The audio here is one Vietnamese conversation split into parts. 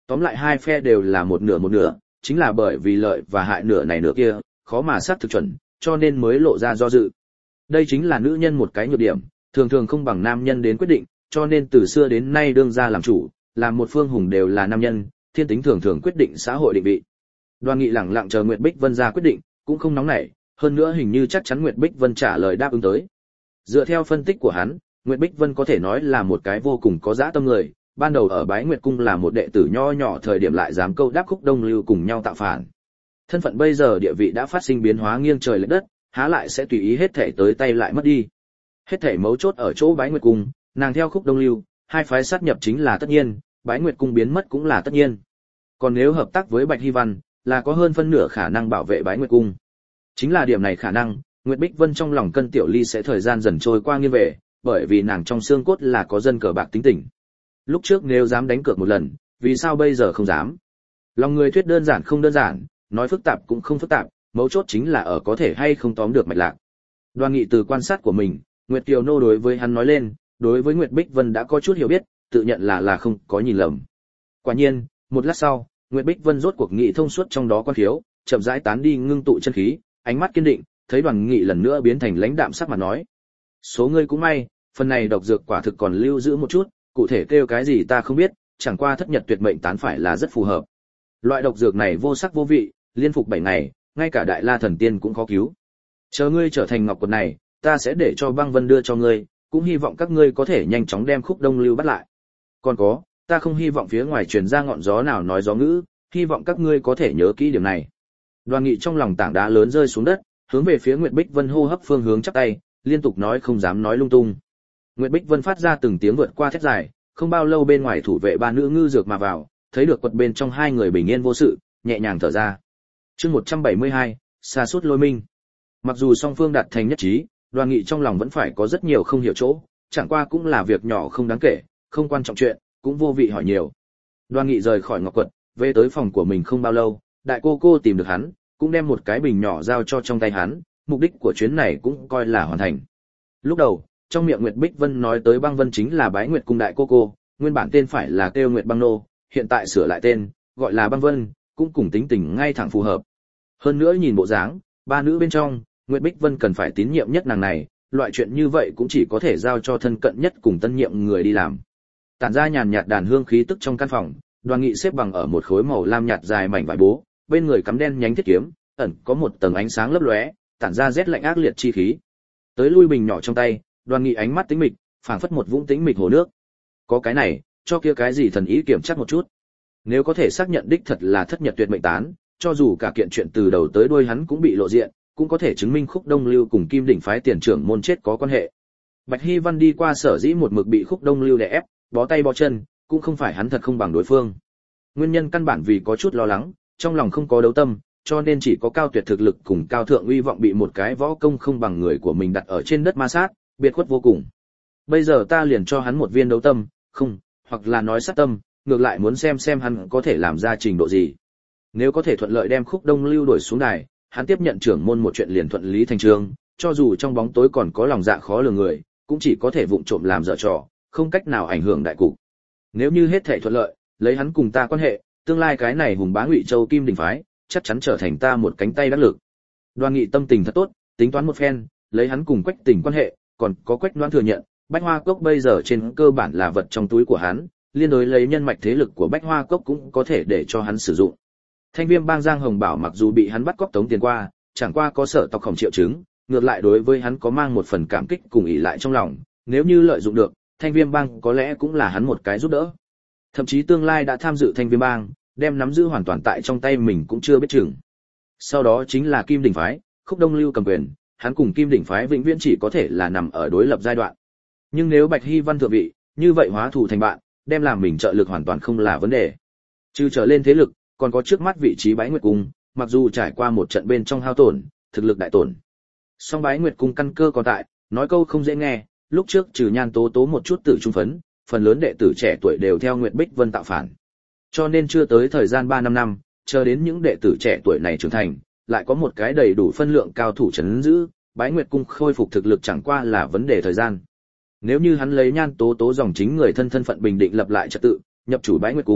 Tóm lại hai phe đều là một nửa, chính là bởi vì lợi và hại nửa này nửa kia, khó mà xác thực chuẩn, cho nên mới lộ ra do dự. Đây chính là nữ nhân một cái nhược điểm, thường thường không bằng nam nhân đến quyết định, cho nên từ xưa đến nay đương gia làm chủ, làm một phương hùng đều là nam nhân, thiên tính thường thường quyết định xã hội định vị. Đoàn Nghị lẳng lặng chờ Nguyệt Bích Vân ra quyết định, cũng không nóng nảy, hơn nữa hình như chắc chắn Nguyệt Bích Vân trả lời đáp ứng tới. Dựa theo phân tích của hắn, Nguyệt Bích Vân có thể nói là một cái vô cùng có dã tâm người, ban đầu ở Bái Nguyệt cung là một đệ tử nho nhỏ thời điểm lại dám câu đáp Khúc Đông Lưu cùng nhau tạo phản. Thân phận bây giờ địa vị đã phát sinh biến hóa nghiêng trời lệch đất, há lại sẽ tùy ý hết thể tới tay lại mất đi. Hết thể mấu chốt ở chỗ Bái Nguyệt cung, nàng theo Khúc Đông Lưu, hai phái sát nhập chính là tất nhiên, Bái Nguyệt cung biến mất cũng là tất nhiên. Còn nếu hợp tác với Bạch Hy Văn, là có hơn phân nửa khả năng bảo vệ Bái Nguyệt cung. Chính là điểm này khả năng, Nguyệt Bích Vân trong lòng cân tiểu ly sẽ thời gian dần trôi qua nghiêng về, bởi vì nàng trong xương cốt là có dân cờ bạc tính tình. Lúc trước nếu dám đánh cược một lần, vì sao bây giờ không dám? Lòng người thuyết đơn giản không đơn giản, nói phức tạp cũng không phức tạp, mấu chốt chính là ở có thể hay không tóm được mạch lạc. Đoàn Nghị từ quan sát của mình, Nguyệt Kiều Nô đối với hắn nói lên, đối với Nguyệt Bích Vân đã có chút hiểu biết, tự nhận là không có nhìn lầm. Quả nhiên, một lát sau, Nguyệt Bích Vân rốt cuộc nghị thông suốt trong đó quan thiếu, chậm rãi tán đi ngưng tụ chân khí, ánh mắt kiên định, thấy Đoàn Nghị lần nữa biến thành lãnh đạm sắc mặt nói: "Số ngươi cũng may, phần này độc dược quả thực còn lưu giữ một chút, cụ thể kêu cái gì ta không biết, chẳng qua thất nhật tuyệt mệnh tán phải là rất phù hợp. Loại độc dược này vô sắc vô vị, liên phục 7 ngày, ngay cả Đại La thần tiên cũng khó cứu. Chờ ngươi trở thành ngọc quật này, ta sẽ để cho Băng Vân đưa cho ngươi, cũng hy vọng các ngươi có thể nhanh chóng đem Khúc Đông Lưu bắt lại. Còn có, ta không hy vọng phía ngoài truyền ra ngọn gió nào nói gió ngữ, hy vọng các ngươi có thể nhớ kỹ điểm này." Đoàn Nghị trong lòng tảng đá lớn rơi xuống đất, hướng về phía Nguyệt Bích Vân hô hấp phương hướng chắp tay, liên tục nói không dám nói lung tung. Nguyệt Bích Vân phát ra từng tiếng vượt qua thét dài, không bao lâu bên ngoài thủ vệ ba nữ ngư dược mà vào, thấy được quật bên trong hai người bình yên vô sự, nhẹ nhàng thở ra. Chương 172, sa sút lôi minh. Mặc dù song phương đạt thành nhất trí, Đoàn Nghị trong lòng vẫn phải có rất nhiều không hiểu chỗ, chẳng qua cũng là việc nhỏ không đáng kể, không quan trọng chuyện, cũng vô vị hỏi nhiều. Đoàn Nghị rời khỏi ngọc quật, về tới phòng của mình không bao lâu, đại cô tìm được hắn, cũng đem một cái bình nhỏ giao cho trong tay hắn, mục đích của chuyến này cũng coi là hoàn thành. Lúc đầu, trong miệng Nguyệt Bích Vân nói tới Băng Vân chính là Bái Nguyệt cung đại cô, nguyên bản tên phải là kêu Nguyệt Băng Nô, hiện tại sửa lại tên, gọi là Băng Vân, cũng cùng tính tình ngay thẳng phù hợp. Hơn nữa nhìn bộ dáng, ba nữ bên trong, Nguyệt Bích Vân cần phải tín nhiệm nhất nàng này, loại chuyện như vậy cũng chỉ có thể giao cho thân cận nhất cùng tân nhiệm người đi làm. Tản ra nhàn nhạt đàn hương khí tức trong căn phòng, Đoàn Nghị xếp bằng ở một khối màu lam nhạt dài mảnh vải bố, bên người cắm đen nhánh thiết kiếm, ẩn có một tầng ánh sáng lấp lóe, tản ra rét lạnh ác liệt chi khí. Tới lui bình nhỏ trong tay, Đoàn Nghị ánh mắt tĩnh mịch, phảng phất một vũng tĩnh mịch hồ nước. Có cái này, cho kia cái gì thần ý kiểm tra một chút. Nếu có thể xác nhận đích thật là thất nhật tuyệt mệnh tán, cho dù cả kiện chuyện từ đầu tới đuôi hắn cũng bị lộ diện, cũng có thể chứng minh Khúc Đông Lưu cùng Kim Đỉnh phái tiền trưởng môn chết có quan hệ. Bạch Hy Văn đi qua sở dĩ một mực bị Khúc Đông Lưu đè ép, bó tay bó chân, cũng không phải hắn thật không bằng đối phương. Nguyên nhân căn bản vì có chút lo lắng, trong lòng không có đấu tâm, cho nên chỉ có cao tuyệt thực lực cùng cao thượng uy vọng bị một cái võ công không bằng người của mình đặt ở trên đất ma sát, biệt khuất vô cùng. Bây giờ ta liền cho hắn một viên đấu tâm, không, hoặc là nói sát tâm, ngược lại muốn xem hắn có thể làm ra trình độ gì. Nếu có thể thuận lợi đem Khúc Đông Lưu đuổi xuống đài, hắn tiếp nhận trưởng môn một chuyện liền thuận lý thành chương, cho dù trong bóng tối còn có lòng dạ khó lường người, cũng chỉ có thể vụng trộm làm dở trò, không cách nào ảnh hưởng đại cục. Nếu như hết thảy thuận lợi, lấy hắn cùng ta quan hệ, tương lai cái này hùng bá Ngụy Châu Kim Đỉnh phái, chắc chắn trở thành ta một cánh tay đắc lực. Đoàn Nghị tâm tình thật tốt, tính toán một phen, lấy hắn cùng Quách Tình quan hệ, còn có Quách Noãn thừa nhận, Bách Hoa Cốc bây giờ trên cơ bản là vật trong túi của hắn, liên đối lấy nhân mạch thế lực của Bách Hoa Cốc cũng có thể để cho hắn sử dụng. Thanh Viêm bang Giang Hồng Bảo mặc dù bị hắn bắt cóc tống tiền qua, chẳng qua có sở tộc khổng triệu chứng, ngược lại đối với hắn có mang một phần cảm kích cùng ỷ lại trong lòng, nếu như lợi dụng được, Thanh Viêm bang có lẽ cũng là hắn một cái giúp đỡ. Thậm chí tương lai đã tham dự Thanh Viêm bang, đem nắm giữ hoàn toàn tại trong tay mình cũng chưa biết chừng. Sau đó chính là Kim Đỉnh phái, Khúc Đông Lưu cầm quyền, hắn cùng Kim Đỉnh phái vĩnh viễn chỉ có thể là nằm ở đối lập giai đoạn. Nhưng nếu Bạch Hy Văn thượng vị, như vậy hóa thù thành bạn, đem làm mình trợ lực hoàn toàn không là vấn đề. Trừ trở lên thế lực, còn có trước mắt vị trí Bái Nguyệt cung, mặc dù trải qua một trận bên trong hao tổn, thực lực đại tổn. Song Bái Nguyệt cung căn cơ còn tại, nói câu không dễ nghe, lúc trước trừ Nhan Tố Tố một chút tử trung phấn, phần lớn đệ tử trẻ tuổi đều theo Nguyệt Bích Vân tạo phản. Cho nên chưa tới thời gian 3-5 năm, chờ đến những đệ tử trẻ tuổi này trưởng thành, lại có một cái đầy đủ phân lượng cao thủ trấn giữ, Bái Nguyệt cung khôi phục thực lực chẳng qua là vấn đề thời gian. Nếu như hắn lấy Nhan Tố Tố dòng chính người thân phận bình định lập lại trật tự, nhập chủ Bái Nguyệt cung,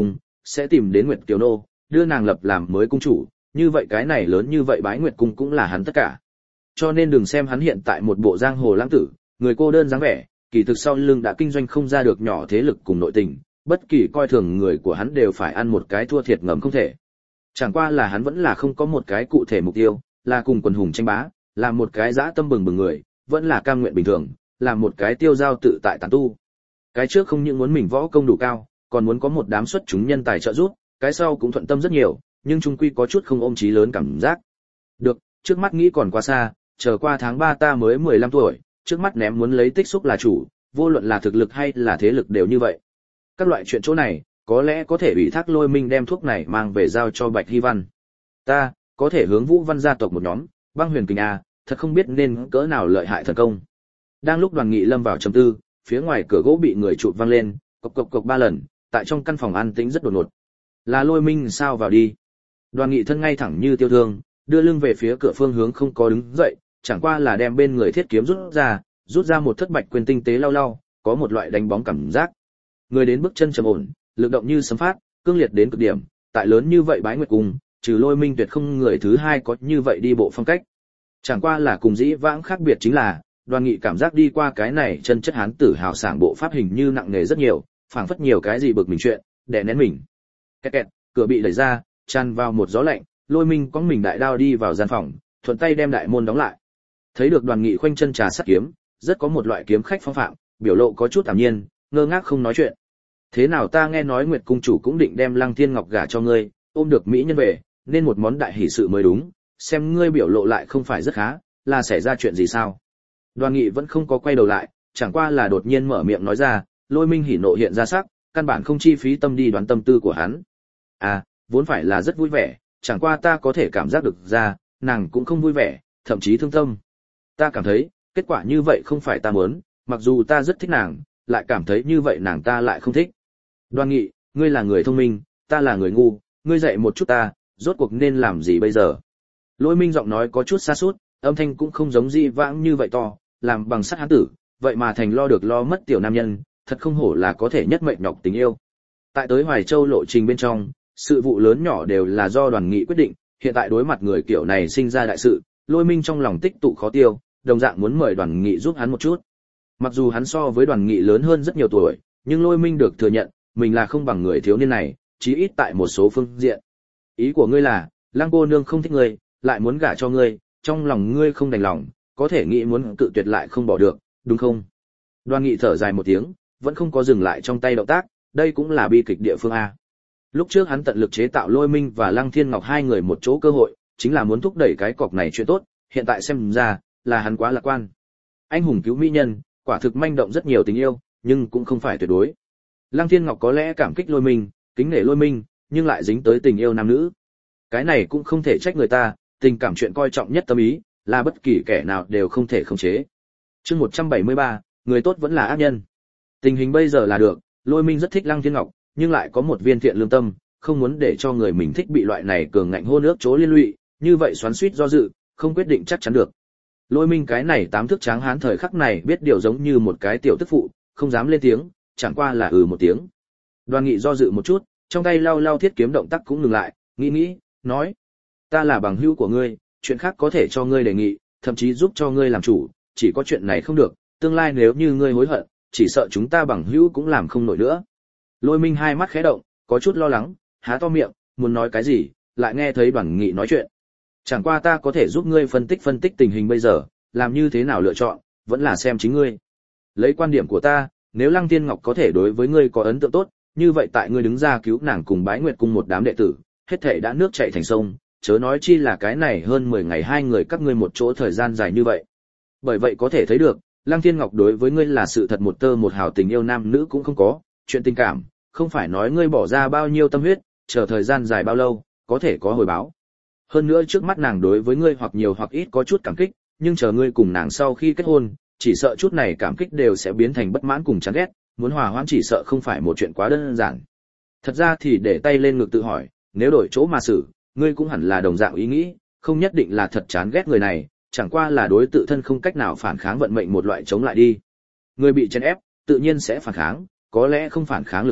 sẽ tìm đến Nguyệt Kiều Nô, đưa nàng lập làm mới cung chủ, như vậy cái này lớn như vậy Bái Nguyệt cung cũng là hắn tất cả. Cho nên đừng xem hắn hiện tại một bộ giang hồ lãng tử, người cô đơn dáng vẻ, kỳ thực sau lưng đã kinh doanh không ra được nhỏ thế lực cùng nội tình, bất kỳ coi thường người của hắn đều phải ăn một cái thua thiệt ngầm không thể. Chẳng qua là hắn vẫn là không có một cái cụ thể mục tiêu, là cùng quần hùng tranh bá, là một cái dã tâm bừng bừng người, vẫn là cam nguyện bình thường, là một cái tiêu giao tự tại tán tu. Cái trước không những muốn mình võ công đủ cao, còn muốn có một đám xuất chúng nhân tài trợ giúp, cái sau cũng thuận tâm rất nhiều, nhưng chung quy có chút không ôm chí lớn cảm giác. Được, trước mắt nghĩ còn quá xa, chờ qua tháng 3 ta mới 15 tuổi, trước mắt ném muốn lấy tích xúc là chủ, vô luận là thực lực hay là thế lực đều như vậy. Các loại chuyện chỗ này, có lẽ có thể ủy thác Lôi Minh đem thuốc này mang về giao cho Bạch Hy Văn. Ta, có thể hướng Vũ Văn gia tộc một nhóm, Băng Huyền Kình A, thật không biết nên cỡ nào lợi hại thần công. Đang lúc Đoàn Nghị lâm vào trầm tư, phía ngoài cửa gỗ bị người chụp văng lên, cộc cộc cộc 3 lần, tại trong căn phòng an tĩnh rất đột ngột. Là Lôi Minh sao vào đi. Đoàn Nghị thân ngay thẳng như tiêu thương, đưa lưng về phía cửa phương hướng không có đứng dậy, chẳng qua là đem bên người thiết kiếm rút ra một thất bạch quyền tinh tế lau lau, có một loại đánh bóng cảm giác. Người đến bước chân trầm ổn, lực động như sấm phát, cương liệt đến cực điểm, tại lớn như vậy Bái Nguyệt cung, trừ Lôi Minh tuyệt không người thứ hai có như vậy đi bộ phong cách. Chẳng qua là cùng dĩ vãng khác biệt chính là, Đoàn Nghị cảm giác đi qua cái này chân chất hán tử hào sảng bộ pháp hình như nặng nề rất nhiều, phảng phất nhiều cái gì bực mình chuyện, đè nén mình. Kẹt kẹt, cửa bị đẩy ra, tràn vào một gió lạnh, Lôi Minh có mình đại đao đi vào gian phòng, thuận tay đem đại môn đóng lại. Thấy được Đoàn Nghị khoanh chân trà sát kiếm, rất có một loại kiếm khách phong phạm, biểu lộ có chút thản nhiên, ngơ ngác không nói chuyện. Thế nào ta nghe nói Nguyệt cung chủ cũng định đem Lăng Thiên Ngọc gả cho ngươi, ôm được mỹ nhân về, nên một món đại hỷ sự mới đúng, xem ngươi biểu lộ lại không phải rất khá, là xảy ra chuyện gì sao? Đoàn Nghị vẫn không có quay đầu lại, chẳng qua là đột nhiên mở miệng nói ra, Lôi Minh hỉ nộ hiện ra sắc, căn bản không chi phí tâm đi đoán tâm tư của hắn. À, vốn phải là rất vui vẻ, chẳng qua ta có thể cảm giác được ra, nàng cũng không vui vẻ, thậm chí thương tâm. Ta cảm thấy, kết quả như vậy không phải ta muốn, mặc dù ta rất thích nàng, lại cảm thấy như vậy nàng ta lại không thích. Đoàn Nghị, ngươi là người thông minh, ta là người ngu, ngươi dạy một chút ta, rốt cuộc nên làm gì bây giờ? Lôi Minh giọng nói có chút xa sút, âm thanh cũng không giống dị vãng như vậy to, làm bằng sắt hán tử, vậy mà thành lo được lo mất tiểu nam nhân, thật không hổ là có thể nhất mệnh nhọc tình yêu. Tại tới Hoài Châu lộ trình bên trong, sự vụ lớn nhỏ đều là do Đoàn Nghị quyết định, hiện tại đối mặt người kiểu này sinh ra đại sự, Lôi Minh trong lòng tích tụ khó tiêu, đồng dạng muốn mời Đoàn Nghị giúp hắn một chút. Mặc dù hắn so với Đoàn Nghị lớn hơn rất nhiều tuổi, nhưng Lôi Minh được thừa nhận, mình là không bằng người thiếu niên này, chí ít tại một số phương diện. Ý của ngươi là, Lăng cô nương không thích ngươi, lại muốn gả cho ngươi, trong lòng ngươi không đành lòng, có thể nghĩ muốn cự tuyệt lại không bỏ được, đúng không? Đoàn Nghị thở dài một tiếng, vẫn không có dừng lại trong tay động tác, đây cũng là bi kịch địa phương a. Lúc trước hắn tận lực chế tạo Lôi Minh và Lăng Thiên Ngọc hai người một chỗ cơ hội, chính là muốn thúc đẩy cái cọc này chuyện tốt, hiện tại xem ra là hắn quá lạc quan. Anh hùng cứu mỹ nhân, quả thực manh động rất nhiều tình yêu, nhưng cũng không phải tuyệt đối. Lăng Thiên Ngọc có lẽ cảm kích Lôi Minh, kính nể Lôi Minh, nhưng lại dính tới tình yêu nam nữ. Cái này cũng không thể trách người ta, tình cảm chuyện coi trọng nhất tâm ý, là bất kỳ kẻ nào đều không thể khống chế. Chương 173, người tốt vẫn là ác nhân. Tình hình bây giờ là được, Lôi Minh rất thích Lăng Thiên Ngọc, nhưng lại có một viên thiện lương tâm, không muốn để cho người mình thích bị loại này cường ngạnh hôn ước chỗ liên lụy, như vậy xoắn xuýt do dự, không quyết định chắc chắn được. Lôi Minh cái này tám thước tráng hán thời khắc này biết điều giống như một cái tiểu tức phụ, không dám lên tiếng, chẳng qua là một tiếng. Đoàn Nghị do dự một chút, trong tay lau lau thiết kiếm động tác cũng ngừng lại, nghĩ, nói: "Ta là bằng hữu của ngươi, chuyện khác có thể cho ngươi đề nghị, thậm chí giúp cho ngươi làm chủ, chỉ có chuyện này không được, tương lai nếu như ngươi hối hận, chỉ sợ chúng ta bằng hữu cũng làm không nổi nữa." Lôi Minh hai mắt khẽ động, có chút lo lắng, há to miệng, muốn nói cái gì, lại nghe thấy Đoàn Nghị nói chuyện. "Chẳng qua ta có thể giúp ngươi phân tích tình hình bây giờ, làm như thế nào lựa chọn, vẫn là xem chính ngươi. Lấy quan điểm của ta, nếu Lăng Tiên Ngọc có thể đối với ngươi có ấn tượng tốt, như vậy tại ngươi đứng ra cứu nàng cùng Bái Nguyệt cung một đám đệ tử, hết thảy đã nước chảy thành sông, chớ nói chi là cái này hơn 10 ngày hai người các ngươi một chỗ thời gian dài như vậy. Bởi vậy có thể thấy được, Lăng Thiên Ngọc đối với ngươi là sự thật một tơ một hào tình yêu nam nữ cũng không có, chuyện tình cảm, không phải nói ngươi bỏ ra bao nhiêu tâm huyết, chờ thời gian dài bao lâu, có thể có hồi báo. Hơn nữa trước mắt nàng đối với ngươi hoặc nhiều hoặc ít có chút cảm kích, nhưng chờ ngươi cùng nàng sau khi kết hôn, chỉ sợ chút này cảm kích đều sẽ biến thành bất mãn cùng chán ghét, muốn hòa hoãn chỉ sợ không phải một chuyện quá đơn giản. Thật ra thì để tay lên ngực tự hỏi, nếu đổi chỗ mà xử, ngươi cũng hẳn là đồng dạng ý nghĩ, không nhất định là thật chán ghét người này, chẳng qua là đối tự thân không cách nào phản kháng vận mệnh một loại chống lại đi. Người bị chèn ép, tự nhiên sẽ phản kháng, có lẽ không phản kháng lực lượng,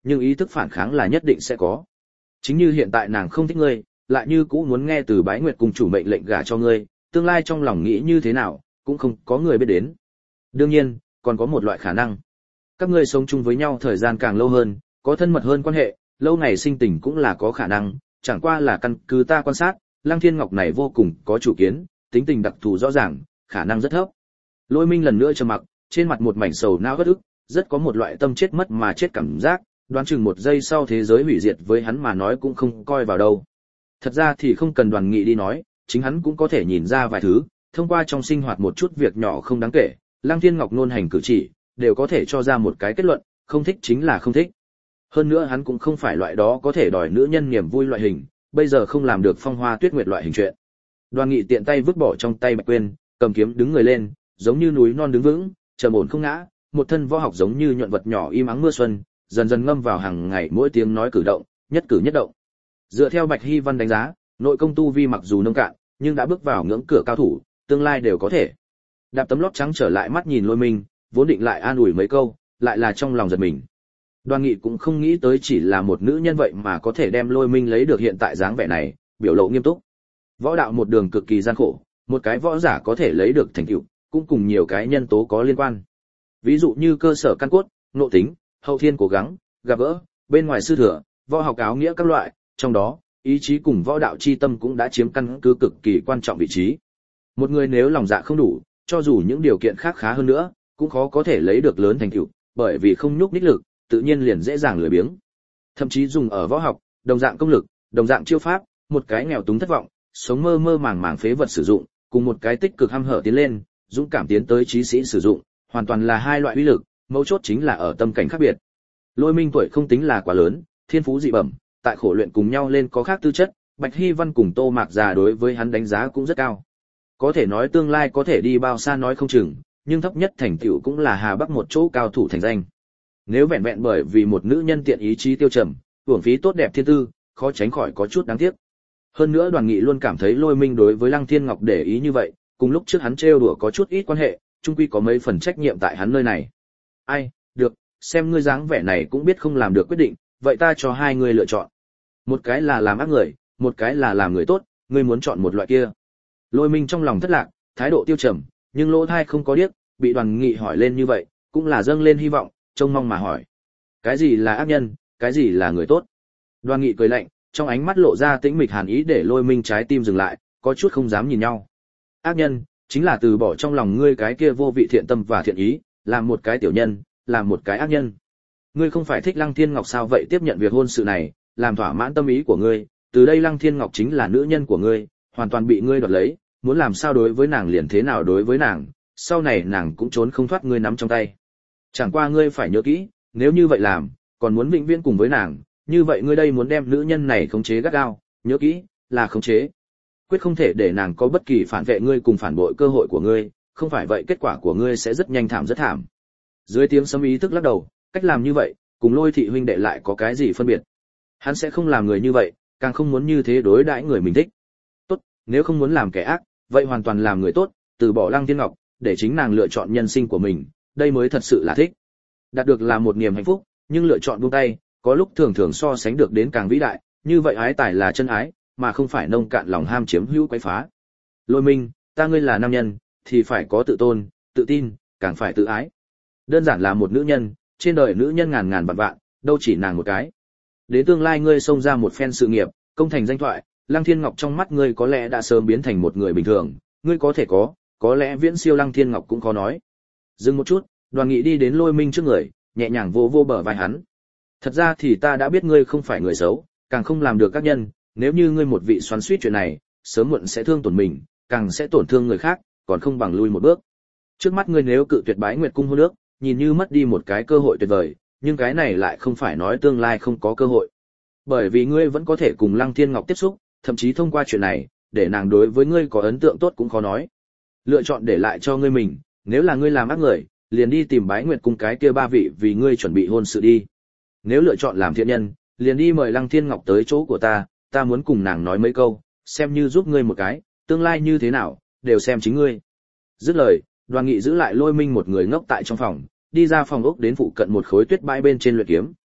nhưng ý thức phản kháng là nhất định sẽ có. Chính như hiện tại nàng không thích ngươi, lại như cũ muốn nghe từ Bái Nguyệt cung chủ mệnh lệnh gả cho ngươi, tương lai trong lòng nghĩ như thế nào, cũng không có người biết đến. Đương nhiên, còn có một loại khả năng. Các ngươi sống chung với nhau thời gian càng lâu hơn, có thân mật hơn quan hệ, lâu ngày sinh tình cũng là có khả năng, chẳng qua là căn cứ ta quan sát, Lăng Thiên Ngọc này vô cùng có chủ kiến, tính tình đặc thù rõ ràng, khả năng rất thấp. Lôi Minh lần nữa trầm mặc, trên mặt một mảnh sầu não uất ức, rất có một loại tâm chết mất mà chết cảm giác, đoán chừng một giây sau thế giới hủy diệt với hắn mà nói cũng không coi vào đâu. Thật ra thì không cần Đoàn Nghị đi nói, chính hắn cũng có thể nhìn ra vài thứ, thông qua trong sinh hoạt một chút việc nhỏ không đáng kể, Lăng Thiên Ngọc nôn hành cử chỉ, đều có thể cho ra một cái kết luận, không thích chính là không thích. Hơn nữa hắn cũng không phải loại đó có thể đòi nữ nhân niềm vui loại hình, bây giờ không làm được phong hoa tuyết nguyệt loại hình chuyện. Đoàn Nghị tiện tay vứt bỏ trong tay Bạch Quyên, cầm kiếm đứng người lên, giống như núi non đứng vững, trầm ổn không ngã, một thân võ học giống như nhuận vật nhỏ im ắng mưa xuân, dần dần ngâm vào hàng ngày mỗi tiếng nói cử động, nhất cử nhất động. Dựa theo Bạch Hy Văn đánh giá, nội công tu vi mặc dù nông cạn, nhưng đã bước vào ngưỡng cửa cao thủ, tương lai đều có thể. Đạp tấm lót trắng trở lại mắt nhìn Lôi Minh, vốn định lại an ủi mấy câu, lại là trong lòng giật mình. Đoàn Nghị cũng không nghĩ tới chỉ là một nữ nhân vậy mà có thể đem Lôi Minh lấy được hiện tại dáng vẻ này, biểu lộ nghiêm túc. Võ đạo một đường cực kỳ gian khổ, một cái võ giả có thể lấy được thành tựu, cũng cùng nhiều cái nhân tố có liên quan. Ví dụ như cơ sở căn cốt, nội tính, hậu thiên cố gắng, gặp gỡ, bên ngoài sư thừa, võ học áo nghĩa các loại, trong đó, ý chí cùng võ đạo chi tâm cũng đã chiếm căn cứ cực kỳ quan trọng vị trí. Một người nếu lòng dạ không đủ, cho dù những điều kiện khác khá hơn nữa, cũng khó có thể lấy được lớn thành tựu, bởi vì không nhúc nhích lực, tự nhiên liền dễ dàng lười biếng. Thậm chí dùng ở võ học, đồng dạng công lực, đồng dạng chiêu pháp, một cái nghèo túng thất vọng, sống mơ mơ màng màng phế vật sử dụng, cùng một cái tích cực hăm hở tiến lên, dũng cảm tiến tới chí sĩ sử dụng, hoàn toàn là hai loại uy lực, mấu chốt chính là ở tâm cảnh khác biệt. Lôi Minh tuổi không tính là quá lớn, thiên phú dị bẩm, tại khổ luyện cùng nhau lên có khác tư chất, Bạch Hy Văn cùng Tô Mạc Già đối với hắn đánh giá cũng rất cao. Có thể nói tương lai có thể đi bao xa nói không chừng, nhưng thấp nhất thành tựu cũng là Hà Bắc một chỗ cao thủ thành danh. Nếu vẹn vẹn bởi vì một nữ nhân tiện ý chí tiêu trầm, uổng phí tốt đẹp thiên tư, khó tránh khỏi có chút đáng tiếc. Hơn nữa Đoàn Nghị luôn cảm thấy Lôi Minh đối với Lăng Thiên Ngọc để ý như vậy, cùng lúc trước hắn trêu đùa có chút ít quan hệ, chung quy có mấy phần trách nhiệm tại hắn nơi này. Ai, được, xem ngươi dáng vẻ này cũng biết không làm được quyết định, vậy ta cho hai người lựa chọn. Một cái là làm ác người, một cái là làm người tốt, ngươi muốn chọn một loại kia. Lôi Minh trong lòng thất lạc, thái độ tiêu trầm, nhưng lỗ thai không có điếc, bị Đoàn Nghị hỏi lên như vậy, cũng là dâng lên hy vọng, trông mong mà hỏi. Cái gì là ác nhân, cái gì là người tốt? Đoàn Nghị cười lạnh, trong ánh mắt lộ ra tĩnh mịch hàn ý để Lôi Minh trái tim dừng lại, có chút không dám nhìn nhau. Ác nhân, chính là từ bỏ trong lòng ngươi cái kia vô vị thiện tâm và thiện ý, làm một cái tiểu nhân, làm một cái ác nhân. Ngươi không phải thích Lăng Thiên Ngọc sao vậy tiếp nhận việc hôn sự này, làm thỏa mãn tâm ý của ngươi, từ đây Lăng Thiên Ngọc chính là nữ nhân của ngươi, hoàn toàn bị ngươi đoạt lấy, muốn làm sao đối với nàng liền thế nào đối với nàng, sau này nàng cũng trốn không thoát ngươi nắm trong tay. Chẳng qua ngươi phải nhớ kỹ, nếu như vậy làm, còn muốn vĩnh viễn cùng với nàng, như vậy ngươi đây muốn đem nữ nhân này khống chế gắt gao, nhớ kỹ, là khống chế. Quyết không thể để nàng có bất kỳ phản vệ ngươi cùng phản bội cơ hội của ngươi, không phải vậy kết quả của ngươi sẽ rất nhanh thảm rất thảm. Dưới tiếng sấm ý thức lắc đầu, cách làm như vậy, cùng Lôi thị huynh đệ lại có cái gì phân biệt? Hắn sẽ không làm người như vậy, càng không muốn như thế đối đãi người mình thích. Tốt, nếu không muốn làm kẻ ác, vậy hoàn toàn làm người tốt, từ bỏ Lăng Thiên Ngọc, để chính nàng lựa chọn nhân sinh của mình, đây mới thật sự là thích. Đạt được là một niềm hạnh phúc, nhưng lựa chọn buông tay, có lúc thường thường so sánh được đến càng vĩ đại, như vậy ái tài là chân ái, mà không phải nông cạn lòng ham chiếm hữu quấy phá. Lôi Minh, ta ngươi là nam nhân, thì phải có tự tôn, tự tin, càng phải tự ái. Đơn giản là một nữ nhân, trên đời nữ nhân ngàn ngàn vạn vạn, đâu chỉ nàng một cái. Đến tương lai ngươi xông ra một phen sự nghiệp, công thành danh thoại, Lăng Thiên Ngọc trong mắt ngươi có lẽ đã sớm biến thành một người bình thường, ngươi có thể có lẽ viễn siêu Lăng Thiên Ngọc cũng khó nói. Dừng một chút, Đoàn Nghị đi đến Lôi Minh trước người, nhẹ nhàng vô vô bờ vai hắn. Thật ra thì ta đã biết ngươi không phải người xấu, càng không làm được các nhân, nếu như ngươi một vị xoắn xuýt chuyện này, sớm muộn sẽ thương tổn mình, càng sẽ tổn thương người khác, còn không bằng lui một bước. Trước mắt ngươi nếu cự tuyệt Bái Nguyệt cung hôn ước, nhìn như mất đi một cái cơ hội tuyệt vời, nhưng cái này lại không phải nói tương lai không có cơ hội. Bởi vì ngươi vẫn có thể cùng Lăng Thiên Ngọc tiếp xúc, thậm chí thông qua chuyện này, để nàng đối với ngươi có ấn tượng tốt cũng khó nói. Lựa chọn để lại cho ngươi mình, nếu là ngươi làm ác người, liền đi tìm Bái Nguyệt cung cái kia ba vị vì ngươi chuẩn bị hôn sự đi. Nếu lựa chọn làm thiện nhân, liền đi mời Lăng Thiên Ngọc tới chỗ của ta muốn cùng nàng nói mấy câu, xem như giúp ngươi một cái, tương lai như thế nào, đều xem chính ngươi. Dứt lời, Đoàn Nghị giữ lại Lôi Minh một người ngốc tại trong phòng, đi ra phòng ốc đến phụ cận một khối tuyết bãi bên trên luyện kiếm.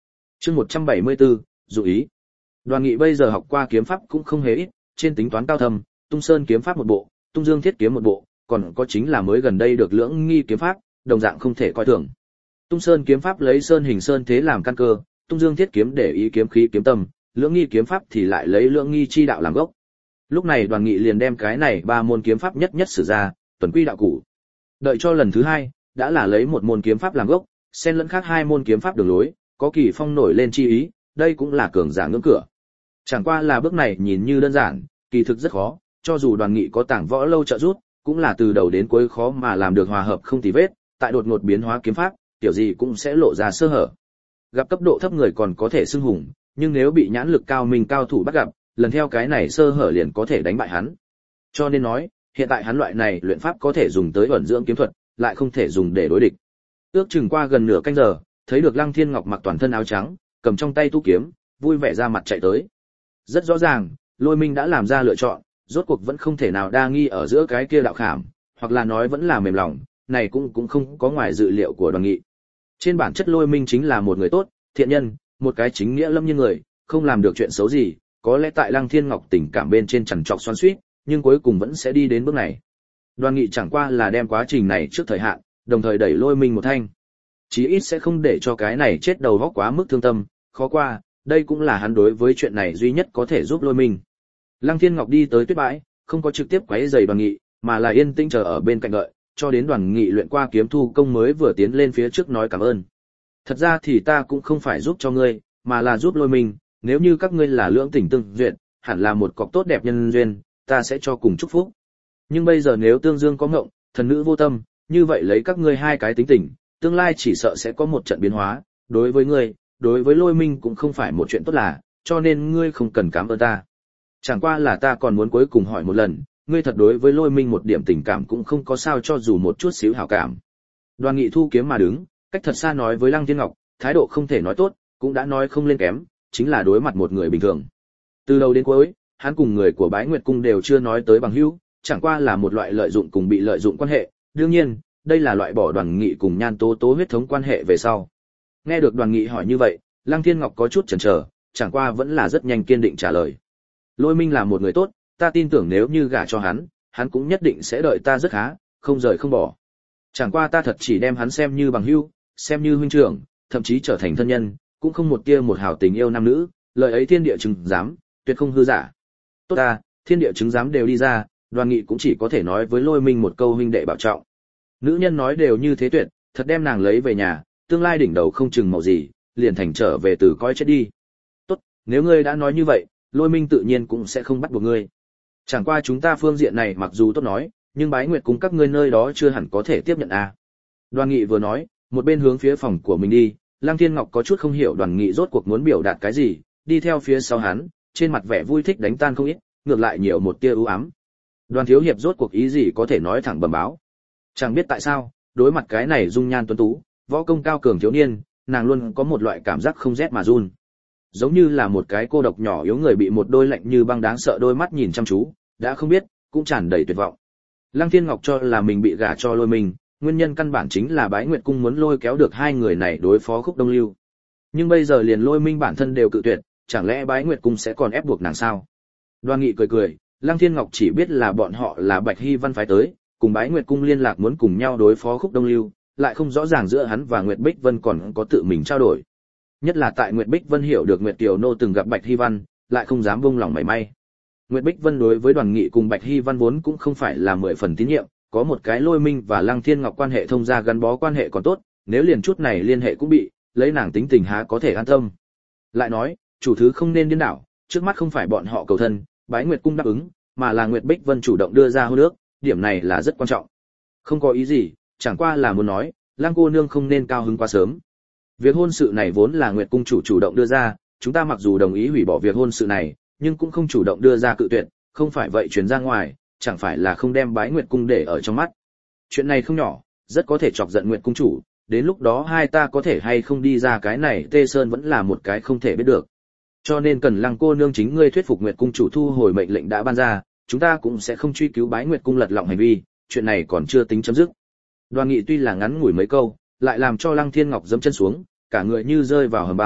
Chương 174, dụ ý. Đoàn Nghị bây giờ học qua kiếm pháp cũng không hề ít, trên tính toán cao thâm, Tung Sơn kiếm pháp một bộ, Tung Dương Thiết kiếm một bộ, còn có chính là mới gần đây được Lưỡng Nghi kiếm pháp, đồng dạng không thể coi thường. Tung Sơn kiếm pháp lấy sơn hình sơn thế làm căn cơ, Tung Dương Thiết kiếm để ý kiếm khí kiếm tâm, Lưỡng Nghi kiếm pháp thì lại lấy Lưỡng Nghi chi đạo làm gốc. Lúc này Đoàn Nghị liền đem cái này ba môn kiếm pháp nhất nhất sử ra, tuần quy đạo cụ. Đợi cho lần thứ hai, đã là lấy một môn kiếm pháp làm gốc, xen lẫn khác hai môn kiếm pháp đường lối, có kỳ phong nổi lên chi ý, đây cũng là cường giả ngưỡng cửa. Chẳng qua là bước này nhìn như đơn giản, kỳ thực rất khó, cho dù Đoàn Nghị có tảng võ lâu trợ giúp, cũng là từ đầu đến cuối khó mà làm được hòa hợp không tì vết, tại đột ngột biến hóa kiếm pháp, tiểu gì cũng sẽ lộ ra sơ hở. Gặp cấp độ thấp người còn có thể xưng hùng, nhưng nếu bị nhãn lực cao minh cao thủ bắt gặp, lần theo cái này sơ hở liền có thể đánh bại hắn. Cho nên nói, hiện tại hắn loại này luyện pháp có thể dùng tới ẩn dưỡng kiếm thuật, lại không thể dùng để đối địch. Ước chừng qua gần nửa canh giờ, thấy được Lăng Thiên Ngọc mặc toàn thân áo trắng, cầm trong tay tu kiếm, vui vẻ ra mặt chạy tới. Rất rõ ràng, Lôi Minh đã làm ra lựa chọn, rốt cuộc vẫn không thể nào đa nghi ở giữa cái kia đạo khảm, hoặc là nói vẫn là mềm lòng, này cũng không có ngoài dự liệu của Đoàn Nghị. Trên bản chất Lôi Minh chính là một người tốt, thiện nhân, một cái chính nghĩa lâm nhiên người, không làm được chuyện xấu gì, có lẽ tại Lăng Thiên Ngọc tình cảm bên trên chằn trọc xoắn xuýt, nhưng cuối cùng vẫn sẽ đi đến bước này. Đoàn Nghị chẳng qua là đem quá trình này trước thời hạn, đồng thời đẩy Lôi Minh một thanh. Chí ít sẽ không để cho cái này chết đầu óc quá mức thương tâm, khó qua, đây cũng là hắn đối với chuyện này duy nhất có thể giúp Lôi Minh. Lăng Thiên Ngọc đi tới tuyết bãi, không có trực tiếp quấy rầy Đoàn Nghị, mà là yên tĩnh chờ ở bên cạnh đợi, cho đến Đoàn Nghị luyện qua kiếm thu công mới vừa tiến lên phía trước nói cảm ơn. Thật ra thì ta cũng không phải giúp cho ngươi, mà là giúp Lôi Minh, nếu như các ngươi là lưỡng tình tương duyệt, hẳn là một cọc tốt đẹp nhân duyên, ta sẽ cho cùng chúc phúc. Nhưng bây giờ nếu tương dương có ngộng, thần nữ vô tâm, như vậy lấy các ngươi hai cái tính tình, tương lai chỉ sợ sẽ có một trận biến hóa, đối với ngươi, đối với Lôi Minh cũng không phải một chuyện tốt là, cho nên ngươi không cần cảm ơn ta. Chẳng qua là ta còn muốn cuối cùng hỏi một lần, ngươi thật đối với Lôi Minh một điểm tình cảm cũng không có sao cho dù một chút xíu hảo cảm. Đoàn Nghị thu kiếm mà đứng, cách thật xa nói với Lăng Thiên Ngọc, thái độ không thể nói tốt, cũng đã nói không lên kém, chính là đối mặt một người bình thường. Từ đầu đến cuối, hắn cùng người của Bái Nguyệt Cung đều chưa nói tới bằng hữu, chẳng qua là một loại lợi dụng cùng bị lợi dụng quan hệ, đương nhiên, đây là loại bỏ Đoàn Nghị cùng Nhan Tố Tố huyết thống quan hệ về sau. Nghe được Đoàn Nghị hỏi như vậy, Lăng Thiên Ngọc có chút chần chờ, chẳng qua vẫn là rất nhanh kiên định trả lời. Lôi Minh là một người tốt, ta tin tưởng nếu như gả cho hắn cũng nhất định sẽ đợi ta rất khá, không rời không bỏ. Chẳng qua ta thật chỉ đem hắn xem như bằng hữu, xem như huynh trưởng, thậm chí trở thành thân nhân, cũng không một tia một hào tình yêu nam nữ, lời ấy thiên địa chứng giám, tuyệt không hư giả. Tốt ta, thiên địa chứng giám đều đi ra, Đoàn Nghị cũng chỉ có thể nói với Lôi Minh một câu huynh đệ bảo trọng. Nữ nhân nói đều như thế tuyệt, thật đem nàng lấy về nhà, tương lai đỉnh đầu không chừng màu gì, liền thành trở về từ coi chết đi. Tốt, nếu ngươi đã nói như vậy, Lôi Minh tự nhiên cũng sẽ không bắt buộc ngươi. Chẳng qua chúng ta phương diện này mặc dù tốt nói, nhưng Bái Nguyệt Cung các ngươi nơi đó chưa hẳn có thể tiếp nhận à. Đoàn Nghị vừa nói, một bên hướng phía phòng của mình đi, Lăng Thiên Ngọc có chút không hiểu Đoàn Nghị rốt cuộc muốn biểu đạt cái gì, đi theo phía sau hắn, trên mặt vẻ vui thích đánh tan không ít, ngược lại nhiều một tia ưu ám. Đoàn thiếu hiệp rốt cuộc ý gì có thể nói thẳng bẩm báo. Chẳng biết tại sao, đối mặt cái này dung nhan tuấn tú, võ công cao cường thiếu niên, nàng luôn có một loại cảm giác không rét mà run. Giống như là một cái cô độc nhỏ yếu người bị một đôi lạnh như băng đáng sợ đôi mắt nhìn chăm chú, đã không biết, cũng tràn đầy tuyệt vọng. Lăng Thiên Ngọc cho là mình bị gả cho Lôi Minh, nguyên nhân căn bản chính là Bái Nguyệt Cung muốn lôi kéo được hai người này đối phó Khúc Đông Lưu. Nhưng bây giờ liền Lôi Minh bản thân đều cự tuyệt, chẳng lẽ Bái Nguyệt Cung sẽ còn ép buộc nàng sao? Đoan Nghị cười cười, Lăng Thiên Ngọc chỉ biết là bọn họ là Bạch Hy Văn phái tới, cùng Bái Nguyệt Cung liên lạc muốn cùng nhau đối phó Khúc Đông Lưu, lại không rõ ràng giữa hắn và Nguyệt Bích Vân còn có tự mình trao đổi. Nhất là tại Nguyệt Bích Vân hiểu được Nguyệt Tiểu Nô từng gặp Bạch Hy Văn, lại không dám buông lòng mảy may. Nguyệt Bích Vân đối với Đoàn Nghị cùng Bạch Hy Văn vốn cũng không phải là 10 phần tín nhiệm, có một cái Lôi Minh và Lăng Thiên Ngọc quan hệ thông gia gắn bó quan hệ còn tốt, nếu liền chút này liên hệ cũng bị, lấy nàng tính tình há có thể an tâm. Lại nói, chủ thứ không nên điên đảo, trước mắt không phải bọn họ cầu thân, Bái Nguyệt Cung đáp ứng, mà là Nguyệt Bích Vân chủ động đưa ra hôn ước, điểm này là rất quan trọng. Không có ý gì, chẳng qua là muốn nói, Lăng cô nương không nên cao hứng quá sớm. Việc hôn sự này vốn là Nguyệt Cung chủ động đưa ra, chúng ta mặc dù đồng ý hủy bỏ việc hôn sự này, nhưng cũng không chủ động đưa ra cự tuyệt, không phải vậy truyền ra ngoài, chẳng phải là không đem Bái Nguyệt Cung để ở trong mắt. Chuyện này không nhỏ, rất có thể chọc giận Nguyệt Cung chủ, đến lúc đó hai ta có thể hay không đi ra cái này Tê Sơn vẫn là một cái không thể biết được. Cho nên cần Lăng cô nương chính ngươi thuyết phục Nguyệt Cung chủ thu hồi mệnh lệnh đã ban ra, chúng ta cũng sẽ không truy cứu Bái Nguyệt Cung lật lọng hành vi, chuyện này còn chưa tính chấm dứt. Đoàn Nghị tuy là ngắn ngủi mấy câu, lại làm cho Lăng Thiên Ngọc giẫm chân xuống, cả người như rơi vào hầm băng,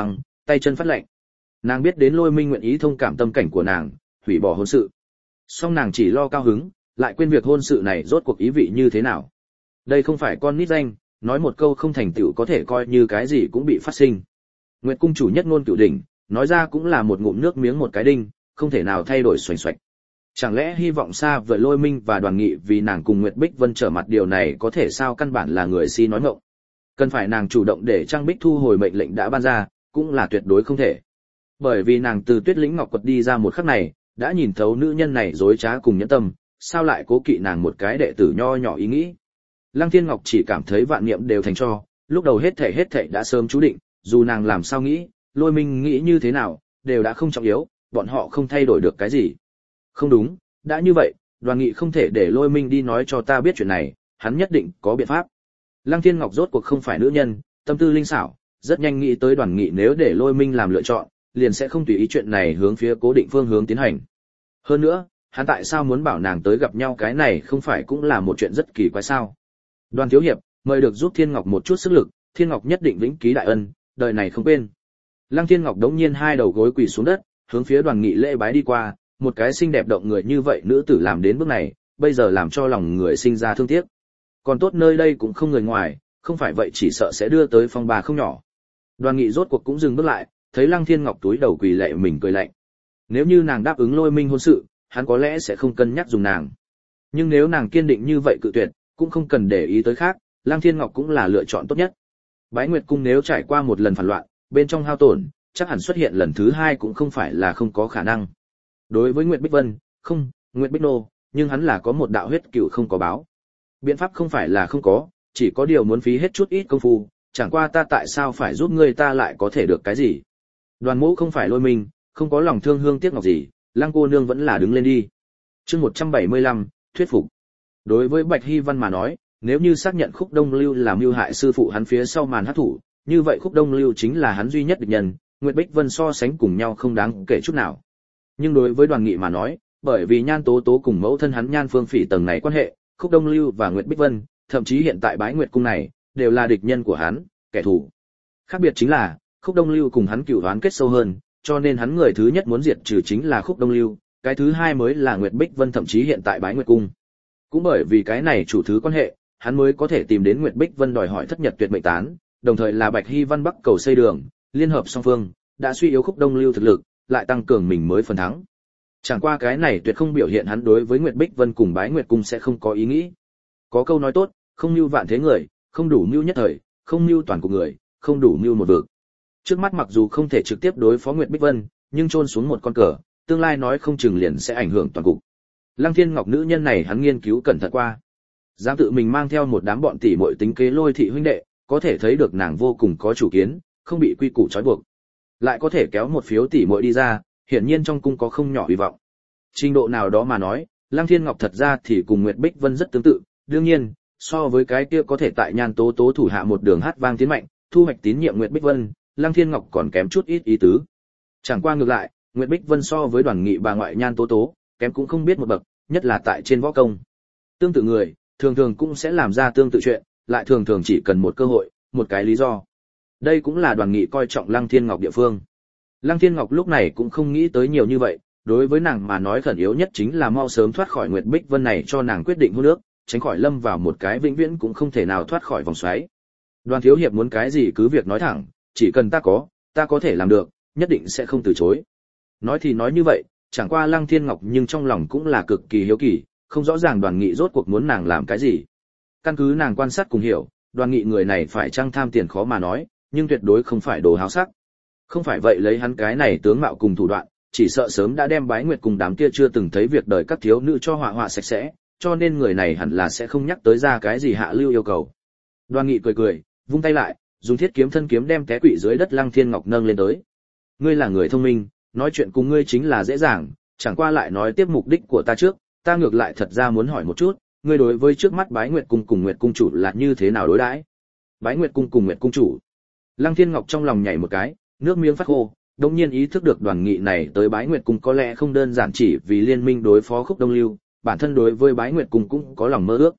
tay chân phát lạnh. Nàng biết đến Lôi Minh nguyện ý thông cảm tâm cảnh của nàng, hủy bỏ hôn sự. Song nàng chỉ lo cao hứng, lại quên việc hôn sự này rốt cuộc ý vị như thế nào. Đây không phải con nít danh, nói một câu không thành tựu có thể coi như cái gì cũng bị phát sinh. Nguyệt cung chủ nhất ngôn cửu đỉnh, nói ra cũng là một ngụm nước miếng một cái đinh, không thể nào thay đổi xoành xoạch. Chẳng lẽ hy vọng xa vời Lôi Minh và Đoàn Nghị vì nàng cùng Nguyệt Bích Vân trở mặt điều này có thể sao, căn bản là người si nói ngọng. Cần phải nàng chủ động để Trang Bích thu hồi mệnh lệnh đã ban ra, cũng là tuyệt đối không thể. Bởi vì nàng từ Tuyết Lĩnh Ngọc Quật đi ra một khắc này, đã nhìn thấu nữ nhân này dối trá cùng nhẫn tâm, sao lại cố kỵ nàng một cái đệ tử nho nhỏ ý nghĩ. Lăng Thiên Ngọc chỉ cảm thấy vạn niệm đều thành cho, lúc đầu hết thảy đã sớm chú định, dù nàng làm sao nghĩ, Lôi Minh nghĩ như thế nào, đều đã không trọng yếu, bọn họ không thay đổi được cái gì. Không đúng, đã như vậy, Đoàn Nghị không thể để Lôi Minh đi nói cho ta biết chuyện này, hắn nhất định có biện pháp. Lăng Thiên Ngọc rốt cuộc không phải nữ nhân, tâm tư linh xảo, rất nhanh nghĩ tới Đoàn Nghị nếu để Lôi Minh làm lựa chọn, liền sẽ không tùy ý chuyện này hướng phía cố định phương hướng tiến hành. Hơn nữa, hắn tại sao muốn bảo nàng tới gặp nhau, cái này không phải cũng là một chuyện rất kỳ quái sao? Đoàn thiếu hiệp, mời được giúp Thiên Ngọc một chút sức lực, Thiên Ngọc nhất định vĩnh ký đại ân, đời này không quên. Lăng Thiên Ngọc đống nhiên hai đầu gối quỳ xuống đất, hướng phía Đoàn Nghị lễ bái đi qua, một cái xinh đẹp động người như vậy nữ tử làm đến bước này, bây giờ làm cho lòng người sinh ra thương tiếc. Còn tốt nơi đây cũng không người ngoài, không phải vậy chỉ sợ sẽ đưa tới phong ba không nhỏ. Đoàn Nghị rốt cuộc cũng dừng bước lại, thấy Lăng Thiên Ngọc túi đầu quỳ lạy mình cười lạnh. Nếu như nàng đáp ứng Lôi Minh hôn sự, hắn có lẽ sẽ không cân nhắc dùng nàng. Nhưng nếu nàng kiên định như vậy cự tuyệt, cũng không cần để ý tới khác, Lăng Thiên Ngọc cũng là lựa chọn tốt nhất. Bái Nguyệt cung nếu trải qua một lần phản loạn, bên trong hao tổn, chắc hẳn xuất hiện lần thứ hai cũng không phải là không có khả năng. Đối với Nguyệt Bích Vân, không, Nguyệt Bích Nô, nhưng hắn là có một đạo huyết cựu không có báo. Biện pháp không phải là không có, chỉ có điều muốn phí hết chút ít công phu, chẳng qua ta tại sao phải giúp ngươi, ta lại có thể được cái gì. Đoàn Mỗ không phải Lôi Minh, không có lòng thương hương tiếc ngọc gì, Lăng cô nương vẫn là đứng lên đi. Chương 175, thuyết phục. Đối với Bạch Hy Văn mà nói, nếu như xác nhận Khúc Đông Lưu là mưu hại sư phụ hắn phía sau màn hắc thủ, như vậy Khúc Đông Lưu chính là hắn duy nhất địch nhân, Nguyệt Bích Vân so sánh cùng nhau không đáng kể chút nào. Nhưng đối với Đoàn Nghị mà nói, bởi vì Nhan Tố Tố cùng mẫu thân hắn Nhan Phương Phỉ tầng này quan hệ, Khúc Đông Lưu và Nguyệt Bích Vân, thậm chí hiện tại Bái Nguyệt cung này, đều là địch nhân của hắn, kẻ thù. Khác biệt chính là, Khúc Đông Lưu cùng hắn cửu oán kết sâu hơn, cho nên hắn người thứ nhất muốn diệt trừ chính là Khúc Đông Lưu, cái thứ hai mới là Nguyệt Bích Vân, thậm chí hiện tại Bái Nguyệt cung. Cũng bởi vì cái này chủ thứ quan hệ, hắn mới có thể tìm đến Nguyệt Bích Vân đòi hỏi thất nhật tuyệt mệnh tán, đồng thời là Bạch Hy Văn bắc cầu xây đường, liên hợp song phương, đã suy yếu Khúc Đông Lưu thực lực, lại tăng cường mình mới phần thắng. Chẳng qua cái này tuyệt không biểu hiện hắn đối với Nguyệt Bích Vân cùng Bái Nguyệt cung sẽ không có ý nghĩ. Có câu nói tốt, không mưu vạn thế người, không đủ mưu nhất thời, không mưu toàn cục người, không đủ mưu một vực. Trước mắt mặc dù không thể trực tiếp đối phó Nguyệt Bích Vân, nhưng chôn xuống một con cờ, tương lai nói không chừng liền sẽ ảnh hưởng toàn cục. Lăng Thiên Ngọc nữ nhân này hắn nghiên cứu cẩn thận qua. Dám tự mình mang theo một đám bọn tỷ muội tính kế Lôi thị huynh đệ, có thể thấy được nàng vô cùng có chủ kiến, không bị quy củ trói buộc. Lại có thể kéo một phiếu tỷ muội đi ra, hiển nhiên trong cung có không nhỏ hy vọng. Trình độ nào đó mà nói, Lăng Thiên Ngọc thật ra thì cùng Nguyệt Bích Vân rất tương tự, đương nhiên, so với cái kia có thể tại Nhan Tố Tố thủ hạ một đường hát vang tiến mạnh, thu hoạch tín nhiệm Nguyệt Bích Vân, Lăng Thiên Ngọc còn kém chút ít ý tứ. Chẳng qua ngược lại, Nguyệt Bích Vân so với Đoàn Nghị bà ngoại Nhan Tố Tố, kém cũng không biết một bậc, nhất là tại trên võ công. Tương tự người, thường thường cũng sẽ làm ra tương tự chuyện, lại thường thường chỉ cần một cơ hội, một cái lý do. Đây cũng là Đoàn Nghị coi trọng Lăng Thiên Ngọc địa phương. Lăng Thiên Ngọc lúc này cũng không nghĩ tới nhiều như vậy, đối với nàng mà nói khẩn yếu nhất chính là mau sớm thoát khỏi Nguyệt Bích Vân này cho nàng quyết định hôn ước, tránh khỏi lâm vào một cái vĩnh viễn cũng không thể nào thoát khỏi vòng xoáy. Đoàn thiếu hiệp muốn cái gì cứ việc nói thẳng, chỉ cần ta có thể làm được, nhất định sẽ không từ chối. Nói thì nói như vậy, chẳng qua Lăng Thiên Ngọc nhưng trong lòng cũng là cực kỳ hiếu kỳ, không rõ ràng Đoàn Nghị rốt cuộc muốn nàng làm cái gì. Căn cứ nàng quan sát cùng hiểu, Đoàn Nghị người này phải chăng tham tiền khó mà nói, nhưng tuyệt đối không phải đồ háo sắc. Không phải vậy lấy hắn cái này tướng mạo cùng thủ đoạn, chỉ sợ sớm đã đem Bái Nguyệt cùng đám kia chưa từng thấy việc đời các thiếu nữ cho họa sạch sẽ, cho nên người này hẳn là sẽ không nhắc tới ra cái gì hạ lưu yêu cầu. Đoàn Nghị cười cười, vung tay lại, dùng thiết kiếm thân kiếm đem té quỵ dưới đất Lăng Thiên Ngọc nâng lên tới. Ngươi là người thông minh, nói chuyện cùng ngươi chính là dễ dàng, chẳng qua lại nói tiếp mục đích của ta trước, ta ngược lại thật ra muốn hỏi một chút, ngươi đối với trước mắt Bái Nguyệt cung cùng Nguyệt cung chủ là như thế nào đối đãi? Bái Nguyệt cung cùng Nguyệt cung chủ. Lăng Thiên Ngọc trong lòng nhảy một cái, nước miếng phát khô, đột nhiên ý thức được Đoàn Nghị này tới Bái Nguyệt cung có lẽ không đơn giản chỉ vì liên minh đối phó Khúc Đông Lưu, bản thân đối với Bái Nguyệt cung cũng có lòng mơ ước.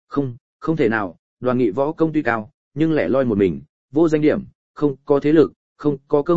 Không thể nào, Đoàn Nghị võ công tuy cao, nhưng lẻ loi một mình, vô danh điểm, không có thế lực, không có cơ hội,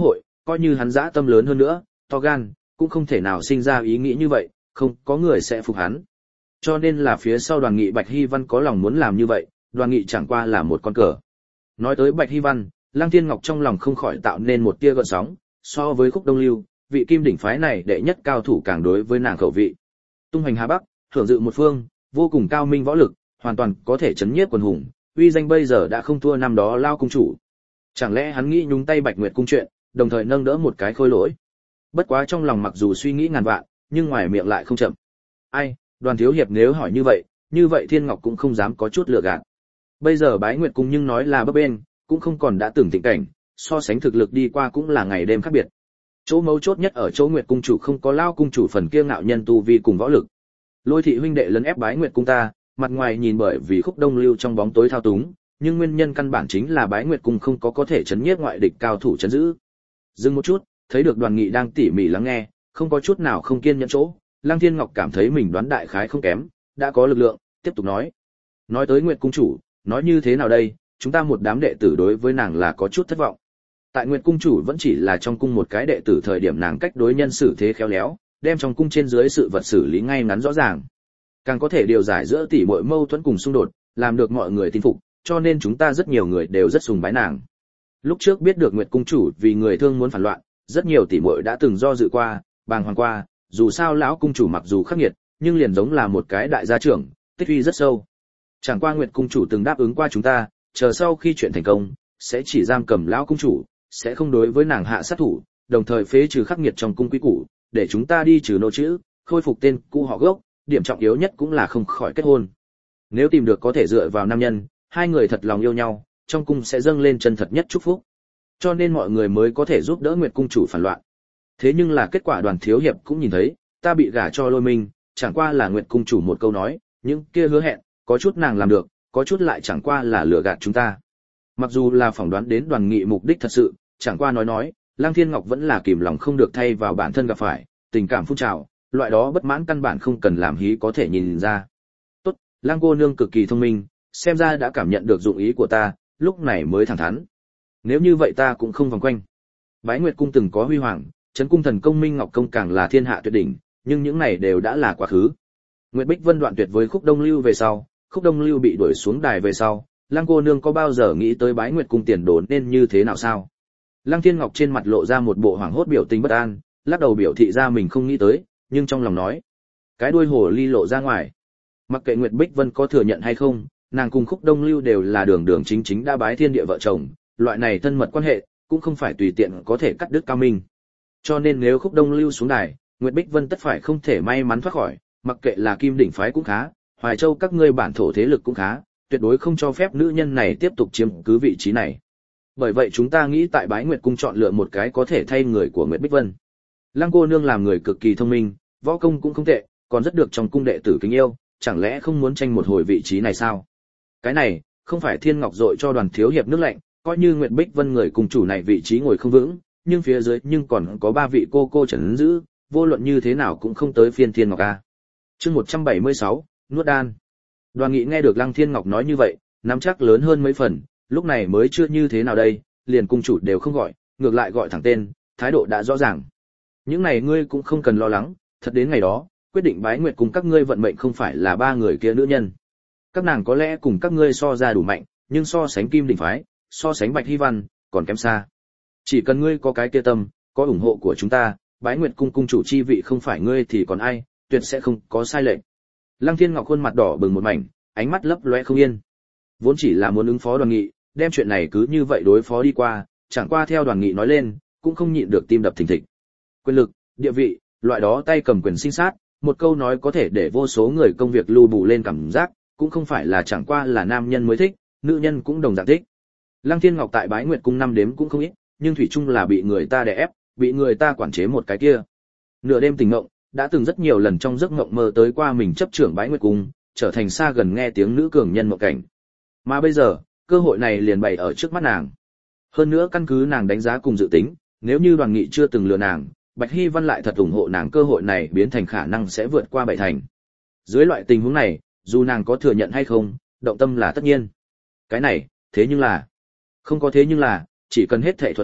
coi như hắn dã tâm lớn hơn nữa, to gan, cũng không thể nào sinh ra ý nghĩ như vậy, không có người sẽ phục hắn. Cho nên là phía sau Đoàn Nghị Bạch Hy Văn có lòng muốn làm như vậy, Đoàn Nghị chẳng qua là một con cờ. Nói tới Bạch Hy Văn, Lăng Thiên Ngọc trong lòng không khỏi tạo nên một tia gợn sóng, so với Khúc Đông Lưu, vị kim đỉnh phái này đệ nhất cao thủ càng đối với nàng khẩu vị. Tung hoành Hà Bắc, hưởng dự một phương, vô cùng cao minh võ lực, hoàn toàn có thể chấn nhiếp quần hùng, uy danh bây giờ đã không thua năm đó Lao cung chủ. Chẳng lẽ hắn nghĩ nhúng tay Bạch Nguyệt cung chuyện, đồng thời nâng đỡ một cái khôi lỗi? Bất quá trong lòng mặc dù suy nghĩ ngàn vạn, nhưng ngoài miệng lại không chậm. Ai, Đoàn thiếu hiệp nếu hỏi như vậy Thiên Ngọc cũng không dám có chút lựa gạt. Bây giờ Bái Nguyệt cung nhưng nói là bấp bênh, cũng không còn đã từng thịnh cảnh, so sánh thực lực đi qua cũng là ngày đêm khác biệt. Chỗ mấu chốt nhất ở chỗ Nguyệt cung chủ không có Lao cung chủ phần kia ngạo nhân tu vi cùng võ lực. Lôi thị huynh đệ lấn ép Bái Nguyệt cung ta, mặt ngoài nhìn bởi vì Khúc Đông Lưu trong bóng tối thao túng, nhưng nguyên nhân căn bản chính là Bái Nguyệt cung không có thể chấn nhiếp ngoại địch cao thủ chấn giữ. Dừng một chút, thấy được Đoàn Nghị đang tỉ mỉ lắng nghe, không có chút nào không kiên nhẫn chỗ, Lăng Thiên Ngọc cảm thấy mình đoán đại khái không kém, đã có lực lượng, tiếp tục nói. Nói tới Nguyệt cung chủ, nói như thế nào đây, chúng ta một đám đệ tử đối với nàng là có chút thất vọng. Tại Nguyệt cung chủ vẫn chỉ là trong cung một cái đệ tử, thời điểm nàng cách đối nhân xử thế khéo léo, đem trong cung trên dưới sự vật xử lý ngay ngắn rõ ràng, càng có thể điều giải giữa tỷ muội mâu thuẫn cùng xung đột, làm được mọi người tin phục, cho nên chúng ta rất nhiều người đều rất sùng bái nàng. Lúc trước biết được Nguyệt cung chủ vì người thương muốn phản loạn, rất nhiều tỷ muội đã từng do dự qua, bàng hoàng qua, dù sao lão cung chủ mặc dù khắc nghiệt, nhưng liền giống là một cái đại gia trưởng, tích uy rất sâu. Chẳng qua Nguyệt cung chủ từng đáp ứng qua chúng ta, chờ sau khi chuyện thành công, sẽ chỉ giam cầm lão cung chủ, sẽ không đối với nàng hạ sát thủ, đồng thời phế trừ khắc nghiệt trong cung quý củ, để chúng ta đi trừ nô chữ, khôi phục tên cũ họ gốc, điểm trọng yếu nhất cũng là không khỏi kết hôn. Nếu tìm được có thể dựa vào nam nhân, hai người thật lòng yêu nhau, trong cung sẽ dâng lên chân thật nhất chúc phúc. Cho nên mọi người mới có thể giúp đỡ Nguyệt cung chủ phản loạn. Thế nhưng là kết quả Đoàn thiếu hiệp cũng nhìn thấy, ta bị gả cho Lôi Minh, chẳng qua là Nguyệt cung chủ một câu nói, những kia hứa hẹn, có chút nàng làm được, có chút lại chẳng qua là lừa gạt chúng ta. Mặc dù là phỏng đoán đến Đoàn Nghị mục đích thật sự, chẳng qua nói, Lăng Thiên Ngọc vẫn là kìm lòng không được thay vào bản thân gặp phải, tình cảm phun trào, loại đó bất mãn căn bản không cần làm hí có thể nhìn ra. Tốt, Lăng cô nương cực kỳ thông minh, xem ra đã cảm nhận được dụng ý của ta, lúc này mới thẳng thắn. Nếu như vậy ta cũng không vòng quanh. Bái Nguyệt cung từng có huy hoàng, Trấn cung thần công Minh Ngọc công càng là thiên hạ tuyệt đỉnh, nhưng những này đều đã là quá khứ. Nguyệt Bích Vân đoạn tuyệt với Khúc Đông Lưu về sau, Khúc Đông Lưu bị đuổi xuống đài về sau, Lăng cô nương có bao giờ nghĩ tới Bái Nguyệt cung tiền đồ nên như thế nào sao? Lăng Thiên Ngọc trên mặt lộ ra một bộ hoảng hốt biểu tình bất an, lắc đầu biểu thị ra mình không nghĩ tới, nhưng trong lòng nói, cái đuôi hổ ly lộ ra ngoài. Mặc kệ Nguyệt Bích Vân có thừa nhận hay không, nàng cùng Khúc Đông Lưu đều là đường đường chính chính đã bái thiên địa vợ chồng, loại này thân mật quan hệ cũng không phải tùy tiện có thể cắt đứt cao minh. Cho nên nếu Khúc Đông Lưu xuống đài, Nguyệt Bích Vân tất phải không thể may mắn thoát khỏi, mặc kệ là Kim đỉnh phái cũng khá, Hoài Châu các ngươi bản thổ thế lực cũng khá, tuyệt đối không cho phép nữ nhân này tiếp tục chiếm cứ vị trí này. Bởi vậy chúng ta nghĩ tại Bái Nguyệt cung chọn lựa một cái có thể thay người của Nguyệt Bích Vân. Lăng cô nương làm người cực kỳ thông minh, võ công cũng không tệ, còn rất được trong cung đệ tử kính yêu, chẳng lẽ không muốn tranh một hồi vị trí này sao? Cái này, không phải Thiên Ngọc dội cho Đoàn thiếu hiệp nước lạnh, coi như Nguyệt Bích Vân người cùng chủ này vị trí ngồi không vững, nhưng phía dưới nhưng còn có 3 vị cô trấn giữ, vô luận như thế nào cũng không tới phiên Thiên Ngọc a. Chương 176, nuốt đan. Đoàn Nghị nghe được Lăng Thiên Ngọc nói như vậy, nắm chắc lớn hơn mấy phần, lúc này mới chưa như thế nào đây, liền cung chủ đều không gọi, ngược lại gọi thẳng tên, thái độ đã rõ ràng. Những này ngươi cũng không cần lo lắng, thật đến ngày đó, quyết định Bái Nguyệt cùng các ngươi vận mệnh không phải là 3 người kia nữ nhân. Các nàng có lẽ cùng các ngươi so ra đủ mạnh, nhưng so sánh Kim đỉnh phái, so sánh Bạch Hy Văn, còn kém xa. Chỉ cần ngươi có cái kia tâm, có ủng hộ của chúng ta, Bái Nguyệt cung cung chủ chi vị không phải ngươi thì còn ai, tuyệt sẽ không có sai lệch. Lăng Thiên Ngọc khuôn mặt đỏ bừng một mảnh, ánh mắt lấp lóe không yên. Vốn chỉ là muốn ứng phó Đoàn Nghị, đem chuyện này cứ như vậy đối phó đi qua, chẳng qua theo Đoàn Nghị nói lên, cũng không nhịn được tim đập thình thịch. Quyền lực, địa vị, loại đó tay cầm quyền sinh sát, một câu nói có thể để vô số người công việc lưu bù lên cảm giác, cũng không phải là chẳng qua là nam nhân mới thích, nữ nhân cũng đồng dạng thích. Lăng Thiên Ngọc tại Bái Nguyệt cung năm đếm cũng không ít, nhưng thủy chung là bị người ta đè ép, bị người ta quản chế một cái kia. Nửa đêm tỉnh ngộng, đã từng rất nhiều lần trong giấc mộng mơ tới qua mình chấp trưởng Bái Nguyệt cung, trở thành xa gần nghe tiếng nữ cường nhân mộng cảnh. Mà bây giờ, cơ hội này liền bày ở trước mắt nàng. Hơn nữa căn cứ nàng đánh giá cùng dự tính, nếu như Đoàn Nghị chưa từng lừa nàng, Bạch Hy Văn lại thật ủng hộ nàng, cơ hội này biến thành khả năng sẽ vượt qua 7 thành. Dưới loại tình huống này, dù nàng có thừa nhận hay không, động tâm là tất nhiên. Cái này, thế nhưng là, không có thế nhưng là, chỉ cần hết thảy thuận lợi,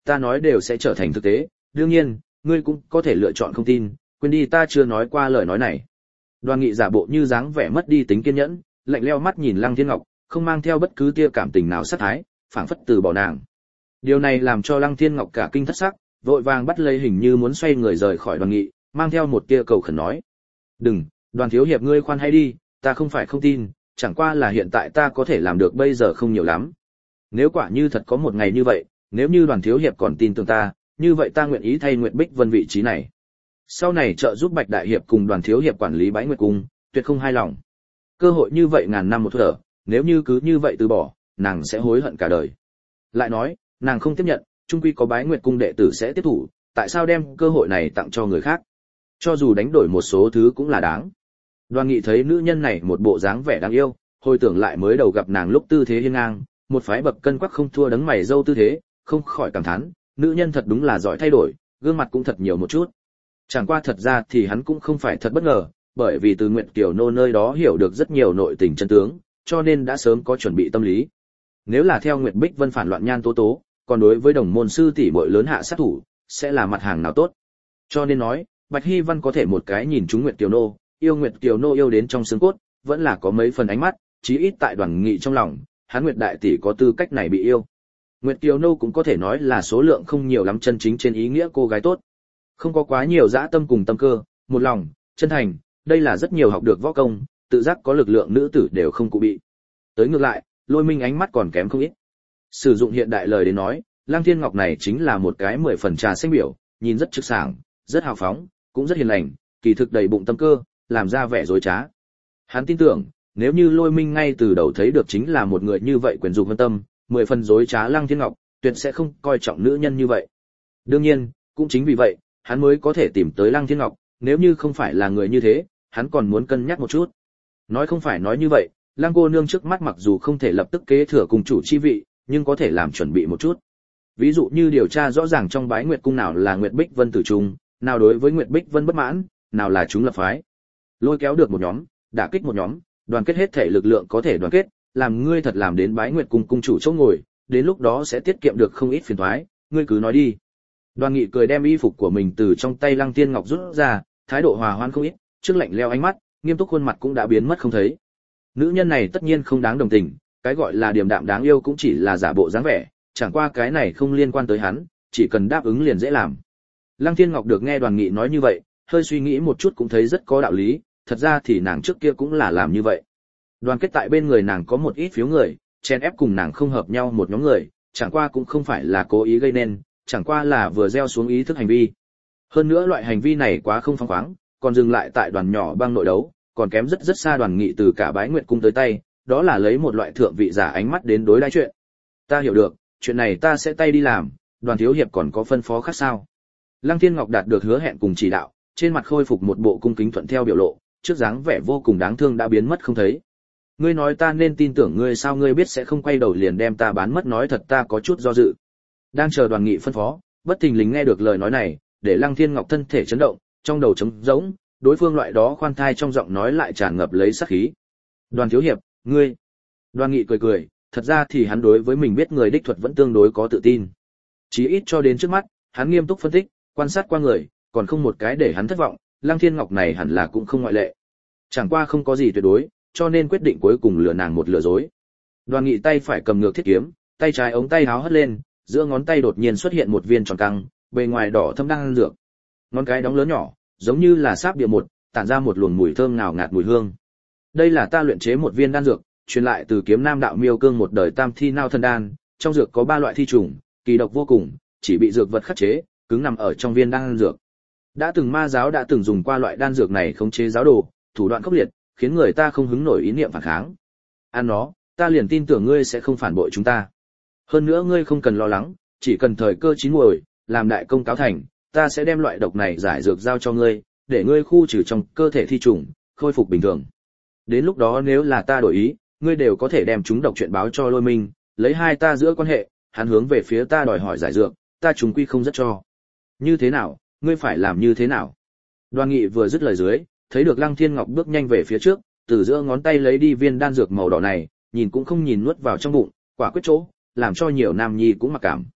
ta nói đều sẽ trở thành thực tế, đương nhiên, ngươi cũng có thể lựa chọn không tin, quên đi ta chưa nói qua lời nói này. Đoàn Nghị giả bộ như dáng vẻ mất đi tính kiên nhẫn, lạnh lẽo mắt nhìn Lăng Thiên Ngọc, không mang theo bất cứ tia cảm tình nào sát thái, phảng phất từ bỏ nàng. Điều này làm cho Lăng Thiên Ngọc cả kinh thất sắc, vội vàng bắt lấy hình như muốn xoay người rời khỏi Đoàn Nghị, mang theo một tia cầu khẩn nói: "Đừng, Đoàn thiếu hiệp ngươi khoan hay đi, ta không phải không tin, chẳng qua là hiện tại ta có thể làm được bây giờ không nhiều lắm. Nếu quả như thật có một ngày như vậy, nếu như Đoàn thiếu hiệp còn tin tưởng ta, như vậy ta nguyện ý thay Nguyệt Bích Vân vị trí này. Sau này trợ giúp Bạch đại hiệp cùng Đoàn thiếu hiệp quản lý Bái Nguyệt cung, tuyệt không hai lòng. Cơ hội như vậy ngàn năm một thở, nếu như cứ như vậy từ bỏ, nàng sẽ hối hận cả đời." Lại nói, nàng không tiếp nhận, chung quy có Bái Nguyệt cung đệ tử sẽ tiếp thủ, tại sao đem cơ hội này tặng cho người khác? Cho dù đánh đổi một số thứ cũng là đáng. Đoàn Nghị thấy nữ nhân này một bộ dáng vẻ đáng yêu, hồi tưởng lại mới đầu gặp nàng lúc tư thế hiên ngang, một phái bậc cân quắc không thua đấng mày râu tư thế, không khỏi cảm thán, nữ nhân thật đúng là giỏi thay đổi, gương mặt cũng thật nhiều một chút. Chẳng qua thật ra thì hắn cũng không phải thật bất ngờ, bởi vì từ Nguyệt Kiều Nô nơi đó hiểu được rất nhiều nội tình chân tướng, cho nên đã sớm có chuẩn bị tâm lý. Nếu là theo Nguyệt Bích Vân phản loạn Nhan Tố Tố, còn đối với đồng môn sư tỷ muội lớn hạ sát thủ, sẽ là mặt hàng nào tốt. Cho nên nói, Bạch Hy Văn có thể một cái nhìn trúng Nguyệt Kiều Nô, yêu Nguyệt Kiều Nô yêu đến trong xương cốt, vẫn là có mấy phần ánh mắt, chí ít tại Đoàn Nghị trong lòng, hắn Nguyệt đại tỷ có tư cách này bị yêu. Nguyệt Kiều Nô cũng có thể nói là số lượng không nhiều lắm chân chính trên ý nghĩa cô gái tốt. Không có quá nhiều dã tâm cùng tâm cơ, một lòng, chân thành, đây là rất nhiều học được võ công, tự giác có lực lượng nữ tử đều không cụ bị. Tới ngược lại, Lôi Minh ánh mắt còn kém không ít. Sử dụng hiện đại lời đến nói, Lăng Thiên Ngọc này chính là một cái 10 phần trà xanh biểu, nhìn rất trực sảng, rất hào phóng, cũng rất hiền lành, kỳ thực đầy bụng tâm cơ, làm ra vẻ dối trá. Hắn tin tưởng, nếu như Lôi Minh ngay từ đầu thấy được chính là một người như vậy quyền dục vân tâm, 10 phần dối trá Lăng Thiên Ngọc, tuyệt sẽ không coi trọng nữ nhân như vậy. Đương nhiên, cũng chính vì vậy, hắn mới có thể tìm tới Lăng Thiên Ngọc, nếu như không phải là người như thế, hắn còn muốn cân nhắc một chút. Nói không phải nói như vậy, Lăng cô nương trước mắt mặc dù không thể lập tức kế thừa cùng chủ chi vị, nhưng có thể làm chuẩn bị một chút. Ví dụ như điều tra rõ ràng trong Bái Nguyệt cung nào là Nguyệt Bích Vân tử trung, nào đối với Nguyệt Bích Vân bất mãn, nào là chúng lập phái. Lôi kéo được một nhóm, đả kích một nhóm, đoàn kết hết thể lực lượng có thể đoàn kết, làm ngươi thật làm đến Bái Nguyệt cung cung chủ chỗ ngồi, đến lúc đó sẽ tiết kiệm được không ít phiền toái, ngươi cứ nói đi. Đoàn Nghị cười đem y phục của mình từ trong tay Lăng Thiên Ngọc rút ra, thái độ hòa hoãn không ít, trước lạnh lẽo ánh mắt, nghiêm túc khuôn mặt cũng đã biến mất không thấy. Nữ nhân này tất nhiên không đáng đồng tình, cái gọi là điềm đạm đáng yêu cũng chỉ là giả bộ dáng vẻ, chẳng qua cái này không liên quan tới hắn, chỉ cần đáp ứng liền dễ làm. Lăng Thiên Ngọc được nghe Đoàn Nghị nói như vậy, hơi suy nghĩ một chút cũng thấy rất có đạo lý, thật ra thì nàng trước kia cũng là làm như vậy. Đoàn kết tại bên người nàng có một ít phiếu người, chen ép cùng nàng không hợp nhau một nhóm người, chẳng qua cũng không phải là cố ý gây nên, chẳng qua là vừa gieo xuống ý thức hành vi. Hơn nữa loại hành vi này quá không phóng khoáng, còn dừng lại tại đoàn nhỏ băng nội đấu, còn kém rất rất xa Đoàn Nghị từ cả Bái Nguyệt cung tới tay, đó là lấy một loại thượng vị giả ánh mắt đến đối đãi chuyện. Ta hiểu được, chuyện này ta sẽ tay đi làm, Đoàn thiếu hiệp còn có phân phó khác sao? Lăng Thiên Ngọc đạt được hứa hẹn cùng chỉ đạo, trên mặt khôi phục một bộ cung kính thuận theo biểu lộ, trước dáng vẻ vô cùng đáng thương đã biến mất không thấy. Ngươi nói ta nên tin tưởng ngươi sao, ngươi biết sẽ không quay đầu liền đem ta bán mất, nói thật ta có chút do dự. Đang chờ Đoàn Nghị phân phó, bất thình lình nghe được lời nói này, để Lăng Thiên Ngọc thân thể chấn động, trong đầu trống rỗng, đối phương loại đó khoan thai trong giọng nói lại tràn ngập lấy sát khí. Đoàn thiếu hiệp, ngươi. Đoàn Nghị cười cười, thật ra thì hắn đối với mình biết người đích thuật vẫn tương đối có tự tin. Chí ít cho đến trước mắt, hắn nghiêm túc phân tích, quan sát qua người, còn không một cái để hắn thất vọng, Lăng Thiên Ngọc này hẳn là cũng không ngoại lệ. Chẳng qua không có gì tuyệt đối, cho nên quyết định cuối cùng lừa nàng một lừa dối. Đoàn Nghị tay phải cầm ngược thiết kiếm, tay trái ống tay áo hất lên, giữa ngón tay đột nhiên xuất hiện một viên tròn căng, bề ngoài đỏ thâm đan dược. Ngón cái đóng lớn nhỏ, giống như là sáp địa một, tản ra một luồng mùi thơm ngào ngạt mùi hương. Đây là ta luyện chế một viên đan dược, truyền lại từ Kiếm Nam đạo Miêu Cương một đời Tam Thi Nao Thân đan, trong dược có 3 loại thi trùng, kỳ độc vô cùng, chỉ bị dược vật khắc chế, cứng nằm ở trong viên đan dược. Đã từng ma giáo đã từng dùng qua loại đan dược này khống chế giáo đồ, thủ đoạn khốc liệt, khiến người ta không hứng nổi ý niệm phản kháng. Ăn nó, ta liền tin tưởng ngươi sẽ không phản bội chúng ta. Hơn nữa ngươi không cần lo lắng, chỉ cần thời cơ chín muồi, làm đại công cáo thành, ta sẽ đem loại độc này giải dược giao cho ngươi, để ngươi khu trừ trong cơ thể thi trùng, khôi phục bình thường. Đến lúc đó nếu là ta đổi ý, ngươi đều có thể đem chúng độc chuyện báo cho Lôi Minh, lấy hai ta giữa quan hệ, hắn hướng về phía ta đòi hỏi giải dược, ta chúng quy không rất cho. Như thế nào, ngươi phải làm như thế nào? Đoàn Nghị vừa dứt lời dưới, thấy được Lăng Thiên Ngọc bước nhanh về phía trước, từ giữa ngón tay lấy đi viên đan dược màu đỏ này, nhìn cũng không nhìn nuốt vào trong bụng, quả quyết chỗ, làm cho nhiều nam nhi cũng mặc cảm.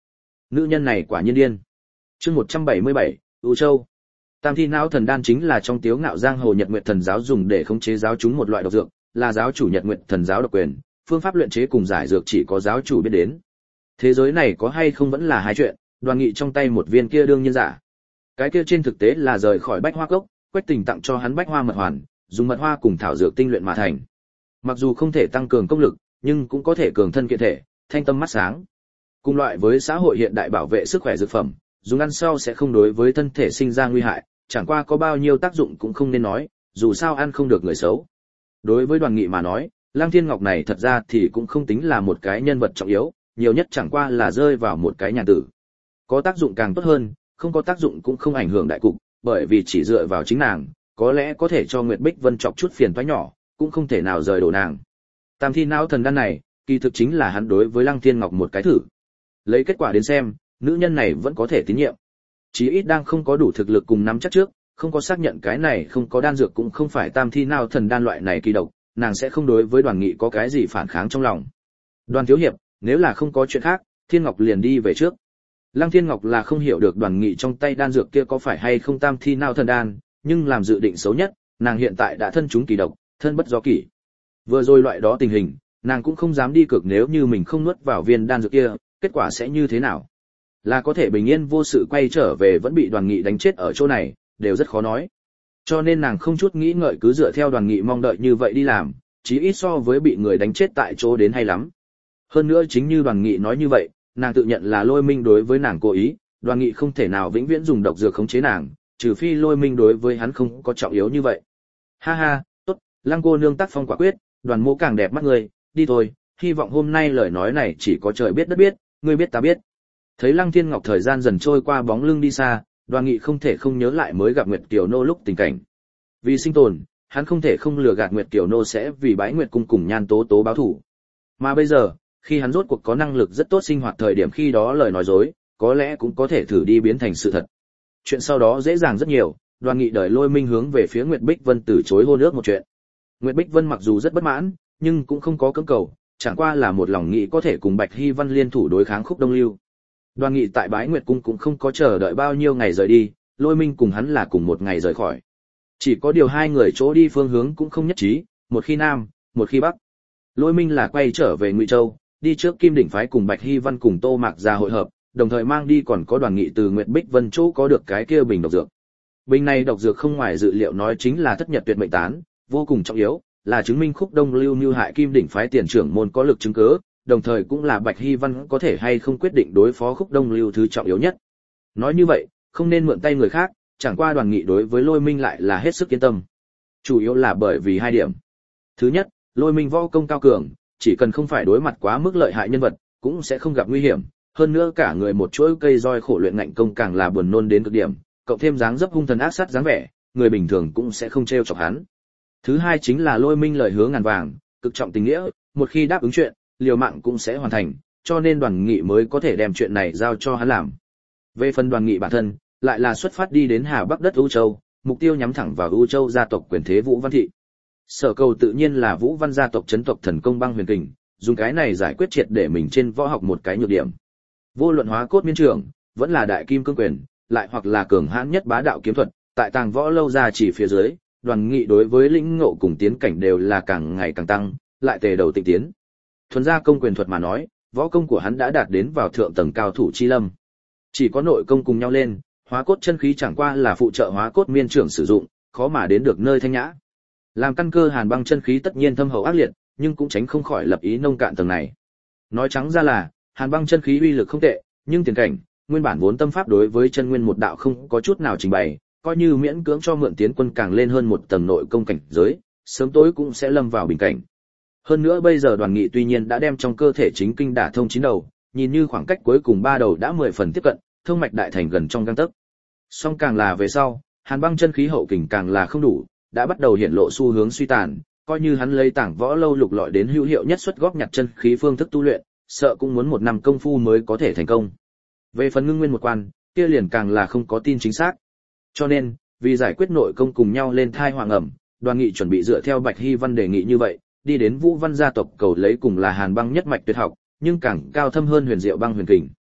Nữ nhân này quả nhiên điên. Chương 177, U Châu. Tam thi não thần đan chính là trong tiếu ngạo giang hồ Nhật Nguyệt Thần giáo dùng để khống chế giáo chúng một loại độc dược, là giáo chủ Nhật Nguyệt Thần giáo độc quyền, phương pháp luyện chế cùng giải dược chỉ có giáo chủ biết đến. Thế giới này có hay không vẫn là hai chuyện, Đoàn Nghị trong tay một viên kia đương nhiên giả. Cái kia trên thực tế là rời khỏi Bách Hoa Cốc, Quách Tình tặng cho hắn Bách Hoa mật hoàn, dùng mật hoa cùng thảo dược tinh luyện mà thành. Mặc dù không thể tăng cường công lực, nhưng cũng có thể cường thân kiện thể, thanh tâm mắt sáng. Cùng loại với xã hội hiện đại bảo vệ sức khỏe dược phẩm, dùng ăn sau sẽ không đối với thân thể sinh ra nguy hại, chẳng qua có bao nhiêu tác dụng cũng không nên nói, dù sao ăn không được người xấu. Đối với Đoàn Nghị mà nói, Lăng Thiên Ngọc này thật ra thì cũng không tính là một cái nhân vật trọng yếu, nhiều nhất chẳng qua là rơi vào một cái nhàn tử. Có tác dụng càng tốt hơn, không có tác dụng cũng không ảnh hưởng đại cục, bởi vì chỉ dựa vào chính nàng, có lẽ có thể cho Nguyệt Bích Vân chọc chút phiền toái nhỏ, cũng không thể nào rời đổ nàng. Tam thi não thần đan này, kỳ thực chính là hắn đối với Lăng Thiên Ngọc một cái thử. Lấy kết quả đến xem, nữ nhân này vẫn có thể tín nhiệm. Chí ít đang không có đủ thực lực cùng nắm chắc trước, không có xác nhận cái này không có đan dược cũng không phải tam thi não thần đan loại này kỳ độc, nàng sẽ không đối với Đoàn Nghị có cái gì phản kháng trong lòng. Đoàn thiếu hiệp, nếu là không có chuyện khác, Thiên Ngọc liền đi về trước. Lăng Thiên Ngọc là không hiểu được Đoàn Nghị trong tay đan dược kia có phải hay không tam thi não thần đan, nhưng làm dự định xấu nhất, nàng hiện tại đã thân chúng kỳ độc, thân bất do kỷ. Vừa rồi loại đó tình hình, nàng cũng không dám đi cược nếu như mình không nuốt vào viên đan dược kia, kết quả sẽ như thế nào. Là có thể bình yên vô sự quay trở về vẫn bị Đoàn Nghị đánh chết ở chỗ này, đều rất khó nói. Cho nên nàng không chút nghĩ ngợi cứ dựa theo Đoàn Nghị mong đợi như vậy đi làm, chí ít so với bị người đánh chết tại chỗ đến hay lắm. Hơn nữa chính như Đoàn Nghị nói như vậy, nàng tự nhận là Lôi Minh đối với nàng cố ý, Đoàn Nghị không thể nào vĩnh viễn dùng độc dược khống chế nàng, trừ phi Lôi Minh đối với hắn không có trọng yếu như vậy. Ha ha, tốt, Lăng cô nương tác phong quả quyết, Đoàn mỗ càng đẹp mắt người, đi thôi, hy vọng hôm nay lời nói này chỉ có trời biết đất biết, ngươi biết ta biết. Thấy Lăng Thiên Ngọc thời gian dần trôi qua bóng lưng đi xa, Đoàn Nghị không thể không nhớ lại mới gặp Nguyệt Kiều Nô lúc tình cảnh. Vì sinh tồn, hắn không thể không lừa gạt Nguyệt Kiều Nô sẽ vì Bái Nguyệt cung cùng Nhan Tố Tố báo thù. Mà bây giờ, khi hắn rốt cuộc có năng lực rất tốt sinh hoạt thời điểm khi đó lời nói dối, có lẽ cũng có thể thử đi biến thành sự thật. Chuyện sau đó dễ dàng rất nhiều, Đoàn Nghị đợi Lôi Minh hướng về phía Nguyệt Bích Vân từ chối hôn ước một chuyện. Nguyệt Bích Vân mặc dù rất bất mãn, nhưng cũng không có cưỡng cầu, chẳng qua là một lòng nghĩ có thể cùng Bạch Hy Văn liên thủ đối kháng Khúc Đông Lưu. Đoàn Nghị tại Bái Nguyệt cung cũng không có chờ đợi bao nhiêu ngày rời đi, Lôi Minh cùng hắn là cùng một ngày rời khỏi. Chỉ có điều hai người chỗ đi phương hướng cũng không nhất trí, một khi nam, một khi bắc. Lôi Minh là quay trở về Ngụy Châu, đi trước Kim Đỉnh phái cùng Bạch Hy Văn cùng Tô Mạc ra hội hợp, đồng thời mang đi còn có Đoàn Nghị từ Nguyệt Bích Vân chỗ có được cái kia bình độc dược. Bình này độc dược không ngoài dự liệu nói chính là thất nhật tuyệt mệnh tán, vô cùng trọng yếu, là chứng minh Khúc Đông Lưu mưu hại Kim Đỉnh phái tiền trưởng môn có lực chứng cứ, đồng thời cũng là Bạch Hy Văn có thể hay không quyết định đối phó Khúc Đông Lưu thứ trọng yếu nhất. Nói như vậy, không nên mượn tay người khác, chẳng qua Đoàn Nghị đối với Lôi Minh lại là hết sức yên tâm. Chủ yếu là bởi vì hai điểm. Thứ nhất, Lôi Minh võ công cao cường, chỉ cần không phải đối mặt quá mức lợi hại nhân vật, cũng sẽ không gặp nguy hiểm, hơn nữa cả người một chuỗi cây roi khổ luyện ngạnh công càng là buồn nôn đến cực điểm, cộng thêm dáng dấp hung thần ác sát dáng vẻ, người bình thường cũng sẽ không trêu chọc hắn. Thứ hai chính là Lôi Minh lời hứa ngàn vàng, cực trọng tình nghĩa, một khi đáp ứng chuyện, liều mạng cũng sẽ hoàn thành, cho nên Đoàn Nghị mới có thể đem chuyện này giao cho hắn làm. Về phần Đoàn Nghị bản thân, lại là xuất phát đi đến Hà Bắc đất U Châu, mục tiêu nhắm thẳng vào U Châu gia tộc quyền thế Vũ Văn thị. Sở cầu tự nhiên là Vũ Văn gia tộc chấn tộc thần công băng huyền kình, dùng cái này giải quyết triệt để mình trên võ học một cái nhược điểm. Vô luận hóa cốt miên trường, vẫn là đại kim cương quyền, lại hoặc là cường hãn nhất bá đạo kiếm thuật, tại Tàng Võ lâu ra chỉ phía dưới, Đoàn Nghị đối với lĩnh ngộ cùng tiến cảnh đều là càng ngày càng tăng, lại tề đầu tịnh tiến. Thuần gia công quyền thuật mà nói, võ công của hắn đã đạt đến vào thượng tầng cao thủ chi lâm. Chỉ có nội công cùng nhau lên, hóa cốt chân khí chẳng qua là phụ trợ hóa cốt miên trưởng sử dụng, khó mà đến được nơi thanh nhã. Làm căn cơ hàn băng chân khí tất nhiên thâm hậu ác liệt, nhưng cũng tránh không khỏi lập ý nông cạn tầng này. Nói trắng ra là, hàn băng chân khí uy lực không tệ, nhưng tiền cảnh, nguyên bản vốn tâm pháp đối với chân nguyên một đạo không có chút nào trình bày, coi như miễn cưỡng cho mượn tiến quân càng lên hơn một tầng nội công cảnh giới, sớm tối cũng sẽ lâm vào bình cảnh. Hơn nữa bây giờ Đoàn Nghị tuy nhiên đã đem trong cơ thể chính kinh đả thông 9 đầu, nhìn như khoảng cách cuối cùng 3 đầu đã 10 phần tiếp cận, thông mạch đại thành gần trong gang tấc. Song càng là về sau, hàn băng chân khí hậu kình càng là không đủ, đã bắt đầu hiện lộ xu hướng suy tàn, coi như hắn lấy Tảng Võ lâu lục lọi đến hữu hiệu nhất xuất góp nhặt chân khí phương thức tu luyện, sợ cũng muốn 1 năm công phu mới có thể thành công. Về phần ngưng nguyên một quan, kia liền càng là không có tin chính xác. Cho nên, vì giải quyết nội công cùng nhau lên thai hoàng ẩm, Đoàn Nghị chuẩn bị dựa theo Bạch Hy Văn đề nghị như vậy, đi đến Vũ Văn gia tộc cầu lấy cùng là hàn băng nhất mạch tuyệt học, nhưng càng cao thâm hơn huyền diệu băng huyền kình.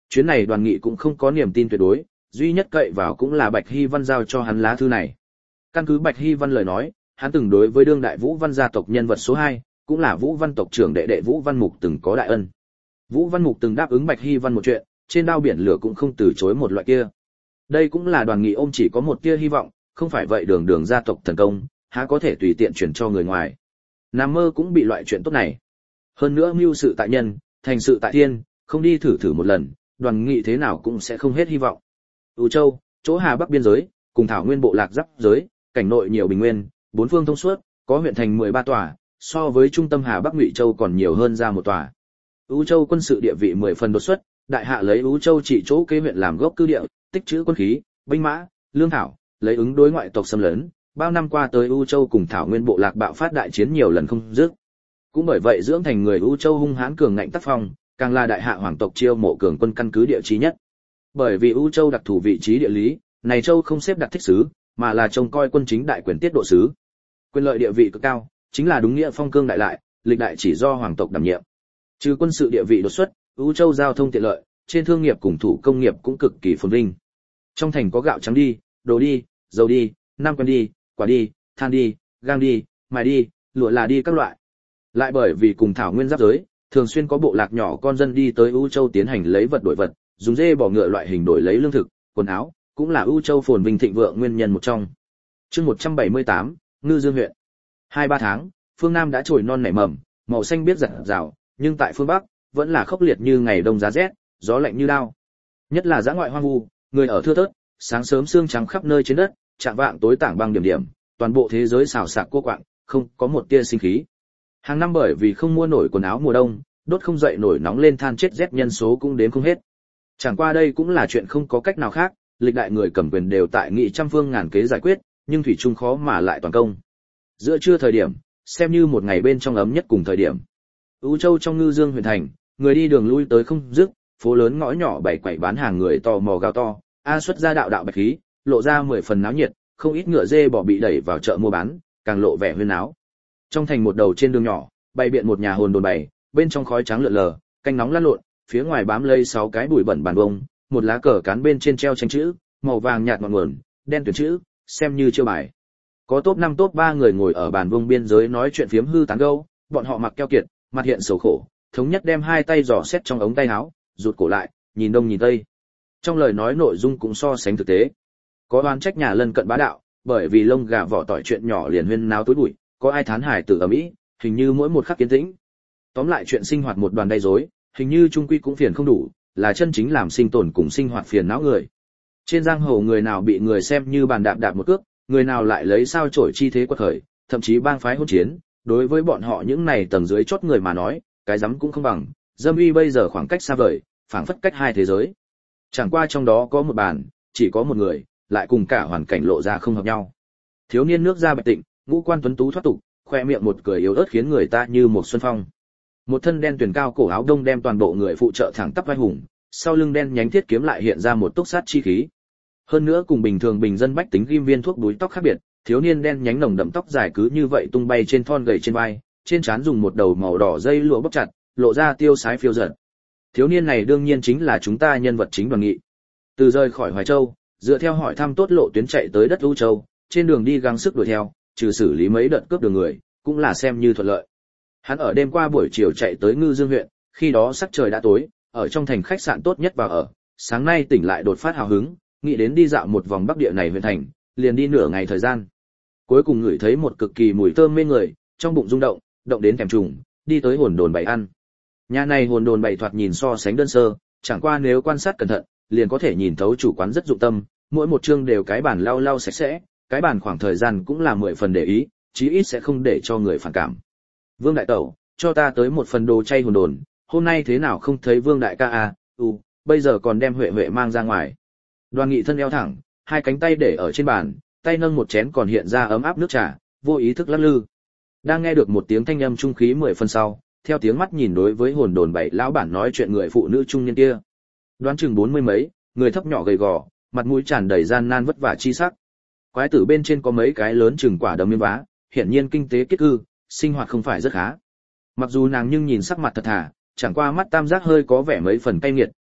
Chuyến này Đoàn Nghị cũng không có niềm tin tuyệt đối, duy nhất cậy vào cũng là Bạch Hy Văn giao cho hắn lá thư này. Căn cứ Bạch Hy Văn lời nói, hắn từng đối với đương đại Vũ Văn gia tộc nhân vật số 2, cũng là Vũ Văn tộc trưởng đệ đệ Vũ Văn Mục từng có đại ân. Vũ Văn Mục từng đáp ứng Bạch Hy Văn một chuyện, trên đao biển lửa cũng không từ chối một loại kia. Đây cũng là Đoàn Nghị ôm chỉ có một tia hy vọng, không phải vậy đường đường gia tộc thần công, há có thể tùy tiện chuyển cho người ngoài. Nam mơ cũng bị loại chuyện tốt này. Hơn nữa mưu sự tại nhân, thành sự tại thiên, không đi thử một lần, Đoàn Nghị thế nào cũng sẽ không hết hy vọng. U Châu, chỗ Hà Bắc biên giới, cùng Thảo Nguyên bộ lạc giáp giới, cảnh nội nhiều bình nguyên, bốn phương thông suốt, có huyện thành 13 tòa, so với trung tâm Hà Bắc Ngụy Châu còn nhiều hơn ra một tòa. U Châu quân sự địa vị 10 phần đột xuất, đại hạ lấy U Châu trị chỗ kế huyện làm gốc cư địa, tích trữ quân khí, binh mã, lương thảo, lấy ứng đối ngoại tộc xâm lấn, bao năm qua tới U Châu cùng Thảo Nguyên bộ lạc bạo phát đại chiến nhiều lần không dứt. Cũng bởi vậy dưỡng thành người U Châu hung hãn cường ngạnh tác phong, càng là đại hạ hoàng tộc chiêu mộ cường quân căn cứ địa chí nhất. Bởi vì U Châu đặc thù vị trí địa lý, này châu không xếp đặt thích sứ, mà là trông coi quân chính đại quyền tiết độ sứ. Quyền lợi địa vị cực cao, chính là đúng nghĩa phong cương đại lại, lịch đại chỉ do hoàng tộc đảm nhiệm. Trừ quân sự địa vị đột xuất, U Châu giao thông tiện lợi, trên thương nghiệp cùng thủ công nghiệp cũng cực kỳ phồn vinh. Trong thành có gạo trắng đi, đồ đi, dầu đi, nam quan đi, quả đi, than đi, gang đi, mài đi, lụa là đi các loại. Lại bởi vì cùng Thảo Nguyên giáp giới, thường xuyên có bộ lạc nhỏ con dân đi tới U Châu tiến hành lấy vật đổi vật, dùng dê bò ngựa loại hình đổi lấy lương thực, quần áo, cũng là U Châu phồn vinh thịnh vượng nguyên nhân một trong. Chương 178, Ngư Dương huyện. 2-3 tháng, phương Nam đã trồi non nảy mầm, màu xanh biếc rạng rào, nhưng tại phương Bắc vẫn là khốc liệt như ngày đông giá rét, gió lạnh như đao. Nhất là dã ngoại hoang vu, người ở thưa thớt, sáng sớm sương trắng khắp nơi trên đất, chạng vạng tối tảng băng điểm điểm, toàn bộ thế giới xào xạc cô quạng, không có một tia sinh khí. Hàng năm bởi vì không mua nổi quần áo mùa đông, đốt không dậy nổi nóng lên than chết rét nhân số cũng đếm không hết. Chẳng qua đây cũng là chuyện không có cách nào khác, lịch đại người cầm quyền đều tại nghị trăm phương ngàn kế giải quyết, nhưng thủy chung khó mà lại toàn công. Giữa trưa thời điểm, xem như một ngày bên trong ấm nhất cùng thời điểm. U Châu trong Ngư Dương huyện thành, người đi đường lui tới không dứt, phố lớn ngõ nhỏ bày quẩy bán hàng người tò mò gào to, a xuất ra đạo đạo bạch khí, lộ ra 10 phần náo nhiệt, không ít ngựa dê bò bị đẩy vào chợ mua bán, càng lộ vẻ huyên náo. Trong thành một đầu trên đường nhỏ, bày biện một nhà hồn đồn bày, bên trong khói trắng lượn lờ, canh nóng lăn lộn, phía ngoài bám lây 6 cái bụi bẩn bàn bông, một lá cờ cán bên trên treo tranh chữ, màu vàng nhạt ngọn nguồn, đen tuyển chữ, xem như chiêu bài. Có top 5 top 3 người ngồi ở bàn vuông biên giới nói chuyện phiếm hư tán gẫu, bọn họ mặc keo kiệt, mặt hiện sầu khổ, thống nhất đem hai tay giò xét trong ống tay áo, rụt cổ lại, nhìn đông nhìn tây. Trong lời nói nội dung cũng so sánh thực tế. Có oán trách nhà lân cận bá đạo, bởi vì lông gà vỏ tỏi chuyện nhỏ liền huyên náo tối bụi, có ai thán hải tử ầm ĩ, hình như mỗi một khắc kiến tĩnh. Tóm lại chuyện sinh hoạt một đoàn đầy rối, hình như trung quy cũng phiền không đủ, là chân chính làm sinh tồn cùng sinh hoạt phiền não người. Trên giang hồ người nào bị người xem như bàn đạp đạp một cước, người nào lại lấy sao chổi chi thế quật khởi, thậm chí bang phái hỗn chiến, đối với bọn họ những này tầng dưới chót người mà nói, cái dám cũng không bằng, dâm uy bây giờ khoảng cách xa vời, phảng phất cách hai thế giới. Chẳng qua trong đó có một bàn, chỉ có một người, lại cùng cả hoàn cảnh lộ ra không hợp nhau. Thiếu niên nước da bạch tịnh, ngũ quan tuấn tú thoát tục, khoe miệng một cười yếu ớt khiến người ta như một xuân phong. Một thân đen tuyền cao cổ áo đông đem toàn bộ người phụ trợ thẳng tắp vai hùng, sau lưng đen nhánh thiết kiếm lại hiện ra một túc sát chi khí. Hơn nữa cùng bình thường bình dân bách tính ghim viên thuốc đuối tóc khác biệt, thiếu niên đen nhánh nồng đậm tóc dài cứ như vậy tung bay trên thon gầy trên vai, trên trán dùng một đầu màu đỏ dây lụa bóc chặt, lộ ra tiêu sái phiêu dật. Thiếu niên này đương nhiên chính là chúng ta nhân vật chính Đoàn Nghị. Từ rời khỏi Hoài Châu, dựa theo hỏi thăm tốt lộ tuyến chạy tới đất U Châu, trên đường đi gắng sức đuổi theo, trừ xử lý mấy đợt cướp đường người, cũng là xem như thuận lợi. Hắn ở đêm qua buổi chiều chạy tới Ngư Dương huyện, khi đó sắc trời đã tối, ở trong thành khách sạn tốt nhất vào ở, sáng nay tỉnh lại đột phát hào hứng, nghĩ đến đi dạo một vòng bắc địa này huyện thành, liền đi nửa ngày thời gian. Cuối cùng ngửi thấy một cực kỳ mùi thơm mê người, trong bụng rung động, động đến thèm trùng, đi tới hồn đồn bày ăn. Nhà này hồn đồn bày thoạt nhìn so sánh đơn sơ, chẳng qua nếu quan sát cẩn thận, liền có thể nhìn thấu chủ quán rất dụng tâm, mỗi một chương đều cái bàn lau lau sạch sẽ, cái bàn khoảng thời gian cũng là 10 phần để ý, chí ít sẽ không để cho người phản cảm. Vương đại tẩu, cho ta tới một phần đồ chay hồn đồn, hôm nay thế nào không thấy Vương đại ca à, bây giờ còn đem Huệ Huệ mang ra ngoài. Đoàn Nghị thân eo thẳng, hai cánh tay để ở trên bàn, tay nâng một chén còn hiện ra ấm áp nước trà, vô ý thức lắc lư. Đang nghe được một tiếng thanh âm trung khí 10 phần sau, theo tiếng mắt nhìn đối với hồn đồn bảy lão bản nói chuyện người phụ nữ trung niên kia. Đoán chừng 40 mấy, người thấp nhỏ gầy gò, mặt mũi tràn đầy gian nan vất vả chi sắc. Quái tử bên trên có mấy cái lớn chừng quả đấm miếng vá, hiển nhiên kinh tế kiết cư, sinh hoạt không phải rất khá. Mặc dù nàng nhưng nhìn sắc mặt thật thà, chẳng qua mắt tam giác hơi có vẻ mấy phần cay nghiệt,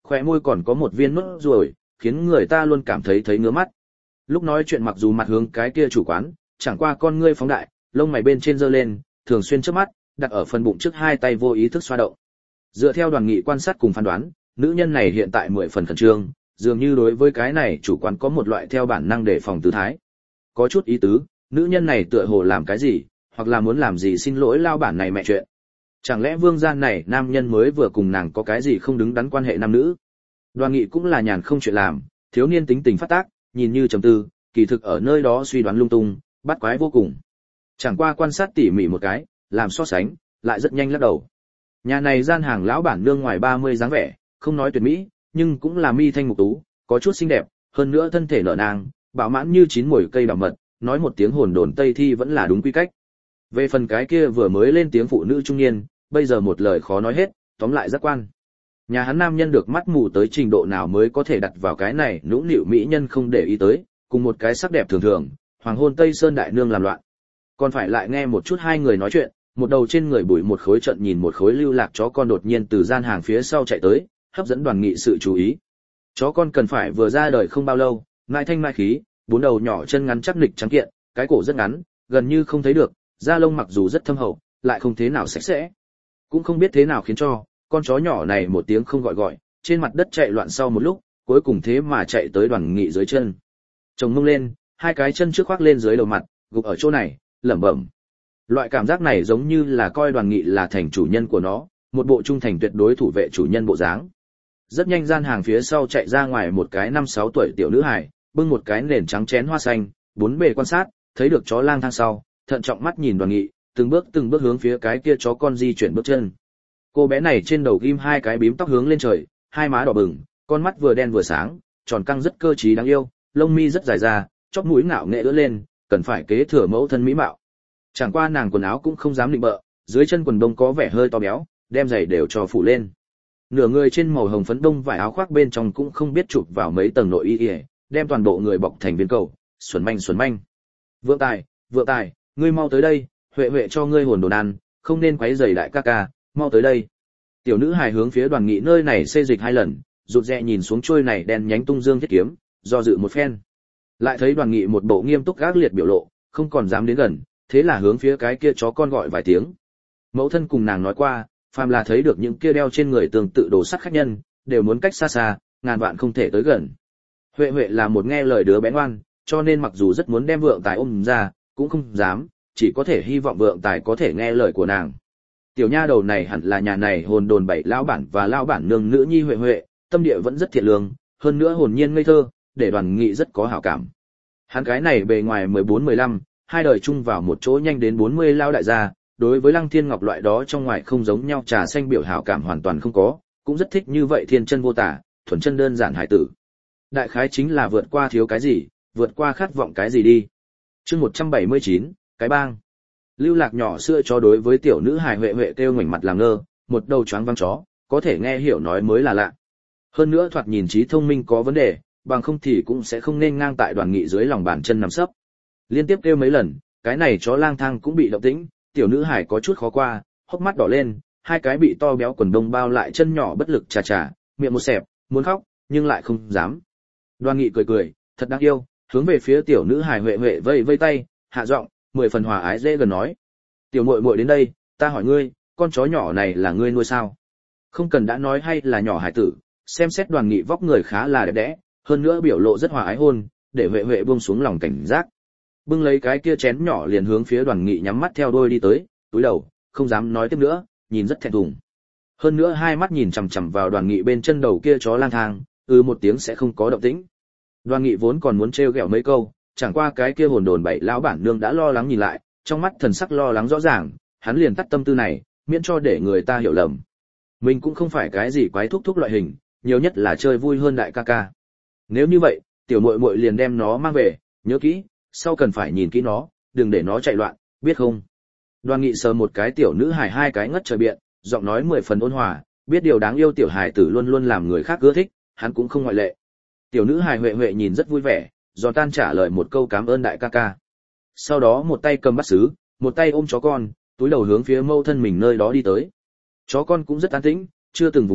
khóe môi còn có một viên nốt ruồi, khiến người ta luôn cảm thấy ngứa mắt. Lúc nói chuyện mặc dù mặt hướng cái kia chủ quán, chẳng qua con ngươi phóng đại, lông mày bên trên giơ lên, thường xuyên chớp mắt, đặt ở phần bụng trước, hai tay vô ý thức xoa động. Dựa theo Đoàn Nghị quan sát cùng phán đoán, nữ nhân này hiện tại 10 phần khẩn trương, dường như đối với cái này chủ quán có một loại theo bản năng để phòng tư thái. Có chút ý tứ, nữ nhân này tựa hồ làm cái gì, hoặc là muốn làm gì xin lỗi lao bản này mẹ chuyện. Chẳng lẽ Vương gia này nam nhân mới vừa cùng nàng có cái gì không đứng đắn quan hệ nam nữ? Đoàn Nghị cũng là nhàn không chuyện làm, thiếu niên tính tình phát tác, nhìn như trầm tư, kỳ thực ở nơi đó suy đoán lung tung, bắt quái vô cùng. Chẳng qua quan sát tỉ mỉ một cái, làm so sánh, lại rất nhanh lắc đầu. Nhà này gian hàng lão bản nương ngoài 30 dáng vẻ, không nói tuyệt mỹ, nhưng cũng là mi thanh mục tú, có chút xinh đẹp, hơn nữa thân thể nở nang, bảo mãn như chín mùi cây đào mật, nói một tiếng hồn đồn tây thi vẫn là đúng quy cách. Về phần cái kia vừa mới lên tiếng phụ nữ trung niên, bây giờ một lời khó nói hết, tóm lại giác quan. Nhà hắn nam nhân được mắt mù tới trình độ nào mới có thể đặt vào cái này nũng nịu mỹ nhân không để ý tới, cùng một cái sắc đẹp thường thường, hoàng hôn Tây Sơn đại nương làm loạn. Còn phải lại nghe một chút hai người nói chuyện, một đầu trên người bụi một khối trận nhìn một khối lưu lạc chó con đột nhiên từ gian hàng phía sau chạy tới, hấp dẫn Đoàn Nghị sự chú ý. Chó con cần phải vừa ra đời không bao lâu, mai thanh mai khí, bốn đầu nhỏ chân ngắn chắc nịch trắng kiện, cái cổ rất ngắn, gần như không thấy được, da lông mặc dù rất thâm hậu, lại không thế nào sạch sẽ. Cũng không biết thế nào khiến cho con chó nhỏ này một tiếng không gọi gọi, trên mặt đất chạy loạn sau một lúc, cuối cùng thế mà chạy tới Đoàn Nghị dưới chân. Chồng mông lên, hai cái chân trước khoác lên dưới đầu mặt, gục ở chỗ này, lẩm bẩm. Loại cảm giác này giống như là coi Đoàn Nghị là thành chủ nhân của nó, một bộ trung thành tuyệt đối thủ vệ chủ nhân bộ dáng. Rất nhanh gian hàng phía sau chạy ra ngoài một cái 5-6 tuổi tiểu nữ hài, bưng một cái nền trắng chén hoa xanh, bốn bề quan sát, thấy được chó lang thang sau, thận trọng mắt nhìn Đoàn Nghị, từng bước hướng phía cái kia chó con di chuyển bước chân. Cô bé này trên đầu ghim hai cái bím tóc hướng lên trời, hai má đỏ bừng, con mắt vừa đen vừa sáng, tròn căng rất cơ trí đáng yêu, lông mi rất dài ra, chóp mũi ngạo nghệ ưỡn lên, cần phải kế thừa mẫu thân mỹ mạo. Chẳng qua nàng quần áo cũng không dám định bợ, dưới chân quần đông có vẻ hơi to béo, đem giày đều cho phủ lên. Nửa người trên màu hồng phấn đông vải áo khoác bên trong cũng không biết chụp vào mấy tầng nội y, đem toàn bộ người bọc thành viên cầu, xuẩn manh. Vượng Tài, ngươi mau tới đây, Huệ Huệ cho ngươi hồn đồn ăn, không nên quấy rầy đại ca ca, mau tới đây. Tiểu nữ hài hướng phía Đoàn Nghị nơi này xê dịch 2 lần, rụt rè nhìn xuống trôi này đen nhánh tung dương thiết kiếm, do dự một phen. Lại thấy Đoàn Nghị một bộ nghiêm túc gác liệt biểu lộ, không còn dám đến gần, thế là hướng phía cái kia chó con gọi vài tiếng. Mẫu thân cùng nàng nói qua, phàm là thấy được những kia đeo trên người tương tự đồ sắt khách nhân, đều muốn cách xa xa, ngàn vạn không thể tới gần. Huệ Huệ là một nghe lời đứa bé ngoan, cho nên mặc dù rất muốn đem Vượng Tài ôm ra, cũng không dám, chỉ có thể hy vọng Vượng Tài có thể nghe lời của nàng. Tiểu nha đầu này hẳn là nhà này hồn đồn 7 lão bản và lão bản nương nữ nhi Huệ Huệ, tâm địa vẫn rất thiện lương, hơn nữa hồn nhiên ngây thơ, để Đoàn Nghị rất có hảo cảm. Hắn cái này bề ngoài 14-15, hai đời chung vào một chỗ nhanh đến 40 lao đại gia, đối với Lăng Thiên Ngọc loại đó trong ngoài không giống nhau trà xanh biểu hảo cảm hoàn toàn không có, cũng rất thích như vậy thiên chân vô tả, thuần chân đơn giản hải tử. Đại khái chính là vượt qua thiếu cái gì, vượt qua khát vọng cái gì đi. Chương 179, cái bang. Lưu Lạc nhỏ xưa cho đối với tiểu nữ hài Huệ Huệ kêu ngoảnh mặt làm ngơ, một đầu choáng váng chó, có thể nghe hiểu nói mới là lạ. Hơn nữa thoạt nhìn trí thông minh có vấn đề, bằng không thì cũng sẽ không nên ngang tại Đoàn Nghị dưới lòng bàn chân nằm sấp. Liên tiếp kêu mấy lần, cái này chó lang thang cũng bị động tĩnh, tiểu nữ hài có chút khó qua, hốc mắt đỏ lên, hai cái bị to béo quần đông bao lại chân nhỏ bất lực chà, miệng một xẹp, muốn khóc, nhưng lại không dám. Đoàn Nghị cười, thật đáng yêu, hướng về phía tiểu nữ hài Huệ Huệ vây tay, hạ giọng, 10 phần hòa ái dễ gần nói. Tiểu muội muội đến đây, ta hỏi ngươi, con chó nhỏ này là ngươi nuôi sao? Không cần đã nói hay là nhỏ hải tử, xem xét Đoàn Nghị vóc người khá là đẹp đẽ, hơn nữa biểu lộ rất hòa ái hôn, để Huệ Huệ buông xuống lòng cảnh giác. Bưng lấy cái kia chén nhỏ liền hướng phía Đoàn Nghị nhắm mắt theo đôi đi tới, túi đầu, không dám nói tiếp nữa, nhìn rất thẹn thùng. Hơn nữa hai mắt nhìn chằm chằm vào Đoàn Nghị bên chân đầu kia chó lang thang, một tiếng sẽ không có động tĩnh. Đoàn Nghị vốn còn muốn trêu ghẹo mấy câu, chẳng qua cái kia hồn đồn 7 lão bản nương đã lo lắng nhìn lại, trong mắt thần sắc lo lắng rõ ràng, hắn liền tắt tâm tư này, miễn cho để người ta hiểu lầm. Mình cũng không phải cái gì quái thúc loại hình, nhiều nhất là chơi vui hơn đại ca ca. Nếu như vậy, tiểu muội muội liền đem nó mang về, nhớ kỹ, sau cần phải nhìn kỹ nó, đừng để nó chạy loạn, biết không? Đoàn Nghị sờ một cái tiểu nữ hài hai cái ngất trời biện, giọng nói 10 phần ôn hòa, biết điều đáng yêu tiểu hài tử luôn luôn làm người khác ưa thích, hắn cũng không ngoại lệ. Tiểu nữ hài Huệ Huệ nhìn rất vui vẻ, giòn tan trả lời một câu cảm ơn đại ca ca. Sau đó một tay cầm bát sứ, một tay ôm chó con, túi đầu hướng phía mâu thân mình nơi đó đi tới. Chó con cũng rất an tĩnh, chưa từng vùng ấy,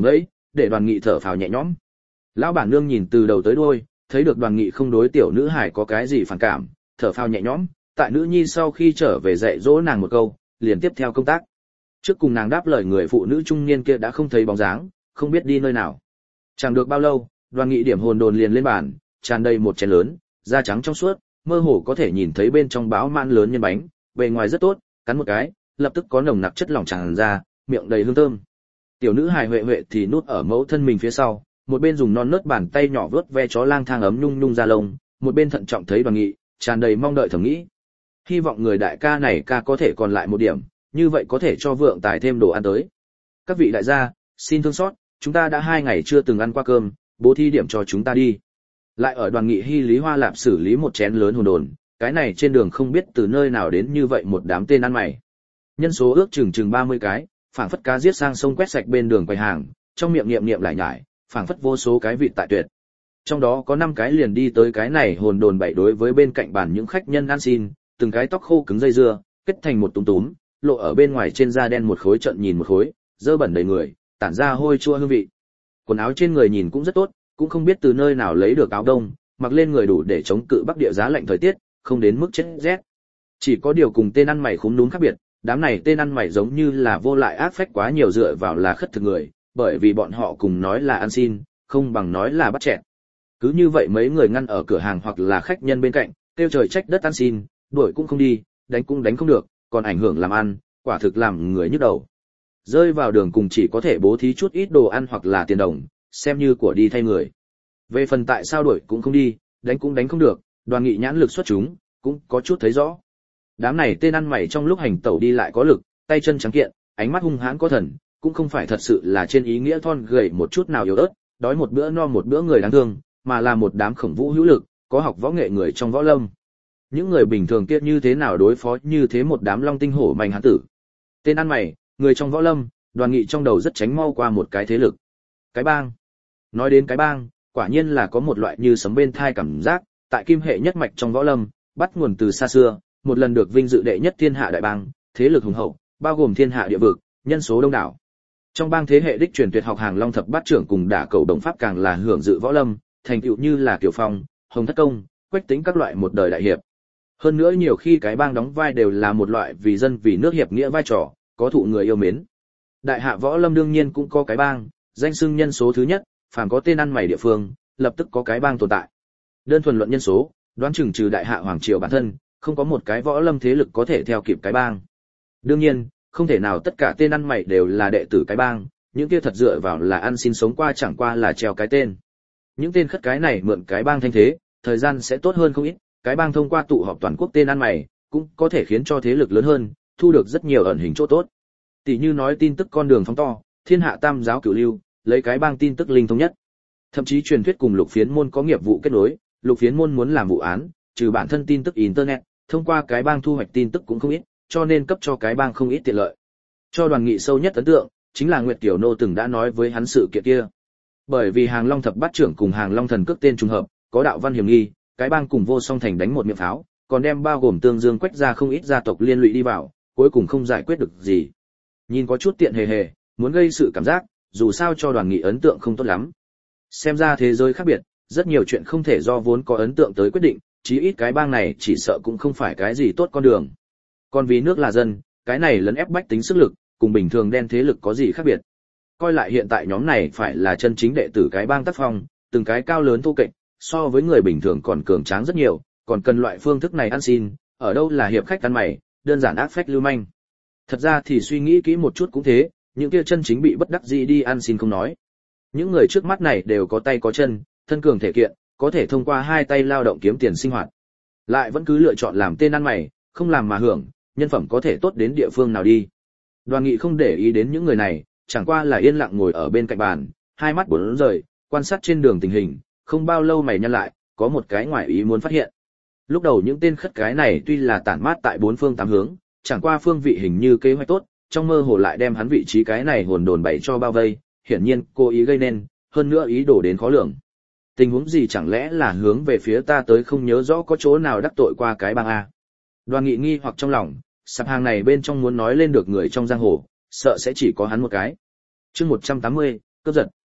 để Đoàn Nghị thở phào nhẹ nhõm. Lão bản nương nhìn từ đầu tới đuôi, thấy được Đoàn Nghị không đối tiểu nữ hài có cái gì phản cảm, thở phào nhẹ nhõm, tại nữ nhi sau khi trở về dạy dỗ nàng một câu, liền tiếp theo công tác. Trước cùng nàng đáp lời người phụ nữ trung niên kia đã không thấy bóng dáng, không biết đi nơi nào. Chẳng được bao lâu, Đoàn Nghị điểm hồn đồn liền lên bàn, tràn đầy một chén lớn, da trắng trong suốt, mơ hồ có thể nhìn thấy bên trong báo mãn lớn nhân bánh, bề ngoài rất tốt, cắn một cái, lập tức có nồng nặc chất lỏng tràn ra, miệng đầy hương thơm. Tiểu nữ hài Huệ Huệ thì núp ở mẫu thân mình phía sau, một bên dùng non nớt bàn tay nhỏ vớt ve chó lang thang ấm nhung nhung da lông, một bên thận trọng thấy Đoàn Nghị, tràn đầy mong đợi thầm nghĩ. Hy vọng người đại ca này ca có thể còn lại một điểm, như vậy có thể cho vượng tài thêm đồ ăn tới. Các vị đại gia, xin thương xót, chúng ta đã 2 ngày chưa từng ăn qua cơm, bố thí điểm cho chúng ta đi. Lại ở Đoàn Nghị hy lý hoa lạp xử lý một chén lớn hồn đồn, cái này trên đường không biết từ nơi nào đến như vậy một đám tên ăn mày. Nhân số ước chừng 30 cái, phảng phất cá giết sang sông quét sạch bên đường quầy hàng, trong miệng niệm niệm lại nhải, phảng phất vô số cái vịt tại tuyệt. Trong đó có 5 cái liền đi tới cái này hồn đồn bảy đối với bên cạnh bàn những khách nhân ăn xin, từng cái tóc khô cứng dây dưa, kết thành một túm túm, lộ ở bên ngoài trên da đen một khối trận nhìn một khối, dơ bẩn đầy người, tản ra hôi chua hương vị. Quần áo trên người nhìn cũng rất tốt, cũng không biết từ nơi nào lấy được áo đông, mặc lên người đủ để chống cự bắc địa giá lạnh thời tiết, không đến mức chết rét. Chỉ có điều cùng tên ăn mày khúm núm khác biệt, đám này tên ăn mày giống như là vô lại ác phách quá nhiều dựa vào là khất thực người, bởi vì bọn họ cùng nói là ăn xin, không bằng nói là bắt chẹt. Cứ như vậy mấy người ngăn ở cửa hàng hoặc là khách nhân bên cạnh, kêu trời trách đất ăn xin, đuổi cũng không đi, đánh cũng đánh không được, còn ảnh hưởng làm ăn, quả thực làm người nhức đầu. Rơi vào đường cùng chỉ có thể bố thí chút ít đồ ăn hoặc là tiền đồng, xem như của đi thay người. Về phần tại sao đuổi cũng không đi, đánh cũng đánh không được, Đoàn Nghị nhãn lực xuất chúng, cũng có chút thấy rõ. Đám này tên ăn mày trong lúc hành tẩu đi lại có lực, tay chân trắng kiện, ánh mắt hung hãn có thần, cũng không phải thật sự là trên ý nghĩa thon gầy một chút nào yếu ớt, đói một bữa no một bữa người đáng thương, mà là một đám khổng vũ hữu lực, có học võ nghệ người trong võ lâm. Những người bình thường kia như thế nào đối phó như thế một đám long tinh hổ manh hán tử. Tên ăn mày, người trong võ lâm, Đoàn Nghị trong đầu rất tránh mau qua một cái thế lực. Cái bang. Nói đến cái bang, quả nhiên là có một loại như sấm bên thai cảm giác, tại kim hệ nhất mạch trong võ lâm, bắt nguồn từ xa xưa, một lần được vinh dự đệ nhất thiên hạ đại bang, thế lực hùng hậu, bao gồm thiên hạ địa vực, nhân số đông đảo. Trong bang thế hệ đích truyền tuyệt học hàng long thập bát trưởng cùng đả cầu đồng pháp càng là hưởng dự võ lâm, thành tựu như là Kiều Phong, Hồng Thất Công, Quách Tĩnh các loại một đời đại hiệp. Hơn nữa nhiều khi cái bang đóng vai đều là một loại vì dân vì nước hiệp nghĩa vai trò, có thụ người yêu mến. Đại hạ võ lâm đương nhiên cũng có cái bang, danh xưng nhân số thứ nhất, phàm có tên ăn mày địa phương, lập tức có cái bang tồn tại. Đơn thuần luận nhân số, đoán chừng trừ đại hạ hoàng triều bản thân, không có một cái võ lâm thế lực có thể theo kịp cái bang. Đương nhiên, không thể nào tất cả tên ăn mày đều là đệ tử cái bang, những kia thật dựa vào là ăn xin sống qua chẳng qua là treo cái tên. Những tên khất cái này mượn cái bang thanh thế, thời gian sẽ tốt hơn không ít, cái bang thông qua tụ họp toàn quốc tên ăn mày, cũng có thể khiến cho thế lực lớn hơn, thu được rất nhiều ẩn hình chỗ tốt. Tỷ như nói tin tức con đường phóng to, thiên hạ tam giáo cửu lưu, lấy cái bang tin tức linh thông nhất. Thậm chí truyền thuyết cùng Lục Phiến môn có nghiệp vụ kết nối, Lục Phiến môn muốn làm vụ án, trừ bản thân tin tức internet, thông qua cái bang thu hoạch tin tức cũng không ít, cho nên cấp cho cái bang không ít tiện lợi. Cho Đoàn Nghị sâu nhất ấn tượng, chính là Nguyệt Tiểu Nô từng đã nói với hắn sự kiện kia. Bởi vì Hàng Long thập bát trưởng cùng Hàng Long thần cước tên trùng hợp, có đạo văn hiểm nghi, cái bang cùng Vô Song Thành đánh một miệng pháo, còn đem bao gồm Tương Dương Quách ra không ít gia tộc liên lụy đi vào, cuối cùng không giải quyết được gì. Nhìn có chút tiện hề hề, muốn gây sự cảm giác, dù sao cho Đoàn Nghị ấn tượng không tốt lắm. Xem ra thế giới khác biệt, rất nhiều chuyện không thể do vốn có ấn tượng tới quyết định, chí ít cái bang này chỉ sợ cũng không phải cái gì tốt con đường. Còn vì nước là dân, cái này lấn ép bách tính sức lực, cùng bình thường đen thế lực có gì khác biệt. Coi lại hiện tại nhóm này phải là chân chính đệ tử cái bang tác phong, từng cái cao lớn thô kệch, so với người bình thường còn cường tráng rất nhiều, còn cần loại phương thức này ăn xin, ở đâu là hiệp khách ăn mày, đơn giản ác phách lưu manh. Thật ra thì suy nghĩ kỹ một chút cũng thế, những kia chân chính bị bất đắc dĩ đi ăn xin không nói. Những người trước mắt này đều có tay có chân, thân cường thể kiện, có thể thông qua hai tay lao động kiếm tiền sinh hoạt. Lại vẫn cứ lựa chọn làm tên ăn mày, không làm mà hưởng, nhân phẩm có thể tốt đến địa phương nào đi. Đoàn Nghị không để ý đến những người này, chẳng qua là yên lặng ngồi ở bên cạnh bàn, hai mắt bốn rời, quan sát trên đường tình hình, không bao lâu mày nhăn lại, có một cái ngoại ý muốn phát hiện. Lúc đầu những tên khất cái này tuy là tản mát tại bốn phương tám hướng, chẳng qua phương vị hình như kế hoạch tốt, trong mơ hồ lại đem hắn vị trí cái này hồn đồn bày cho bao vây, hiển nhiên cố ý gây nên, hơn nữa ý đồ đến khó lường. Tình huống gì chẳng lẽ là hướng về phía ta tới không nhớ rõ có chỗ nào đắc tội qua cái bang a. Đoàn Nghị nghi hoặc trong lòng, sạp hàng này bên trong muốn nói lên được người trong giang hồ, sợ sẽ chỉ có hắn một cái. Chương 180, cướp giật.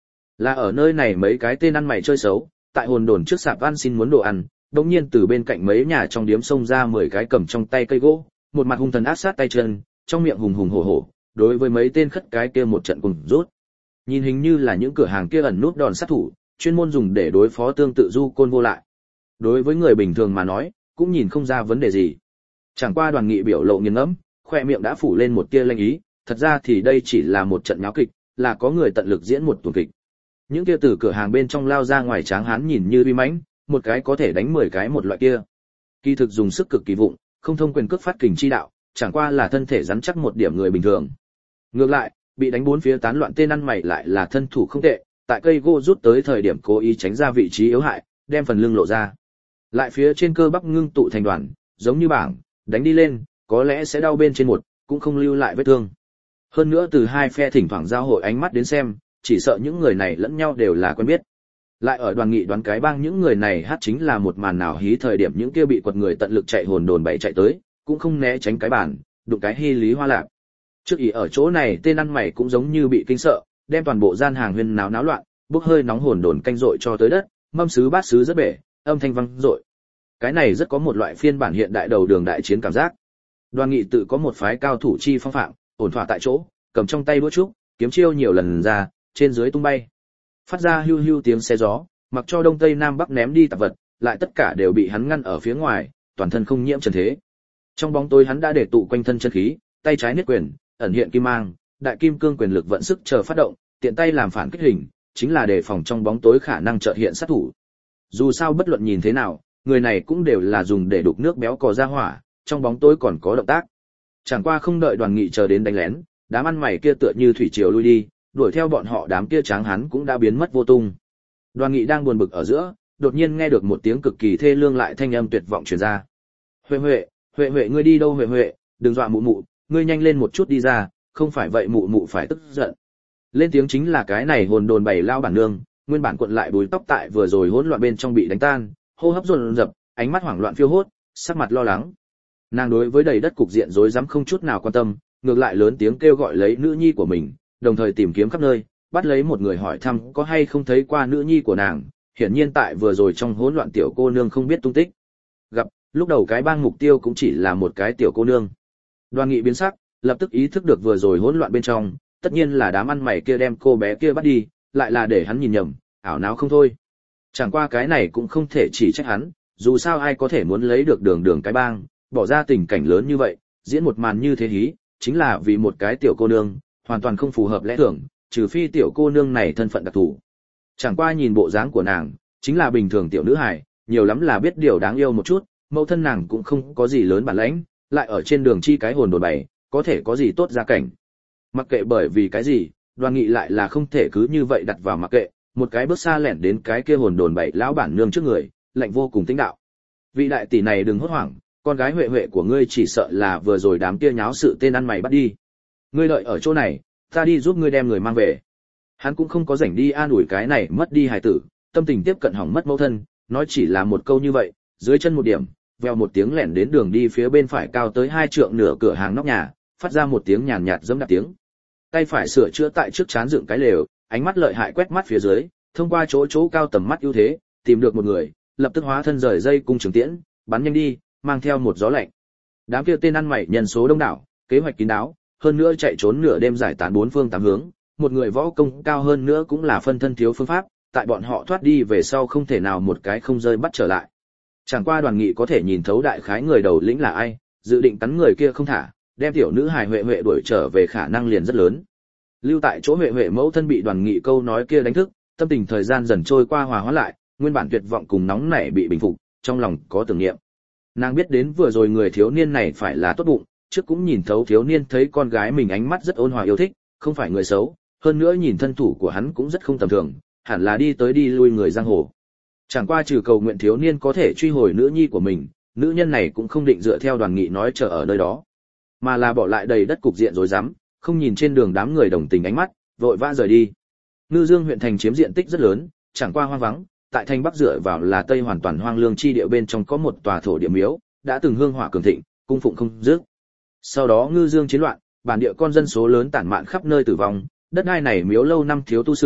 Là ở nơi này mấy cái tên ăn mày chơi xấu, tại hồn đồn trước sạp ăn xin muốn đồ ăn, đột nhiên từ bên cạnh mấy nhà trong điếm xông ra 10 cái cầm trong tay cây gỗ, một mặt hung thần ác sát tay chân, trong miệng hùng hùng hổ hổ, đối với mấy tên khất cái kia một trận cùng rút. Nhìn hình như là những cửa hàng kia ẩn núp đòn sát thủ, chuyên môn dùng để đối phó tương tự du côn vô lại. Đối với người bình thường mà nói, cũng nhìn không ra vấn đề gì. Chẳng qua Đoàn Nghị biểu lộ nghiền ngẫm, khoe miệng đã phủ lên một tia lanh ý, thật ra thì đây chỉ là một trận nháo kịch, là có người tận lực diễn một tuần kịch. Những kia từ cửa hàng bên trong lao ra ngoài tráng hán nhìn như uy mãnh, một cái có thể đánh 10 cái một loại kia. Kỳ thực dùng sức cực kỳ vụng, không thông quyền cước phát kình chi đạo, chẳng qua là thân thể rắn chắc một điểm người bình thường. Ngược lại, bị đánh bốn phía tán loạn tên ăn mày lại là thân thủ không tệ, tại cây gỗ rút tới thời điểm cố ý tránh ra vị trí yếu hại, đem phần lưng lộ ra. Lại phía trên cơ bắp ngưng tụ thành đoàn, giống như bảng, đánh đi lên, có lẽ sẽ đau bên trên một, cũng không lưu lại vết thương. Hơn nữa từ hai phe thỉnh thoảng giao hội ánh mắt đến xem, chỉ sợ những người này lẫn nhau đều là quen biết. Lại ở Đoàn Nghị đoán cái bang những người này hát chính là một màn nào hí thời điểm những kia bị quật người tận lực chạy hồn đồn bậy chạy tới, cũng không né tránh cái bàn, đụng cái hy lý hoa lạc. Trước ý ở chỗ này tên ăn mày cũng giống như bị kinh sợ, đem toàn bộ gian hàng huyên náo náo loạn, bốc hơi nóng hồn đồn canh rội cho tới đất, mâm sứ bát sứ rất bể, âm thanh vang rội. Cái này rất có một loại phiên bản hiện đại đầu đường đại chiến cảm giác. Đoàn Nghị tự có một phái cao thủ chi phong phạm, ổn thỏa tại chỗ, cầm trong tay đũa trúc, kiếm chiêu nhiều lần ra, trên dưới tung bay. Phát ra hưu hưu tiếng xe gió, mặc cho đông tây nam bắc ném đi tạp vật, lại tất cả đều bị hắn ngăn ở phía ngoài, toàn thân không nhiễm trần thế. Trong bóng tối hắn đã để tụ quanh thân chân khí, tay trái niết quyền, ẩn hiện kim mang, đại kim cương quyền lực vận sức chờ phát động, tiện tay làm phản kích hình, chính là đề phòng trong bóng tối khả năng chợt hiện sát thủ. Dù sao bất luận nhìn thế nào, người này cũng đều là dùng để đục nước béo cò ra hỏa, trong bóng tối còn có động tác. Chẳng qua không đợi Đoàn Nghị chờ đến đánh lén, đám ăn mày kia tựa như thủy triều lui đi, đuổi theo bọn họ đám kia tráng hắn cũng đã biến mất vô tung. Đoàn Nghị đang buồn bực ở giữa, đột nhiên nghe được một tiếng cực kỳ thê lương lại thanh âm tuyệt vọng truyền ra. Huệ Huệ, Huệ Huệ ngươi đi đâu Huệ Huệ, đừng dọa mụ mụ, ngươi nhanh lên một chút đi ra, không phải vậy mụ mụ phải tức giận. Lên tiếng chính là cái này hồn đồn bảy lao bản nương, nguyên bản cuộn lại búi tóc tại vừa rồi hỗn loạn bên trong bị đánh tan, hô hấp dồn dập, ánh mắt hoảng loạn phiêu hốt, sắc mặt lo lắng. Nàng đối với đầy đất cục diện rối rắm không chút nào quan tâm, ngược lại lớn tiếng kêu gọi lấy nữ nhi của mình, đồng thời tìm kiếm khắp nơi, bắt lấy một người hỏi thăm có hay không thấy qua nữ nhi của nàng. Hiển nhiên tại vừa rồi trong hỗn loạn tiểu cô nương không biết tung tích. Gặp, lúc đầu cái bang mục tiêu cũng chỉ là một cái tiểu cô nương. Đoàn Nghị biến sắc, lập tức ý thức được vừa rồi hỗn loạn bên trong, tất nhiên là đám ăn mày kia đem cô bé kia bắt đi, lại là để hắn nhìn nhầm, ảo não không thôi. Chẳng qua cái này cũng không thể chỉ trách hắn, dù sao ai có thể muốn lấy được đường cái bang, bỏ ra tình cảnh lớn như vậy, diễn một màn như thế hí, chính là vì một cái tiểu cô nương, hoàn toàn không phù hợp lẽ thường, trừ phi tiểu cô nương này thân phận đặc thù. Chẳng qua nhìn bộ dáng của nàng, chính là bình thường tiểu nữ hài, nhiều lắm là biết điều đáng yêu một chút, mẫu thân nàng cũng không có gì lớn bản lãnh, lại ở trên đường chi cái hồn đồn bày, có thể có gì tốt gia cảnh. Mặc kệ bởi vì cái gì, Đoàn Nghị lại là không thể cứ như vậy đặt vào mặc kệ, một cái bước xa lẻn đến cái kia hồn đồn bày lão bản nương trước người, lạnh vô cùng tĩnh đạo. Vị đại tỷ này đừng hốt hoảng, con gái Huệ Huệ của ngươi chỉ sợ là vừa rồi đám kia nháo sự tên ăn mày bắt đi. Ngươi đợi ở chỗ này, ta đi giúp ngươi đem người mang về. Hắn cũng không có rảnh đi an ủi cái này mất đi hài tử, tâm tình tiếp cận hỏng mất mẫu thân, nói chỉ là một câu như vậy, dưới chân một điểm, vèo một tiếng lẻn đến đường đi phía bên phải cao tới 2 trượng nửa cửa hàng nóc nhà, phát ra một tiếng nhàn nhạt giẫm đạp tiếng. Tay phải sửa chữa tại trước chán dựng cái lều, ánh mắt lợi hại quét mắt phía dưới, thông qua chỗ cao tầm mắt ưu thế, tìm được một người, lập tức hóa thân rời dây cung trường tiễn, bắn nhanh đi, mang theo một gió lạnh. Đám kia tên ăn mày nhân số đông đảo, kế hoạch kín đáo, hơn nữa chạy trốn nửa đêm giải tán bốn phương tám hướng, một người võ công cao hơn nữa cũng là phân thân thiếu phương pháp, tại bọn họ thoát đi về sau không thể nào một cái không rơi bắt trở lại. Chẳng qua Đoàn Nghị có thể nhìn thấu đại khái người đầu lĩnh là ai, dự định cắn người kia không thả, đem tiểu nữ hài Huệ Huệ đuổi trở về khả năng liền rất lớn. Lưu tại chỗ Huệ Huệ mẫu thân bị Đoàn Nghị câu nói kia đánh thức, tâm tình thời gian dần trôi qua hòa hóa lại, nguyên bản tuyệt vọng cùng nóng nảy bị bình phục, trong lòng có tưởng niệm. Nàng biết đến vừa rồi người thiếu niên này phải là tốt bụng, trước cũng nhìn thấu thiếu niên thấy con gái mình ánh mắt rất ôn hòa yêu thích, không phải người xấu, hơn nữa nhìn thân thủ của hắn cũng rất không tầm thường, hẳn là đi tới đi lui người giang hồ. Chẳng qua trừ cầu nguyện thiếu niên có thể truy hồi nữ nhi của mình, nữ nhân này cũng không định dựa theo Đoàn Nghị nói chờ ở nơi đó, mà là bỏ lại đầy đất cục diện rối rắm, không nhìn trên đường đám người đồng tình ánh mắt, vội vã rời đi. Ngư Dương huyện thành chiếm diện tích rất lớn, chẳng qua hoang vắng, tại thành bắc dựa vào là tây hoàn toàn hoang lương chi địa bên trong có một tòa thổ địa miếu, đã từng hương hỏa cường thịnh, cung phụng không dứt. Sau đó Ngư Dương chiến loạn, bản địa con dân số lớn tản mạn khắp nơi tử vong, đất đai này miếu lâu năm thiếu tu sửa,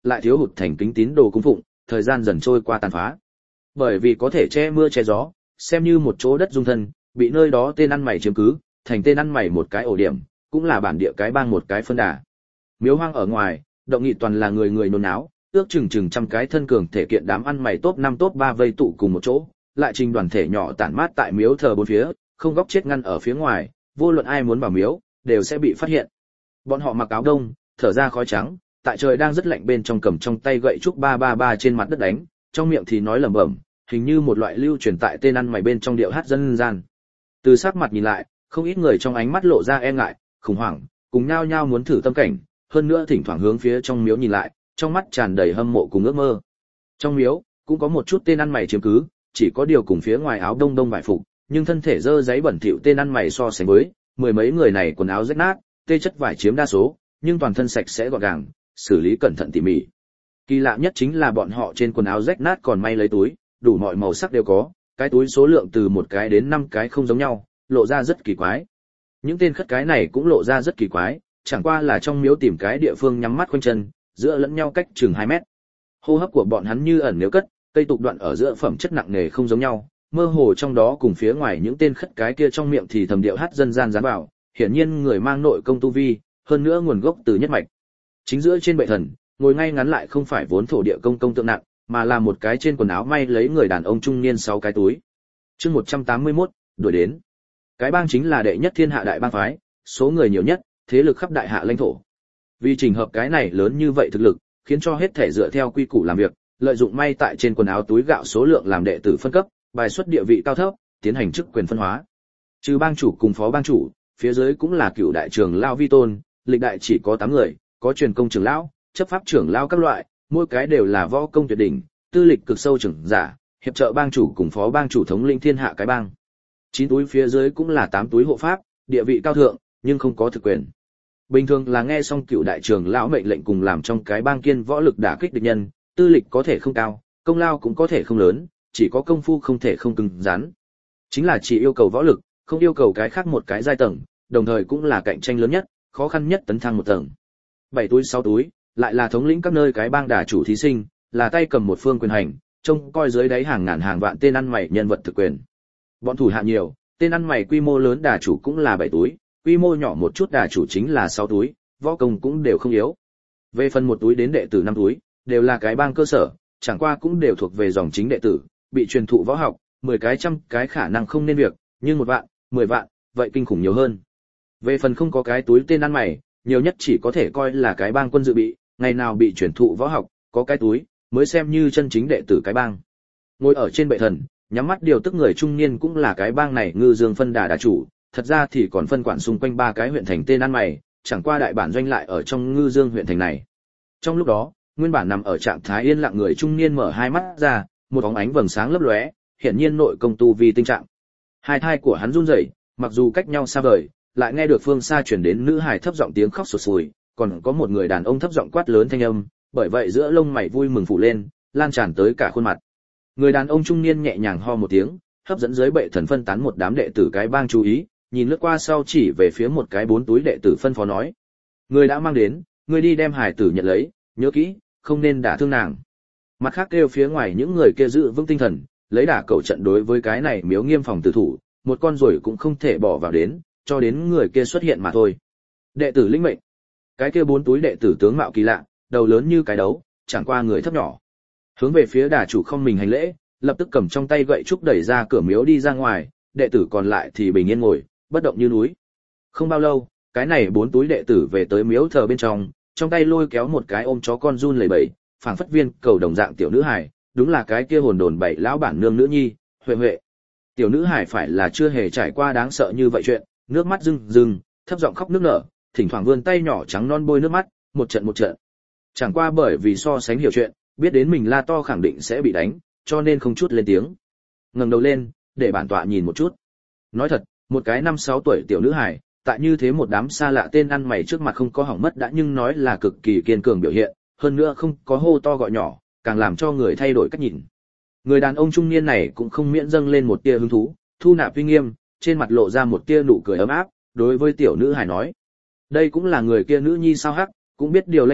lại thiếu hụt thành kính tín đồ cung phụng, thời gian dần trôi qua tàn phá. Bởi vì có thể che mưa che gió, xem như một chỗ đất dung thân, bị nơi đó tên ăn mày chiếm cứ, thành tên ăn mày một cái ổ điểm, cũng là bản địa cái bang một cái phân đà. Miếu hoang ở ngoài, động nghị toàn là người người nôn náo, ước chừng trăm cái thân cường thể kiện đám ăn mày top 5 top 3 vây tụ cùng một chỗ, lại trình đoàn thể nhỏ tản mát tại miếu thờ bốn phía, không góc chết ngăn ở phía ngoài, vô luận ai muốn vào miếu, đều sẽ bị phát hiện. Bọn họ mặc áo đông, thở ra khói trắng, tại trời đang rất lạnh bên trong cầm trong tay gậy trúc 333 trên mặt đất đánh, trong miệng thì nói lẩm bẩm, hình như một loại lưu truyền tại tên ăn mày bên trong điệu hát dân gian. Từ sắc mặt nhìn lại, không ít người trong ánh mắt lộ ra e ngại, khủng hoảng, cùng nhau nhau muốn thử tâm cảnh, hơn nữa thỉnh thoảng hướng phía trong miếu nhìn lại, trong mắt tràn đầy hâm mộ cùng ước mơ. Trong miếu cũng có một chút tên ăn mày chiếm cứ, chỉ có điều cùng phía ngoài áo đông đông vải phục, nhưng thân thể dơ giấy bẩn thỉu tên ăn mày so sánh với, mười mấy người này quần áo rách nát, tê chất vải chiếm đa số, nhưng toàn thân sạch sẽ gọn gàng, xử lý cẩn thận tỉ mỉ. Kỳ lạ nhất chính là bọn họ trên quần áo rách nát còn may lấy túi, đủ mọi màu sắc đều có, cái túi số lượng từ 1 cái đến 5 cái không giống nhau, lộ ra rất kỳ quái. Những tên khất cái này cũng lộ ra rất kỳ quái, chẳng qua là trong miếu tìm cái địa phương nhắm mắt khoanh chân, giữa lẫn nhau cách chừng 2 mét. Hô hấp của bọn hắn như ẩn nếu cất, cây tục đoạn ở giữa phẩm chất nặng nề không giống nhau, mơ hồ trong đó cùng phía ngoài những tên khất cái kia trong miệng thì thầm điệu hát dân gian dán vào, hiển nhiên người mang nội công tu vi, hơn nữa nguồn gốc từ nhất mạch. Chính giữa trên bệ thần, ngồi ngay ngắn lại không phải vốn thổ địa công tượng nặng, mà là một cái trên quần áo may lấy người đàn ông trung niên 6 cái túi. Chương 181, đuổi đến. Cái bang chính là đệ nhất thiên hạ đại bang phái, số người nhiều nhất, thế lực khắp đại hạ lãnh thổ. Vì trình hợp cái này lớn như vậy thực lực, khiến cho hết thể dựa theo quy củ làm việc, lợi dụng may tại trên quần áo túi gạo số lượng làm đệ tử phân cấp, bài xuất địa vị cao thấp, tiến hành chức quyền phân hóa. Trừ bang chủ cùng phó bang chủ, phía dưới cũng là cựu đại trưởng lão vi tôn, lịch đại chỉ có 8 người, có truyền công trưởng lão, chấp pháp trưởng lão các loại, mỗi cái đều là võ công tuyệt đỉnh, tư lịch cực sâu trưởng giả, hiệp trợ bang chủ cùng phó bang chủ thống lĩnh thiên hạ cái bang. 9 túi phía dưới cũng là 8 túi hộ pháp, địa vị cao thượng, nhưng không có thực quyền. Bình thường là nghe xong cựu đại trưởng lão mệnh lệnh cùng làm trong cái bang kiên võ lực đả kích địch nhân, tư lịch có thể không cao, công lao cũng có thể không lớn, chỉ có công phu không thể không cứng rắn. Chính là chỉ yêu cầu võ lực, không yêu cầu cái khác một cái giai tầng, đồng thời cũng là cạnh tranh lớn nhất, khó khăn nhất tấn thăng một tầng. 7 túi 6 túi, lại là thống lĩnh các nơi cái bang đả chủ thí sinh, là tay cầm một phương quyền hành, trông coi dưới đáy hàng ngàn hàng vạn tên ăn mày nhân vật thực quyền. Bọn thủ hạ nhiều, tên ăn mày quy mô lớn đả chủ cũng là 7 túi, quy mô nhỏ một chút đả chủ chính là 6 túi, võ công cũng đều không yếu. Về phần 1 túi đến đệ tử 5 túi, đều là cái bang cơ sở, chẳng qua cũng đều thuộc về dòng chính đệ tử, bị truyền thụ võ học, 10 cái trăm cái khả năng không nên việc, nhưng 1 vạn, 10 vạn, vậy kinh khủng nhiều hơn. Về phần không có cái túi tên ăn mày, nhiều nhất chỉ có thể coi là cái bang quân dự bị, ngày nào bị truyền thụ võ học, có cái túi, mới xem như chân chính đệ tử cái bang. Ngồi ở trên bệ thần, nhắm mắt điều tức người trung niên cũng là cái bang này Ngư Dương phân đà chủ, thật ra thì còn phân quản xung quanh 3 cái huyện thành tên ăn mày, chẳng qua đại bản doanh lại ở trong Ngư Dương huyện thành này. Trong lúc đó, nguyên bản nằm ở trạng thái yên lặng người trung niên mở hai mắt ra, một bóng ánh vầng sáng lấp lóe, hiển nhiên nội công tu vi tinh trạng. Hai thai của hắn run rẩy, mặc dù cách nhau xa vời, lại nghe được phương xa truyền đến nữ hài thấp giọng tiếng khóc sụt sùi, còn có một người đàn ông thấp giọng quát lớn thanh âm, bởi vậy giữa lông mày vui mừng phủ lên, lan tràn tới cả khuôn mặt. Người đàn ông trung niên nhẹ nhàng ho một tiếng, hấp dẫn dưới bệ thần phân tán một đám đệ tử cái bang chú ý, nhìn lướt qua sau chỉ về phía một cái 4 túi đệ tử phân phó nói: "Người đã mang đến, người đi đem hài tử nhận lấy, nhớ kỹ, không nên đả thương nàng." Mặt khác kêu phía ngoài những người kia giữ vững tinh thần, lấy đả cầu trận đối với cái này miếu nghiêm phòng tử thủ, một con rồi cũng không thể bỏ vào đến, cho đến người kia xuất hiện mà thôi. Đệ tử linh mệnh. Cái kia 4 túi đệ tử tướng mạo kỳ lạ, đầu lớn như cái đấu, chẳng qua người thấp nhỏ. Hướng về phía đà chủ không mình hành lễ, lập tức cầm trong tay gậy trúc đẩy ra cửa miếu đi ra ngoài, đệ tử còn lại thì bình yên ngồi, bất động như núi. Không bao lâu, cái này 4 túi đệ tử về tới miếu thờ bên trong tay lôi kéo một cái ôm chó con run lẩy bẩy, phảng phất viên cầu đồng dạng tiểu nữ hài, đúng là cái kia hồn đồn bảy lão bản nương nữ nhi, Huệ Huệ. Tiểu nữ hài phải là chưa hề trải qua đáng sợ như vậy chuyện, nước mắt rưng rưng, thấp giọng khóc nức nở, thỉnh thoảng vươn tay nhỏ trắng non bôi nước mắt, một trận một trận. Chẳng qua bởi vì so sánh hiểu chuyện, biết đến mình la to khẳng định sẽ bị đánh, cho nên không chút lên tiếng. Ngẩng đầu lên, để bản tọa nhìn một chút. Nói thật, một cái 5-6 tuổi tiểu nữ hài, tại như thế một đám xa lạ tên ăn mày trước mặt không có hỏng mất đã, nhưng nói là cực kỳ kiên cường biểu hiện, hơn nữa không có hô to gọi nhỏ, càng làm cho người thay đổi cách nhìn. Người đàn ông trung niên này cũng không miễn dâng lên một tia hứng thú, thu nạp uy nghiêm, trên mặt lộ ra một tia nụ cười ấm áp, đối với tiểu nữ hài nói: "Đây cũng là người kia nữ nhi sao hắc, cũng biết điều lanh lợi,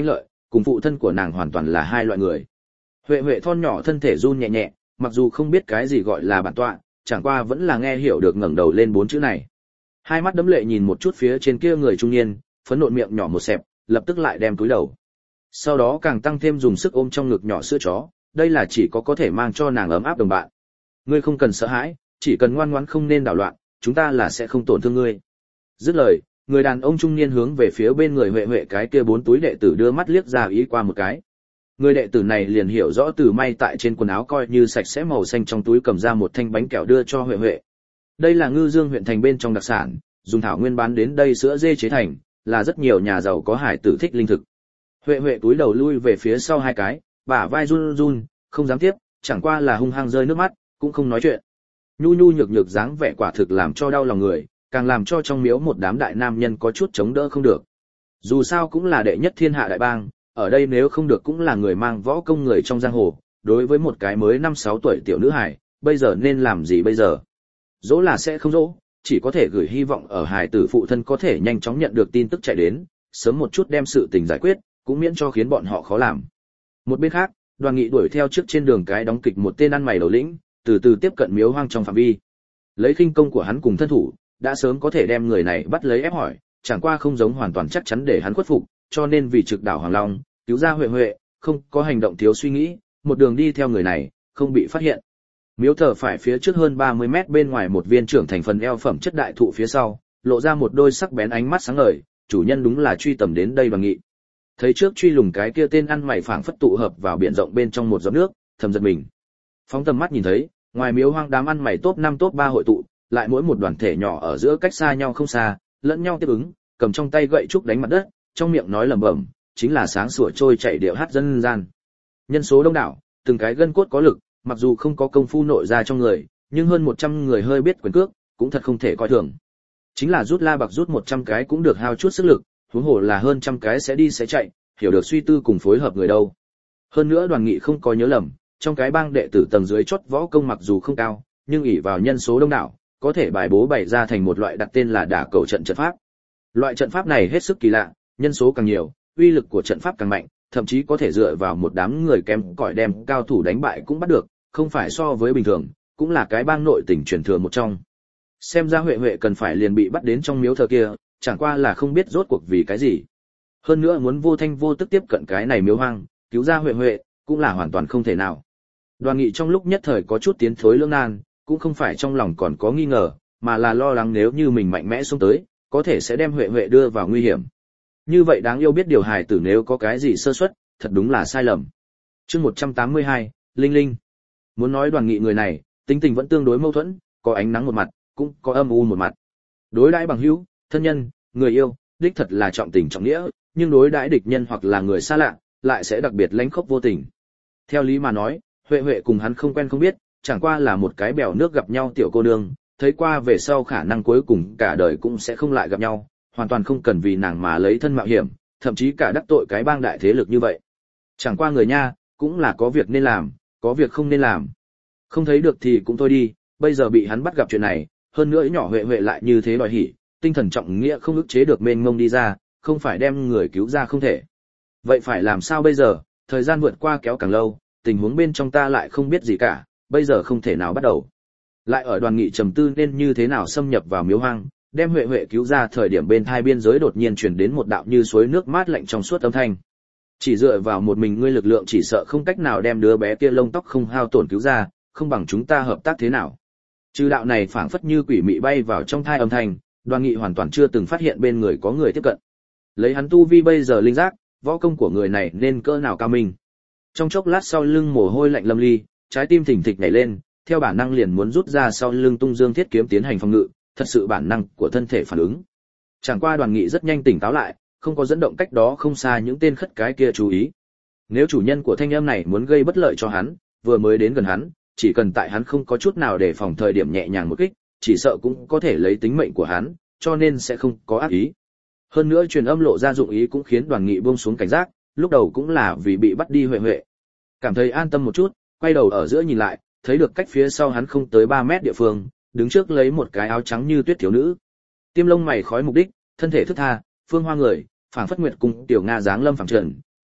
cùng phụ thân của nàng hoàn toàn là hai loại người. Huệ Huệ thon nhỏ thân thể run nhẹ nhẹ, mặc dù không biết cái gì gọi là bản tọa, chẳng qua vẫn là nghe hiểu được ngẩng đầu lên 4 chữ này. Hai mắt đẫm lệ nhìn một chút phía trên kia người trung niên, phấn nộn miệng nhỏ một xẹp, lập tức lại đem cúi đầu. Sau đó càng tăng thêm dùng sức ôm trong ngực nhỏ sữa chó, đây là chỉ có thể mang cho nàng ấm áp đồng bạn. Ngươi không cần sợ hãi, chỉ cần ngoan ngoãn không nên đảo loạn, chúng ta là sẽ không tổn thương ngươi. Dứt lời, người đàn ông trung niên hướng về phía bên người Huệ Huệ cái kia 4 túi đệ tử đưa mắt liếc ra ý qua một cái. Người đệ tử này liền hiểu rõ từ may tại trên quần áo coi như sạch sẽ màu xanh trong túi cầm ra một thanh bánh kẹo đưa cho Huệ Huệ. Đây là Ngư Dương huyện thành bên trong đặc sản, dùng thảo nguyên bán đến đây sữa dê chế thành, là rất nhiều nhà giàu có hải tử thích linh thực. Huệ Huệ túi đầu lui về phía sau 2 cái, bả vai run run, không dám tiếp, chẳng qua là hung hăng rơi nước mắt, cũng không nói chuyện. Nhu nhu nhược nhược dáng vẻ quả thực làm cho đau lòng người, càng làm cho trong miếu một đám đại nam nhân có chút chống đỡ không được. Dù sao cũng là đệ nhất thiên hạ đại bang, ở đây nếu không được cũng là người mang võ công người trong giang hồ, đối với một cái mới 5-6 tuổi tiểu nữ hài, bây giờ nên làm gì bây giờ? Dỗ là sẽ không dỗ, chỉ có thể gửi hy vọng ở hài tử phụ thân có thể nhanh chóng nhận được tin tức chạy đến, sớm một chút đem sự tình giải quyết, cũng miễn cho khiến bọn họ khó làm. Một bên khác, Đoàn Nghị đuổi theo trước trên đường cái đóng kịch một tên ăn mày đầu lĩnh, từ từ tiếp cận miếu hoang trong phạm vi. Lấy khinh công của hắn cùng thân thủ, đã sớm có thể đem người này bắt lấy ép hỏi, chẳng qua không giống hoàn toàn chắc chắn để hắn khuất phục, cho nên vì trực đảo Hoàng Long, cứu ra Huệ Huệ, không có hành động thiếu suy nghĩ, một đường đi theo người này, không bị phát hiện. Miếu thờ phải phía trước hơn 30 mét bên ngoài một viên trưởng thành phần eo phẩm chất đại thụ phía sau, lộ ra một đôi sắc bén ánh mắt sáng ngời, chủ nhân đúng là truy tầm đến đây Đoàn Nghị. Thấy trước truy lùng cái kia tên ăn mày phảng phất tụ hợp vào biển rộng bên trong một giọt nước, thầm giật mình. Phóng tầm mắt nhìn thấy, ngoài miếu hoang đám ăn mày top 5 top 3 hội tụ, lại mỗi một đoàn thể nhỏ ở giữa cách xa nhau không xa, lẫn nhau tiếp ứng, cầm trong tay gậy trúc đánh mặt đất, trong miệng nói lẩm bẩm, chính là sáng sủa trôi chảy điệu hát dân gian. Nhân số đông đảo, từng cái gân cốt có lực, mặc dù không có công phu nội ra trong người, nhưng hơn 100 người hơi biết quyền cước, cũng thật không thể coi thường. Chính là rút la bạc rút 100 cái cũng được hao chút sức lực, huống hồ là hơn trăm cái sẽ đi sẽ chạy, hiểu được suy tư cùng phối hợp người đâu. Hơn nữa Đoàn Nghị không có nhớ lầm, trong cái bang đệ tử tầng dưới chót võ công mặc dù không cao, nhưng ỷ vào nhân số đông đảo, có thể bài bố bày ra thành một loại đặt tên là đả cầu trận trận pháp. Loại trận pháp này hết sức kỳ lạ, nhân số càng nhiều, uy lực của trận pháp càng mạnh, thậm chí có thể dựa vào một đám người kém cỏi đem cao thủ đánh bại cũng bắt được, không phải so với bình thường, cũng là cái bang nội tình truyền thừa một trong. Xem ra Huệ Huệ cần phải liền bị bắt đến trong miếu thờ kia, chẳng qua là không biết rốt cuộc vì cái gì. Hơn nữa muốn vô thanh vô tức tiếp cận cái này miếu hoang, cứu ra Huệ Huệ, cũng là hoàn toàn không thể nào. Đoàn Nghị trong lúc nhất thời có chút tiến thối lưỡng nan, cũng không phải trong lòng còn có nghi ngờ, mà là lo lắng nếu như mình mạnh mẽ xông tới, có thể sẽ đem Huệ Huệ đưa vào nguy hiểm. Như vậy đáng yêu biết điều hài tử nếu có cái gì sơ suất, thật đúng là sai lầm. Chương 182, Linh Linh. Muốn nói Đoàn Nghị người này, tính tình vẫn tương đối mâu thuẫn, có ánh nắng một mặt, cũng có âm u một mặt. Đối đãi bằng hữu, thân nhân, người yêu, đích thật là trọng tình trọng nghĩa, nhưng đối đãi địch nhân hoặc là người xa lạ, lại sẽ đặc biệt lánh khóc vô tình. Theo lý mà nói, Huệ Huệ cùng hắn không quen không biết, chẳng qua là một cái bèo nước gặp nhau tiểu cô nương, thấy qua về sau khả năng cuối cùng cả đời cũng sẽ không lại gặp nhau, hoàn toàn không cần vì nàng mà lấy thân mạo hiểm, thậm chí cả đắc tội cái bang đại thế lực như vậy. Chẳng qua người nha, cũng là có việc nên làm, có việc không nên làm. Không thấy được thì cũng thôi đi, bây giờ bị hắn bắt gặp chuyện này, hơn nữa nhỏ Huệ Huệ lại như thế đòi hỉ, tinh thần trọng nghĩa không ức chế được mênh mông đi ra, không phải đem người cứu ra không thể. Vậy phải làm sao bây giờ, thời gian vượt qua kéo càng lâu, tình huống bên trong ta lại không biết gì cả, bây giờ không thể nào bắt đầu. Lại ở Đoàn Nghị trầm tư nên như thế nào xâm nhập vào miếu hoang, đem Huệ Huệ cứu ra thời điểm bên thai biên giới đột nhiên truyền đến một đạo như suối nước mát lạnh trong suốt âm thanh. Chỉ dựa vào một mình ngươi lực lượng chỉ sợ không cách nào đem đứa bé kia lông tóc không hao tổn cứu ra, không bằng chúng ta hợp tác thế nào. Trừ đạo này phảng phất như quỷ mị bay vào trong thai âm thanh, Đoàn Nghị hoàn toàn chưa từng phát hiện bên người có người tiếp cận. Lấy hắn tu vi bây giờ linh giác, võ công của người này nên cỡ nào cao minh. Trong chốc lát sau lưng mồ hôi lạnh lâm ly, trái tim thình thịch nhảy lên, theo bản năng liền muốn rút ra sau lưng tung dương thiết kiếm tiến hành phòng ngự, thật sự bản năng của thân thể phản ứng. Chẳng qua Đoàn Nghị rất nhanh tỉnh táo lại, không có dẫn động cách đó không xa những tên khất cái kia chú ý. Nếu chủ nhân của thanh âm này muốn gây bất lợi cho hắn, vừa mới đến gần hắn, chỉ cần tại hắn không có chút nào để phòng thời điểm nhẹ nhàng một kích, chỉ sợ cũng có thể lấy tính mệnh của hắn, cho nên sẽ không có ác ý. Hơn nữa truyền âm lộ ra dụng ý cũng khiến Đoàn Nghị buông xuống cảnh giác, lúc đầu cũng là vì bị bắt đi Huệ Huệ. Cảm thấy an tâm một chút, quay đầu ở giữa nhìn lại, thấy được cách phía sau hắn không tới 3 mét địa phương, đứng trước lấy một cái áo trắng như tuyết thiếu nữ. Tiêm lông mày khói mục đích, thân thể thướt tha, phương hoa người, phảng phất nguyệt cùng tiểu nga dáng lâm phẳng trần,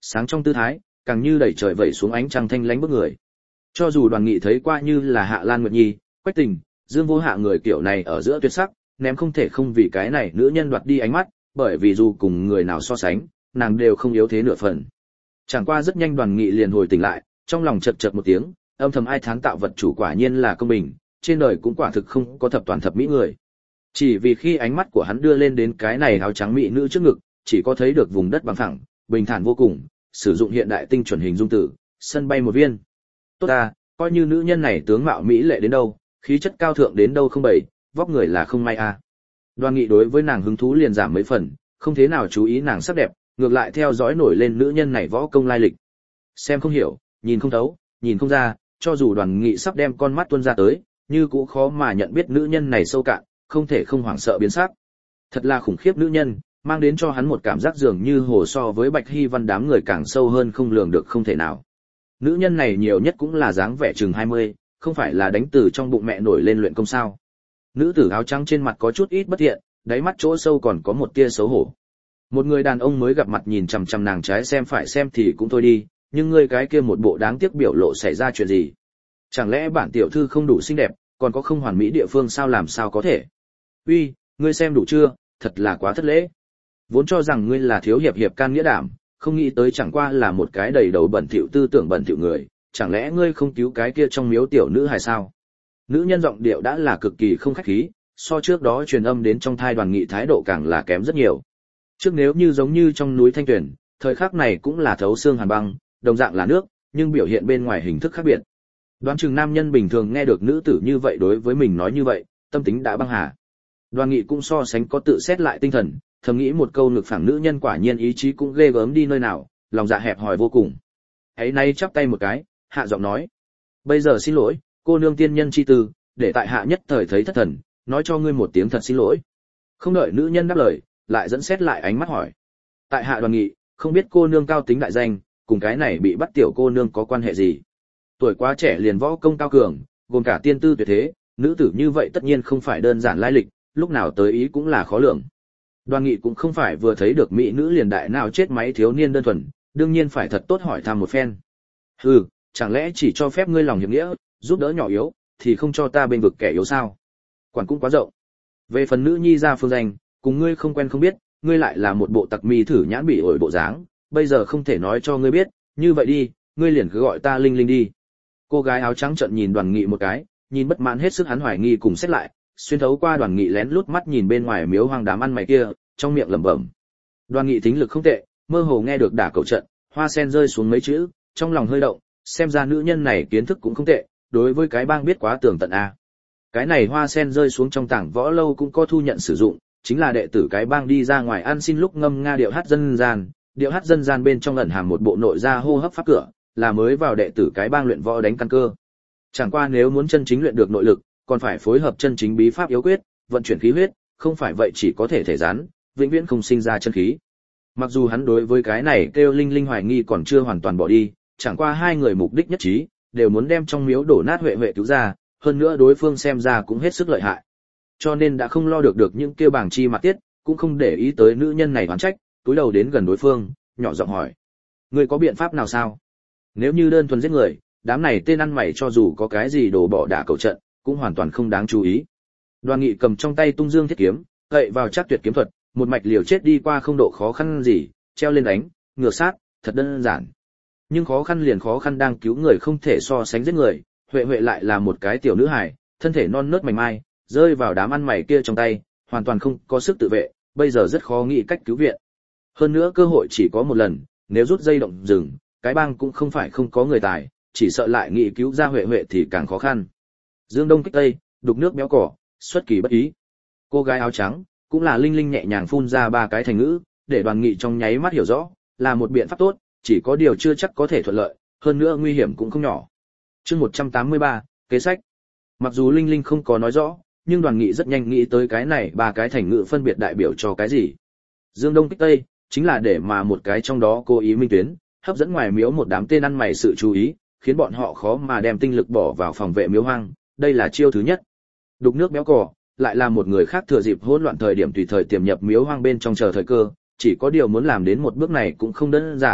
sáng trong tư thái, càng như đẩy trời vẩy xuống ánh trăng thanh lánh bức người. Cho dù Đoàn Nghị thấy qua như là Hạ Lan Nguyệt Nhi, Quách Tình, Dương Vô Hạ người kiểu này ở giữa tuyệt sắc, ném không thể không vì cái này nữ nhân đoạt đi ánh mắt, bởi vì dù cùng người nào so sánh, nàng đều không yếu thế nửa phần. Chẳng qua rất nhanh Đoàn Nghị liền hồi tỉnh lại, trong lòng chật chật một tiếng, âm thầm ai thán tạo vật chủ quả nhiên là công bình, trên đời cũng quả thực không có thập toàn thập mỹ người. Chỉ vì khi ánh mắt của hắn đưa lên đến cái này áo trắng mỹ nữ trước ngực, chỉ có thấy được vùng đất bằng phẳng, bình thản vô cùng, sử dụng hiện đại tinh chuẩn hình dung từ, sân bay một viên. Tốt ta, coi như nữ nhân này tướng mạo mỹ lệ đến đâu, khí chất cao thượng đến đâu không bày, vóc người là không may a. Đoàn Nghị đối với nàng hứng thú liền giảm mấy phần, không thế nào chú ý nàng sắc đẹp, ngược lại theo dõi nổi lên nữ nhân này võ công lai lịch. Xem không hiểu, nhìn không thấu, nhìn không ra, cho dù Đoàn Nghị sắp đem con mắt tuôn ra tới, như cũng khó mà nhận biết nữ nhân này sâu cạn, không thể không hoảng sợ biến sắc. Thật là khủng khiếp nữ nhân, mang đến cho hắn một cảm giác dường như hồ so với Bạch Hy Văn đám người càng sâu hơn không lường được không thể nào. Nữ nhân này nhiều nhất cũng là dáng vẻ chừng 20, không phải là đánh từ trong bụng mẹ nổi lên luyện công sao. Nữ tử áo trắng trên mặt có chút ít bất thiện, đáy mắt chỗ sâu còn có một tia xấu hổ. Một người đàn ông mới gặp mặt nhìn chằm chằm nàng trái xem phải xem thì cũng thôi đi, nhưng ngươi cái kia một bộ đáng tiếc biểu lộ xảy ra chuyện gì? Chẳng lẽ bản tiểu thư không đủ xinh đẹp, còn có không hoàn mỹ địa phương sao làm sao có thể? Uy, ngươi xem đủ chưa, thật là quá thất lễ. Vốn cho rằng ngươi là thiếu hiệp hiệp can nghĩa đảm, không nghĩ tới chẳng qua là một cái đầy đầu bẩn thỉu tư tưởng bẩn thỉu người, chẳng lẽ ngươi không cứu cái kia trong miếu tiểu nữ hài sao? Nữ nhân giọng điệu đã là cực kỳ không khách khí, so trước đó truyền âm đến trong thai Đoàn Nghị thái độ càng là kém rất nhiều. Trước nếu như giống như trong núi Thanh Tuyền, thời khắc này cũng là thấu xương hàn băng, đồng dạng là nước, nhưng biểu hiện bên ngoài hình thức khác biệt. Đoán chừng nam nhân bình thường nghe được nữ tử như vậy đối với mình nói như vậy, tâm tính đã băng hà. Đoàn Nghị cũng so sánh có tự xét lại tinh thần, thầm nghĩ một câu ngực phẳng nữ nhân quả nhiên ý chí cũng ghê gớm đi nơi nào, lòng dạ hẹp hòi vô cùng. Ấy nay chắp tay một cái, hạ giọng nói: "Bây giờ xin lỗi, cô nương tiên nhân chi tư, để tại hạ nhất thời thấy thất thần, nói cho ngươi một tiếng thật xin lỗi." Không đợi nữ nhân đáp lời, lại dẫn xét lại ánh mắt hỏi: "Tại hạ Đoàn Nghị, không biết cô nương cao tính đại danh, cùng cái này bị bắt tiểu cô nương có quan hệ gì?" Tuổi quá trẻ liền võ công cao cường, gồm cả tiên tư tuyệt thế, nữ tử như vậy tất nhiên không phải đơn giản lai lịch, lúc nào tới ý cũng là khó lường. Đoàn Nghị cũng không phải vừa thấy được mỹ nữ liền đại nào chết máy thiếu niên đơn thuần, đương nhiên phải thật tốt hỏi thăm một phen. Hừ, chẳng lẽ chỉ cho phép ngươi lòng hiệp nghĩa, giúp đỡ nhỏ yếu, thì không cho ta bên vực kẻ yếu sao? Quản cũng quá rộng. Về phần nữ nhi gia phương danh, cùng ngươi không quen không biết, ngươi lại là một bộ tặc mi thử nhãn bị ổi bộ dáng, bây giờ không thể nói cho ngươi biết, như vậy đi, ngươi liền cứ gọi ta Linh Linh đi. Cô gái áo trắng trợn nhìn Đoàn Nghị một cái, nhìn bất mãn hết sức hắn hoài nghi cùng xét lại, xuyên thấu qua Đoàn Nghị lén lút mắt nhìn bên ngoài miếu hoang đám ăn mày kia, trong miệng lẩm bẩm. Đoàn Nghị thính lực không tệ, mơ hồ nghe được đả cầu trận, hoa sen rơi xuống mấy chữ, trong lòng hơi động, xem ra nữ nhân này kiến thức cũng không tệ, đối với cái bang biết quá tường tận a. Cái này hoa sen rơi xuống trong tảng võ lâu cũng có thu nhận sử dụng, chính là đệ tử cái bang đi ra ngoài ăn xin lúc ngâm nga điệu hát dân gian, điệu hát dân gian bên trong ẩn hàm một bộ nội gia hô hấp pháp cửa, là mới vào đệ tử cái bang luyện võ đánh căn cơ. Chẳng qua nếu muốn chân chính luyện được nội lực, còn phải phối hợp chân chính bí pháp yếu quyết, vận chuyển khí huyết, không phải vậy chỉ có thể thể rắn, vĩnh viễn không sinh ra chân khí. Mặc dù hắn đối với cái này kêu Linh Linh hoài nghi còn chưa hoàn toàn bỏ đi, chẳng qua hai người mục đích nhất trí, đều muốn đem trong miếu đổ nát Huệ Huệ cứu ra, hơn nữa đối phương xem ra cũng hết sức lợi hại. Cho nên đã không lo được những kêu bảng chi mặt tiết, cũng không để ý tới nữ nhân này oán trách, túi đầu đến gần đối phương, nhỏ giọng hỏi: "Ngươi có biện pháp nào sao? Nếu như đơn thuần giết người, đám này tên ăn mày cho dù có cái gì đồ bỏ đả cầu trận, cũng hoàn toàn không đáng chú ý." Đoàn Nghị cầm trong tay tung dương thiết kiếm, cậy vào chắc tuyệt kiếm thuật, một mạch liều chết đi qua không độ khó khăn gì, treo lên đánh, ngược sát, thật đơn giản. Nhưng khó khăn liền khó khăn đang cứu người không thể so sánh giết người, Huệ Huệ lại là một cái tiểu nữ hài, thân thể non nớt mảnh mai, rơi vào đám ăn mày kia trong tay, hoàn toàn không có sức tự vệ, bây giờ rất khó nghĩ cách cứu viện. Hơn nữa cơ hội chỉ có một lần, nếu rút dây động rừng, cái bang cũng không phải không có người tài, chỉ sợ lại nghĩ cứu ra Huệ Huệ thì càng khó khăn. Dương đông kích tây, đục nước béo cỏ, xuất kỳ bất ý. Cô gái áo trắng cũng là Linh Linh nhẹ nhàng phun ra ba cái thành ngữ, để Đoàn Nghị trong nháy mắt hiểu rõ, là một biện pháp tốt, chỉ có điều chưa chắc có thể thuận lợi, hơn nữa nguy hiểm cũng không nhỏ. Chương 183, kế sách. Mặc dù Linh Linh không có nói rõ, nhưng Đoàn Nghị rất nhanh nghĩ tới cái này ba cái thành ngữ phân biệt đại biểu cho cái gì. Dương đông kích tây chính là để mà một cái trong đó cố ý minh tuyến, hấp dẫn ngoài miếu một đám tên ăn mày sự chú ý, khiến bọn họ khó mà đem tinh lực bỏ vào phòng vệ miếu hoang, đây là chiêu thứ nhất. Đục nước béo cỏ lại là một người khác thừa dịp hỗn loạn thời điểm tùy thời tiềm nhập miếu hoang bên trong chờ thời cơ, chỉ có điều muốn làm đến một bước này cũng không đơn giản,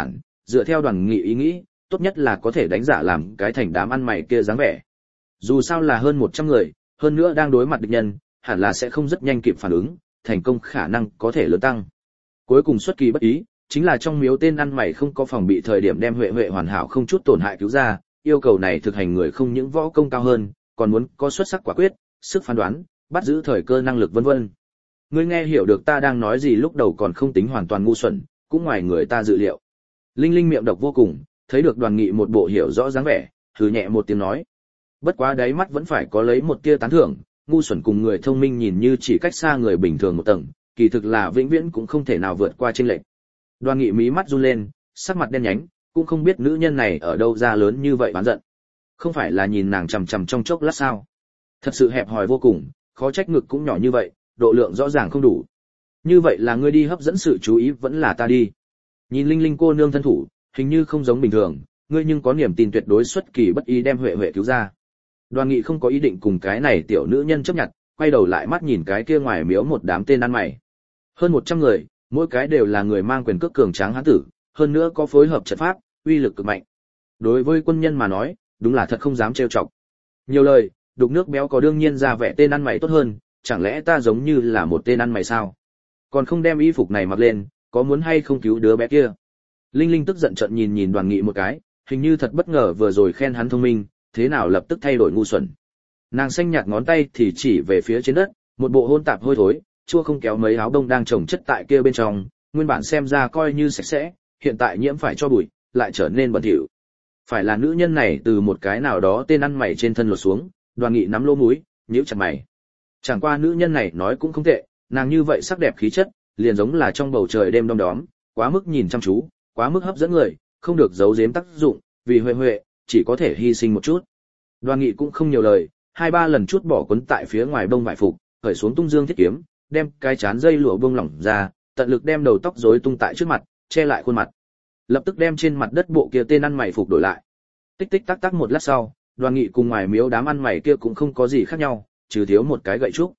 dựa theo Đoàn Nghị ý nghĩ, tốt nhất là có thể đánh giả làm cái thành đám ăn mày kia dáng vẻ. Dù sao là hơn 100 người, hơn nữa đang đối mặt địch nhân, hẳn là sẽ không rất nhanh kịp phản ứng, thành công khả năng có thể lớn tăng. Cuối cùng xuất kỳ bất ý, chính là trong miếu tên ăn mày không có phòng bị thời điểm đem Huệ Huệ hoàn hảo không chút tổn hại cứu ra, yêu cầu này thực hành người không những võ công cao hơn, còn muốn có xuất sắc quả quyết, sức phán đoán, bắt giữ thời cơ năng lực vân vân. Ngươi nghe hiểu được ta đang nói gì, lúc đầu còn không tính hoàn toàn ngu xuẩn, cũng ngoài người ta dự liệu. Linh Linh miệng độc vô cùng, thấy được Đoàn Nghị một bộ hiểu rõ dáng vẻ, thử nhẹ một tiếng nói. Bất quá đáy mắt vẫn phải có lấy một tia tán thưởng, ngu xuẩn cùng người thông minh nhìn như chỉ cách xa người bình thường một tầng, kỳ thực là vĩnh viễn cũng không thể nào vượt qua chênh lệch. Đoàn Nghị mí mắt run lên, sắc mặt đen nhánh, cũng không biết nữ nhân này ở đâu ra lớn như vậy oán giận. Không phải là nhìn nàng chằm chằm trong chốc lát sao? Thật sự hẹp hòi vô cùng, khó trách ngực cũng nhỏ như vậy, độ lượng rõ ràng không đủ. Như vậy là ngươi đi hấp dẫn sự chú ý vẫn là ta đi? Nhìn Linh Linh cô nương thân thủ, hình như không giống bình thường, ngươi nhưng có niềm tin tuyệt đối xuất kỳ bất ý đem Huệ Huệ cứu ra. Đoàn Nghị không có ý định cùng cái này tiểu nữ nhân chấp nhận, quay đầu lại mắt nhìn cái kia ngoài miếu một đám tên ăn mày. Hơn 100 người, mỗi cái đều là người mang quyền cước cường tráng hán tử, hơn nữa có phối hợp trận pháp, uy lực cực mạnh. Đối với quân nhân mà nói, đúng là thật không dám trêu chọc. Nhiều lời, đục nước béo có đương nhiên ra vẻ tên ăn mày tốt hơn, chẳng lẽ ta giống như là một tên ăn mày sao? Còn không đem y phục này mặc lên, có muốn hay không cứu đứa bé kia? Linh Linh tức giận trợn nhìn Đoàn Nghị một cái, hình như thật bất ngờ vừa rồi khen hắn thông minh, thế nào lập tức thay đổi ngu xuẩn. Nàng xanh nhạt ngón tay thì chỉ về phía trên đất, một bộ hôn tạp hôi thối, chua không kéo mấy áo đông đang chồng chất tại kia bên trong, nguyên bản xem ra coi như sạch sẽ, hiện tại nhiễm phải cho bụi, lại trở nên bẩn thỉu. Phải là nữ nhân này từ một cái nào đó tên ăn mày trên thân lột xuống, Đoàn Nghị nắm lỗ mũi, nhíu chặt mày. Chẳng qua nữ nhân này nói cũng không tệ, nàng như vậy sắc đẹp khí chất, liền giống là trong bầu trời đêm đông đóm, quá mức nhìn chăm chú, quá mức hấp dẫn người, không được giấu giếm tác dụng, vì Huệ Huệ, chỉ có thể hy sinh một chút. Đoàn Nghị cũng không nhiều lời, 2-3 lần chút bỏ quấn tại phía ngoài bông vải phục, khởi xuống tung dương thiết kiếm, đem cái chán dây lụa bông lỏng ra, tận lực đem đầu tóc rối tung tại trước mặt, che lại khuôn mặt. Lập tức đem trên mặt đất bộ kia tên ăn mày phục đổi lại. Tích tích tắc tắc một lát sau, Đoàn Nghị cùng ngoài miếu đám ăn mày kia cũng không có gì khác nhau, trừ thiếu một cái gậy trúc.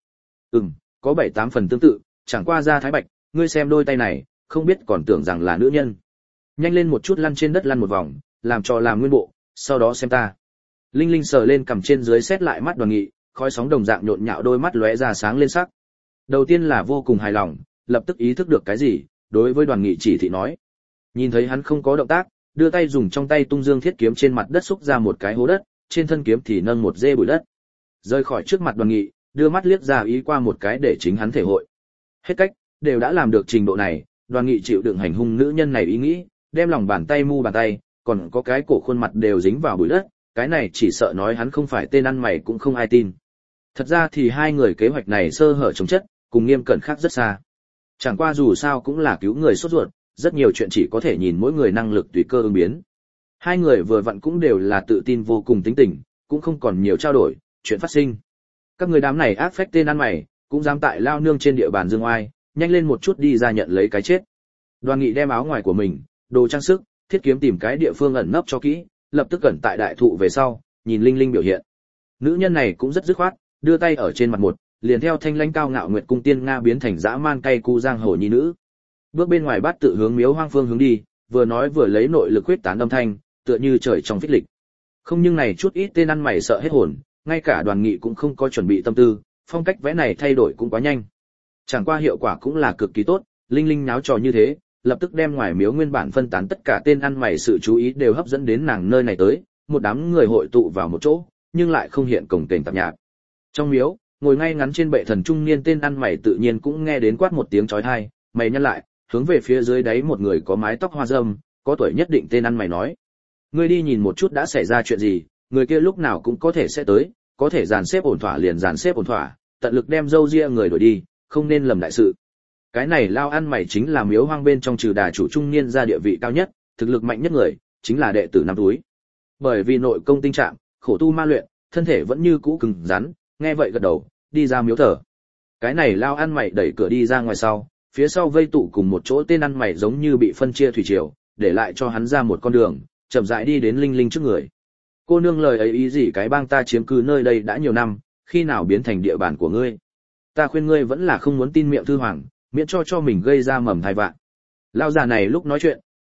Có 7-8 phần tương tự, chẳng qua da thái bạch, ngươi xem đôi tay này, không biết còn tưởng rằng là nữ nhân. Nhanh lên một chút lăn trên đất lăn một vòng, làm trò làm nguyên bộ, sau đó xem ta. Linh Linh sờ lên cằm trên dưới xét lại mắt Đoàn Nghị, khói sóng đồng dạng nhộn nhạo đôi mắt lóe ra sáng lên sắc. Đầu tiên là vô cùng hài lòng, lập tức ý thức được cái gì, đối với Đoàn Nghị chỉ thị nói. Nhìn thấy hắn không có động tác, đưa tay dùng trong tay tung dương thiết kiếm trên mặt đất xúc ra một cái hố đất, trên thân kiếm thì nâng một dê bụi đất. Rời khỏi trước mặt Đoàn Nghị, đưa mắt liếc ra ý qua một cái để chính hắn thể hội. Hết cách, đều đã làm được trình độ này, Đoàn Nghị chịu đựng hành hung nữ nhân này ý nghĩ, đem lòng bàn tay mu bàn tay, còn có cái cổ khuôn mặt đều dính vào bụi đất, cái này chỉ sợ nói hắn không phải tên ăn mày cũng không ai tin. Thật ra thì hai người kế hoạch này sơ hở chống chất, cùng Nghiêm Cẩn khác rất xa. Chẳng qua dù sao cũng là cứu người sốt ruột, rất nhiều chuyện chỉ có thể nhìn mỗi người năng lực tùy cơ ứng biến. Hai người vừa vặn cũng đều là tự tin vô cùng tính tình, cũng không còn nhiều trao đổi, chuyện phát sinh. Các người đám này ác phách tên ăn mày, cũng dám tại lao nương trên địa bàn dương oai, nhanh lên một chút đi ra nhận lấy cái chết. Đoàn Nghị đem áo ngoài của mình, đồ trang sức, thiết kiếm tìm cái địa phương ẩn nấp cho kỹ, lập tức cẩn tại đại thụ về sau, nhìn Linh Linh biểu hiện. Nữ nhân này cũng rất dứt khoát, đưa tay ở trên mặt một, liền theo thanh lãnh cao ngạo nguyệt cung tiên nga biến thành dã man cay cu giang hồ nhi nữ. Bước bên ngoài bát tự hướng miếu hoang phương hướng đi, vừa nói vừa lấy nội lực huyết tán âm thanh, tựa như trời trong phích lịch. Không nhưng này chút ít tên ăn mày sợ hết hồn, ngay cả Đoàn Nghị cũng không có chuẩn bị tâm tư, phong cách vẽ này thay đổi cũng quá nhanh. Chẳng qua hiệu quả cũng là cực kỳ tốt, Linh Linh náo trò như thế, lập tức đem ngoài miếu nguyên bản phân tán tất cả tên ăn mày sự chú ý đều hấp dẫn đến nàng nơi này tới, một đám người hội tụ vào một chỗ, nhưng lại không hiện cổng kềnh tạp nhạp. Trong miếu, ngồi ngay ngắn trên bệ thần trung niên tên ăn mày tự nhiên cũng nghe đến quát một tiếng chói tai, mày nhăn lại, hướng về phía dưới đáy một người có mái tóc hoa râm, có tuổi nhất định tên ăn mày nói: "Ngươi đi nhìn một chút đã xảy ra chuyện gì, người kia lúc nào cũng có thể sẽ tới, có thể dàn xếp ổn thỏa liền dàn xếp ổn thỏa, tận lực đem dâu ria người đuổi đi, không nên lầm đại sự." Cái này lao ăn mày chính là miếu hoang bên trong trừ đà chủ trung niên ra địa vị cao nhất, thực lực mạnh nhất người, chính là đệ tử năm túi. Bởi vì nội công tinh trạng, khổ tu ma luyện, thân thể vẫn như cũ cứng rắn, nghe vậy gật đầu, đi ra miếu thờ. Cái này lao ăn mày đẩy cửa đi ra ngoài sau, phía sau vây tụ cùng một chỗ tên ăn mày giống như bị phân chia thủy triều, để lại cho hắn ra một con đường, chậm rãi đi đến Linh Linh trước người. Cô nương lời ấy ý gì, cái bang ta chiếm cứ nơi đây đã nhiều năm, khi nào biến thành địa bàn của ngươi? Ta khuyên ngươi vẫn là không muốn tin miệng thư hoàng, miễn cho mình gây ra mầm thai vạn. Lão già này lúc nói chuyện,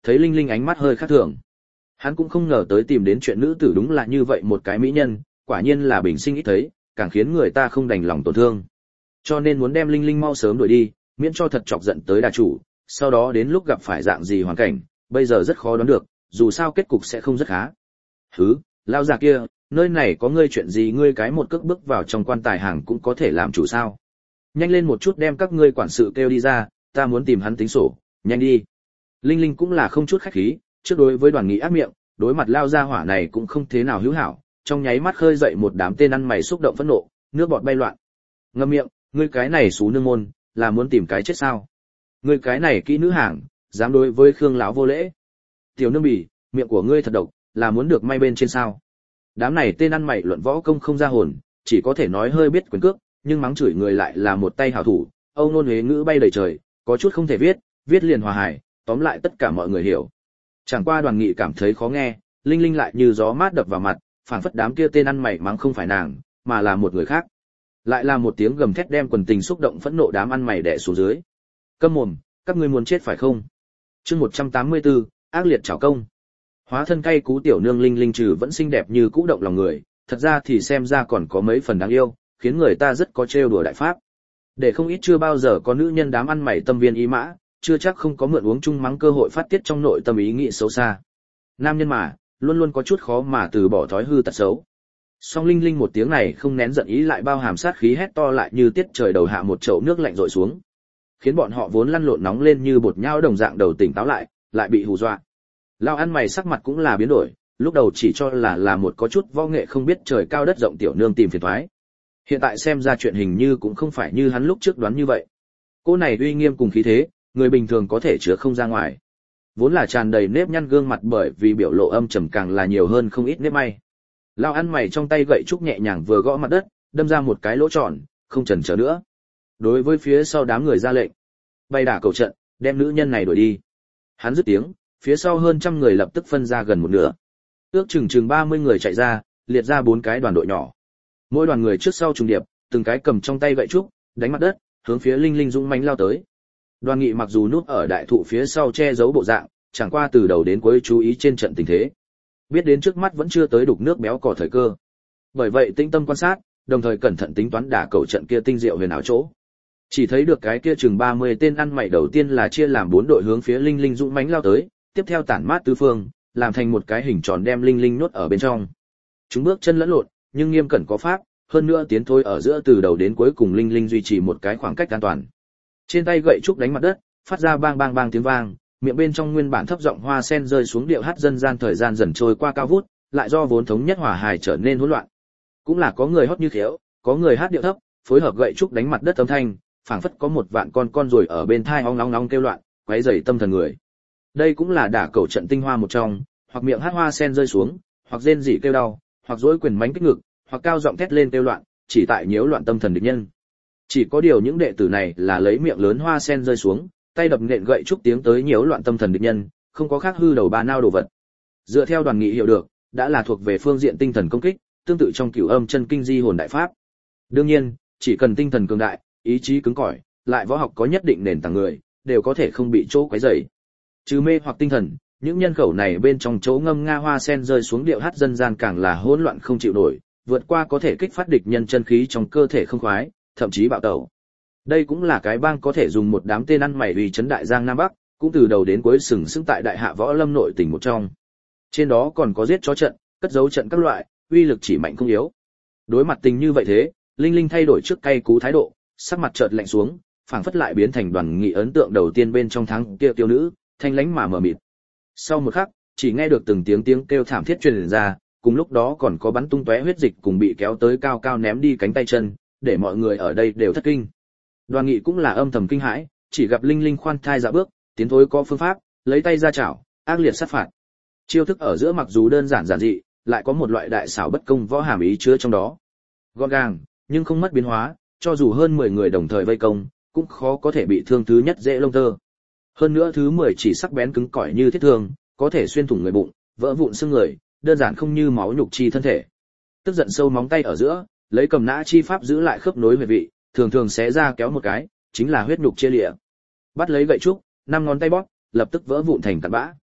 thấy Linh Linh ánh mắt hơi khác thường. Hắn cũng không ngờ tới tìm đến chuyện nữ tử đúng là như vậy một cái mỹ nhân, quả nhiên là bình sinh ít thấy, càng khiến người ta không đành lòng tổn thương. Cho nên muốn đem Linh Linh mau sớm đuổi đi, miễn cho thật chọc giận tới đà chủ, sau đó đến lúc gặp phải dạng gì hoàn cảnh, bây giờ rất khó đoán được, dù sao kết cục sẽ không rất khá. Hứ, lao già kia, nơi này có ngươi chuyện gì, ngươi cái một cước bước vào trong quan tài hàng cũng có thể làm chủ sao? Nhanh lên một chút đem các ngươi quản sự kêu đi ra, ta muốn tìm hắn tính sổ, nhanh đi. Linh Linh cũng là không chút khách khí, trước đối với Đoàn Nghị ác miệng, đối mặt lao gia hỏa này cũng không thế nào hữu hảo, trong nháy mắt khơi dậy một đám tên ăn mày xúc động phẫn nộ, nước bọt bay loạn. Ngậm miệng, ngươi cái này xú nương môn, là muốn tìm cái chết sao? Ngươi cái này kỹ nữ hàng, dám đối với Khương lão vô lễ. Tiểu nương bỉ, miệng của ngươi thật độc, là muốn được may bên trên sao? Đám này tên ăn mày luận võ công không ra hồn, chỉ có thể nói hơi biết quyền cước, nhưng mắng chửi người lại là một tay hảo thủ, âu nôn huế ngữ bay đầy trời, có chút không thể viết, viết liền hòa hài, tóm lại tất cả mọi người hiểu. Chẳng qua Đoàn Nghị cảm thấy khó nghe, Linh Linh lại như gió mát đập vào mặt, phảng phất đám kia tên ăn mày mắng không phải nàng, mà là một người khác. Lại là một tiếng gầm thét đem quần tình xúc động phẫn nộ đám ăn mày đè xuống dưới. Câm mồm, các ngươi muốn chết phải không? Chương 184, ác liệt trảo công. Hóa thân cay cú tiểu nương Linh Linh trừ vẫn xinh đẹp như cũ động lòng người, thật ra thì xem ra còn có mấy phần đáng yêu, khiến người ta rất có trêu đùa đại pháp. Để không ít chưa bao giờ có nữ nhân đám ăn mày tâm viên ý mã, chưa chắc không có mượn uống chung mắng cơ hội phát tiết trong nội tâm ý nghĩ xấu xa. Nam nhân mà, luôn luôn có chút khó mà từ bỏ thói hư tật xấu. Song Linh Linh một tiếng này không nén giận ý lại bao hàm sát khí hét to lại như tiết trời đầu hạ một chậu nước lạnh rội xuống, khiến bọn họ vốn lăn lộn nóng lên như bột nhão đồng dạng đầu tỉnh táo lại bị hù dọa. Lao ăn mày sắc mặt cũng là biến đổi, lúc đầu chỉ cho là một có chút võ nghệ không biết trời cao đất rộng tiểu nương tìm phiền toái. Hiện tại xem ra chuyện hình như cũng không phải như hắn lúc trước đoán như vậy. Cô này uy nghiêm cùng khí thế, người bình thường có thể chứa không ra ngoài. Vốn là tràn đầy nếp nhăn gương mặt bởi vì biểu lộ âm trầm càng là nhiều hơn không ít nếp may. Lao ăn mày trong tay gậy trúc nhẹ nhàng vừa gõ mặt đất, đâm ra một cái lỗ tròn, không chần chờ nữa. Đối với phía sau đám người ra lệnh, bay đả cầu trận, đem nữ nhân này đuổi đi. Hắn dứt tiếng, phía sau hơn trăm người lập tức phân ra gần một nửa. Ước chừng 30 người chạy ra, liệt ra 4 cái đoàn đội nhỏ. Mỗi đoàn người trước sau trùng điệp, từng cái cầm trong tay gậy trúc, đánh mặt đất, hướng phía Linh Linh dũng mãnh lao tới. Đoàn Nghị mặc dù núp ở đại thụ phía sau che giấu bộ dạng, chẳng qua từ đầu đến cuối chú ý trên trận tình thế. Biết đến trước mắt vẫn chưa tới đục nước béo cò thời cơ. Bởi vậy tĩnh tâm quan sát, đồng thời cẩn thận tính toán đả cầu trận kia tinh diệu huyền ảo chỗ. Chỉ thấy được cái kia chừng 30 tên ăn mày đầu tiên là chia làm 4 đội hướng phía Linh Linh dũng mãnh lao tới, tiếp theo tản mát tứ phương, làm thành một cái hình tròn đem Linh Linh nhốt ở bên trong. Chúng bước chân lẫn lộn, nhưng nghiêm cẩn có pháp, hơn nữa tiến thôi ở giữa từ đầu đến cuối cùng Linh Linh duy trì một cái khoảng cách an toàn. Trên tay gậy trúc đánh mặt đất, phát ra bang bang bang tiếng vang, miệng bên trong nguyên bản thấp giọng hoa sen rơi xuống điệu hát dân gian thời gian dần trôi qua cao vút, lại do vốn thống nhất hòa hài trở nên hỗn loạn. Cũng là có người hót như khéo, có người hát điệu thấp, phối hợp gậy trúc đánh mặt đất âm thanh, phảng phất có một vạn con rồi ở bên thai ong ong ong kêu loạn, quấy rầy tâm thần người. Đây cũng là đả cầu trận tinh hoa một trong, hoặc miệng hát hoa sen rơi xuống, hoặc rên rỉ kêu đau, hoặc duỗi quyền mánh kích ngực, hoặc cao giọng thét lên kêu loạn, chỉ tại nhiễu loạn tâm thần địch nhân. Chỉ có điều những đệ tử này là lấy miệng lớn hoa sen rơi xuống, tay đập nện gậy trúc tiếng tới nhiễu loạn tâm thần địch nhân, không có khác hư đầu ba nao đồ vật. Dựa theo Đoàn Nghị hiểu được, đã là thuộc về phương diện tinh thần công kích, tương tự trong Cửu Âm chân kinh di hồn đại pháp. Đương nhiên, chỉ cần tinh thần cường đại, ý chí cứng cỏi, lại võ học có nhất định nền tảng người, đều có thể không bị chỗ quấy rầy. Trừ mê hoặc tinh thần, những nhân khẩu này bên trong chỗ ngâm nga hoa sen rơi xuống điệu hát dân gian càng là hỗn loạn không chịu nổi, vượt qua có thể kích phát địch nhân chân khí trong cơ thể không khoái, thậm chí bạo tẩu. Đây cũng là cái bang có thể dùng một đám tên ăn mày uy chấn đại giang nam bắc, cũng từ đầu đến cuối sừng sững tại đại hạ võ lâm nội tỉnh một trong. Trên đó còn có giết chó trận, cất giấu trận các loại, uy lực chỉ mạnh không yếu. Đối mặt tình như vậy thế, Linh Linh thay đổi trước cay cú thái độ, sắc mặt chợt lạnh xuống, phảng phất lại biến thành Đoàn Nghị ấn tượng đầu tiên bên trong tháng kia tiêu nữ, thanh lãnh mà mờ mịt. Sau một khắc, chỉ nghe được từng tiếng kêu thảm thiết truyền ra, cùng lúc đó còn có bắn tung tóe huyết dịch cùng bị kéo tới cao cao ném đi cánh tay chân, để mọi người ở đây đều thất kinh. Đoàn Nghị cũng là âm thầm kinh hãi, chỉ gặp Linh Linh khoan thai dạ bước, tiến thối có phương pháp, lấy tay ra chảo, ác liệt sát phạt. Chiêu thức ở giữa mặc dù đơn giản giản dị, lại có một loại đại xảo bất công võ hàm ý chứa trong đó. Gọn gàng, nhưng không mất biến hóa, cho dù hơn 10 người đồng thời vây công, cũng khó có thể bị thương thứ nhất dễ lông tơ. Hơn nữa thứ 10 chỉ sắc bén cứng cỏi như thiết thương, có thể xuyên thủng người bụng, vỡ vụn xương người, đơn giản không như máu nhục chi thân thể. Tức giận sâu móng tay ở giữa, lấy cầm nã chi pháp giữ lại khớp nối huyệt vị, thường thường xé ra kéo một cái, chính là huyết nhục chia lịa. Bắt lấy gậy trúc, 5 ngón tay bóp, lập tức vỡ vụn thành cặn bã.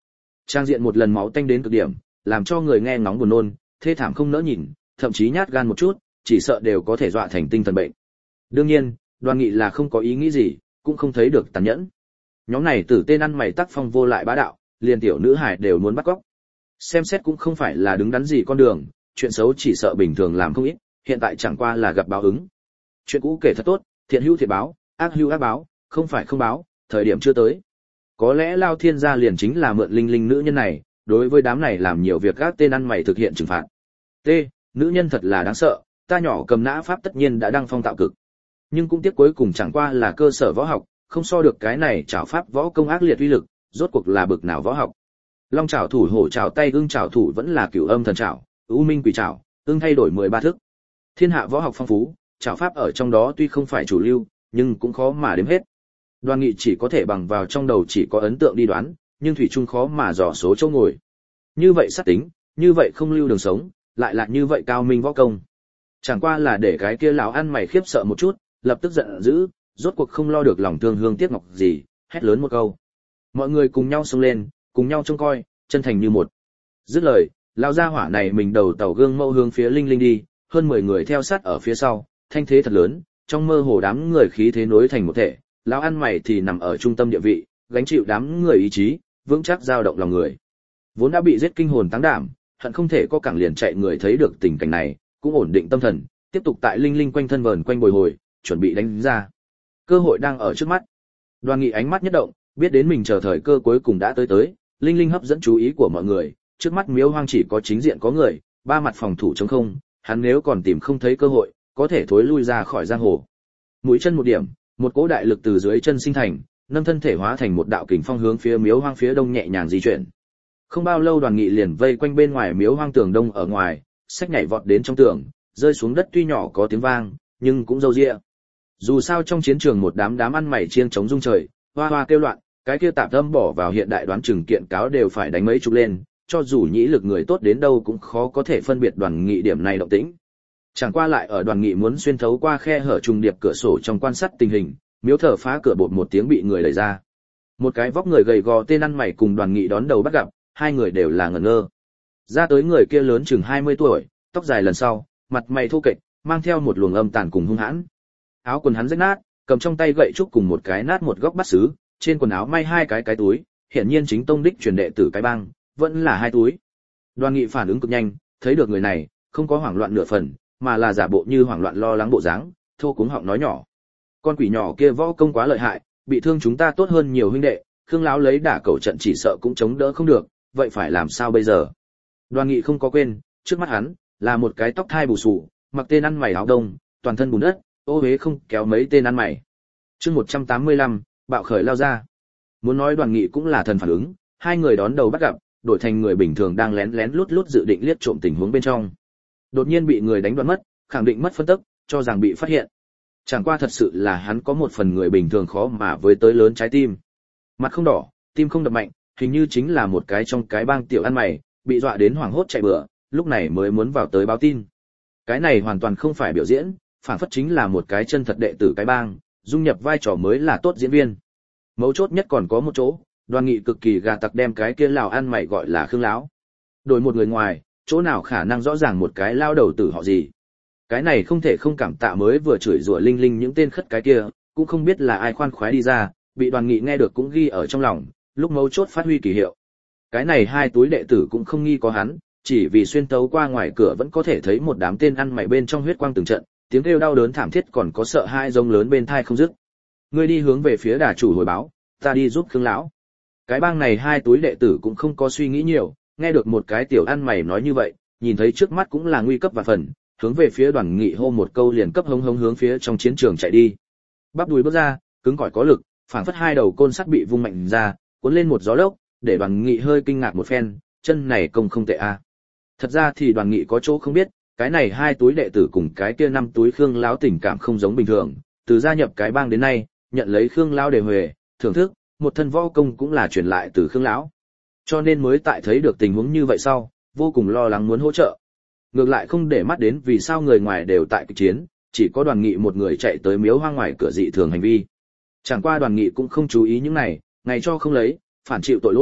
Trang diện một lần máu tanh đến cực điểm, làm cho người nghe ngóng buồn nôn, thê thảm không nỡ nhìn, thậm chí nhát gan một chút, chỉ sợ đều có thể dọa thành tinh thần bệnh. Đương nhiên, Đoàn Nghị là không có ý nghĩ gì, cũng không thấy được tàn nhẫn. Nhóm này tử tên ăn mày tác phong vô lại bá đạo, liền tiểu nữ hải đều muốn bắt cóc. Xem xét cũng không phải là đứng đắn gì con đường, chuyện xấu chỉ sợ bình thường làm không ít, hiện tại chẳng qua là gặp báo ứng. Chuyện cũ kể thật tốt, thiện hữu thiện báo, ác hữu ác báo, không phải không báo, thời điểm chưa tới. Có lẽ Lao Thiên gia liền chính là mượn Linh Linh nữ nhân này, đối với đám này làm nhiều việc các tên ăn mày thực hiện trừng phạt. T, nữ nhân thật là đáng sợ, ta nhỏ cầm nã pháp tất nhiên đã đăng phong tạo cực. Nhưng cũng tiếc cuối cùng chẳng qua là cơ sở võ học, không so được cái này trảo pháp võ công ác liệt uy lực, rốt cuộc là bực nào võ học. Long trảo thủ, hổ trảo tay, ưng trảo thủ vẫn là cửu âm thần trảo, u minh quỷ trảo, ưng thay đổi 13 thức. Thiên hạ võ học phong phú, trảo pháp ở trong đó tuy không phải chủ lưu, nhưng cũng khó mà đếm hết. Đoàn Nghị chỉ có thể bằng vào trong đầu chỉ có ấn tượng đi đoán, nhưng thủy chung khó mà dò số chỗ ngồi. Như vậy sát tính, như vậy không lưu đường sống, lại là như vậy cao minh võ công. Chẳng qua là để cái kia lão ăn mày khiếp sợ một chút, lập tức giận dữ, rốt cuộc không lo được lòng thương hương tiếc ngọc gì, hét lớn một câu. Mọi người cùng nhau xông lên, cùng nhau trông coi, chân thành như một. Dứt lời, lão gia hỏa này mình đầu tàu gương mẫu hướng phía Linh Linh đi, hơn 10 người theo sát ở phía sau, thanh thế thật lớn, trong mơ hồ đám người khí thế nối thành một thể, lão ăn mày thì nằm ở trung tâm địa vị, gánh chịu đám người ý chí, vững chắc dao động lòng người. Vốn đã bị giết kinh hồn táng đảm, hận không thể có cẳng liền chạy người thấy được tình cảnh này, cũng ổn định tâm thần, tiếp tục tại Linh Linh quanh thân vờn quanh bồi hồi, chuẩn bị đánh ra. Cơ hội đang ở trước mắt. Đoàn Nghị ánh mắt nhất động, biết đến mình chờ thời cơ cuối cùng đã tới, Linh Linh hấp dẫn chú ý của mọi người, trước mắt miếu hoang chỉ có chính diện có người, ba mặt phòng thủ trống không, hắn nếu còn tìm không thấy cơ hội, có thể thối lui ra khỏi giang hồ. Mũi chân một điểm, một cỗ đại lực từ dưới chân sinh thành, nâng thân thể hóa thành một đạo kình phong hướng phía miếu hoang phía đông nhẹ nhàng di chuyển. Không bao lâu Đoàn Nghị liền vây quanh bên ngoài miếu hoang tường đông ở ngoài, xách nhảy vọt đến trong tường, rơi xuống đất tuy nhỏ có tiếng vang, nhưng cũng râu ria. Dù sao trong chiến trường một đám ăn mày chiêng chống rung trời, hoa hoa kêu loạn, cái kia tạp âm bỏ vào hiện đại đoán chừng kiện cáo đều phải đánh mấy chục lên, cho dù nhĩ lực người tốt đến đâu cũng khó có thể phân biệt Đoàn Nghị điểm này động tĩnh. Chẳng qua lại ở Đoàn Nghị muốn xuyên thấu qua khe hở trùng điệp cửa sổ trong quan sát tình hình, miếu thờ phá cửa bột một tiếng bị người đẩy ra. Một cái vóc người gầy gò tên ăn mày cùng Đoàn Nghị đón đầu bắt gặp, hai người đều là ngẩn ngơ. Ra tới người kia lớn chừng 20 tuổi, tóc dài lần sau, mặt mày thô kệch, mang theo một luồng âm tàn cùng hung hãn. Áo quần hắn rách nát, cầm trong tay gậy trúc cùng một cái nát một góc bát sứ, trên quần áo may hai cái túi, hiển nhiên chính tông đích truyền đệ tử cái bang, vẫn là hai túi. Đoàn Nghị phản ứng cực nhanh, thấy được người này, không có hoảng loạn nửa phần, mà là giả bộ như hoảng loạn lo lắng bộ dáng, thô cuống họng nói nhỏ. Con quỷ nhỏ kia võ công quá lợi hại, bị thương chúng ta tốt hơn nhiều huynh đệ, Khương lão lấy đả cẩu trận chỉ sợ cũng chống đỡ không được, vậy phải làm sao bây giờ? Đoàn Nghị không có quên, trước mắt hắn là một cái tóc thai bù xù, mặc tên ăn mày áo đông, toàn thân bùn đất, ô uế không kéo mấy tên ăn mày. Chương 185, bạo khởi lao ra. Muốn nói Đoàn Nghị cũng là thần phản ứng, hai người đón đầu bắt gặp, đổi thành người bình thường đang lén lén lút lút dự định liếc trộm tình huống bên trong. Đột nhiên bị người đánh đoán mất, khẳng định mất phân tức, cho rằng bị phát hiện. Chẳng qua thật sự là hắn có một phần người bình thường khó mà với tới lớn trái tim. Mặt không đỏ, tim không đập mạnh, hình như chính là một cái trong cái bang tiểu ăn mày, bị dọa đến hoảng hốt chạy bừa, lúc này mới muốn vào tới báo tin. Cái này hoàn toàn không phải biểu diễn, phản phất chính là một cái chân thật đệ tử cái bang, dung nhập vai trò mới là tốt diễn viên. Mấu chốt nhất còn có một chỗ, Đoàn Nghị cực kỳ gà tặc đem cái kia lão ăn mày gọi là Khương lão. Đổi một người ngoài, chỗ nào khả năng rõ ràng một cái lao đầu tử họ gì. Cái này không thể không cảm tạ mới vừa chửi rủa Linh Linh những tên khất cái kia, cũng không biết là ai khoan khoái đi ra, bị Đoàn Nghị nghe được cũng ghi ở trong lòng, lúc mấu chốt phát huy kỳ hiệu. Cái này hai túi đệ tử cũng không nghi có hắn, chỉ vì xuyên tấu qua ngoài cửa vẫn có thể thấy một đám tên ăn mày bên trong huyết quang từng trận, tiếng kêu đau đớn thảm thiết còn có sợ hai rống lớn bên tai không dứt. Ngươi đi hướng về phía đà chủ hồi báo, ta đi giúp Khương lão. Cái bang này hai túi đệ tử cũng không có suy nghĩ nhiều, nghe được một cái tiểu ăn mày nói như vậy, nhìn thấy trước mắt cũng là nguy cấp và phần, hướng về phía Đoàn Nghị hô một câu liền cấp hống hống hướng phía trong chiến trường chạy đi. Bắp đùi bước ra, cứng cỏi có lực, phảng phất hai đầu côn sắt bị vung mạnh ra, cuốn lên một gió lốc, để Đoàn Nghị hơi kinh ngạc một phen, chân này công không tệ a. Thật ra thì Đoàn Nghị có chỗ không biết, cái này hai túi đệ tử cùng cái kia năm túi Khương lão tình cảm không giống bình thường, từ gia nhập cái bang đến nay, nhận lấy Khương lão đề huề, thưởng thức, một thân võ công cũng là truyền lại từ Khương lão. Cho nên mới tại thấy được tình huống như vậy sau, vô cùng lo lắng muốn hỗ trợ. Ngược lại không để mắt đến vì sao người ngoài đều tại kịch chiến, chỉ có Đoàn Nghị một người chạy tới miếu hoang ngoài cửa dị thường hành vi. Chẳng qua Đoàn Nghị cũng không chú ý những này, ngày cho không lấy, phản chịu tội lỗi,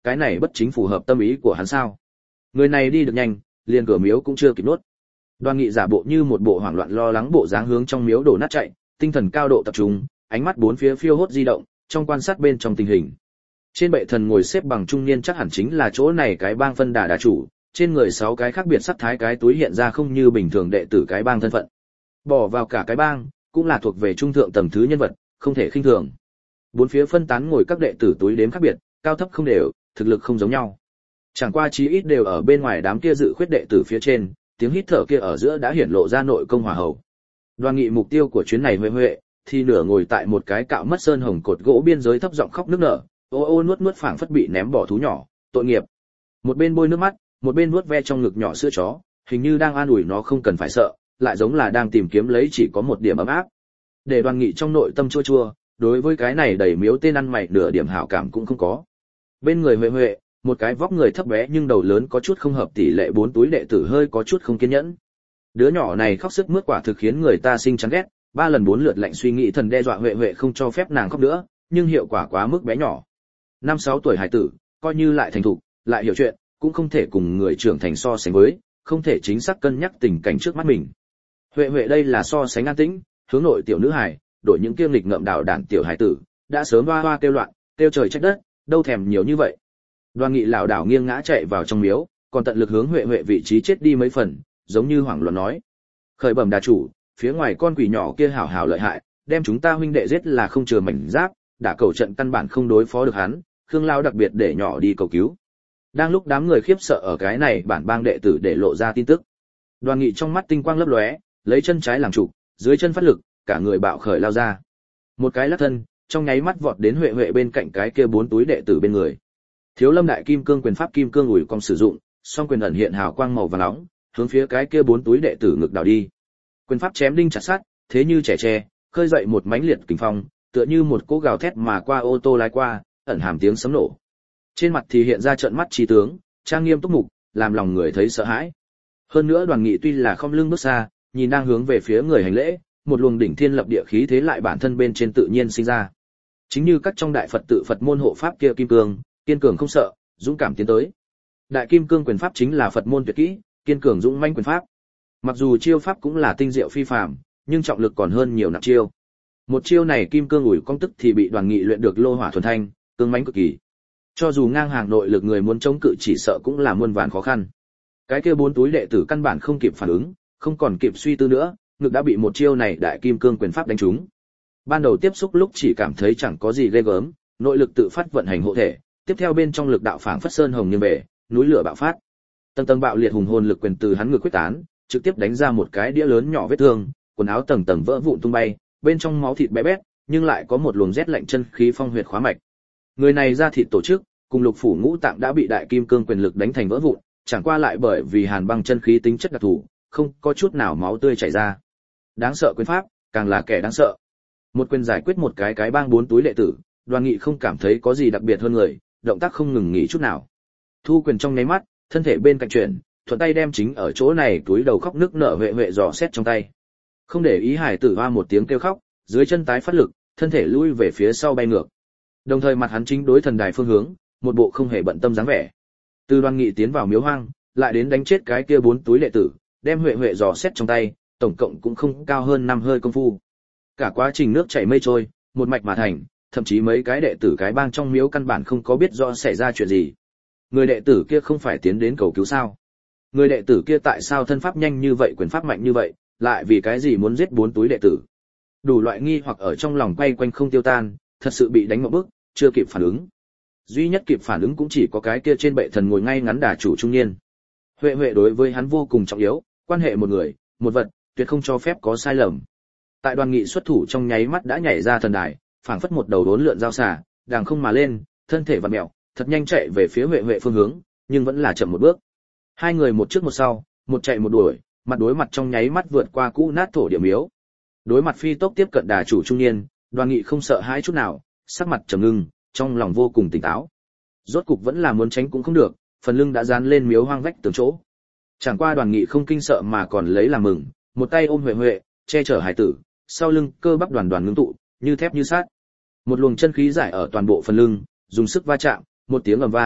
cái này bất chính phù hợp tâm ý của hắn sao? Người này đi được nhanh, liền cửa miếu cũng chưa kịp nuốt. Đoàn Nghị giả bộ như một bộ hoảng loạn lo lắng bộ dáng hướng trong miếu đổ nát chạy, tinh thần cao độ tập trung, ánh mắt bốn phía phiêu hốt di động, trong quan sát bên trong tình hình. Trên bệ thần ngồi xếp bằng trung niên chắc hẳn chính là chỗ này cái bang phân đà chủ, trên người 6 cái khác biệt sắc thái cái túi hiện ra không như bình thường đệ tử cái bang thân phận. Bỏ vào cả cái bang, cũng là thuộc về trung thượng tầng thứ nhân vật, không thể khinh thường. Bốn phía phân tán ngồi các đệ tử túi đếm khác biệt, cao thấp không đều, thực lực không giống nhau. Chẳng qua chí ít đều ở bên ngoài đám kia dự khuyết đệ tử phía trên, tiếng hít thở kia ở giữa đã hiển lộ ra nội công hòa hậu. Đoàn Nghị mục tiêu của chuyến này Huệ thì nửa ngồi tại một cái cạo mất sơn hồng cột gỗ biên giới thấp giọng khóc nức nở, ô ô nuốt nuốt phảng phất bị ném bỏ thú nhỏ, tội nghiệp. Một bên bôi nước mắt, một bên nuốt ve trong ngực nhỏ sữa chó, hình như đang an ủi nó không cần phải sợ, lại giống là đang tìm kiếm lấy chỉ có một điểm ấm áp. Để Đoàn Nghị trong nội tâm chua chua, đối với cái này đầy miếu tên ăn mày nửa điểm hảo cảm cũng không có. Bên người Huệ, một cái vóc người thấp bé nhưng đầu lớn có chút không hợp tỷ lệ 4 túi đệ tử hơi có chút không kiên nhẫn. Đứa nhỏ này khóc sức mướt quả thực khiến người ta sinh chán ghét, 3 lần 4 lượt lạnh suy nghĩ thần đe dọa Huệ không cho phép nàng khóc nữa, nhưng hiệu quả quá mức bé nhỏ. 5-6 tuổi hải tử, coi như lại thành thục, lại hiểu chuyện, cũng không thể cùng người trưởng thành so sánh với, không thể chính xác cân nhắc tình cảnh trước mắt mình. Huệ đây là so sánh an tĩnh, hướng nội tiểu nữ hài, đổi những kiêng nghịch ngợm đảo đản tiểu hải tử, đã sớm hoa hoa kêu loạn, kêu trời trách đất, đâu thèm nhiều như vậy. Đoàn Nghị lảo đảo nghiêng ngã chạy vào trong miếu, còn tận lực hướng Huệ vị trí chết đi mấy phần, giống như hoảng loạn nói: "Khởi bẩm đà chủ, phía ngoài con quỷ nhỏ kia hảo hảo lợi hại, đem chúng ta huynh đệ giết là không chừa mảnh giáp, đả cầu trận căn bản không đối phó được hắn, Khương lão đặc biệt để nhỏ đi cầu cứu." Đang lúc đám người khiếp sợ ở cái này bản bang đệ tử để lộ ra tin tức, Đoàn Nghị trong mắt tinh quang lấp lóe, lấy chân trái làm trụ, dưới chân phát lực, cả người bạo khởi lao ra. Một cái lắc thân, trong nháy mắt vọt đến Huệ bên cạnh cái kia 4 túi đệ tử bên người. Thiếu Lâm đại kim cương quyền pháp kim cương ủi cong sử dụng, song quyền ẩn hiện hào quang màu vàng nóng, hướng phía cái kia 4 túi đệ tử ngực đảo đi. Quyền pháp chém đinh chặt sắt, thế như trẻ tre, khơi dậy một mãnh liệt kình phong, tựa như một cỗ gào thét mà qua ô tô lái qua, ẩn hàm tiếng sấm nổ. Trên mặt thì hiện ra trợn mắt trí tướng, trang nghiêm túc mục, làm lòng người thấy sợ hãi. Hơn nữa Đoàn Nghị tuy là không lưng bước xa, nhìn đang hướng về phía người hành lễ, một luồng đỉnh thiên lập địa khí thế lại bản thân bên trên tự nhiên sinh ra. Chính như các trong đại Phật tự Phật môn hộ pháp kia kim cương, kiên cường không sợ, dũng cảm tiến tới. Đại kim cương quyền pháp chính là Phật môn tuyệt kỹ, kiên cường dũng mãnh quyền pháp. Mặc dù chiêu pháp cũng là tinh diệu phi phàm, nhưng trọng lực còn hơn nhiều nặng chiêu. Một chiêu này kim cương ủi cong tức thì bị Đoàn Nghị luyện được lô hỏa thuần thanh, cương mãnh cực kỳ. Cho dù ngang hàng nội lực người muốn chống cự chỉ sợ cũng là muôn vàn khó khăn. Cái kia 4 túi đệ tử căn bản không kịp phản ứng, không còn kịp suy tư nữa, ngực đã bị một chiêu này đại kim cương quyền pháp đánh trúng. Ban đầu tiếp xúc lúc chỉ cảm thấy chẳng có gì ghê gớm, nội lực tự phát vận hành hộ thể, tiếp theo bên trong lực đạo phảng phất sơn hồng như bể, núi lửa bạo phát. Tầng tầng bạo liệt hùng hồn lực quyền từ hắn ngực quyết tán, trực tiếp đánh ra một cái đĩa lớn nhỏ vết thương, quần áo tầng tầng vỡ vụn tung bay, bên trong máu thịt bé bét, nhưng lại có một luồng rét lạnh chân khí phong huyệt khóa mạch. Người này ra thịt tổ chức, cùng lục phủ ngũ tạng đã bị đại kim cương quyền lực đánh thành vỡ vụn, chẳng qua lại bởi vì hàn băng chân khí tính chất đặc thù, không có chút nào máu tươi chảy ra. Đáng sợ quyền pháp, càng là kẻ đáng sợ. Một quyền giải quyết một cái bang 4 túi đệ tử, Đoàn Nghị không cảm thấy có gì đặc biệt hơn người, động tác không ngừng nghỉ chút nào. Thu quyền trong nháy mắt, thân thể bên cạnh chuyển, thuận tay đem chính ở chỗ này túi đầu khóc nức nở Huệ dò xét trong tay. Không để ý hải tử hoa một tiếng kêu khóc, dưới chân tái phát lực, thân thể lui về phía sau bay ngược. Đồng thời mặt hắn chính đối thần đài phương hướng, một bộ không hề bận tâm dáng vẻ. Từ Đoàn Nghị tiến vào miếu hoang, lại đến đánh chết cái kia 4 túi đệ tử, đem Huệ dò xét trong tay, tổng cộng cũng không cao hơn 5 hơi công phu. Cả quá trình nước chảy mây trôi, một mạch mà thành, thậm chí mấy cái đệ tử cái bang trong miếu căn bản không có biết rõ xảy ra chuyện gì. Người đệ tử kia không phải tiến đến cầu cứu sao? Người đệ tử kia tại sao thân pháp nhanh như vậy, quyền pháp mạnh như vậy, lại vì cái gì muốn giết 4 túi đệ tử? Đủ loại nghi hoặc ở trong lòng quay quanh không tiêu tan, thật sự bị đánh một bước, chưa kịp phản ứng. Duy nhất kịp phản ứng cũng chỉ có cái kia trên bệ thần ngồi ngay ngắn đà chủ trung niên. Huệ đối với hắn vô cùng trọng yếu, quan hệ một người, một vật, tuyệt không cho phép có sai lầm. Tại Đoàn Nghị xuất thủ trong nháy mắt đã nhảy ra thần đài, phảng phất một đầu đốn lượn dao xà, đàng không mà lên, thân thể vặn mèo, thật nhanh chạy về phía Huệ phương hướng, nhưng vẫn là chậm một bước. Hai người một trước một sau, một chạy một đuổi, mặt đối mặt trong nháy mắt vượt qua cũ nát thổ địa miếu. Đối mặt phi tốc tiếp cận đà chủ trung niên, Đoàn Nghị không sợ hãi chút nào, sắc mặt trầm ngưng, trong lòng vô cùng tỉnh táo. Rốt cục vẫn là muốn tránh cũng không được, phần lưng đã dán lên miếu hoang vách tường chỗ. Chẳng qua Đoàn Nghị không kinh sợ mà còn lấy làm mừng, một tay ôm Huệ, che chở hải tử, sau lưng cơ bắp đoàn ngưng tụ, như thép như sắt. Một luồng chân khí giải ở toàn bộ phần lưng, dùng sức va chạm, một tiếng ầm vang,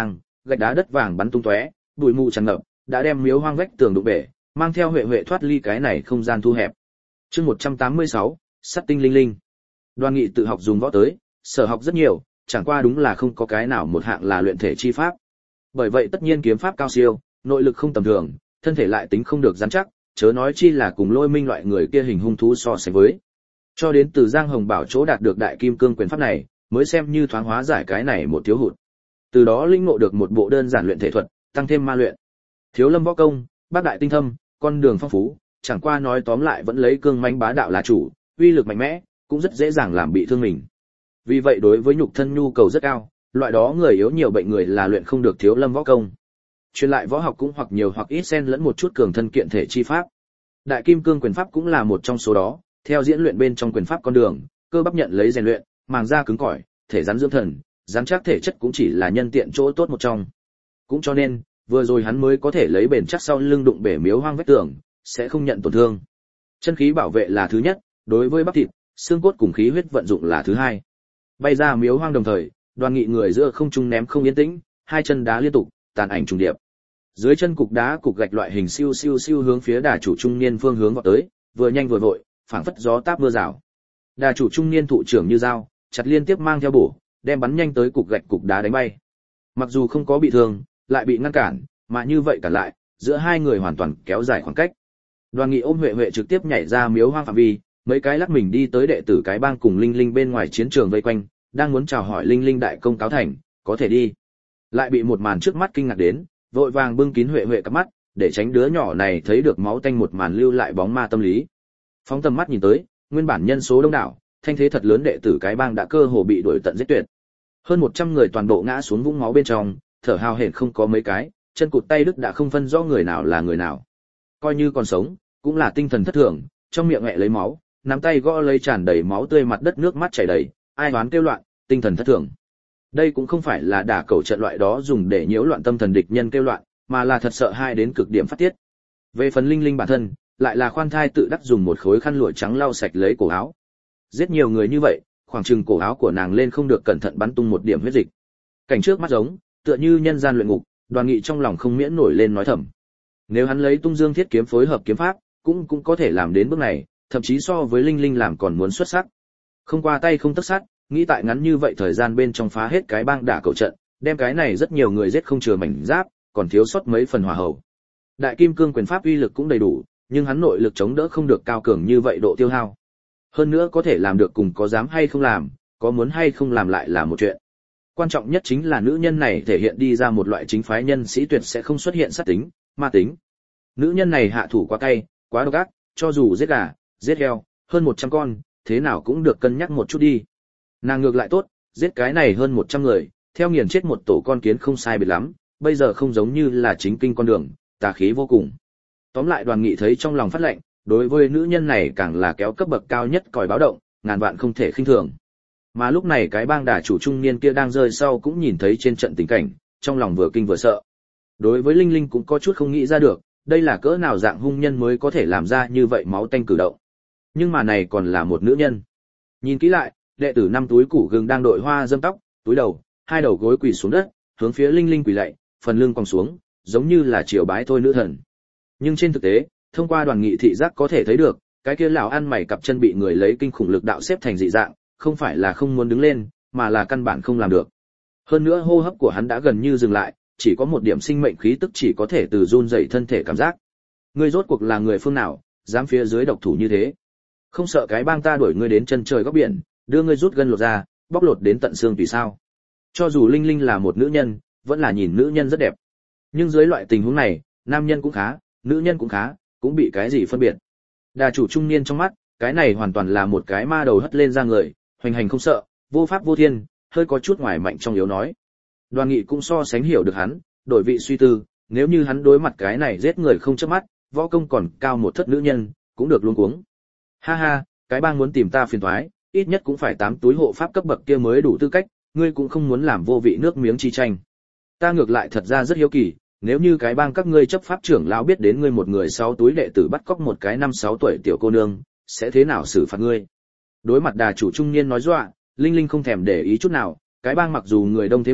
gạch đá đất vàng bắn tung tóe, bụi mù tràn ngập, đã đem miếu hoang vách tường đụng bể, mang theo Huệ Huệ thoát ly cái này không gian thu hẹp. Chương 186, Sắt tinh linh linh. Đoàn Nghị tự học dùng võ tới, sở học rất nhiều, chẳng qua đúng là không có cái nào một hạng là luyện thể chi pháp. Bởi vậy tất nhiên kiếm pháp cao siêu, nội lực không tầm thường, thân thể lại tính không được rắn chắc, chớ nói chi là cùng Lôi Minh loại người kia hình hung thú so sánh với. Cho đến từ Giang Hồng Bảo chỗ đạt được đại kim cương quyền pháp này, mới xem như thoáng hóa giải cái này một thiếu hụt. Từ đó linh ngộ được một bộ đơn giản luyện thể thuật, tăng thêm ma luyện. Thiếu lâm võ công, bác đại tinh thâm, con đường phong phú, chẳng qua nói tóm lại vẫn lấy cương mãnh bá đạo là chủ, uy lực mạnh mẽ, cũng rất dễ dàng làm bị thương mình. Vì vậy đối với nhục thân nhu cầu rất cao, loại đó người yếu nhiều bệnh người là luyện không được thiếu lâm võ công. Truyền lại võ học cũng hoặc nhiều hoặc ít xen lẫn một chút cường thân kiện thể chi pháp. Đại kim cương quyền pháp cũng là một trong số đó, theo diễn luyện bên trong quyền pháp con đường, cơ bắp nhận lấy rèn luyện, màng da cứng cỏi, thể rắn dưỡng thần, rắn chắc thể chất cũng chỉ là nhân tiện chỗ tốt một trong. Cũng cho nên, vừa rồi hắn mới có thể lấy bền chắc sau lưng đụng bể miếu hoang vách tường, sẽ không nhận tổn thương. Chân khí bảo vệ là thứ nhất, đối với bắp thịt, xương cốt cùng khí huyết vận dụng là thứ hai. Bay ra miếu hoang đồng thời, Đoàn Nghị người giữa không trung ném không yên tĩnh, hai chân đá liên tục, tàn ảnh trùng điệp. Dưới chân cục đá cục gạch loại hình siêu siêu siêu hướng phía đà chủ trung niên phương hướng vọt tới, vừa nhanh vừa vội, phảng phất gió táp mưa rào. Đà chủ trung niên thụ trưởng như dao, chặt liên tiếp mang theo bổ, đem bắn nhanh tới cục gạch cục đá đánh bay. Mặc dù không có bị thương, lại bị ngăn cản, mà như vậy cả lại, giữa hai người hoàn toàn kéo dài khoảng cách. Đoàn Nghị ôm Huệ Huệ trực tiếp nhảy ra miếu hoang phạm vi, mấy cái lắc mình đi tới đệ tử cái bang cùng Linh Linh bên ngoài chiến trường vây quanh, đang muốn chào hỏi Linh Linh đại công cáo thành, có thể đi. Lại bị một màn trước mắt kinh ngạc đến, vội vàng bưng kín Huệ Huệ cặp mắt, để tránh đứa nhỏ này thấy được máu tanh một màn lưu lại bóng ma tâm lý. Phóng tầm mắt nhìn tới, nguyên bản nhân số đông đảo, thanh thế thật lớn đệ tử cái bang đã cơ hồ bị đuổi tận giết tuyệt. Hơn 100 người toàn bộ ngã xuống vũng máu bên trong, thở hào hển không có mấy cái, chân cụt tay đứt đã không phân rõ người nào là người nào. Coi như còn sống, cũng là tinh thần thất thường, trong miệng nghẹ lấy máu, nắm tay gõ lấy tràn đầy máu tươi mặt đất nước mắt chảy đầy, ai oán kêu loạn, tinh thần thất thường. Đây cũng không phải là đả cẩu trận loại đó dùng để nhiễu loạn tâm thần địch nhân kêu loạn, mà là thật sợ hai đến cực điểm phát tiết. Về phần Linh Linh bản thân, lại là khoan thai tự đắc dùng một khối khăn lụa trắng lau sạch lấy cổ áo. Giết nhiều người như vậy, khoảng chừng cổ áo của nàng lên không được cẩn thận bắn tung một điểm huyết dịch. Cảnh trước mắt giống, tựa như nhân gian luyện ngục, Đoàn Nghị trong lòng không miễn nổi lên nói thầm. Nếu hắn lấy Tung Dương Thiết kiếm phối hợp kiếm pháp, cũng có thể làm đến bước này, thậm chí so với Linh Linh làm còn muốn xuất sắc. Không qua tay không tấc sắt, nghĩ tại ngắn như vậy thời gian bên trong phá hết cái bang đả cầu trận, đem cái này rất nhiều người giết không chừa mảnh giáp, còn thiếu sót mấy phần hỏa hậu. Đại kim cương quyền pháp uy lực cũng đầy đủ, nhưng hắn nội lực chống đỡ không được cao cường như vậy độ tiêu hao. Hơn nữa có thể làm được cùng có dám hay không làm, có muốn hay không làm lại là một chuyện. Quan trọng nhất chính là nữ nhân này thể hiện đi ra một loại chính phái nhân sĩ tuyệt sẽ không xuất hiện sát tính, ma tính. Nữ nhân này hạ thủ quá cay, quá độc ác, cho dù giết gà, giết heo, hơn 100 con, thế nào cũng được cân nhắc một chút đi. Nàng ngược lại tốt, giết cái này hơn 100 người, theo nghiền chết một tổ con kiến không sai biệt lắm, bây giờ không giống như là chính kinh con đường, tà khí vô cùng. Tóm lại Đoàn Nghị thấy trong lòng phát lệnh, đối với nữ nhân này càng là kéo cấp bậc cao nhất còi báo động, ngàn vạn không thể khinh thường. Mà lúc này cái bang đả chủ trung niên kia đang rơi sau cũng nhìn thấy trên trận tình cảnh, trong lòng vừa kinh vừa sợ. Đối với Linh Linh cũng có chút không nghĩ ra được, đây là cỡ nào dạng hung nhân mới có thể làm ra như vậy máu tanh cử động. Nhưng mà này còn là một nữ nhân. Nhìn kỹ lại, đệ tử 5 túi củ gừng đang đội hoa dâm tóc, túi đầu, hai đầu gối quỳ xuống đất, hướng phía Linh Linh quỳ lạy, phần lưng cong xuống, giống như là triều bái thôi nữ thần. Nhưng trên thực tế, thông qua Đoàn Nghị thị giác có thể thấy được, cái kia lão ăn mày cặp chân bị người lấy kinh khủng lực đạo xếp thành dị dạng, không phải là không muốn đứng lên, mà là căn bản không làm được. Hơn nữa hô hấp của hắn đã gần như dừng lại, chỉ có một điểm sinh mệnh khí tức chỉ có thể từ run rẩy thân thể cảm giác. Ngươi rốt cuộc là người phương nào, dám phía dưới độc thủ như thế? Không sợ cái bang ta đuổi ngươi đến chân trời góc biển, đưa ngươi rút gân lột ra, bóc lột đến tận xương tùy sao? Cho dù Linh Linh là một nữ nhân, vẫn là nhìn nữ nhân rất đẹp. Nhưng dưới loại tình huống này, nam nhân cũng khá, nữ nhân cũng khá, cũng bị cái gì phân biệt. Đà chủ trung niên trong mắt, cái này hoàn toàn là một cái ma đầu hất lên ra người, hoành hành không sợ, vô pháp vô thiên, hơi có chút ngoài mạnh trong yếu nói. Đoàn Nghị cũng so sánh hiểu được hắn, đổi vị suy tư, nếu như hắn đối mặt cái này giết người không chớp mắt, võ công còn cao một thất nữ nhân, cũng được luống cuống. Ha ha, cái bang muốn tìm ta phiền toái, ít nhất cũng phải 8 túi hộ pháp cấp bậc kia mới đủ tư cách, ngươi cũng không muốn làm vô vị nước miếng chi tranh. Ta ngược lại thật ra rất hiếu kỳ, nếu như cái bang các ngươi chấp pháp trưởng lão biết đến ngươi một người 6 túi đệ tử bắt cóc một cái 5-6 tuổi tiểu cô nương, sẽ thế nào xử phạt ngươi? Đối mặt đà chủ trung niên nói dọa, Linh Linh không thèm để ý chút nào, cái bang mặc dù người đông thế mạnh,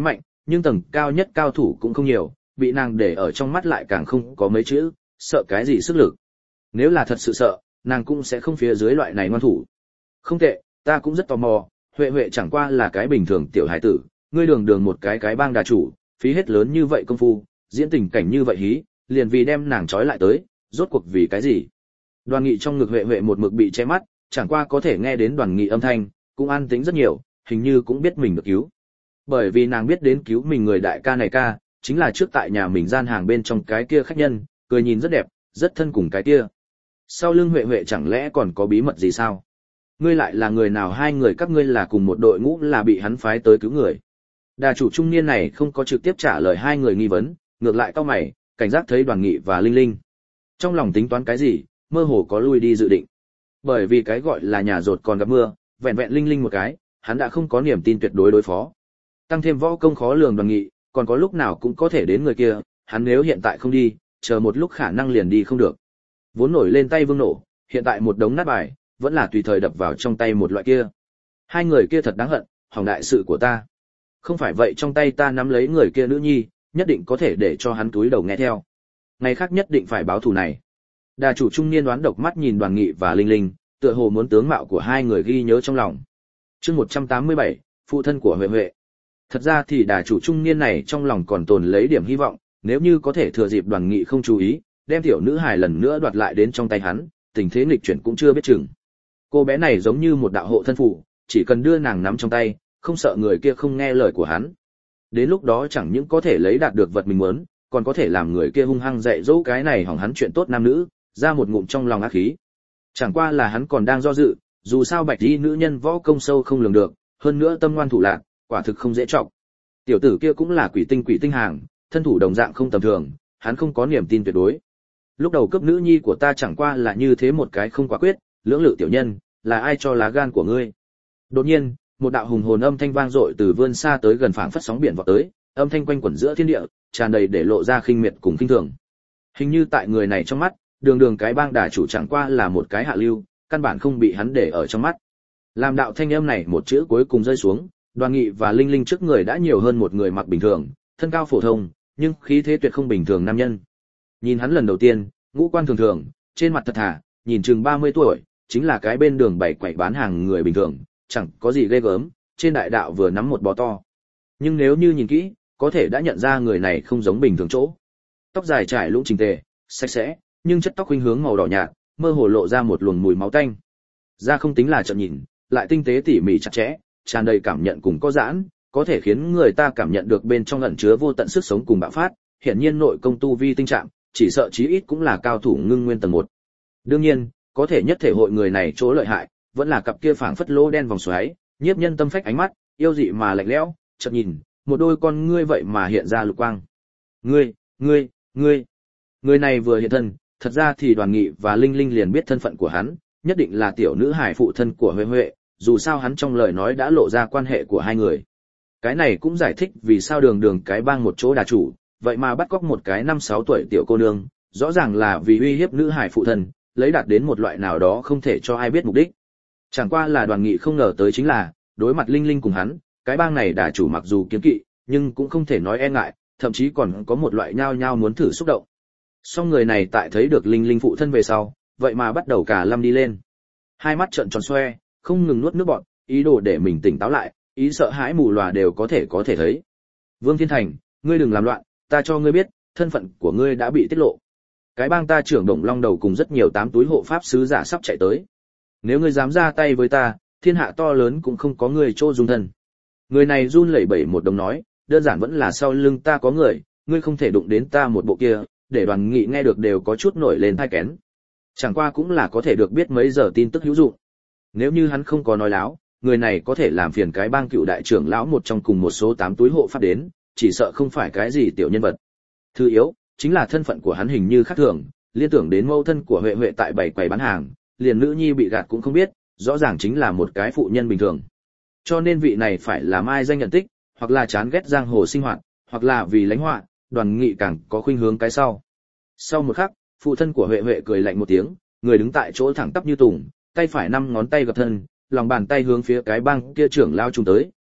nhưng tầng cao nhất cao thủ cũng không nhiều, bị nàng để ở trong mắt lại càng không có mấy chữ, sợ cái gì sức lực. Nếu là thật sự sợ, nàng cũng sẽ không phía dưới loại này ngoan thủ. Không tệ, ta cũng rất tò mò, Huệ Huệ chẳng qua là cái bình thường tiểu hải tử, ngươi đường đường một cái bang đà chủ, phí hết lớn như vậy công phu, diễn tình cảnh như vậy hí, liền vì đem nàng trói lại tới, rốt cuộc vì cái gì? Đoàn Nghị trong ngực Huệ Huệ một mực bị che mắt, chẳng qua có thể nghe đến Đoàn Nghị âm thanh, cũng an tĩnh rất nhiều, hình như cũng biết mình được cứu. Bởi vì nàng biết đến cứu mình người đại ca này ca, chính là trước tại nhà mình gian hàng bên trong cái kia khách nhân, cười nhìn rất đẹp, rất thân cùng cái kia. Sau lưng Huệ Huệ chẳng lẽ còn có bí mật gì sao? Ngươi lại là người nào, hai người các ngươi là cùng một đội ngũ, là bị hắn phái tới cứu người? Đà chủ trung niên này không có trực tiếp trả lời hai người nghi vấn, ngược lại cau mày, cảnh giác thấy Đoàn Nghị và Linh Linh. Trong lòng tính toán cái gì, mơ hồ có lui đi dự định. Bởi vì cái gọi là nhà rột còn gặp mưa, vẹn vẹn Linh Linh một cái, hắn đã không có niềm tin tuyệt đối đối phó. Tăng thêm võ công khó lường Đoàn Nghị, còn có lúc nào cũng có thể đến người kia, hắn nếu hiện tại không đi, chờ một lúc khả năng liền đi không được. Vốn nổi lên tay vương nổ, hiện tại một đống nát bài, vẫn là tùy thời đập vào trong tay một loại kia. Hai người kia thật đáng hận, hỏng đại sự của ta. Không phải vậy trong tay ta nắm lấy người kia nữ nhi, nhất định có thể để cho hắn túi đầu nghe theo. Ngày khác nhất định phải báo thù này. Đà chủ trung niên đoán độc mắt nhìn Đoàn Nghị và Linh Linh, tựa hồ muốn tướng mạo của hai người ghi nhớ trong lòng. Chương 187, phụ thân của Huệ Huệ. Thật ra thì đà chủ trung niên này trong lòng còn tồn lấy điểm hy vọng, nếu như có thể thừa dịp Đoàn Nghị không chú ý, đem tiểu nữ hài lần nữa đoạt lại đến trong tay hắn, tình thế nghịch chuyển cũng chưa biết chừng. Cô bé này giống như một đạo hộ thân phù, chỉ cần đưa nàng nắm trong tay, không sợ người kia không nghe lời của hắn. Đến lúc đó chẳng những có thể lấy đạt được vật mình muốn, còn có thể làm người kia hung hăng dạy dỗ cái này hỏng hắn chuyện tốt nam nữ, ra một ngụm trong lòng ác khí. Chẳng qua là hắn còn đang do dự, dù sao bạch y nữ nhân võ công sâu không lường được, hơn nữa tâm ngoan thủ lạn, quả thực không dễ trọng. Tiểu tử kia cũng là quỷ tinh hàng, thân thủ đồng dạng không tầm thường, hắn không có niềm tin tuyệt đối. Lúc đầu cướp nữ nhi của ta chẳng qua là như thế một cái không quả quyết, lưỡng lự tiểu nhân, là ai cho lá gan của ngươi? Đột nhiên, một đạo hùng hồn âm thanh vang dội từ vươn xa tới gần, phảng phất sóng biển vọt tới, âm thanh quanh quẩn giữa thiên địa, tràn đầy để lộ ra khinh miệt cùng khinh thường. Hình như tại người này trong mắt, đường đường cái bang đà chủ chẳng qua là một cái hạ lưu, căn bản không bị hắn để ở trong mắt. Làm đạo thanh âm này một chữ cuối cùng rơi xuống, Đoàn Nghị và Linh Linh trước người đã nhiều hơn một người mặc bình thường, thân cao phổ thông, nhưng khí thế tuyệt không bình thường nam nhân. Nhìn hắn lần đầu tiên, ngũ quan thường thường, trên mặt thật thà, nhìn chừng 30 tuổi, chính là cái bên đường bày quậy bán hàng người bình thường, chẳng có gì ghê gớm, trên đại đạo vừa nắm một bó to. Nhưng nếu như nhìn kỹ, có thể đã nhận ra người này không giống bình thường chỗ. Tóc dài trải lũng chỉnh tề, sạch sẽ, nhưng chất tóc khuynh hướng màu đỏ nhạt, mơ hồ lộ ra một luồng mùi máu tanh. Da không tính là trợn nhìn, lại tinh tế tỉ mỉ chặt chẽ, tràn đầy cảm nhận cùng có giãn, có thể khiến người ta cảm nhận được bên trong ẩn chứa vô tận sức sống cùng bạo phát, hiển nhiên nội công tu vi tinh trạng, chỉ sợ chí ít cũng là cao thủ ngưng nguyên tầng 1. Đương nhiên, có thể nhất thể hội người này chỗ lợi hại, vẫn là cặp kia phảng phất lỗ đen vòng xoáy, nhiếp nhân tâm phách ánh mắt, yêu dị mà lạnh lẽo, chợt nhìn, một đôi con ngươi vậy mà hiện ra lục quang. Người này vừa hiện thân, thật ra thì Đoàn Nghị và Linh Linh liền biết thân phận của hắn, nhất định là tiểu nữ hài phụ thân của Huệ Huệ, dù sao hắn trong lời nói đã lộ ra quan hệ của hai người. Cái này cũng giải thích vì sao đường đường cái bang một chỗ đà chủ, vậy mà bắt cóc một cái 5-6 tuổi tiểu cô nương, rõ ràng là vì uy hiếp nữ hài phụ thân, lấy đạt đến một loại nào đó không thể cho ai biết mục đích. Chẳng qua là Đoàn Nghị không ngờ tới chính là, đối mặt Linh Linh cùng hắn, cái bang này đà chủ mặc dù kiêng kỵ, nhưng cũng không thể nói e ngại, thậm chí còn có một loại nhao nhao muốn thử xúc động. Song người này tại thấy được Linh Linh phụ thân về sau, vậy mà bắt đầu cả lâm đi lên. Hai mắt trợn tròn xoe, không ngừng nuốt nước bọt, ý đồ để mình tỉnh táo lại, ý sợ hãi mù lòa đều có thể thấy. Vương Thiên Thành, ngươi đừng làm loạn, ta cho ngươi biết, thân phận của ngươi đã bị tiết lộ. Cái bang ta trưởng Đồng Long Đầu cùng rất nhiều 8 túi hộ pháp sứ giả sắp chạy tới. Nếu ngươi dám ra tay với ta, thiên hạ to lớn cũng không có người chỗ dung thân. Người này run lẩy bẩy một đồng nói, đơn giản vẫn là sau lưng ta có người, ngươi không thể đụng đến ta một bộ kia, để Đoàn Nghị nghe được đều có chút nổi lên tai kén. Chẳng qua cũng là có thể được biết mấy giờ tin tức hữu dụng. Nếu như hắn không có nói láo, người này có thể làm phiền cái bang cựu đại trưởng lão một trong cùng một số 8 túi hộ pháp đến, chỉ sợ không phải cái gì tiểu nhân vật. Thứ yếu, chính là thân phận của hắn hình như khác thường, liên tưởng đến mẫu thân của Huệ Huệ tại bảy quầy bán hàng, liền nữ nhi bị gạt cũng không biết, rõ ràng chính là một cái phụ nhân bình thường. Cho nên vị này phải là mai danh nhận tích, hoặc là chán ghét giang hồ sinh hoạt, hoặc là vì lánh họa, Đoàn Nghị càng có khuynh hướng cái sau. Sau một khắc, phụ thân của Huệ Huệ cười lạnh một tiếng, người đứng tại chỗ thẳng tắp như tùng, tay phải 5 ngón tay gập thân, lòng bàn tay hướng phía cái băng kia trưởng lao trùng tới,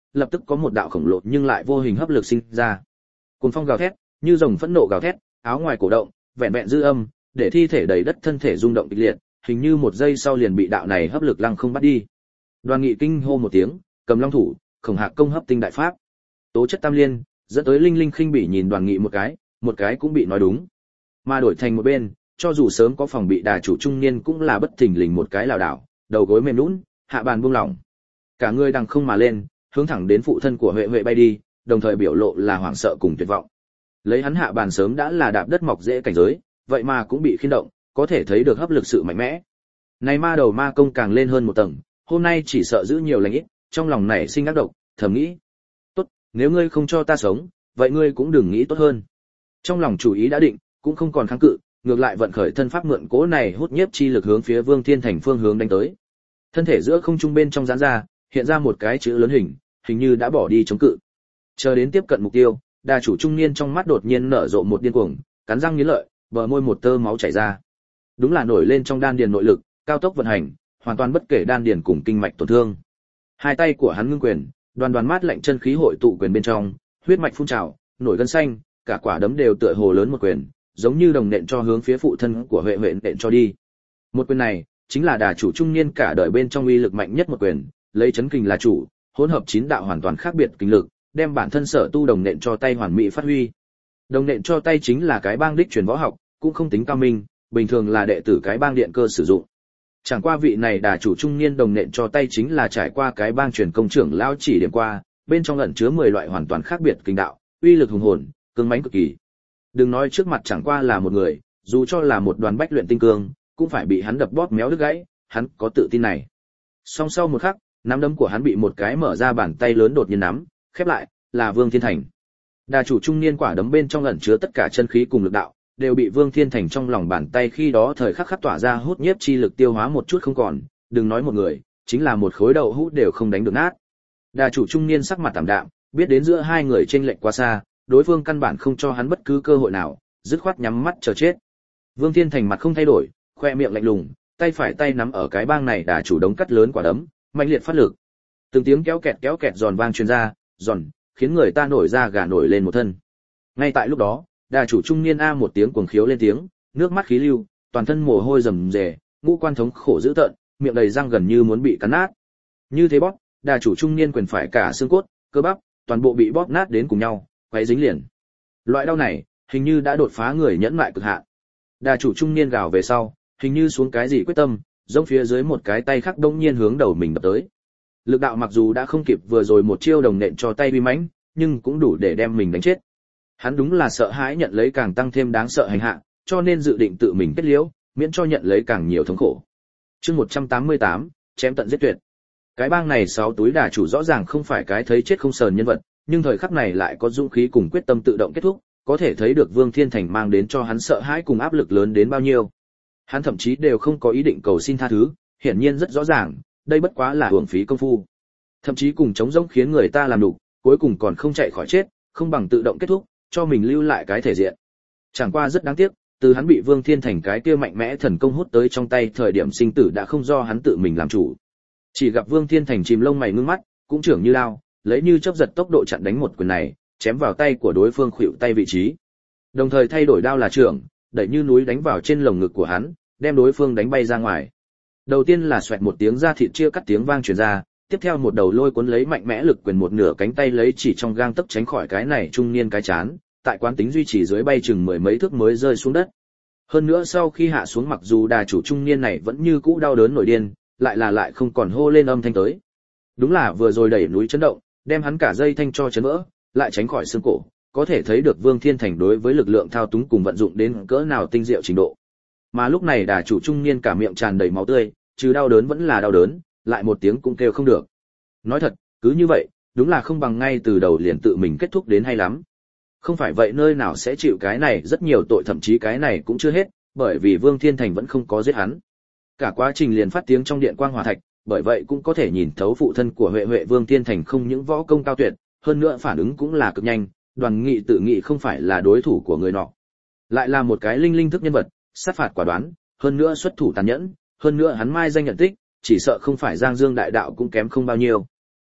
lập tức có một đạo khổng lồ nhưng lại vô hình hấp lực sinh ra. Cuồng phong gào thét, như rồng phẫn nộ gào thét, áo ngoài cổ động, vẹn vẹn dư âm, để thi thể đầy đất thân thể rung động kịch liệt, hình như một giây sau liền bị đạo này hấp lực lăng không bắt đi. Đoàn Nghị kinh hô một tiếng, cầm long thủ, Khổng Hạc công hấp tinh đại pháp. Tố chất tam liên, dẫn tới Linh Linh khinh bỉ nhìn Đoàn Nghị một cái cũng bị nói đúng. Mà đổi thành một bên, cho dù sớm có phòng bị đà chủ trung niên cũng là bất thình lình một cái lảo đảo, đầu gối mềm nhũn, hạ bàn buông lỏng. Cả người đằng không mà lên, hướng thẳng đến phụ thân của Huệ Huệ bay đi, đồng thời biểu lộ là hoảng sợ cùng tuyệt vọng. Lấy hắn hạ bàn sớm đã là đạp đất mọc rễ cảnh giới, vậy mà cũng bị khiên động, có thể thấy được hấp lực sự mạnh mẽ. Này ma đầu ma công càng lên hơn một tầng, hôm nay chỉ sợ giữ nhiều lành ít, trong lòng nảy sinh ác độc, thầm nghĩ: tốt, nếu ngươi không cho ta sống, vậy ngươi cũng đừng nghĩ tốt hơn. Trong lòng chủ ý đã định, cũng không còn kháng cự, ngược lại vận khởi thân pháp mượn cỗ này hút nhiếp chi lực hướng phía Vương Thiên Thành phương hướng đánh tới. Thân thể giữa không trung bên trong giãn ra, hiện ra một cái chữ lớn hình như đã bỏ đi chống cự. Chờ đến tiếp cận mục tiêu, đà chủ trung niên trong mắt đột nhiên nở rộ một điên cuồng, cắn răng nghiến lợi, bờ môi một tơ máu chảy ra. Đúng là nổi lên trong đan điền nội lực, cao tốc vận hành, hoàn toàn bất kể đan điền cùng kinh mạch tổn thương. Hai tay của hắn ngưng quyền, đoàn đoàn mát lạnh chân khí hội tụ quyền bên trong, huyết mạch phun trào, nổi gân xanh, cả quả đấm đều tựa hồ lớn một quyền, giống như đồng nện cho hướng phía phụ thân của Huệ Huệ nện cho đi. Một quyền này, chính là đà chủ trung niên cả đời bên trong uy lực mạnh nhất một quyền, lấy chấn kình là chủ, hỗn hợp chín đạo hoàn toàn khác biệt kinh lực, đem bản thân sở tu đồng nện cho tay hoàn mỹ phát huy. Đồng nện cho tay chính là cái bang đích truyền võ học, cũng không tính cao minh, bình thường là đệ tử cái bang điện cơ sử dụng. Chẳng qua vị này đà chủ trung niên đồng nện cho tay chính là trải qua cái bang truyền công trưởng lão chỉ điểm qua, bên trong ẩn chứa 10 loại hoàn toàn khác biệt kinh đạo, uy lực hùng hồn, cứng mãnh cực kỳ. Đừng nói trước mặt chẳng qua là một người, dù cho là một đoàn bách luyện tinh cương, cũng phải bị hắn đập bóp méo đứt gãy, hắn có tự tin này. Song sau một khắc, nắm đấm của hắn bị một cái mở ra bàn tay lớn đột nhiên nắm, khép lại, là Vương Thiên Thành. Đà chủ trung niên quả đấm bên trong ẩn chứa tất cả chân khí cùng lực đạo, đều bị Vương Thiên Thành trong lòng bàn tay khi đó thời khắc khắc tỏa ra hút nhiếp chi lực tiêu hóa một chút không còn, đừng nói một người, chính là một khối đậu hũ đều không đánh được nát. Đà chủ trung niên sắc mặt tạm đạm, biết đến giữa hai người chênh lệch quá xa, đối phương căn bản không cho hắn bất cứ cơ hội nào, dứt khoát nhắm mắt chờ chết. Vương Thiên Thành mặt không thay đổi, khoe miệng lạnh lùng, tay phải tay nắm ở cái bang này đà chủ đống cắt lớn quả đấm, mạnh liệt phát lực. Từng tiếng kéo kẹt giòn vang truyền ra, giòn, khiến người ta nổi da gà nổi lên một thân. Ngay tại lúc đó, đà chủ trung niên a một tiếng cuồng khiếu lên tiếng, nước mắt khí lưu, toàn thân mồ hôi rầm rề, ngũ quan thống khổ dữ tợn, miệng đầy răng gần như muốn bị cắn nát. Như thế bóp, đà chủ trung niên quyền phải cả xương cốt, cơ bắp, toàn bộ bị bóp nát đến cùng nhau, quấy dính liền. Loại đau này, hình như đã đột phá người nhẫn nại cực hạn. Đà chủ trung niên gào về sau, hình như xuống cái gì quyết tâm, giống phía dưới một cái tay khác đông nhiên hướng đầu mình đập tới. Lực đạo mặc dù đã không kịp vừa rồi một chiêu đồng nện cho tay uy mãnh, nhưng cũng đủ để đem mình đánh chết. Hắn đúng là sợ hãi nhận lấy càng tăng thêm đáng sợ hành hạ, cho nên dự định tự mình kết liễu, miễn cho nhận lấy càng nhiều thống khổ. Chương 188, chém tận giết tuyệt. Cái bang này 6 túi đà chủ rõ ràng không phải cái thấy chết không sờn nhân vật, nhưng thời khắc này lại có dũng khí cùng quyết tâm tự động kết thúc, có thể thấy được Vương Thiên Thành mang đến cho hắn sợ hãi cùng áp lực lớn đến bao nhiêu. Hắn thậm chí đều không có ý định cầu xin tha thứ, hiển nhiên rất rõ ràng, đây bất quá là uổng phí công phu. Thậm chí cùng chống rỗng khiến người ta làm đủ, cuối cùng còn không chạy khỏi chết, không bằng tự động kết thúc, cho mình lưu lại cái thể diện. Chẳng qua rất đáng tiếc, từ hắn bị Vương Thiên Thành cái kia mạnh mẽ thần công hút tới trong tay thời điểm sinh tử đã không do hắn tự mình làm chủ. Chỉ gặp Vương Thiên Thành chìm lông mày ngưng mắt, cũng trưởng như lao, lấy như chớp giật tốc độ chặn đánh một quyền này, chém vào tay của đối phương khuỵu tay vị trí. Đồng thời thay đổi đao là trưởng, đẩy như núi đánh vào trên lồng ngực của hắn, đem đối phương đánh bay ra ngoài. Đầu tiên là xoẹt một tiếng da thịt chia cắt tiếng vang truyền ra, tiếp theo một đầu lôi cuốn lấy mạnh mẽ lực quyền một nửa cánh tay lấy chỉ trong gang tấc tránh khỏi cái này trung niên cái chán, tại quán tính duy trì dưới bay chừng 10 mấy thước mới rơi xuống đất. Hơn nữa sau khi hạ xuống mặc dù đà chủ trung niên này vẫn như cũ đau đớn nổi điên, lại không còn hô lên âm thanh tới. Đúng là vừa rồi đẩy núi chấn động, đem hắn cả dây thanh cho chấn vỡ, lại tránh khỏi xương cổ, có thể thấy được Vương Thiên Thành đối với lực lượng thao túng cùng vận dụng đến cỡ nào tinh diệu trình độ. Mà lúc này đà chủ trung niên cả miệng tràn đầy máu tươi, trừ đau đớn vẫn là đau đớn, lại một tiếng cũng kêu không được. Nói thật, cứ như vậy, đúng là không bằng ngay từ đầu liền tự mình kết thúc đến hay lắm. Không phải vậy nơi nào sẽ chịu cái này rất nhiều tội, thậm chí cái này cũng chưa hết, bởi vì Vương Thiên Thành vẫn không có giết hắn. Cả quá trình liền phát tiếng trong điện quang hỏa thạch, bởi vậy cũng có thể nhìn thấu phụ thân của Huệ Huệ Vương Thiên Thành không những võ công cao tuyệt, hơn nữa phản ứng cũng là cực nhanh, Đoàn Nghị tự nghĩ không phải là đối thủ của người nọ. Lại là một cái linh linh thức nhân vật, sát phạt quả đoán, hơn nữa xuất thủ tàn nhẫn, hơn nữa hắn mai danh nhận tích, chỉ sợ không phải Giang Dương đại đạo cũng kém không bao nhiêu.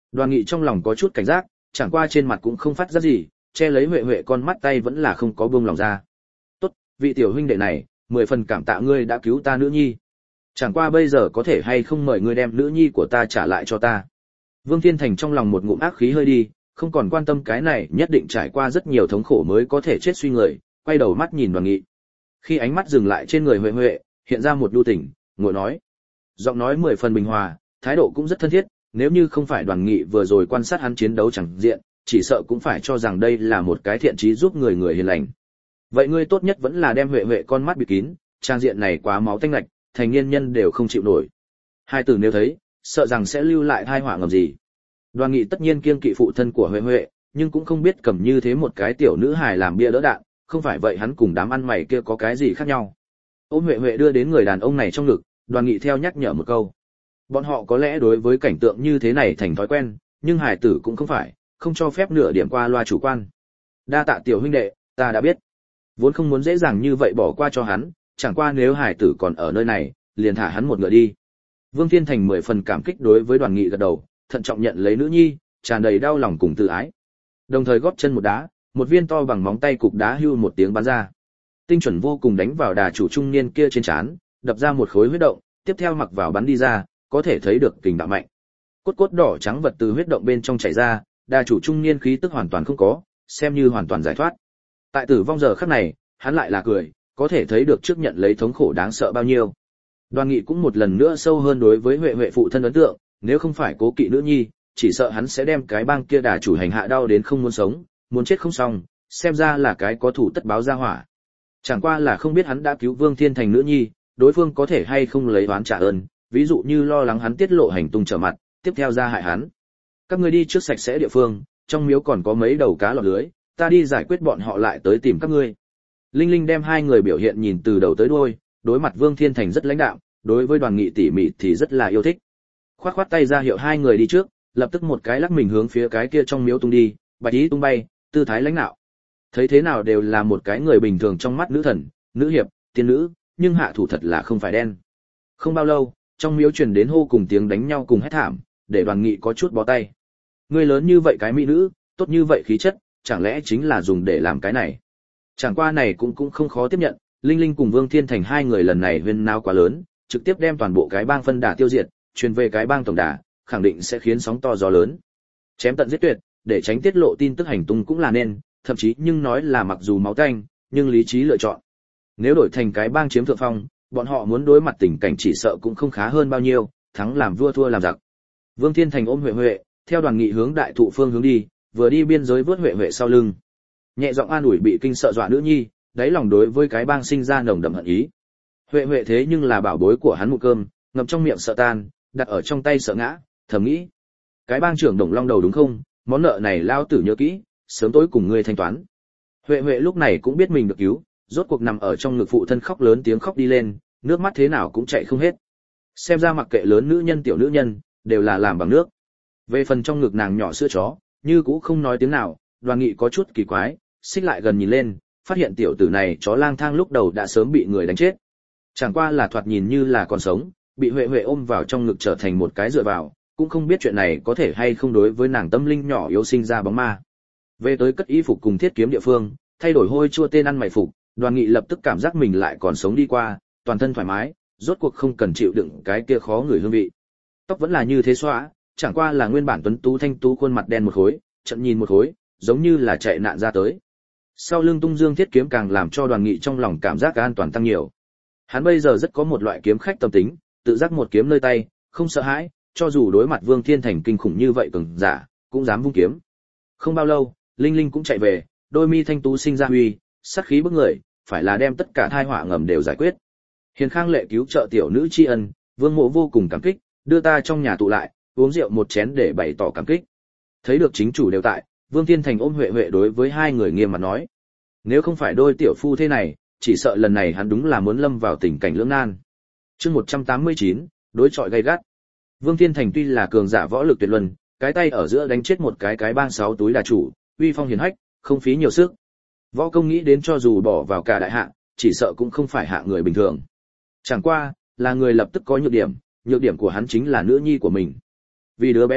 Đoàn Nghị trong lòng có chút cảnh giác, chẳng qua trên mặt cũng không phát ra gì, che lấy Huệ Huệ con mắt tay vẫn là không có buông lòng ra. "Tốt, vị tiểu huynh đệ này, 10 phần cảm tạ ngươi đã cứu ta nữ nhi. Chẳng qua bây giờ có thể hay không mời ngươi đem nữ nhi của ta trả lại cho ta." Vương Thiên Thành trong lòng một ngụm ác khí hơi đi, không còn quan tâm cái này nhất định trải qua rất nhiều thống khổ mới có thể chết suy người, quay đầu mắt nhìn Đoàn Nghị. Khi ánh mắt dừng lại trên người Huệ Huệ, hiện ra một nhu tình, ngồi nói. Giọng nói 10 phần bình hòa, thái độ cũng rất thân thiết, nếu như không phải Đoàn Nghị vừa rồi quan sát hắn chiến đấu chẳng diện, chỉ sợ cũng phải cho rằng đây là một cái thiện chí giúp người hiền lành. Vậy ngươi tốt nhất vẫn là đem Huệ Huệ con mắt bịt kín, trang diện này quá máu tanh lạnh, thành niên nhân đều không chịu nổi. Hai tử nếu thấy, sợ rằng sẽ lưu lại tai họa ngầm gì. Đoàn Nghị tất nhiên kiêng kỵ phụ thân của Huệ Huệ, nhưng cũng không biết cầm như thế một cái tiểu nữ hài làm bia đỡ đạn, không phải vậy hắn cùng đám ăn mày kia có cái gì khác nhau. Ôm Huệ Huệ đưa đến người đàn ông này trong ngực, Đoàn Nghị theo nhắc nhở một câu. Bọn họ có lẽ đối với cảnh tượng như thế này thành thói quen, nhưng hài tử cũng không phải, không cho phép nửa điểm qua loa chủ quan. Đa tạ tiểu huynh đệ, ta đã biết. Vốn không muốn dễ dàng như vậy bỏ qua cho hắn, chẳng qua nếu hài tử còn ở nơi này, liền thả hắn một ngựa đi. Vương Thiên Thành 10 phần cảm kích đối với Đoàn Nghị gật đầu, thận trọng nhận lấy nữ nhi, tràn đầy đau lòng cùng tự ái. Đồng thời góp chân một đá, một viên to bằng móng tay cục đá hưu một tiếng bắn ra. Tinh chuẩn vô cùng đánh vào đà chủ trung niên kia trên trán, đập ra một khối huyết động, tiếp theo mặc vào bắn đi ra, có thể thấy được kình đạo mạnh. Cốt cốt đỏ trắng vật từ huyết động bên trong chảy ra, đà chủ trung niên khí tức hoàn toàn không có, xem như hoàn toàn giải thoát. Tại tử vong giờ khắc này, hắn lại là cười, có thể thấy được trước nhận lấy thống khổ đáng sợ bao nhiêu. Đoàn Nghị cũng một lần nữa sâu hơn đối với Huệ Huệ phụ thân ấn tượng, nếu không phải cố kỵ nữ nhi, chỉ sợ hắn sẽ đem cái bang kia đà chủ hành hạ đau đến không muốn sống, muốn chết không xong, xem ra là cái có thủ tất báo ra hỏa. Chẳng qua là không biết hắn đã cứu Vương Thiên Thành nữ nhi, đối phương có thể hay không lấy oán trả ơn, ví dụ như lo lắng hắn tiết lộ hành tung trở mặt, tiếp theo ra hại hắn. Các ngươi đi trước sạch sẽ địa phương, trong miếu còn có mấy đầu cá lọt lưới, ta đi giải quyết bọn họ lại tới tìm các ngươi. Linh Linh đem hai người biểu hiện nhìn từ đầu tới đuôi, đối mặt Vương Thiên Thành rất lãnh đạm, đối với Đoàn Nghị tỉ mỉ thì rất là yêu thích. Khoát khoát tay ra hiệu hai người đi trước, lập tức một cái lắc mình hướng phía cái kia trong miếu tung đi, bạch ý tung bay, tư thái lãnh nạo. Thấy thế nào đều là một cái người bình thường trong mắt nữ thần, nữ hiệp, tiên nữ, nhưng hạ thủ thật là không phải đen. Không bao lâu, trong miếu truyền đến hô cùng tiếng đánh nhau cùng hét thảm, để Đoàn Nghị có chút bó tay. Người lớn như vậy cái mỹ nữ, tốt như vậy khí chất, chẳng lẽ chính là dùng để làm cái này? Chẳng qua này cũng không khó tiếp nhận, Linh Linh cùng Vương Thiên Thành hai người lần này huyên náo quá lớn, trực tiếp đem toàn bộ cái bang phân đà tiêu diệt, truyền về cái bang tổng đà, khẳng định sẽ khiến sóng to gió lớn. Chém tận giết tuyệt, để tránh tiết lộ tin tức hành tung cũng là nên, thậm chí nhưng nói là mặc dù máu tanh, nhưng lý trí lựa chọn. Nếu đổi thành cái bang chiếm thượng phong, bọn họ muốn đối mặt tình cảnh chỉ sợ cũng không khá hơn bao nhiêu, thắng làm vua thua làm giặc. Vương Thiên Thành ôm Huệ Huệ, theo Đoàn Nghị hướng đại thụ phương hướng đi, vừa đi biên giới vớt Huệ Huệ sau lưng. Nhẹ giọng an ủi bị kinh sợ dọa nữ nhi, đáy lòng đối với cái bang sinh ra nồng đậm hận ý. Huệ Huệ thế nhưng là bảo bối của hắn một cơm, ngậm trong miệng sợ tan, đặt ở trong tay sợ ngã, thầm nghĩ. Cái bang trưởng Đồng Long đầu đúng không, món nợ này lao tử nhớ kỹ, sớm tối cùng ngươi thanh toán. Huệ Huệ lúc này cũng biết mình được cứu, rốt cuộc nằm ở trong ngực phụ thân khóc lớn tiếng khóc đi lên, nước mắt thế nào cũng chạy không hết. Xem ra mặc kệ lớn nữ nhân tiểu nữ nhân, đều là làm bằng nước. Về phần trong ngực nàng nhỏ sữa chó, như cũ không nói tiếng nào, Đoàn Nghị có chút kỳ quái, xích lại gần nhìn lên, phát hiện tiểu tử này chó lang thang lúc đầu đã sớm bị người đánh chết. Chẳng qua là thoạt nhìn như là còn sống, bị Huệ Huệ ôm vào trong ngực trở thành một cái dựa vào, cũng không biết chuyện này có thể hay không đối với nàng tâm linh nhỏ yếu sinh ra bóng ma. Về tới cất y phục cùng thiết kiếm địa phương, thay đổi hôi chua tên ăn mày phục, Đoàn Nghị lập tức cảm giác mình lại còn sống đi qua, toàn thân thoải mái, rốt cuộc không cần chịu đựng cái kia khó ngửi hương vị. Tóc vẫn là như thế xóa, chẳng qua là nguyên bản tuấn tú thanh tú khuôn mặt đen một khối, trận nhìn một khối, giống như là chạy nạn ra tới. Sau lưng tung dương thiết kiếm càng làm cho Đoàn Nghị trong lòng cảm giác an toàn tăng nhiều. Hắn bây giờ rất có một loại kiếm khách tâm tính, tự giác một kiếm nơi tay, không sợ hãi, cho dù đối mặt Vương Thiên Thành kinh khủng như vậy cường giả, cũng dám vung kiếm. Không bao lâu, Linh Linh cũng chạy về, đôi mi thanh tú sinh ra huy, sát khí bức người, phải là đem tất cả tai họa ngầm đều giải quyết. Hiền Khang lệ cứu trợ tiểu nữ tri ân, Vương Mộ vô cùng cảm kích, đưa ta trong nhà tụ lại, uống rượu một chén để bày tỏ cảm kích. Thấy được chính chủ đều tại, Vương Thiên Thành ôm Huệ Huệ đối với hai người nghiêm mặt nói: nếu không phải đôi tiểu phu thế này, chỉ sợ lần này hắn đúng là muốn lâm vào tình cảnh lưỡng nan. Chương 189, đối chọi gay gắt. Vương Thiên Thành tuy là cường giả võ lực tuyệt luân, cái tay ở giữa đánh chết một cái bang 6 túi đà chủ, uy phong hiển hách, không phí nhiều sức. Võ công nghĩ đến cho dù bỏ vào cả đại hạ, chỉ sợ cũng không phải hạ người bình thường. Chẳng qua, là người lập tức có nhược điểm của hắn chính là nữ nhi của mình. Vì đứa bé này,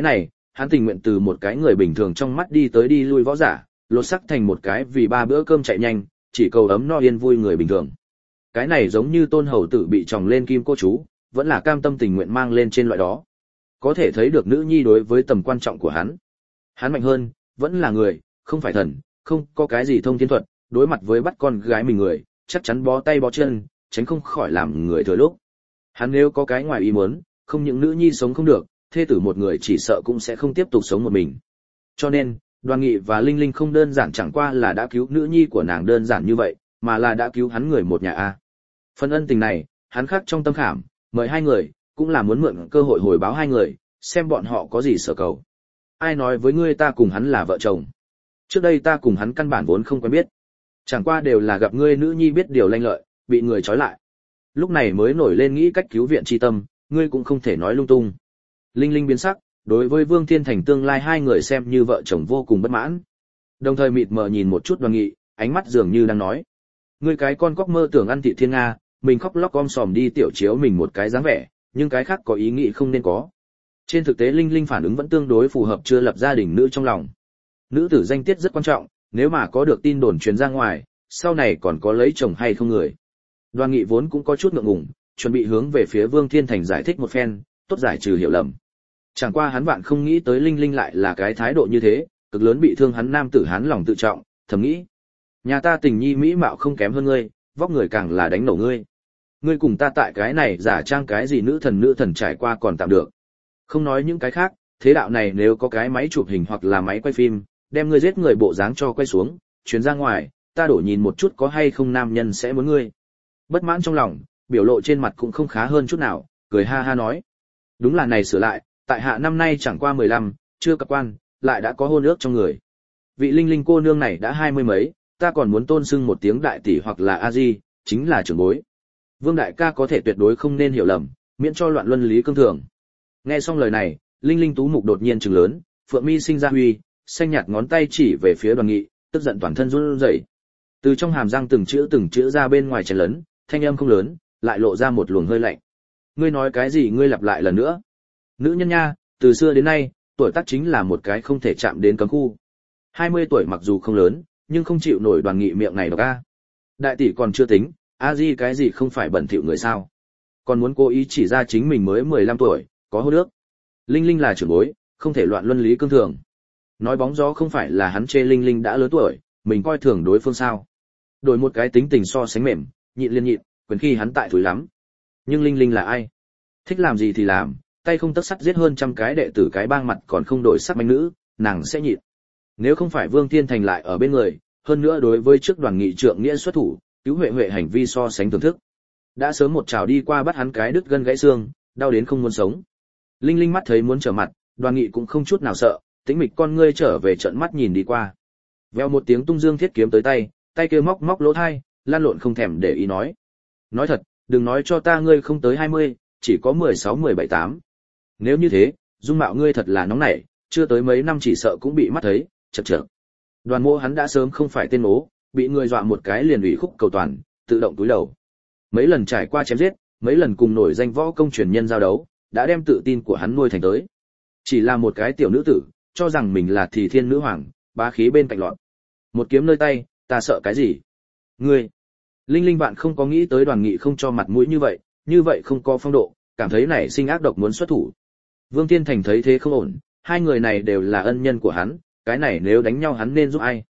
hắn tình nguyện từ một cái người bình thường trong mắt đi tới đi lui võ giả, lột sắc thành một cái vì 3 bữa cơm chạy nhanh, chỉ cầu ấm no yên vui người bình thường. Cái này giống như Tôn hầu tử bị tròng lên kim cô chú, vẫn là cam tâm tình nguyện mang lên trên loại đó. Có thể thấy được nữ nhi đối với tầm quan trọng của hắn. Hắn mạnh hơn, vẫn là người, không phải thần, không có cái gì thông thiên thuật, đối mặt với bắt con gái mình người, chắc chắn bó tay bó chân, tránh không khỏi làm người thừa lúc. Hắn nếu có cái ngoài ý muốn, không những nữ nhi sống không được, thê tử một người chỉ sợ cũng sẽ không tiếp tục sống một mình. Cho nên, Đoàn Nghị và Linh Linh không đơn giản chẳng qua là đã cứu nữ nhi của nàng đơn giản như vậy, mà là đã cứu hắn người một nhà a. Phần ân tình này, hắn khắc trong tâm khảm, mời hai người, cũng là muốn mượn cơ hội hồi báo hai người, xem bọn họ có gì sở cầu. Ai nói với ngươi ta cùng hắn là vợ chồng? Trước đây ta cùng hắn căn bản vốn không quen biết. Chẳng qua đều là gặp ngươi nữ nhi biết điều lanh lợi, bị người trói lại. Lúc này mới nổi lên nghĩ cách cứu viện chi tâm, ngươi cũng không thể nói lung tung. Linh Linh biến sắc, đối với Vương Thiên Thành tương lai hai người xem như vợ chồng vô cùng bất mãn. Đồng thời mịt mờ nhìn một chút Đoàn Nghị, ánh mắt dường như đang nói: ngươi cái con cóc mơ tưởng ăn thị thiên nga, mình khóc lóc om sòm đi tiểu chiếu mình một cái dáng vẻ, nhưng cái khác có ý nghĩ không nên có. Trên thực tế Linh Linh phản ứng vẫn tương đối phù hợp chưa lập gia đình nữ trong lòng. Nữ tử danh tiết rất quan trọng, nếu mà có được tin đồn truyền ra ngoài, sau này còn có lấy chồng hay không người. Đoàn Nghị vốn cũng có chút ngượng ngùng, chuẩn bị hướng về phía Vương Thiên Thành giải thích một phen, tốt giải trừ hiểu lầm. Chẳng qua hắn vạn không nghĩ tới Linh Linh lại là cái thái độ như thế, cực lớn bị thương hắn nam tử hắn lòng tự trọng, thầm nghĩ: nhà ta tình nhi mỹ mạo không kém hơn ngươi, vóc người càng là đánh nổ ngươi. Ngươi cùng ta tại cái này giả trang cái gì nữ thần trải qua còn tạm được. Không nói những cái khác, thế đạo này nếu có cái máy chụp hình hoặc là máy quay phim, đem ngươi giết người bộ dáng cho quay xuống, truyền ra ngoài, ta đổ nhìn một chút có hay không nam nhân sẽ muốn ngươi. Bất mãn trong lòng, biểu lộ trên mặt cũng không khá hơn chút nào, cười ha ha nói: đúng là này sửa lại, tại hạ năm nay chẳng qua 15, chưa cập quan, lại đã có hôn ước trong người. Vị Linh Linh cô nương này đã 20 mấy, ta còn muốn tôn xưng một tiếng đại tỷ hoặc là a di, chính là trưởng bối. Vương đại ca có thể tuyệt đối không nên hiểu lầm, miễn cho loạn luân lý cương thường. Nghe xong lời này, Linh Linh tú mục đột nhiên trừng lớn, phượng mi sinh ra huy, xanh nhạt ngón tay chỉ về phía Đoàn Nghị, tức giận toàn thân run rẩy. Từ trong hàm răng từng chữ ra bên ngoài chén lớn, thanh âm không lớn, lại lộ ra một luồng hơi lạnh. Ngươi nói cái gì ngươi lặp lại lần nữa? Nữ nhân nha, từ xưa đến nay, tuổi tác chính là một cái không thể chạm đến cấm khu. 20 tuổi mặc dù không lớn, nhưng không chịu nổi Đoàn Nghị miệng này độc a. Đại tỷ còn chưa tính, a di cái gì không phải bẩn thỉu người sao? Còn muốn cố ý chỉ ra chính mình mới 15 tuổi, có hôn ước. Linh Linh là trưởng bối, không thể loạn luân lý cương thường. Nói bóng gió không phải là hắn chê Linh Linh đã lớn tuổi, mình coi thường đối phương sao? Đổi một cái tính tình so sánh mềm, nhịn liên nhịn, quyền khi hắn tại thúi lắm. Nhưng Linh Linh là ai? Thích làm gì thì làm, tay không tấc sắt giết hơn trăm cái đệ tử cái bang mặt còn không đổi sắc manh nữ, nàng sẽ nhịn. Nếu không phải Vương Thiên Thành lại ở bên người, hơn nữa đối với trước Đoàn Nghị trượng nghĩa xuất thủ, cứu Huệ Huệ hành vi so sánh thưởng thức, đã sớm một trào đi qua bắt hắn cái đứt gân gãy xương, đau đến không muốn sống. Linh Linh mắt thấy muốn trở mặt, Đoàn Nghị cũng không chút nào sợ, tĩnh mịch con ngươi trở về trợn mắt nhìn đi qua. Vèo một tiếng tung dương thiết kiếm tới tay, tay kia móc lỗ thai, lan lộn không thèm để ý nói: nói thật, đừng nói cho ta ngươi không tới 20, chỉ có 16, 17, 8. Nếu như thế, dung mạo ngươi thật là nóng nảy, chưa tới mấy năm chỉ sợ cũng bị mắt thấy, chậc chậc. Đoàn Mộ hắn đã sớm không phải tên ố, bị người dọa một cái liền ủy khúc cầu toàn, tự động túi đầu. Mấy lần trải qua chém giết, mấy lần cùng nổi danh võ công truyền nhân giao đấu, đã đem tự tin của hắn nuôi thành tới. Chỉ là một cái tiểu nữ tử, cho rằng mình là thì thiên nữ hoàng, bá khí bên cạnh lọt. Một kiếm nơi tay, ta sợ cái gì? Ngươi! Linh Linh bạn không có nghĩ tới Đoàn Nghị không cho mặt mũi như vậy không có phong độ, cảm thấy nảy sinh ác độc muốn xuất thủ. Vương Thiên Thành thấy thế không ổn, hai người này đều là ân nhân của hắn, cái này nếu đánh nhau hắn nên giúp ai?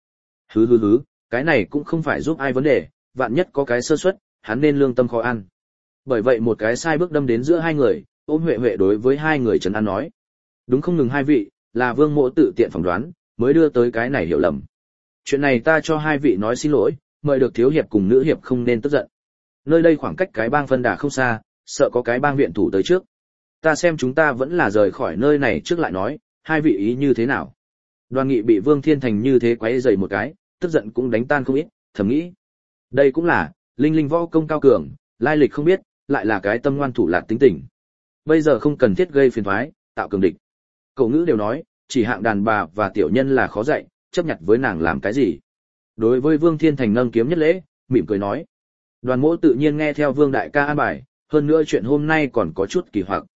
Hứ, cái này cũng không phải giúp ai vấn đề, vạn nhất có cái sơ suất, hắn nên lương tâm khó ăn. Bởi vậy một cái sai bước đâm đến giữa hai người, ôm Huệ Huệ đối với hai người trấn an nói: đúng không ngừng hai vị, là Vương Mộ tự tiện phỏng đoán, mới đưa tới cái này hiểu lầm. Chuyện này ta cho hai vị nói xin lỗi, mời được thiếu hiệp cùng nữ hiệp không nên tức giận. Nơi đây khoảng cách cái bang phân đà không xa, sợ có cái bang viện thủ tới trước. Ta xem chúng ta vẫn là rời khỏi nơi này trước lại nói, hai vị ý như thế nào? Đoàn Nghị bị Vương Thiên Thành như thế quấy rầy một cái, tức giận cũng đánh tan không ít, thầm nghĩ: đây cũng là, Linh Linh võ công cao cường, lai lịch không biết, lại là cái tâm ngoan thủ lạt tính tình. Bây giờ không cần thiết gây phiền toái, tạo cường địch. Cổ ngữ đều nói, chỉ hạng đàn bà và tiểu nhân là khó dạy, chấp nhặt với nàng làm cái gì? Đối với Vương Thiên Thành nâng kiếm nhất lễ, mỉm cười nói. Đoàn Mỗ tự nhiên nghe theo Vương đại ca an bài, hơn nữa chuyện hôm nay còn có chút kỳ hoặc.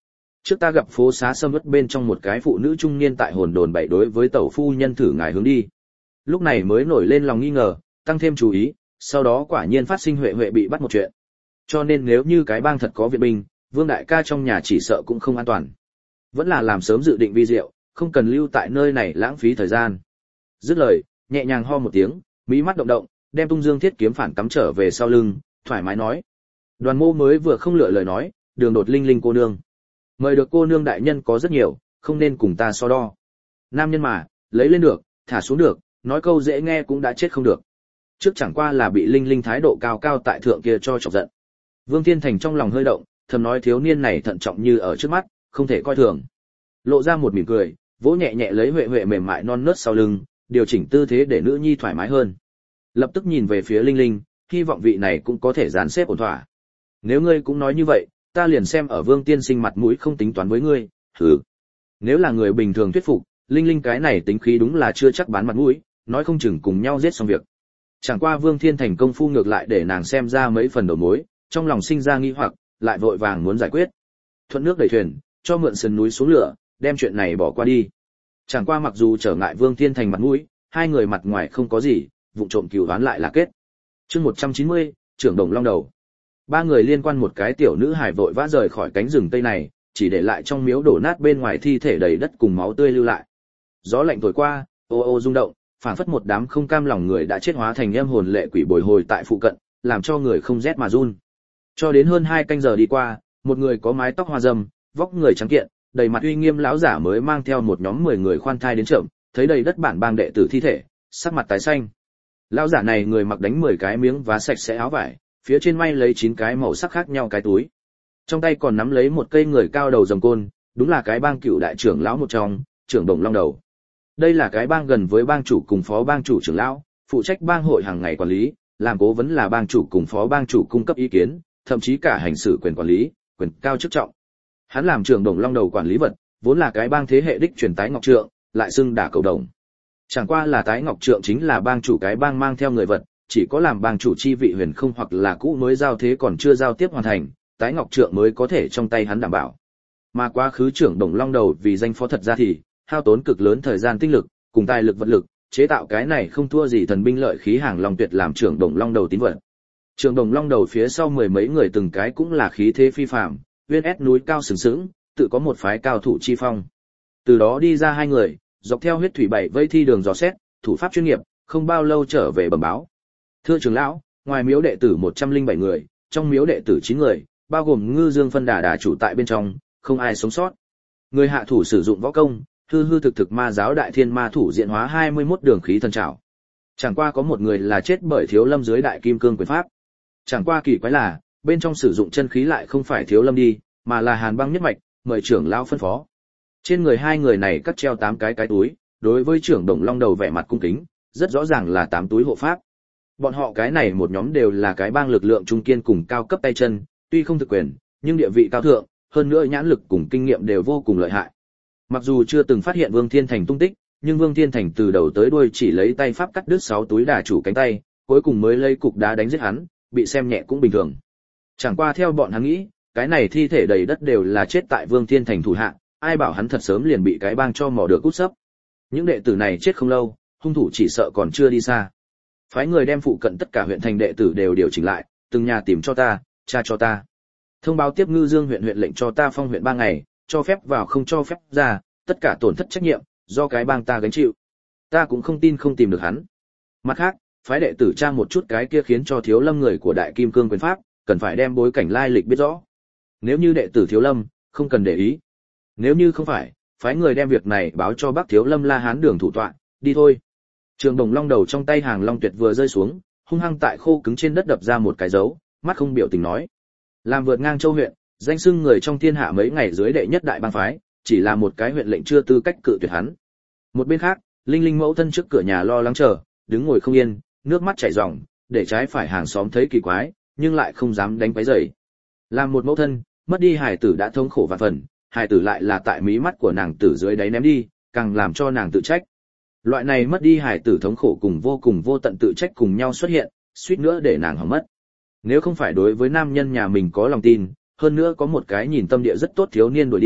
Trước ta gặp phố xá sâm uất bên trong một cái phụ nữ trung niên tại hồn đồn bậy đối với tẩu phu nhân thử ngài hướng đi. Lúc này mới nổi lên lòng nghi ngờ, tăng thêm chú ý, sau đó quả nhiên phát sinh Huệ Huệ bị bắt một chuyện. Cho nên nếu như cái bang thật có viện binh, Vương đại ca trong nhà chỉ sợ cũng không an toàn. Vẫn là làm sớm dự định vi diệu, không cần lưu tại nơi này lãng phí thời gian. Dứt lời, nhẹ nhàng ho một tiếng, mí mắt động động, đem Tung Dương Thiết kiếm phản cắm trở về sau lưng, thoải mái nói: Đoàn Mô mới vừa không lựa lời nói, đường đột Linh Linh cô nương. Mời được cô nương đại nhân có rất nhiều, không nên cùng ta so đo. Nam nhân mà, lấy lên được, thả xuống được, nói câu dễ nghe cũng đã chết không được. Trước chẳng qua là bị Linh Linh thái độ cao cao tại thượng kia cho chọc giận. Vương Thiên Thành trong lòng hơi động, thầm nói thiếu niên này thận trọng như ở trước mắt, không thể coi thường. Lộ ra một mỉm cười, vỗ nhẹ nhẹ lấy Huệ Huệ mềm mại non nớt sau lưng, điều chỉnh tư thế để nữ nhi thoải mái hơn. Lập tức nhìn về phía Linh Linh, hy vọng vị này cũng có thể dàn xếp ổn thỏa. Nếu ngươi cũng nói như vậy, ta liền xem ở Vương tiên sinh mặt mũi không tính toán với ngươi. Hừ. Nếu là người bình thường thuyết phục, Linh Linh cái này tính khí đúng là chưa chắc bán mặt mũi, nói không chừng cùng nhau giết xong việc. Chẳng qua Vương Thiên Thành công phu ngược lại để nàng xem ra mấy phần đầu mối, trong lòng sinh ra nghi hoặc, lại vội vàng muốn giải quyết. Thuận nước đẩy thuyền, cho mượn sườn núi xuống lửa, đem chuyện này bỏ qua đi. Chẳng qua mặc dù trở ngại Vương Thiên Thành mặt mũi, hai người mặt ngoài không có gì, vụng trộm cừu đoán lại là kết. Chương 190, trưởng đồng long đầu. Ba người liên quan một cái tiểu nữ hài vội vã rời khỏi cánh rừng tây này, chỉ để lại trong miếu đổ nát bên ngoài thi thể đầy đất cùng máu tươi lưu lại. Gió lạnh thổi qua, ô ô rung động, phảng phất một đám không cam lòng người đã chết hóa thành âm hồn lệ quỷ bồi hồi tại phụ cận, làm cho người không rét mà run. Cho đến hơn 2 canh giờ đi qua, một người có mái tóc hoa râm, vóc người trắng kiện, đầy mặt uy nghiêm lão giả mới mang theo một nhóm 10 người khoan thai đến chậm, thấy đầy đất bản bang đệ tử thi thể, sắc mặt tái xanh. Lão giả này người mặc đánh 10 cái miếng vá sạch sẽ áo vải, phía trên may lấy 9 cái màu sắc khác nhau cái túi. Trong tay còn nắm lấy một cây người cao đầu rồng côn, đúng là cái bang cựu đại trưởng lão một trong, trưởng đồng long đầu. Đây là cái bang gần với bang chủ cùng phó bang chủ trưởng lão, phụ trách bang hội hàng ngày quản lý, làm cố vấn là bang chủ cùng phó bang chủ cung cấp ý kiến, thậm chí cả hành xử quyền quản lý, quyền cao chức trọng. Hắn làm trưởng đồng long đầu quản lý vật, vốn là cái bang thế hệ đích truyền tái ngọc trượng, lại xưng đả cầu đồng. Chẳng qua là tái ngọc trượng chính là bang chủ cái bang mang theo người vật, chỉ có làm bang chủ chi vị huyền không hoặc là cũ mới giao thế còn chưa giao tiếp hoàn thành, tái ngọc trượng mới có thể trong tay hắn đảm bảo. Mà quá khứ trưởng đồng long đầu vì danh phó thật ra thì hao tốn cực lớn thời gian tinh lực, cùng tài lực vật lực, chế tạo cái này không thua gì thần binh lợi khí hàng long tuyệt làm trưởng đồng long đầu tín vật. Trưởng đồng long đầu phía sau 10 mấy người từng cái cũng là khí thế phi phàm, uyên ép núi cao sừng sững, tự có một phái cao thủ chi phong. Từ đó đi ra 2 người, dọc theo huyết thủy bảy vây thi đường dò xét, thủ pháp chuyên nghiệp, không bao lâu trở về bẩm báo. Thưa trưởng lão, ngoài miếu đệ tử 107 người, trong miếu đệ tử 9 người, bao gồm Ngư Dương phân đà chủ tại bên trong, không ai sống sót. Người hạ thủ sử dụng võ công, hư hư thực thực ma giáo đại thiên ma thủ diện hóa 21 đường khí thần trảo. Chẳng qua có một người là chết bởi Thiếu Lâm dưới đại kim cương quyền pháp. Chẳng qua kỳ quái là, bên trong sử dụng chân khí lại không phải Thiếu Lâm đi, mà là Hàn Băng nhất mạch, mời trưởng lão phân phó. Trên người 2 người này cắt treo 8 cái túi, đối với trưởng đồng long đầu vẻ mặt cung kính, rất rõ ràng là 8 túi hộ pháp. Bọn họ cái này một nhóm đều là cái bang lực lượng trung kiên cùng cao cấp tay chân, tuy không thực quyền, nhưng địa vị cao thượng, hơn nữa nhãn lực cùng kinh nghiệm đều vô cùng lợi hại. Mặc dù chưa từng phát hiện Vương Thiên Thành tung tích, nhưng Vương Thiên Thành từ đầu tới đuôi chỉ lấy tay pháp cắt đứt 6 túi đà chủ cánh tay, cuối cùng mới lấy cục đá đánh giết hắn, bị xem nhẹ cũng bình thường. Chẳng qua theo bọn hắn nghĩ, cái này thi thể đầy đất đều là chết tại Vương Thiên Thành thủ hạ, ai bảo hắn thật sớm liền bị cái bang cho mò được cút sấp. Những đệ tử này chết không lâu, hung thủ chỉ sợ còn chưa đi xa. Phái người đem phụ cận tất cả huyện thành đệ tử đều điều chỉnh lại, từng nhà tìm cho ta, tra cho ta. Thông báo tiếp Ngư Dương huyện lệnh cho ta phong huyện 3 ngày, cho phép vào không cho phép ra, tất cả tổn thất trách nhiệm do cái bang ta gánh chịu. Ta cũng không tin không tìm được hắn. Mặt khác, phái đệ tử tra một chút cái kia khiến cho Thiếu Lâm người của Đại Kim Cương quyền pháp, cần phải đem bối cảnh lai lịch biết rõ. Nếu như đệ tử Thiếu Lâm, không cần để ý. Nếu như không phải, phái người đem việc này báo cho Bắc Thiếu Lâm La Hán đường thủ tọa, đi thôi. Trường đồng long đầu trong tay Hàng Long Tuyệt vừa rơi xuống, hung hăng tại khô cứng trên đất đập ra một cái dấu, mắt không biểu tình nói: làm vượt ngang châu huyện, danh xưng người trong thiên hạ mấy ngày dưới đệ nhất đại bang phái, chỉ là một cái huyện lệnh chưa tư cách cự tuyệt hắn. Một bên khác, Linh Linh mẫu thân trước cửa nhà lo lắng chờ, đứng ngồi không yên, nước mắt chảy ròng, để trái phải hàng xóm thấy kỳ quái, nhưng lại không dám đánh quấy rầy. Làm một mẫu thân, mất đi hài tử đã thống khổ vạn phần, hài tử lại là tại mí mắt của nàng tử dưới đáy ném đi, càng làm cho nàng tự trách. Loại này mất đi hài tử thống khổ cùng vô tận tự trách cùng nhau xuất hiện, suýt nữa để nàng hỏng mất. Nếu không phải đối với nam nhân nhà mình có lòng tin, hơn nữa có một cái nhìn tâm địa rất tốt thiếu niên đuổi đi,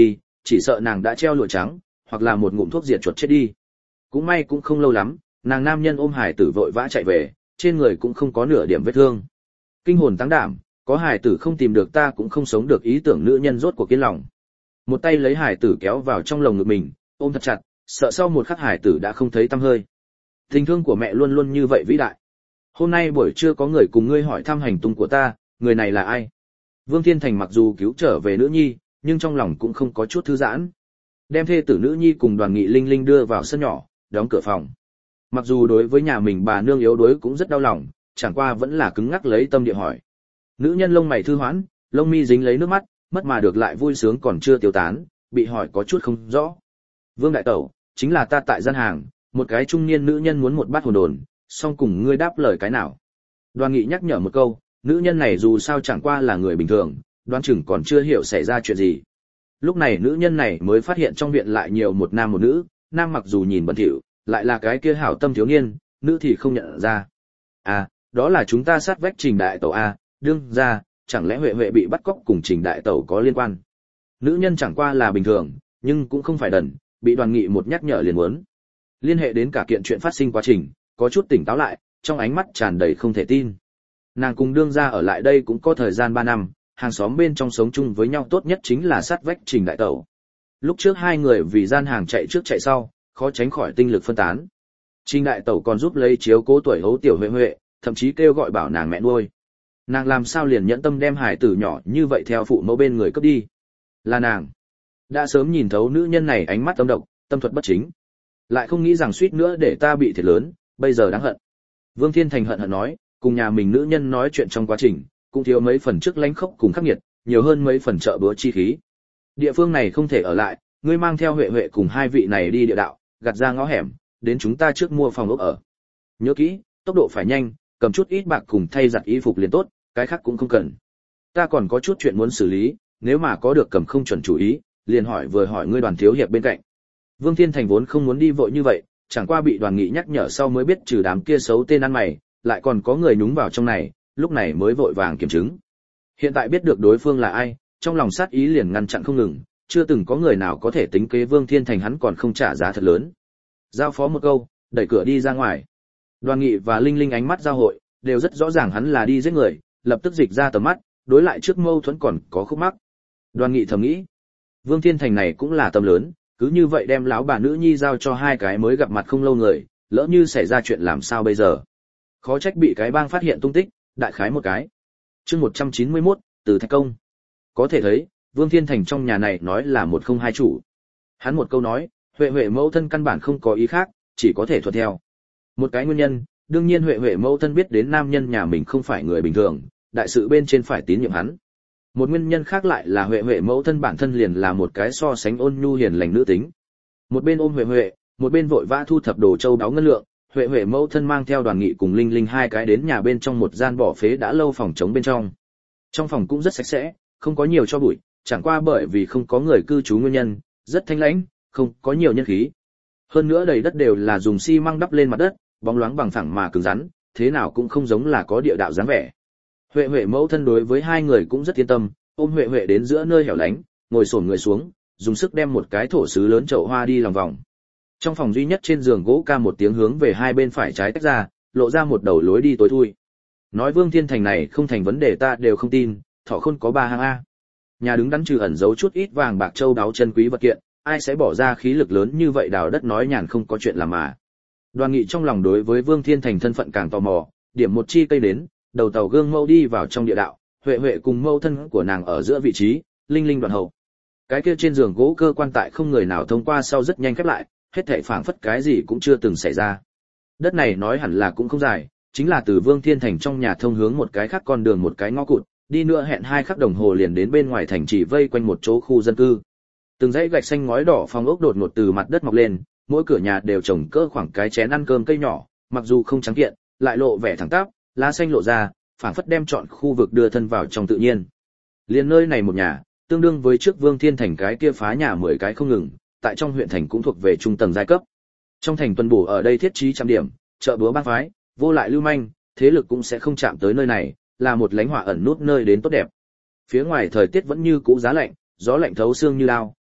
chỉ sợ nàng đã treo lụa trắng, hoặc là một ngụm thuốc diệt chuột chết đi. Cũng may cũng không lâu lắm, nàng nam nhân ôm hải tử vội vã chạy về, trên người cũng không có nửa điểm vết thương. Kinh hồn tăng đảm, có hải tử không tìm được ta cũng không sống được, ý tưởng nữ nhân rốt cuộc kiên lòng. Một tay lấy hải tử kéo vào trong lồng ngực mình, ôm thật chặt, sợ sau một khắc hải tử đã không thấy tăm hơi. Tình thương của mẹ luôn luôn như vậy vĩ đại. Hôm nay buổi trưa có người cùng ngươi hỏi thăm hành tung của ta, người này là ai? Vương Thiên Thành mặc dù cứu trở về nữ nhi, nhưng trong lòng cũng không có chút thư giãn. Đem thê tử nữ nhi cùng Đoàn Nghị Linh Linh đưa vào sân nhỏ, đóng cửa phòng. Mặc dù đối với nhà mình bà nương yếu đuối cũng rất đau lòng, chẳng qua vẫn là cứng ngắc lấy tâm địa hỏi. Nữ nhân lông mày thư hoãn, lông mi dính lấy nước mắt, mất mà được lại vui sướng còn chưa tiêu tán, bị hỏi có chút không rõ. Vương đại tẩu, chính là ta tại gian hàng, một cái trung niên nữ nhân muốn một bát hồn đồn, song cùng ngươi đáp lời cái nào? Đoàn Nghị nhắc nhở một câu, nữ nhân này dù sao chẳng qua là người bình thường, đoán chừng còn chưa hiểu xảy ra chuyện gì. Lúc này nữ nhân này mới phát hiện trong viện lại nhiều một nam một nữ, nam mặc dù nhìn bẩn thỉu, lại là cái kia hảo tâm thiếu niên, nữ thì không nhận ra. À, đó là chúng ta sát vách Trình đại tẩu a, đương ra, chẳng lẽ Huệ Huệ bị bắt cóc cùng Trình đại tẩu có liên quan? Nữ nhân chẳng qua là bình thường, nhưng cũng không phải đần, bị Đoàn Nghị một nhắc nhở liền muốn. Liên hệ đến cả kiện chuyện phát sinh quá trình, có chút tỉnh táo lại, trong ánh mắt tràn đầy không thể tin. Nàng cùng đương gia ở lại đây cũng có thời gian 3 năm, hàng xóm bên trong sống chung với nhau tốt nhất chính là sát vách Trình đại tẩu. Lúc trước hai người vì gian hàng chạy trước chạy sau, khó tránh khỏi tinh lực phân tán. Trình đại tẩu còn giúp lấy chiếu cố tuổi hấu tiểu Huệ Huệ, thậm chí kêu gọi bảo nàng mẹ nuôi. Nàng làm sao liền nhẫn tâm đem hải tử nhỏ như vậy theo phụ mẫu bên người cướp đi? Là nàng đã sớm nhìn thấu nữ nhân này ánh mắt âm độc, tâm thuật bất chính, lại không nghĩ rằng suýt nữa để ta bị thiệt lớn, bây giờ đáng hận. Vương Thiên Thành hận hận nói, cùng nhà mình nữ nhân nói chuyện trong quá trình, cũng thiếu mấy phần trước lãnh khốc cùng khắc nghiệt, nhiều hơn mấy phần trợ búa chi khí. Địa phương này không thể ở lại, ngươi mang theo Huệ Huệ cùng hai vị này đi địa đạo, gạt ra ngõ hẻm, đến chúng ta trước mua phòng ốc ở. Nhớ kỹ, tốc độ phải nhanh, cầm chút ít bạc cùng thay giặt y phục liền tốt, cái khác cũng không cần. Ta còn có chút chuyện muốn xử lý, nếu mà có được cầm không chuẩn chủ ý, liền vừa hỏi ngươi Đoàn thiếu hiệp bên cạnh. Vương Thiên Thành vốn không muốn đi vội như vậy, chẳng qua bị Đoàn Nghị nhắc nhở sau mới biết trừ đám kia xấu tên ăn mày, lại còn có người nhúng vào trong này, lúc này mới vội vàng kiểm chứng. Hiện tại biết được đối phương là ai, trong lòng sát ý liền ngăn chặn không ngừng, chưa từng có người nào có thể tính kế Vương Thiên Thành, hắn còn không trả giá thật lớn. Giao phó một câu, đẩy cửa đi ra ngoài. Đoàn Nghị và Linh Linh ánh mắt giao hội, đều rất rõ ràng hắn là đi giết người, lập tức dịch ra tầm mắt, đối lại trước mâu thuẫn còn có khúc mắc. Đoàn Nghị thầm nghĩ, Vương Thiên Thành này cũng là tâm lớn, cứ như vậy đem lão bà nữ nhi giao cho hai cái mới gặp mặt không lâu người, lỡ như xảy ra chuyện làm sao bây giờ? Khó trách bị cái bang phát hiện tung tích, đại khái một cái. Chương 191, từ Thạch Công. Có thể thấy, Vương Thiên Thành trong nhà này nói là một không hai chủ. Hắn một câu nói, Huệ Huệ mẫu thân căn bản không có ý khác, chỉ có thể thuận theo. Một cái nguyên nhân, đương nhiên Huệ Huệ mẫu thân biết đến nam nhân nhà mình không phải người bình thường, đại sự bên trên phải tín nhiệm hắn. Một nguyên nhân khác lại là Huệ Huệ mẫu thân bản thân liền là một cái so sánh ôn nhu hiền lành nữ tính. Một bên ôm Huệ Huệ, một bên vội vã thu thập đồ châu báu ngân lượng, Huệ Huệ mẫu thân mang theo Đoàn Nghị cùng Linh Linh hai cái đến nhà bên trong một gian bỏ phế đã lâu phòng trống bên trong. Trong phòng cũng rất sạch sẽ, không có nhiều cho bụi, chẳng qua bởi vì không có người cư trú nguyên nhân, rất thanh lãnh, không có nhiều nhân khí. Hơn nữa đầy đất đều là dùng xi măng đắp lên mặt đất, bóng loáng bằng phẳng mà cứng rắn, thế nào cũng không giống là có địa đạo dáng vẻ. Huệ Huệ mẫu thân đối với hai người cũng rất yên tâm, ôm Huệ Huệ đến giữa nơi hẻo lánh, ngồi xổm người xuống, dùng sức đem một cái thổ sứ lớn chậu hoa đi lòng vòng. Trong phòng duy nhất trên giường gỗ ca một tiếng hướng về hai bên phải trái tách ra, lộ ra một đầu lối đi tối thui. Nói Vương Thiên Thành này không thành vấn đề ta đều không tin, thọ khôn có 3 hang a. Nhà đứng đắn trừ ẩn giấu chút ít vàng bạc châu đáo chân quý vật kiện, ai sẽ bỏ ra khí lực lớn như vậy đào đất nói nhàn không có chuyện làm mà. Đoàn Nghị trong lòng đối với Vương Thiên Thành thân phận càng tò mò, điểm một chi cây đến, đầu tàu gương mâu đi vào trong địa đạo, Huệ Huệ cùng mâu thân của nàng ở giữa vị trí, Linh Linh đoạn hậu. Cái kia trên giường gỗ cơ quan tại không người nào thông qua sau rất nhanh khép lại, hết thảy phảng phất cái gì cũng chưa từng xảy ra. Đất này nói hẳn là cũng không dài, chính là từ Vương Thiên Thành trong nhà thông hướng một cái khác con đường một cái ngõ cụt, đi nữa hẹn 2 khắc đồng hồ liền đến bên ngoài thành chỉ vây quanh một chỗ khu dân cư. Từng dãy gạch xanh ngói đỏ phòng ốc đột ngột từ mặt đất mọc lên, mỗi cửa nhà đều trồng cỡ khoảng cái chén ăn cơm cây nhỏ, mặc dù không trắng kiện, lại lộ vẻ thẳng tắp, lá xanh lộ ra, phảng phất đem trọn khu vực đưa thân vào trong tự nhiên. Liên nơi này một nhà, tương đương với trước Vương Thiên Thành cái kia phá nhà 10 cái không ngừng, tại trong huyện thành cũng thuộc về trung tầng giai cấp. Trong thành tuần bổ ở đây thiết trí trăm điểm, chợ búa bang phái, vô lại lưu manh, thế lực cũng sẽ không chạm tới nơi này, là một lánh hỏa ẩn nút nơi đến tốt đẹp. Phía ngoài thời tiết vẫn như cũ giá lạnh, gió lạnh thấu xương như lao,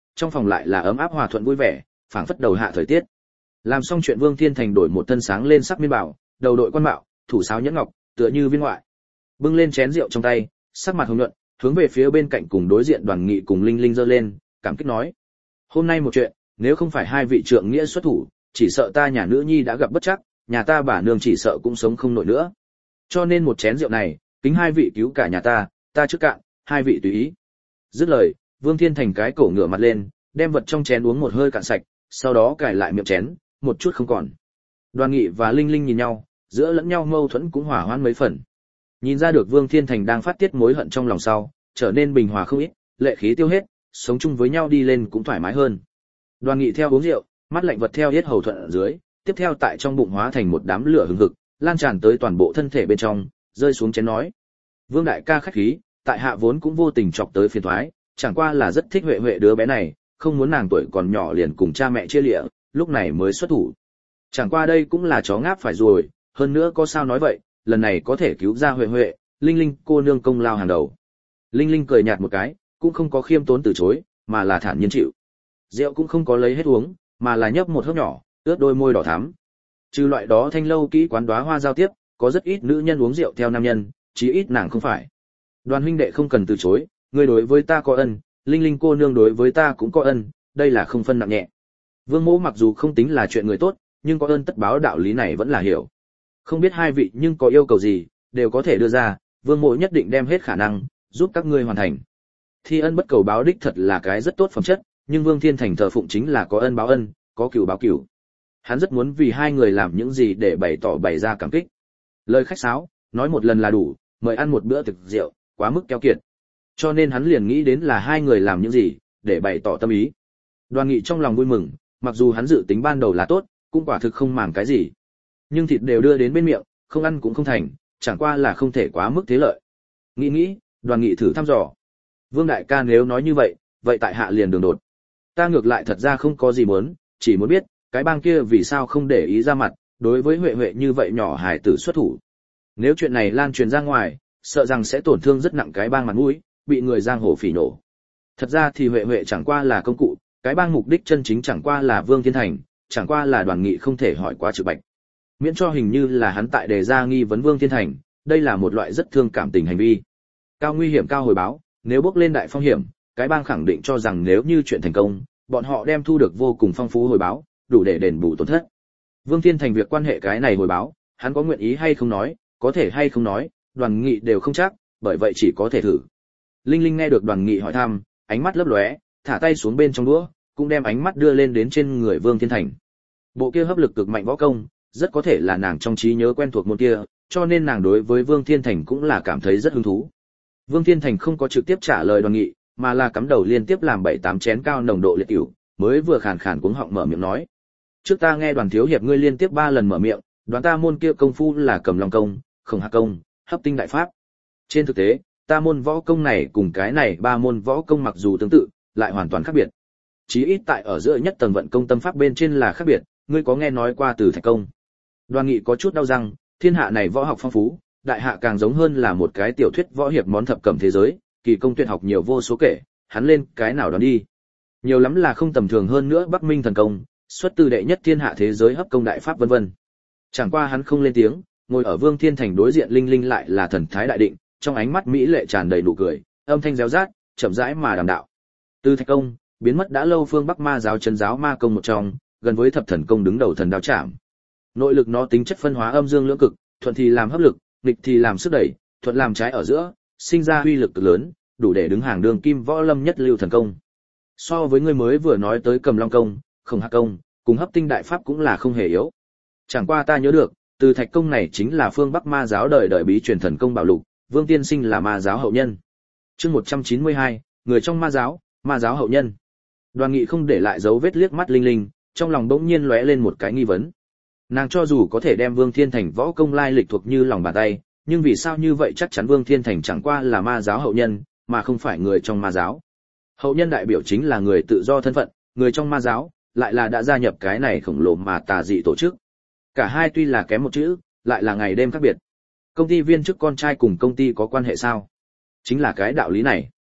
trong phòng lại là ấm áp hòa thuận vui vẻ, phảng phất đầu hạ thời tiết. Làm xong chuyện Vương Thiên Thành đổi một thân sáng lên sắc miên bảo, đầu đội quan mạo, thủ sáo nhẫn ngọc, tựa như viên ngoại. Bưng lên chén rượu trong tay, sắc mặt hồng nhuận, hướng về phía bên cạnh cùng đối diện Đoàn Nghị cùng Linh Linh giơ lên, cảm kích nói: "Hôm nay một chuyện, nếu không phải hai vị trượng nghĩa xuất thủ, chỉ sợ ta nhà nữ nhi đã gặp bất trắc, nhà ta bà nương chỉ sợ cũng sống không nổi nữa. Cho nên một chén rượu này, kính hai vị cứu cả nhà ta trước cạn, hai vị tùy ý." Dứt lời, Vương Thiên Thành cái cổ ngửa mặt lên, đem vật trong chén uống một hơi cạn sạch, sau đó cài lại miệng chén, một chút không còn. Đoàn Nghị và Linh Linh nhìn nhau, giữa lẫn nhau mâu thuẫn cũng hỏa hoãn mấy phần. Nhìn ra được Vương Thiên Thành đang phát tiết mối hận trong lòng sau, trở nên bình hòa không ít, lệ khí tiêu hết, sống chung với nhau đi lên cũng thoải mái hơn. Đoàn Nghị theo uống rượu, mắt lạnh vật theo yết hầu thuận ở dưới, tiếp theo tại trong bụng hóa thành một đám lửa hừng hực, lan tràn tới toàn bộ thân thể bên trong, rơi xuống chén nói: "Vương đại ca khách khí, tại hạ vốn cũng vô tình chọc tới phiền toái, chẳng qua là rất thích Huệ Huệ đứa bé này, không muốn nàng tuổi còn nhỏ liền cùng cha mẹ chia lìa, lúc này mới xuất thủ. Chẳng qua đây cũng là chó ngáp phải ruồi, hơn nữa có sao nói vậy, lần này có thể cứu ra Huệ Huệ, Linh Linh cô nương công lao hàng đầu." Linh Linh cười nhạt một cái, cũng không có khiêm tốn từ chối, mà là thản nhiên chịu. Rượu cũng không có lấy hết uống, mà là nhấp một hớp nhỏ, ướt đôi môi đỏ thắm. Trừ loại đó thanh lâu kỹ quán đóa hoa giao tiếp, có rất ít nữ nhân uống rượu theo nam nhân, chí ít nàng không phải. Đoàn huynh đệ không cần từ chối, ngươi đối với ta có ân, Linh Linh cô nương đối với ta cũng có ân, đây là không phân nặng nhẹ. Vương Mỗ mặc dù không tính là chuyện người tốt, nhưng có ơn tất báo đạo lý này vẫn là hiểu. Không biết hai vị nhưng có yêu cầu gì, đều có thể đưa ra, Vương Mỗ nhất định đem hết khả năng, giúp các ngươi hoàn thành. Thi ân bất cầu báo đích thật là cái rất tốt phẩm chất, nhưng Vương Thiên Thành thờ phụng chính là có ân báo ân, có cửu báo cửu. Hắn rất muốn vì hai người làm những gì để bày ra cảm kích. Lời khách sáo, nói một lần là đủ, mời ăn một bữa thực rượu, quá mức keo kiệt. Cho nên hắn liền nghĩ đến là hai người làm những gì, để bày tỏ tâm ý. Đoàn Nghị trong lòng vui mừng, mặc dù hắn dự tính ban đầu là tốt, cũng quả thực không màng cái gì. Nhưng thịt đều đưa đến bên miệng, không ăn cũng không thành, chẳng qua là không thể quá mức thế lợi. Nghĩ, Đoàn Nghị thử thăm dò. Vương đại ca nếu nói như vậy, vậy tại hạ liền đường đột. Ta ngược lại thật ra không có gì muốn, chỉ muốn biết, cái bang kia vì sao không để ý ra mặt, đối với Huệ Huệ như vậy nhỏ hài tử xuất thủ. Nếu chuyện này lan truyền ra ngoài, sợ rằng sẽ tổn thương rất nặng cái bang mặt mũi, bị người giang hồ phỉ nổ. Thật ra thì Huệ Huệ chẳng qua là công cụ, cái bang mục đích chân chính chẳng qua là Vương Thiên Thành, chẳng qua là Đoàn Nghị không thể hỏi quá trực bạch. Miễn cho hình như là hắn tại đề ra nghi vấn Vương Thiên Thành, đây là một loại rất thương cảm tình hành vi. Cao nguy hiểm cao hồi báo, nếu bước lên đại phong hiểm, cái bang khẳng định cho rằng nếu như chuyện thành công, bọn họ đem thu được vô cùng phong phú hồi báo, đủ để đền bù tổn thất. Vương Thiên Thành việc quan hệ cái này hồi báo, hắn có nguyện ý hay không nói, có thể hay không nói, Đoàn Nghị đều không chắc, bởi vậy chỉ có thể thử. Linh Linh nghe được Đoàn Nghị hỏi thăm, ánh mắt lấp lóe, thả tay xuống bên trong đũa, cũng đem ánh mắt đưa lên đến trên người Vương Thiên Thành. Bộ kia hấp lực cực mạnh võ công, rất có thể là nàng trong trí nhớ quen thuộc môn kia, cho nên nàng đối với Vương Thiên Thành cũng là cảm thấy rất hứng thú. Vương Thiên Thành không có trực tiếp trả lời Đoàn Nghị, mà là cắm đầu liên tiếp làm 7-8 chén cao nồng độ liệt rượu, mới vừa khàn khàn cuống họng mở miệng nói: "Trước ta nghe Đoàn thiếu hiệp ngươi liên tiếp 3 lần mở miệng, đoán ta môn kia công phu là Cầm Long công, Khổng Hạc công, Hấp Tinh đại pháp. Trên thực tế, ta môn võ công này cùng cái này 3 môn võ công mặc dù tương tự, lại hoàn toàn khác biệt. Chí ít tại ở giữa nhất tầng vận công tâm pháp bên trên là khác biệt, ngươi có nghe nói qua từ Thạch công?" Đoàn Nghị có chút đau răng, thiên hạ này võ học phong phú, đại hạ càng giống hơn là một cái tiểu thuyết võ hiệp món thập cẩm thế giới, kỳ công tuyệt học nhiều vô số kể, hắn lên cái nào đoán đi. Nhiều lắm là không tầm thường hơn nữa Bắc Minh thần công, xuất từ đệ nhất thiên hạ thế giới hấp công đại pháp vân vân. Chẳng qua hắn không lên tiếng, ngồi ở Vương Thiên Thành đối diện Linh Linh lại là thần thái đại định, trong ánh mắt mỹ lệ tràn đầy nụ cười, âm thanh réo rát, chậm rãi mà đàm đạo. Từ Thạch công, biến mất đã lâu phương Bắc ma giáo chân giáo ma công một trong, gần với thập thần công đứng đầu thần đao chạm. Nội lực nó tính chất phân hóa âm dương lưỡng cực, thuận thì làm hấp lực, nghịch thì làm sức đẩy, thuận làm trái ở giữa, sinh ra uy lực cực lớn, đủ để đứng hàng đường kim võ lâm nhất lưu thần công. So với người mới vừa nói tới Cầm Long công, Khổng Hạc công, cùng Hấp Tinh đại pháp cũng là không hề yếu. Chẳng qua ta nhớ được, từ Thạch công này chính là phương Bắc ma giáo đời đời bí truyền thần công bảo lục, Vương tiên sinh là ma giáo hậu nhân. Chương 192, người trong ma giáo hậu nhân. Đoàn Nghị không để lại dấu vết liếc mắt Linh Linh, trong lòng bỗng nhiên lóe lên một cái nghi vấn. Nàng cho dù có thể đem Vương Thiên Thành võ công lai lịch thuộc như lòng bàn tay, nhưng vì sao như vậy chắc chắn Vương Thiên Thành chẳng qua là ma giáo hậu nhân, mà không phải người trong ma giáo. Hậu nhân đại biểu chính là người tự do thân phận, người trong ma giáo lại là đã gia nhập cái này khổng lồ mà tà dị tổ chức. Cả hai tuy là kém một chữ, lại là ngày đêm khác biệt. Công ty viên chức con trai cùng công ty có quan hệ sao? Chính là cái đạo lý này.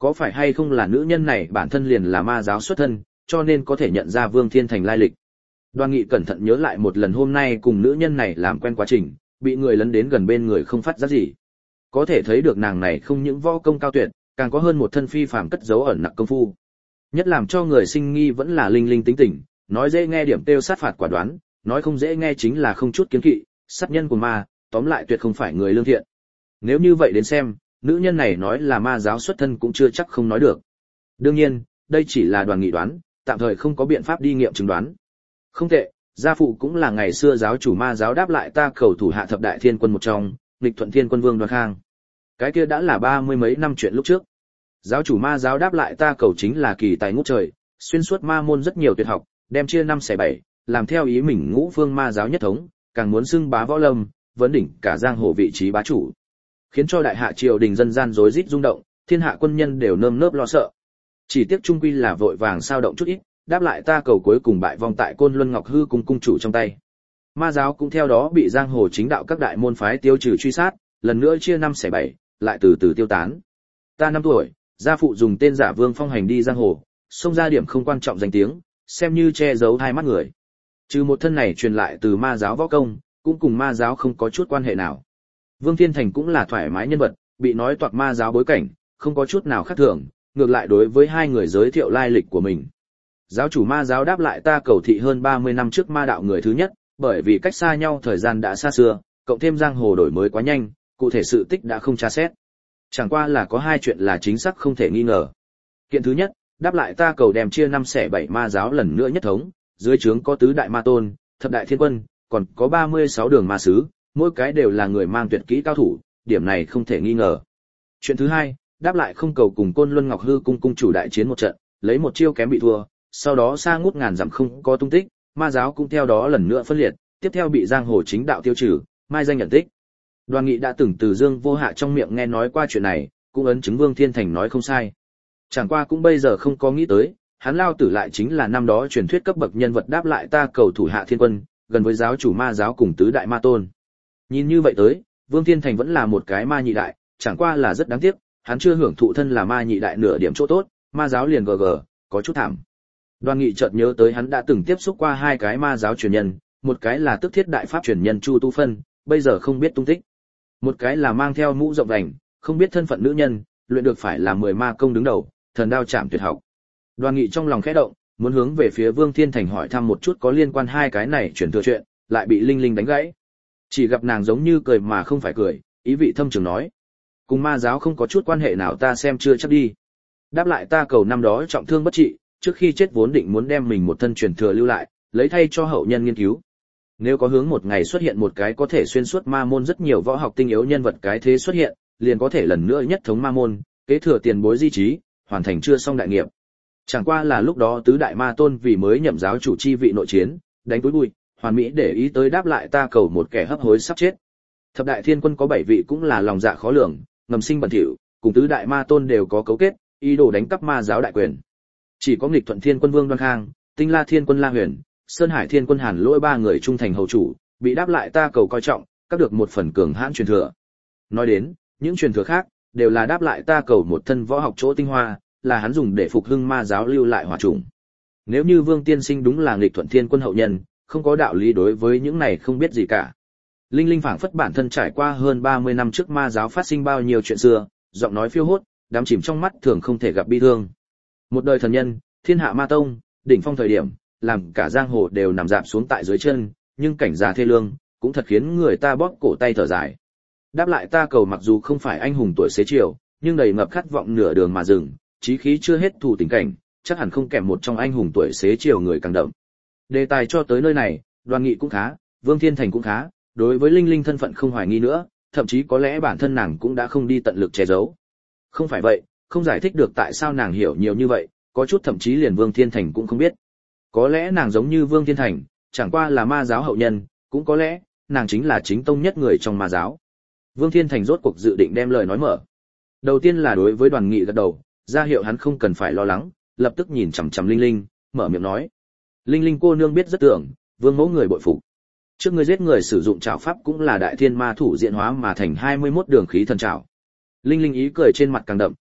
Có phải hay không là nữ nhân này bản thân liền là ma giáo xuất thân, cho nên có thể nhận ra Vương Thiên Thành lai lịch. Đoàn Nghị cẩn thận nhớ lại một lần hôm nay cùng nữ nhân này làm quen quá trình, bị người lấn đến gần bên người không phát giác gì. Có thể thấy được nàng này không những võ công cao tuyệt, càng có hơn một thân phi phàm cất giấu ẩn nặc công phu. Nhất làm cho người sinh nghi vẫn là Linh Linh tính tình, nói dễ nghe điểm tiêu sát phạt quả đoán, nói không dễ nghe chính là không chút kiến kỵ, sát nhân của ma, tóm lại tuyệt không phải người lương thiện. Nếu như vậy đến xem, nữ nhân này nói là ma giáo xuất thân cũng chưa chắc không nói được. Đương nhiên, đây chỉ là Đoàn Nghị đoán, tạm thời không có biện pháp đi nghiệm chứng đoán. Không tệ, gia phụ cũng là ngày xưa giáo chủ ma giáo đáp lại ta cầu thủ hạ thập đại thiên quân một trong, nghịch thuận thiên quân Vương Đoan Khang. Cái kia đã là 30 mấy năm chuyện lúc trước. Giáo chủ ma giáo đáp lại ta cầu chính là kỳ tài ngút trời, xuyên suốt ma môn rất nhiều tuyệt học, đem chia 5 xẻ 7, làm theo ý mình ngũ phương ma giáo nhất thống, càng muốn xưng bá võ lâm, vấn đỉnh cả giang hồ vị trí bá chủ. Khiến cho đại hạ triều đình dân gian rối rít rung động, thiên hạ quân nhân đều nơm nớp lo sợ. Chỉ tiếc trung quy là vội vàng sao động chút ít, đáp lại ta cầu cuối cùng bại vong tại Côn Luân Ngọc Hư cung cung chủ trong tay. Ma giáo cũng theo đó bị giang hồ chính đạo các đại môn phái tiêu trừ truy sát, lần nữa chia 5 xẻ 7, lại từ từ tiêu tán. Ta 5 tuổi, gia phụ dùng tên giả Vương Phong hành đi giang hồ, xông ra điểm không quan trọng danh tiếng, xem như che giấu hai mắt người. Trừ một thân này truyền lại từ ma giáo võ công, cũng cùng ma giáo không có chút quan hệ nào. Vương Thiên Thành cũng là thoải mái nhân vật, bị nói toạc ma giáo bối cảnh, không có chút nào khác thường, ngược lại đối với hai người giới thiệu lai lịch của mình. Giáo chủ ma giáo đáp lại ta cầu thị hơn 30 năm trước ma đạo người thứ nhất, bởi vì cách xa nhau thời gian đã xa xưa, cộng thêm giang hồ đổi mới quá nhanh, cụ thể sự tích đã không tra xét. Chẳng qua là có hai chuyện là chính xác không thể nghi ngờ. Kiện thứ nhất, đáp lại ta cầu đem chia 5 xẻ 7 ma giáo lần nữa nhất thống, dưới trướng có tứ đại ma tôn, thập đại thiên quân, còn có 36 đường ma sứ, mỗi cái đều là người mang tuyệt kỹ cao thủ, điểm này không thể nghi ngờ. Chuyện thứ hai, đáp lại không cầu cùng Côn Luân Ngọc Hư cung cung chủ đại chiến một trận, lấy một chiêu kém bị thua, sau đó xa ngút ngàn dặm không có tung tích, ma giáo cũng theo đó lần nữa phân liệt, tiếp theo bị giang hồ chính đạo tiêu trừ, mai danh nhận tích. Đoàn Nghị đã từng từ Dương Vô Hạ trong miệng nghe nói qua chuyện này, cũng ấn chứng Vương Thiên Thành nói không sai. Chẳng qua cũng bây giờ không có nghĩ tới, hắn lao tử lại chính là năm đó truyền thuyết cấp bậc nhân vật đáp lại ta cầu thủ hạ thiên quân, gần với giáo chủ ma giáo cùng tứ đại ma tôn. Nhìn như vậy tới, Vương Thiên Thành vẫn là một cái ma nhị đại, chẳng qua là rất đáng tiếc, hắn chưa hưởng thụ thân là ma nhị đại nửa điểm chỗ tốt, ma giáo liền gg, có chút thảm. Đoàn Nghị chợt nhớ tới hắn đã từng tiếp xúc qua hai cái ma giáo truyền nhân, một cái là Tức Thiết đại pháp truyền nhân Chu Tu Phân, bây giờ không biết tung tích. Một cái là mang theo mũ rộng vành, không biết thân phận nữ nhân, luyện được phải là 10 ma công đứng đầu, thần đao chạm tuyệt học. Đoàn Nghị trong lòng khẽ động, muốn hướng về phía Vương Thiên Thành hỏi thăm một chút có liên quan hai cái này truyền thừa chuyện, lại bị Linh Linh đánh gãy. Chỉ gặp nàng giống như cười mà không phải cười, ý vị thâm trường nói: "Cùng ma giáo không có chút quan hệ nào ta xem chưa chắc đi. Đáp lại ta cầu năm đó trọng thương bất trị, trước khi chết vốn định muốn đem mình một thân truyền thừa lưu lại, lấy thay cho hậu nhân nghiên cứu. Nếu có hướng một ngày xuất hiện một cái có thể xuyên suốt ma môn rất nhiều võ học tinh yếu nhân vật cái thế xuất hiện, liền có thể lần nữa nhất thống ma môn, kế thừa tiền bối di trí, hoàn thành chưa xong đại nghiệp. Chẳng qua là lúc đó tứ đại ma tôn vì mới nhậm giáo chủ chi vị nội chiến, đánh túi bụi, hoàn mỹ để ý tới đáp lại ta cầu một kẻ hấp hối sắp chết. Thập đại thiên quân có 7 vị cũng là lòng dạ khó lường, ngầm sinh bẩn thỉu, cùng tứ đại ma tôn đều có cấu kết, ý đồ đánh cắp ma giáo đại quyền. Chỉ có nghịch thuận thiên quân Vương Đoan Khang, Tinh La thiên quân La Huyền, Sơn Hải thiên quân Hàn Lỗi ba người trung thành hầu chủ, bị đáp lại ta cầu coi trọng, các được một phần cường hãn truyền thừa. Nói đến, những truyền thừa khác đều là đáp lại ta cầu một thân võ học chỗ tinh hoa, là hắn dùng để phục hưng ma giáo lưu lại hỏa chủng. Nếu như Vương tiên sinh đúng là nghịch thuận thiên quân hậu nhân, không có đạo lý đối với những này không biết gì cả. Linh Linh phảng phất bản thân trải qua hơn 30 năm trước ma giáo phát sinh bao nhiêu chuyện xưa, giọng nói phiêu hốt, đắm chìm trong mắt thường không thể gặp bi thương. Một đời thần nhân, thiên hạ ma tông, đỉnh phong thời điểm, làm cả giang hồ đều nằm rạp xuống tại dưới chân, nhưng cảnh già thê lương, cũng thật khiến người ta bóp cổ tay thở dài. Đáp lại ta cầu mặc dù không phải anh hùng tuổi xế chiều, nhưng đầy ngập khát vọng nửa đường mà dừng, chí khí chưa hết thù tình cảnh, chắc hẳn không kèm một trong anh hùng tuổi xế chiều người càng đậm. Đề tài cho tới nơi này, Đoàn Nghị cũng khá, Vương Thiên Thành cũng khá, đối với Linh Linh thân phận không hoài nghi nữa, thậm chí có lẽ bản thân nàng cũng đã không đi tận lực che giấu. Không phải vậy, không giải thích được tại sao nàng hiểu nhiều như vậy, có chút thậm chí liền Vương Thiên Thành cũng không biết. Có lẽ nàng giống như Vương Thiên Thành, chẳng qua là ma giáo hậu nhân, cũng có lẽ nàng chính là chính tông nhất người trong ma giáo. Vương Thiên Thành rốt cuộc dự định đem lời nói mở. Đầu tiên là đối với Đoàn Nghị gật đầu, ra hiệu hắn không cần phải lo lắng, lập tức nhìn chằm chằm Linh Linh, mở miệng nói: "Linh Linh cô nương biết rất tưởng, Vương mẫu người bội phục. Trước ngươi giết người sử dụng trảo pháp cũng là đại thiên ma thủ diện hóa mà thành 21 đường khí thần trảo." Linh Linh ý cười trên mặt càng đậm,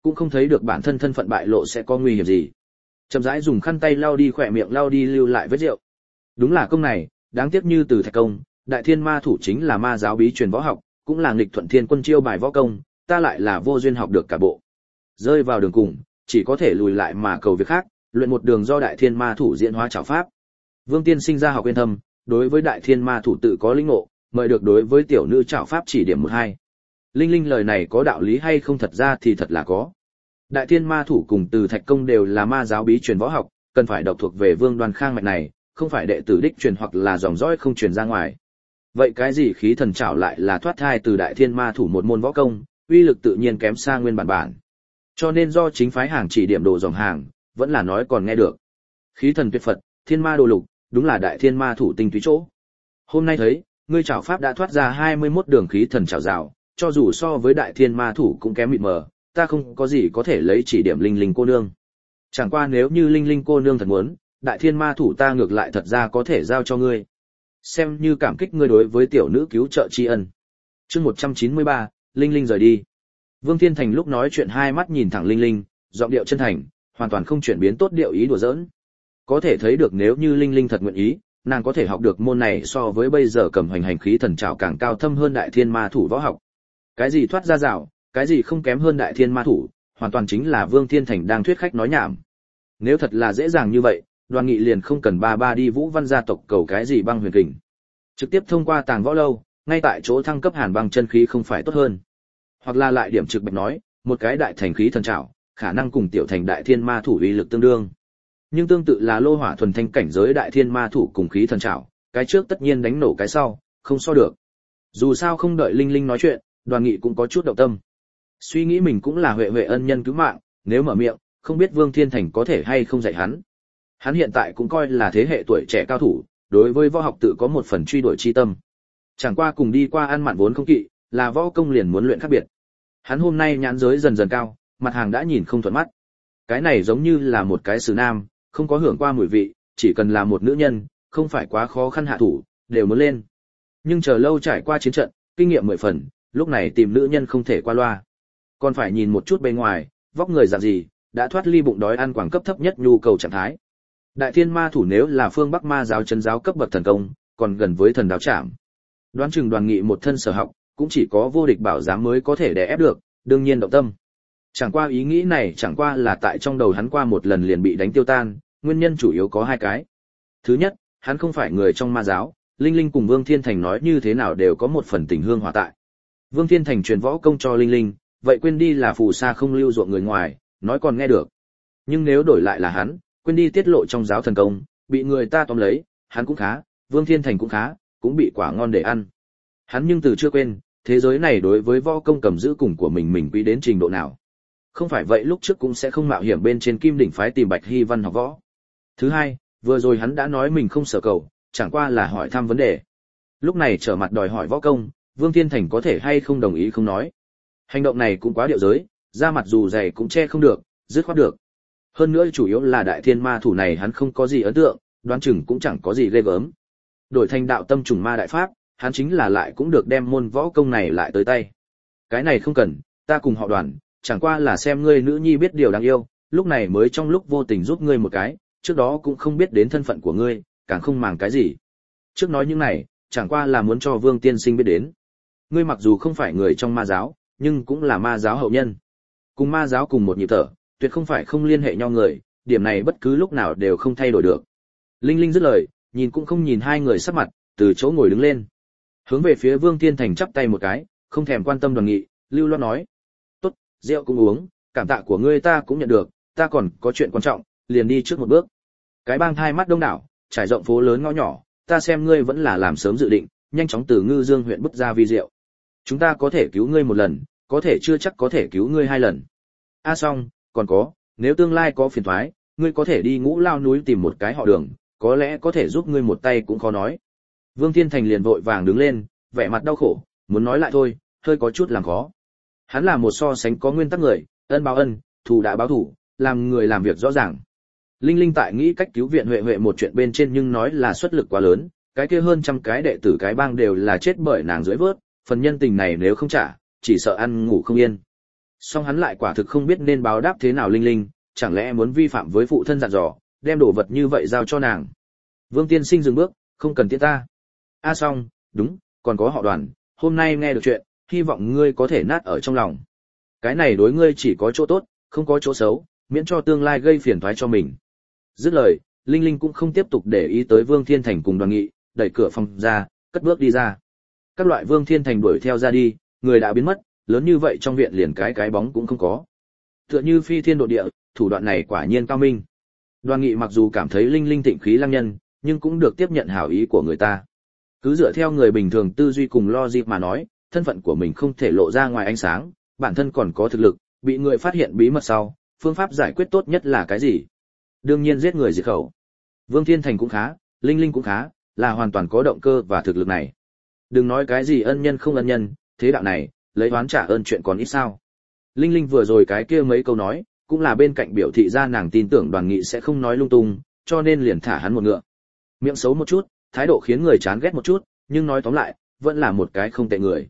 cũng không thấy được bản thân thân phận bại lộ sẽ có nguy hiểm gì. Chậm rãi dùng khăn tay lau đi khỏe miệng, lau đi lưu lại vết rượu. Đúng là công này, đáng tiếc như từ Thạch công, Đại Thiên Ma thủ chính là ma giáo bí truyền võ học, cũng là nghịch thuận thiên quân chiêu bài võ công, ta lại là vô duyên học được cả bộ. Rơi vào đường cùng, chỉ có thể lùi lại mà cầu việc khác, luyện một đường do Đại Thiên Ma thủ diễn hóa trảo pháp. Vương Tiên sinh ra học uyên thâm, đối với Đại Thiên Ma thủ tự có lĩnh ngộ, mời được đối với tiểu nữ trảo pháp chỉ điểm một hai. Linh Linh lời này có đạo lý hay không, thật ra thì thật là có. Đại Thiên Ma thủ cùng từ Thạch công đều là ma giáo bí truyền võ học, cần phải độc thuộc về Vương Đoan Khang mạch này, không phải đệ tử đích truyền hoặc là dòng dõi không truyền ra ngoài. Vậy cái gì khí thần trảo lại là thoát thai từ Đại Thiên Ma thủ một môn võ công, uy lực tự nhiên kém xa nguyên bản. Cho nên do chính phái hàng chỉ điểm đồ dòng hàng, vẫn là nói còn nghe được. Khí thần tuyệt Phật, Thiên Ma đồ lục, đúng là Đại Thiên Ma thủ tinh túy chỗ. Hôm nay thấy, ngươi trảo pháp đã thoát ra 21 đường khí thần trảo rào, cho dù so với Đại Thiên Ma thủ cũng kém mịt mờ, ta không có gì có thể lấy chỉ điểm Linh Linh cô nương. Chẳng qua nếu như Linh Linh cô nương thật muốn, Đại Thiên Ma thủ ta ngược lại thật ra có thể giao cho ngươi. Xem như cảm kích ngươi đối với tiểu nữ cứu trợ tri ân. Chương 193, Linh Linh rời đi. Vương Thiên Thành lúc nói chuyện hai mắt nhìn thẳng Linh Linh, giọng điệu chân thành, hoàn toàn không chuyển biến tốt điệu ý đùa giỡn. Có thể thấy được nếu như Linh Linh thật nguyện ý, nàng có thể học được môn này so với bây giờ cầm hoành hành khí thần trảo càng cao thâm hơn Đại Thiên Ma thủ võ học. Cái gì thoát ra rào, cái gì không kém hơn Đại Thiên Ma thủ, hoàn toàn chính là Vương Thiên Thành đang thuyết khách nói nhảm. Nếu thật là dễ dàng như vậy, Đoàn Nghị liền không cần ba đi Vũ Văn gia tộc cầu cái gì băng huyền kình. Trực tiếp thông qua Tàng Võ lâu, ngay tại chỗ thăng cấp Hàn băng chân khí không phải tốt hơn. Hoặc là lại điểm trực bạch nói, một cái đại thành khí thần trảo, khả năng cùng tiểu thành Đại Thiên Ma thủ uy lực tương đương. Nhưng tương tự là lô hỏa thuần thanh cảnh giới Đại Thiên Ma thủ cùng khí thần trảo, cái trước tất nhiên đánh nổ cái sau, không so được. Dù sao không đợi Linh Linh nói chuyện, Đoàn Nghị cũng có chút động tâm. Suy nghĩ mình cũng là huệ ân nhân cứu mạng, nếu mở miệng, không biết Vương Thiên Thành có thể hay không dạy hắn. Hắn hiện tại cũng coi là thế hệ tuổi trẻ cao thủ, đối với võ học tự có một phần truy đuổi chi tâm. Chẳng qua cùng đi qua ăn mặn vốn không kỵ, là võ công liền muốn luyện khác biệt. Hắn hôm nay nhãn giới dần dần cao, mặt hàng đã nhìn không thuận mắt. Cái này giống như là một cái xử nam, không có hưởng qua mùi vị, chỉ cần là một nữ nhân, không phải quá khó khăn hạ thủ, đều muốn lên. Nhưng chờ lâu trải qua chiến trận, kinh nghiệm 10 phần, lúc này tìm nữ nhân không thể qua loa. Còn phải nhìn một chút bên ngoài, vóc người dạng gì, đã thoát ly bụng đói ăn quảng cấp thấp nhất nhu cầu trạng thái. Đại Thiên Ma thủ nếu là phương Bắc ma giáo chân giáo cấp bậc thần công, còn gần với thần đáo trảm. Đoán chừng Đoàn Nghị một thân sở học, cũng chỉ có vô địch bảo giám mới có thể đè ép được, đương nhiên động tâm. Chẳng qua ý nghĩ này chẳng qua là tại trong đầu hắn qua một lần liền bị đánh tiêu tan, nguyên nhân chủ yếu có hai cái. Thứ nhất, hắn không phải người trong ma giáo, Linh Linh cùng Vương Thiên Thành nói như thế nào đều có một phần tình hương hòa tại. Vương Thiên Thành truyền võ công cho Linh Linh, vậy quên đi là phù sa không lưu ruộng người ngoài, nói còn nghe được. Nhưng nếu đổi lại là hắn, quên đi tiết lộ trong giáo thần công, bị người ta tóm lấy, hắn cũng khá, Vương Thiên Thành cũng khá, cũng bị quả ngon để ăn. Hắn nhưng từ chưa quên, thế giới này đối với võ công cầm giữ cùng của mình quý đến trình độ nào. Không phải vậy lúc trước cũng sẽ không mạo hiểm bên trên Kim Đỉnh phái tìm Bạch Hy Văn học võ. Thứ hai, vừa rồi hắn đã nói mình không sở cầu, chẳng qua là hỏi thăm vấn đề. Lúc này trở mặt đòi hỏi võ công, Vương Thiên Thành có thể hay không đồng ý không nói. Hành động này cũng quá điệu giới, da mặt dù dày cũng che không được, dứt khoát được. Hơn nữa chủ yếu là Đại Thiên Ma thủ này hắn không có gì ấn tượng, đoán chừng cũng chẳng có gì ghê gớm. Đổi thành đạo tâm trùng ma đại pháp, hắn chính là lại cũng được đem môn võ công này lại tới tay. Cái này không cần, ta cùng họ Đoàn, chẳng qua là xem ngươi nữ nhi biết điều đáng yêu, lúc này mới trong lúc vô tình giúp ngươi một cái, trước đó cũng không biết đến thân phận của ngươi, càng không màng cái gì. Trước nói những này, chẳng qua là muốn cho Vương tiên sinh biết đến. Ngươi mặc dù không phải người trong ma giáo, nhưng cũng là ma giáo hậu nhân. Cùng ma giáo cùng một nhịp thở, tuyệt không phải không liên hệ nhau người, điểm này bất cứ lúc nào đều không thay đổi được. Linh Linh dứt lời, nhìn cũng không nhìn hai người sắc mặt, từ chỗ ngồi đứng lên. Hướng về phía Vương Thiên Thành chắp tay một cái, không thèm quan tâm Đoàn Nghị, lưu loát nói. Tốt, rượu cũng uống, cảm tạ của ngươi ta cũng nhận được, ta còn có chuyện quan trọng, liền đi trước một bước. Cái bang hai mắt đông đảo, trải rộng phố lớn ngõ nhỏ, ta xem ngươi vẫn là làm sớm dự định, nhanh chóng từ Ngư Dương huyện bứt ra vi rượu. Chúng ta có thể cứu ngươi một lần, có thể chưa chắc có thể cứu ngươi hai lần. Xong, còn có, nếu tương lai có phiền toái, ngươi có thể đi Ngũ Lao núi tìm một cái họ Đường, có lẽ có thể giúp ngươi một tay cũng khó nói. Vương Thiên Thành liền vội vàng đứng lên, vẻ mặt đau khổ, muốn nói lại thôi, hơi có chút làm khó. Hắn là một so sánh có nguyên tắc người, ân báo ân, thù đã báo thù, làm người làm việc rõ ràng. Linh Linh tại nghĩ cách cứu viện Huệ một chuyện bên trên nhưng nói là xuất lực quá lớn, cái kia hơn trăm cái đệ tử cái bang đều là chết bởi nàng dưới vớt, phần nhân tình này nếu không trả, chỉ sợ ăn ngủ không yên. Song hắn lại quả thực không biết nên báo đáp thế nào Linh Linh, chẳng lẽ muốn vi phạm với phụ thân dặn dò, đem đồ vật như vậy giao cho nàng. Vương tiên sinh dừng bước, không cần tiễn ta. A Song, đúng, còn có họ Đoàn, hôm nay nghe được chuyện, hy vọng ngươi có thể nát ở trong lòng. Cái này đối ngươi chỉ có chỗ tốt, không có chỗ xấu, miễn cho tương lai gây phiền toái cho mình. Dứt lời, Linh Linh cũng không tiếp tục để ý tới Vương Thiên Thành cùng Đoàn Nghị, đẩy cửa phòng ra, cất bước đi ra. Các loại Vương Thiên Thành đuổi theo ra đi, người đã biến mất, lớn như vậy trong viện liền cái bóng cũng không có. Tựa như phi thiên độ địa, thủ đoạn này quả nhiên cao minh. Đoàn Nghị mặc dù cảm thấy Linh Linh thịnh khí lăng nhân, nhưng cũng được tiếp nhận hảo ý của người ta. Cứ dựa theo người bình thường tư duy cùng logic mà nói, thân phận của mình không thể lộ ra ngoài ánh sáng, bản thân còn có thực lực, bị người phát hiện bí mật sau, phương pháp giải quyết tốt nhất là cái gì? Đương nhiên giết người diệt khẩu. Vương Thiên Thành cũng khá, Linh Linh cũng khá, là hoàn toàn có động cơ và thực lực này. Đừng nói cái gì ân nhân không ân nhân, thế đạo này, lấy oán trả ơn chuyện còn ít sao? Linh Linh vừa rồi cái kia mấy câu nói, cũng là bên cạnh biểu thị ra nàng tin tưởng Đoàn Nghị sẽ không nói lung tung, cho nên liền thả hắn một ngựa. Miệng xấu một chút, thái độ khiến người chán ghét một chút, nhưng nói tóm lại, vẫn là một cái không tệ người.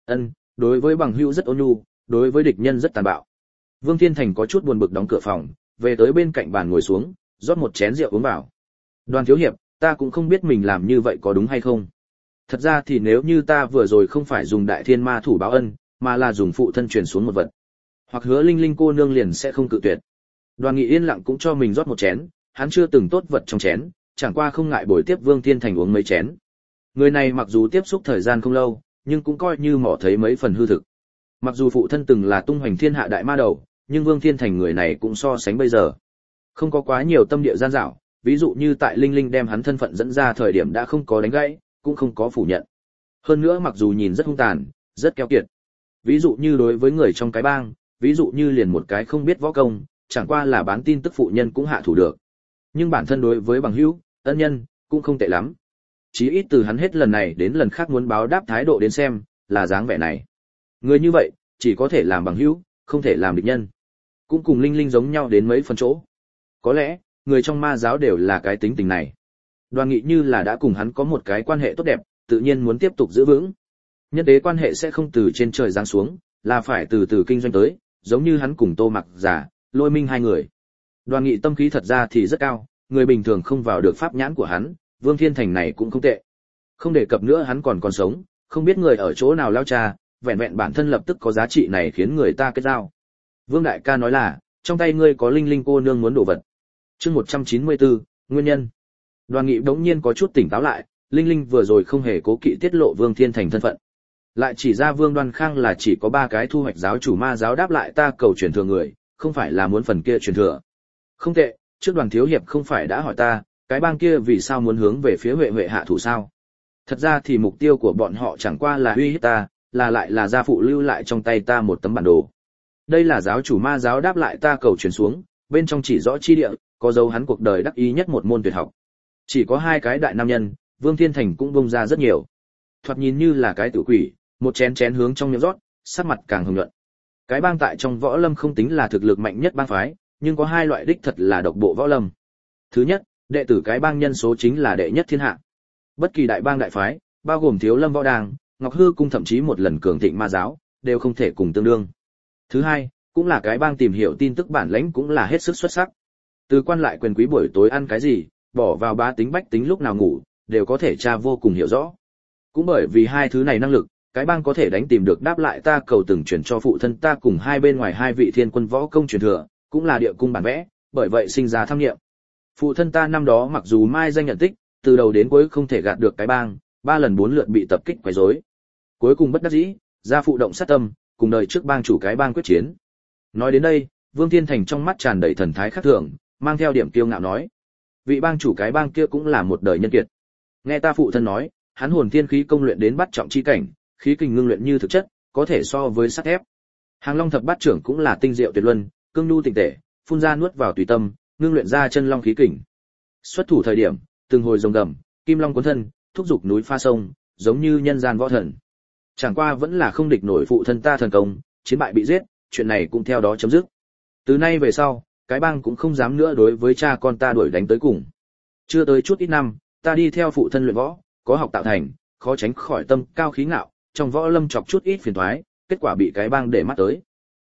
Đối với bằng hữu rất ôn nhu, đối với địch nhân rất tàn bạo. Vương Thiên Thành có chút buồn bực đóng cửa phòng, về tới bên cạnh bàn ngồi xuống, rót một chén rượu uống vào. Đoàn thiếu hiệp, ta cũng không biết mình làm như vậy có đúng hay không. Thật ra thì nếu như ta vừa rồi không phải dùng đại thiên ma thủ báo ân, mà là dùng phụ thân truyền xuống một vật, hoặc hứa Linh Linh cô nương liền sẽ không cự tuyệt. Đoàn Nghị yên lặng cũng cho mình rót một chén, hắn chưa từng tốt vật trong chén, chẳng qua không ngại bồi tiếp Vương Thiên Thành uống mấy chén. Người này mặc dù tiếp xúc thời gian không lâu, nhưng cũng coi như mỏ thấy mấy phần hư thực. Mặc dù phụ thân từng là tung hoành thiên hạ đại ma đầu, nhưng Vương Thiên Thành người này cũng so sánh bây giờ không có quá nhiều tâm địa gian dảo, ví dụ như tại Linh Linh đem hắn thân phận dẫn ra thời điểm đã không có đánh gãy, cũng không có phủ nhận. Hơn nữa mặc dù nhìn rất hung tàn, rất keo kiệt. Ví dụ như đối với người trong cái bang, ví dụ như liền một cái không biết võ công, chẳng qua là bán tin tức phụ nhân cũng hạ thủ được. Nhưng bản thân đối với bằng hữu, ân nhân, cũng không tệ lắm. Chí ít từ hắn hết lần này đến lần khác muốn báo đáp thái độ đến xem, là dáng vẻ này. Người như vậy, chỉ có thể làm bằng hữu, không thể làm địch nhân. Cũng cùng Linh Linh giống nhau đến mấy phần chỗ. Có lẽ, người trong ma giáo đều là cái tính tình này. Đoàn Nghị như là đã cùng hắn có một cái quan hệ tốt đẹp, tự nhiên muốn tiếp tục giữ vững. Nhân tế quan hệ sẽ không từ trên trời giáng xuống, là phải từ từ kinh doanh tới, giống như hắn cùng Tô Mặc Giả, Lôi Minh hai người. Đoàn Nghị tâm khí thật ra thì rất cao, người bình thường không vào được pháp nhãn của hắn, Vương Thiên Thành này cũng không tệ. Không đề cập nữa hắn còn sống, không biết người ở chỗ nào lao cha, vẹn vẹn bản thân lập tức có giá trị này khiến người ta kết giao. Vương đại ca nói là, trong tay ngươi có Linh Linh cô nương muốn đồ vật. Chương 194, nguyên nhân. Đoàn Nghị đống nhiên có chút tỉnh táo lại, Linh Linh vừa rồi không hề cố kỵ tiết lộ Vương Thiên Thành thân phận. Lại chỉ ra Vương Đoan Khang là chỉ có 3 cái thu hoạch giáo chủ ma giáo đáp lại ta cầu truyền thừa người, không phải là muốn phần kia truyền thừa. Không tệ, trước Đoàn thiếu hiệp không phải đã hỏi ta, cái bang kia vì sao muốn hướng về phía Huệ Huệ hạ thủ sao? Thật ra thì mục tiêu của bọn họ chẳng qua là uy hiếp ta, là lại là gia phụ lưu lại trong tay ta một tấm bản đồ. Đây là giáo chủ ma giáo đáp lại ta cầu truyền xuống, bên trong chỉ rõ chi địa, có dấu hắn cuộc đời đắc ý nhất một môn tuyệt học. Chỉ có 2 cái đại nam nhân, Vương Thiên Thành cũng bông ra rất nhiều. Thoạt nhìn như là cái tử quỷ, một chén hướng trong miệng rót, sắc mặt càng hồng nhuận. Cái bang tại trong võ lâm không tính là thực lực mạnh nhất bang phái, nhưng có 2 loại đích thật là độc bộ võ lâm. Thứ nhất, đệ tử cái bang nhân số chính là đệ nhất thiên hạ. Bất kỳ đại bang đại phái, bao gồm Thiếu Lâm Võ Đàng, Ngọc Hư cung thậm chí một lần cường thịnh ma giáo, đều không thể cùng tương đương. Thứ hai, cũng là cái bang tìm hiểu tin tức bản lãnh cũng là hết sức xuất sắc. Từ quan lại quyền quý buổi tối ăn cái gì, bỏ vào bá tính bách tính lúc nào ngủ, đều có thể tra vô cùng hiểu rõ. Cũng bởi vì 2 thứ này năng lực, cái bang có thể đánh tìm được đáp lại ta cầu từng chuyển cho phụ thân ta cùng 2 bên ngoài 2 vị thiên quân võ công truyền thừa, cũng là địa cung bản vẽ, bởi vậy sinh ra tham nghiệm. Phụ thân ta năm đó mặc dù mai danh nhận tích, từ đầu đến cuối không thể gạt được cái bang, 3 lần 4 lượt bị tập kích quấy rối. Cuối cùng bất đắc dĩ, ra phụ động sát tâm, cùng đời trước bang chủ cái bang quyết chiến. Nói đến đây, Vương Thiên Thành trong mắt tràn đầy thần thái khác thường, mang theo điểm kiêu ngạo nói: vị bang chủ cái bang kia cũng là một đời nhân kiệt. Nghe ta phụ thân nói, hắn hồn thiên khí công luyện đến bắt trọng chi cảnh, khí kình ngưng luyện như thực chất, có thể so với sắt thép. Hàng Long thập bát trưởng cũng là tinh diệu tuyệt luân, cương nhu tịnh tể, phun ra nuốt vào tùy tâm, ngưng luyện ra chân long khí kình. Xuất thủ thời điểm, từng hồi rồng gầm, kim long cuốn thân, thúc dục núi pha sông, giống như nhân gian võ thần. Chẳng qua vẫn là không địch nổi phụ thân ta thần công, chiến bại bị giết, chuyện này cũng theo đó chấm dứt. Từ nay về sau, cái bang cũng không dám nữa đối với cha con ta đuổi đánh tới cùng. Chưa tới chút ít năm, ta đi theo phụ thân luyện võ, có học tạo thành, khó tránh khỏi tâm cao khí ngạo, trong võ lâm chọc chút ít phiền toái, kết quả bị cái bang để mắt tới.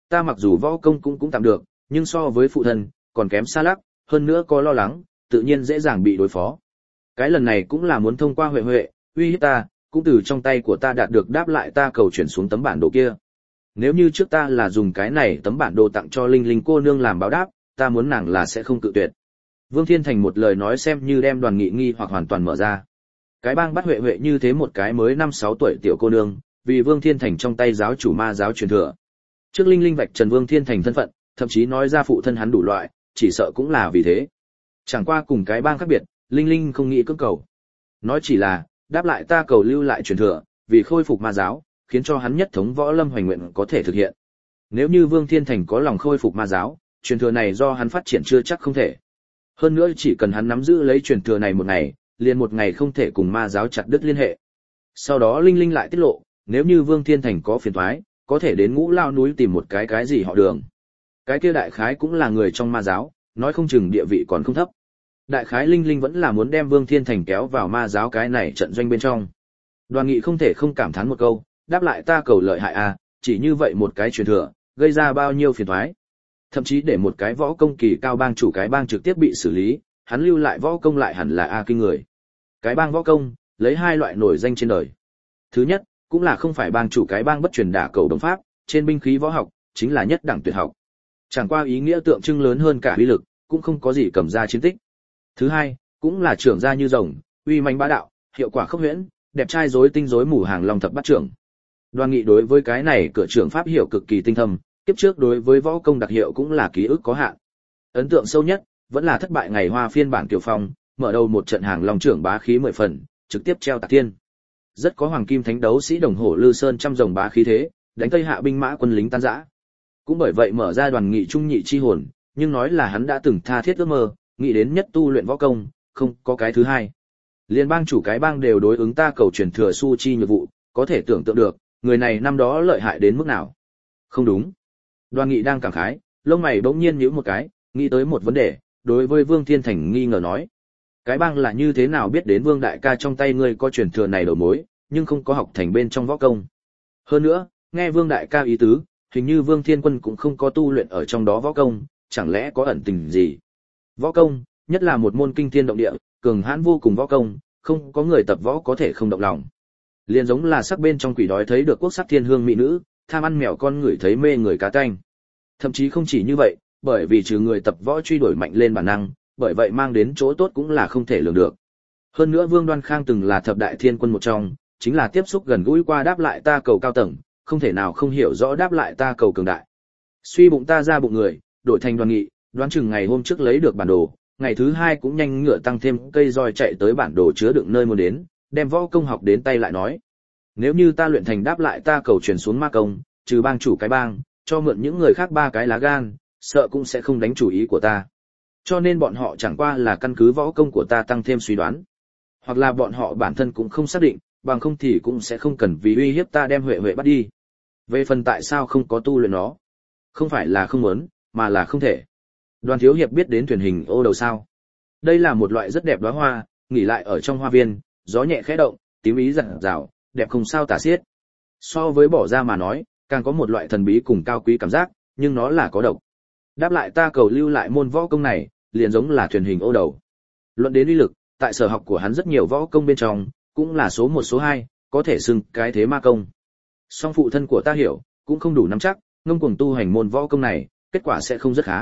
Ta mặc dù võ công cũng tạm được, nhưng so với phụ thân, còn kém xa lắc, hơn nữa có lo lắng, tự nhiên dễ dàng bị đối phó. Cái lần này cũng là muốn thông qua Huệ Huệ, uy hiếp ta, cũng từ trong tay của ta đạt được đáp lại ta cầu chuyển xuống tấm bản đồ kia. Nếu như trước ta là dùng cái này tấm bản đồ tặng cho Linh Linh cô nương làm báo đáp, ta muốn nàng là sẽ không cự tuyệt. Vương Thiên Thành một lời nói xem như đem Đoàn Nghị nghi hoặc hoàn toàn mở ra. Cái bang bắt Huệ Huệ như thế một cái mới 5-6 tuổi tiểu cô nương, vì Vương Thiên Thành trong tay giáo chủ ma giáo truyền thừa. Trước Linh Linh vạch trần Vương Thiên Thành thân phận, thậm chí nói ra phụ thân hắn đủ loại, chỉ sợ cũng là vì thế. Chẳng qua cùng cái bang khác biệt, Linh Linh không nghĩ cưỡng cầu. Nói chỉ là, đáp lại ta cầu lưu lại truyền thừa, vì khôi phục ma giáo, khiến cho hắn nhất thống võ lâm hoành nguyện có thể thực hiện. Nếu như Vương Thiên Thành có lòng khôi phục ma giáo, truyền thừa này do hắn phát triển chưa chắc không thể. Hơn nữa chỉ cần hắn nắm giữ lấy truyền thừa này một ngày, liền một ngày không thể cùng ma giáo chặt đứt liên hệ. Sau đó Linh Linh lại tiết lộ, nếu như Vương Thiên Thành có phiền toái, có thể đến Ngũ Lao núi tìm một cái gì họ Đường. Cái kia đại khái cũng là người trong ma giáo, nói không chừng địa vị còn không thấp. Đại khái Linh Linh vẫn là muốn đem Vương Thiên Thành kéo vào ma giáo cái này trận doanh bên trong. Đoàn Nghị không thể không cảm thán một câu, đáp lại ta cầu lợi hại à, chỉ như vậy một cái truyền thừa, gây ra bao nhiêu phiền toái. Thậm chí để một cái võ công kỳ cao bang chủ cái bang trực tiếp bị xử lý, hắn lưu lại võ công lại hẳn là a kinh người. Cái bang võ công, lấy hai loại nổi danh trên đời. Thứ nhất, cũng là không phải bang chủ cái bang bất truyền đả cầu đồng pháp, trên binh khí võ học, chính là nhất đẳng tuyệt học. Chẳng qua ý nghĩa tượng trưng lớn hơn cả uy lực, cũng không có gì cầm ra chiến tích. Thứ hai, cũng là trưởng gia như rồng, uy mãnh bá đạo, hiệu quả khốc huyễn, đẹp trai rối tinh rối mù hàng long thập bát trưởng. Đoàn Nghị đối với cái này cửa trưởng pháp hiệu cực kỳ tinh thâm, kiếp trước đối với võ công đặc hiệu cũng là ký ức có hạn. Ấn tượng sâu nhất vẫn là thất bại ngày hoa phiên bản Kiều Phong, mở đầu một trận hàng long trưởng bá khí 10 phần, trực tiếp treo tạc thiên. Rất có hoàng kim thánh đấu sĩ đồng hổ Lư Sơn trăm rồng bá khí thế, đánh Tây Hạ binh mã quân lính tan rã. Cũng bởi vậy mở ra Đoàn Nghị trung nhị chi hồn, nhưng nói là hắn đã từng tha thiết ước mơ, nghĩ đến nhất tu luyện võ công, không có cái thứ hai. Liên bang chủ cái bang đều đối ứng ta cầu truyền thừa su chi nhược vụ, có thể tưởng tượng được, người này năm đó lợi hại đến mức nào. Không đúng. Đoàn Nghị đang cảm khái, lông mày bỗng nhiên nhíu một cái, nghĩ tới một vấn đề, đối với Vương Thiên Thành nghi ngờ nói. Cái bang là như thế nào biết đến Vương đại ca trong tay ngươi có truyền thừa này đầu mối, nhưng không có học thành bên trong võ công. Hơn nữa, nghe Vương đại ca ý tứ, hình như Vương Thiên Quân cũng không có tu luyện ở trong đó võ công, chẳng lẽ có ẩn tình gì. Võ công, nhất là một môn kinh thiên động địa, cường hãn vô cùng võ công, không có người tập võ có thể không động lòng. Liền giống là sắc bên trong quỷ đói thấy được quốc sắc thiên hương mỹ nữ, tham ăn mèo con người thấy mê người cá tanh. Thậm chí không chỉ như vậy, bởi vì trừ người tập võ truy đuổi mạnh lên bản năng, bởi vậy mang đến chỗ tốt cũng là không thể lường được. Hơn nữa Vương Đoan Khang từng là thập đại thiên quân một trong, chính là tiếp xúc gần gũi qua đáp lại ta cầu cao tầng, không thể nào không hiểu rõ đáp lại ta cầu cường đại. Suy bụng ta ra bụng người, đổi thành Đoàn Nghị, đoán chừng ngày hôm trước lấy được bản đồ, ngày thứ hai cũng nhanh ngựa tăng thêm cây roi chạy tới bản đồ chứa đựng nơi muốn đến, đem võ công học đến tay lại nói. Nếu như ta luyện thành đáp lại ta cầu truyền xuống ma công, trừ bang chủ cái bang, cho mượn những người khác 3 cái lá gan, sợ cũng sẽ không đánh chủ ý của ta. Cho nên bọn họ chẳng qua là căn cứ võ công của ta tăng thêm suy đoán. Hoặc là bọn họ bản thân cũng không xác định, bằng không thì cũng sẽ không cần vì uy hiếp ta đem Huệ Huệ bắt đi. Về phần tại sao không có tu luyện nó, không phải là không muốn, mà là không thể. Đoàn Thiếu Hiệp biết đến thuyền hình ô đầu sao? Đây là một loại rất đẹp đóa hoa, nghỉ lại ở trong hoa viên, gió nhẹ khẽ động, tím ý rạng rào, đẹp không sao tả xiết. So với bỏ ra mà nói, càng có một loại thần bí cùng cao quý cảm giác, nhưng nó là có độc. Đáp lại ta cầu lưu lại môn võ công này, liền giống là thuyền hình ô đầu. Luận đến uy lực, tại sở học của hắn rất nhiều võ công bên trong, cũng là số 1 số 2, có thể xưng cái thế ma công. Song phụ thân của ta hiểu, cũng không đủ nắm chắc, ngông cuồng tu hành môn võ công này, kết quả sẽ không rất khá.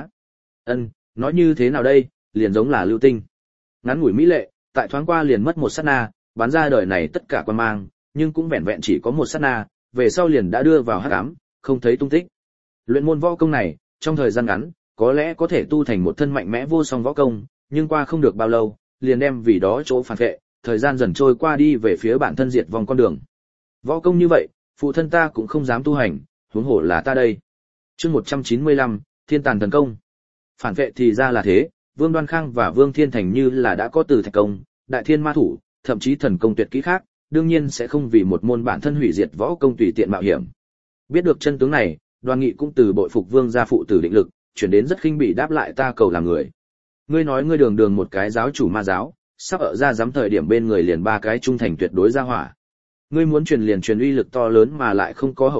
Nói như thế nào đây, liền giống là lưu tinh. Ngắn ngủi mỹ lệ, tại thoáng qua liền mất một sát na, bắn ra đời này tất cả quan mang, nhưng cũng vẹn vẹn chỉ có một sát na, về sau liền đã đưa vào hắc ám, không thấy tung tích. Luyện môn võ công này, trong thời gian ngắn, có lẽ có thể tu thành một thân mạnh mẽ vô song võ công, nhưng qua không được bao lâu, liền đem vì đó chỗ phản vệ, thời gian dần trôi qua đi về phía bản thân diệt vong con đường. Võ công như vậy, phụ thân ta cũng không dám tu hành, huống hồ là ta đây. Chương 195, Thiên Tàn Thần Công. Phản vệ thì ra là thế, Vương Đoan Khang và Vương Thiên Thành như là đã có từ thạch công, đại thiên ma thủ, thậm chí thần công tuyệt kỹ khác, đương nhiên sẽ không vì một môn bản thân hủy diệt võ công tùy tiện mạo hiểm. Biết được chân tướng này, Đoàn Nghị cũng từ bội phục Vương gia phụ tử định lực, chuyển đến rất khinh bỉ đáp lại ta cầu làm người. Ngươi nói ngươi đường đường một cái giáo chủ ma giáo, sắp ở ra dám thời điểm bên người liền 3 cái trung thành tuyệt đối ra hỏa. Ngươi muốn truyền liền truyền uy lực to lớn mà lại không có hậu hoạn,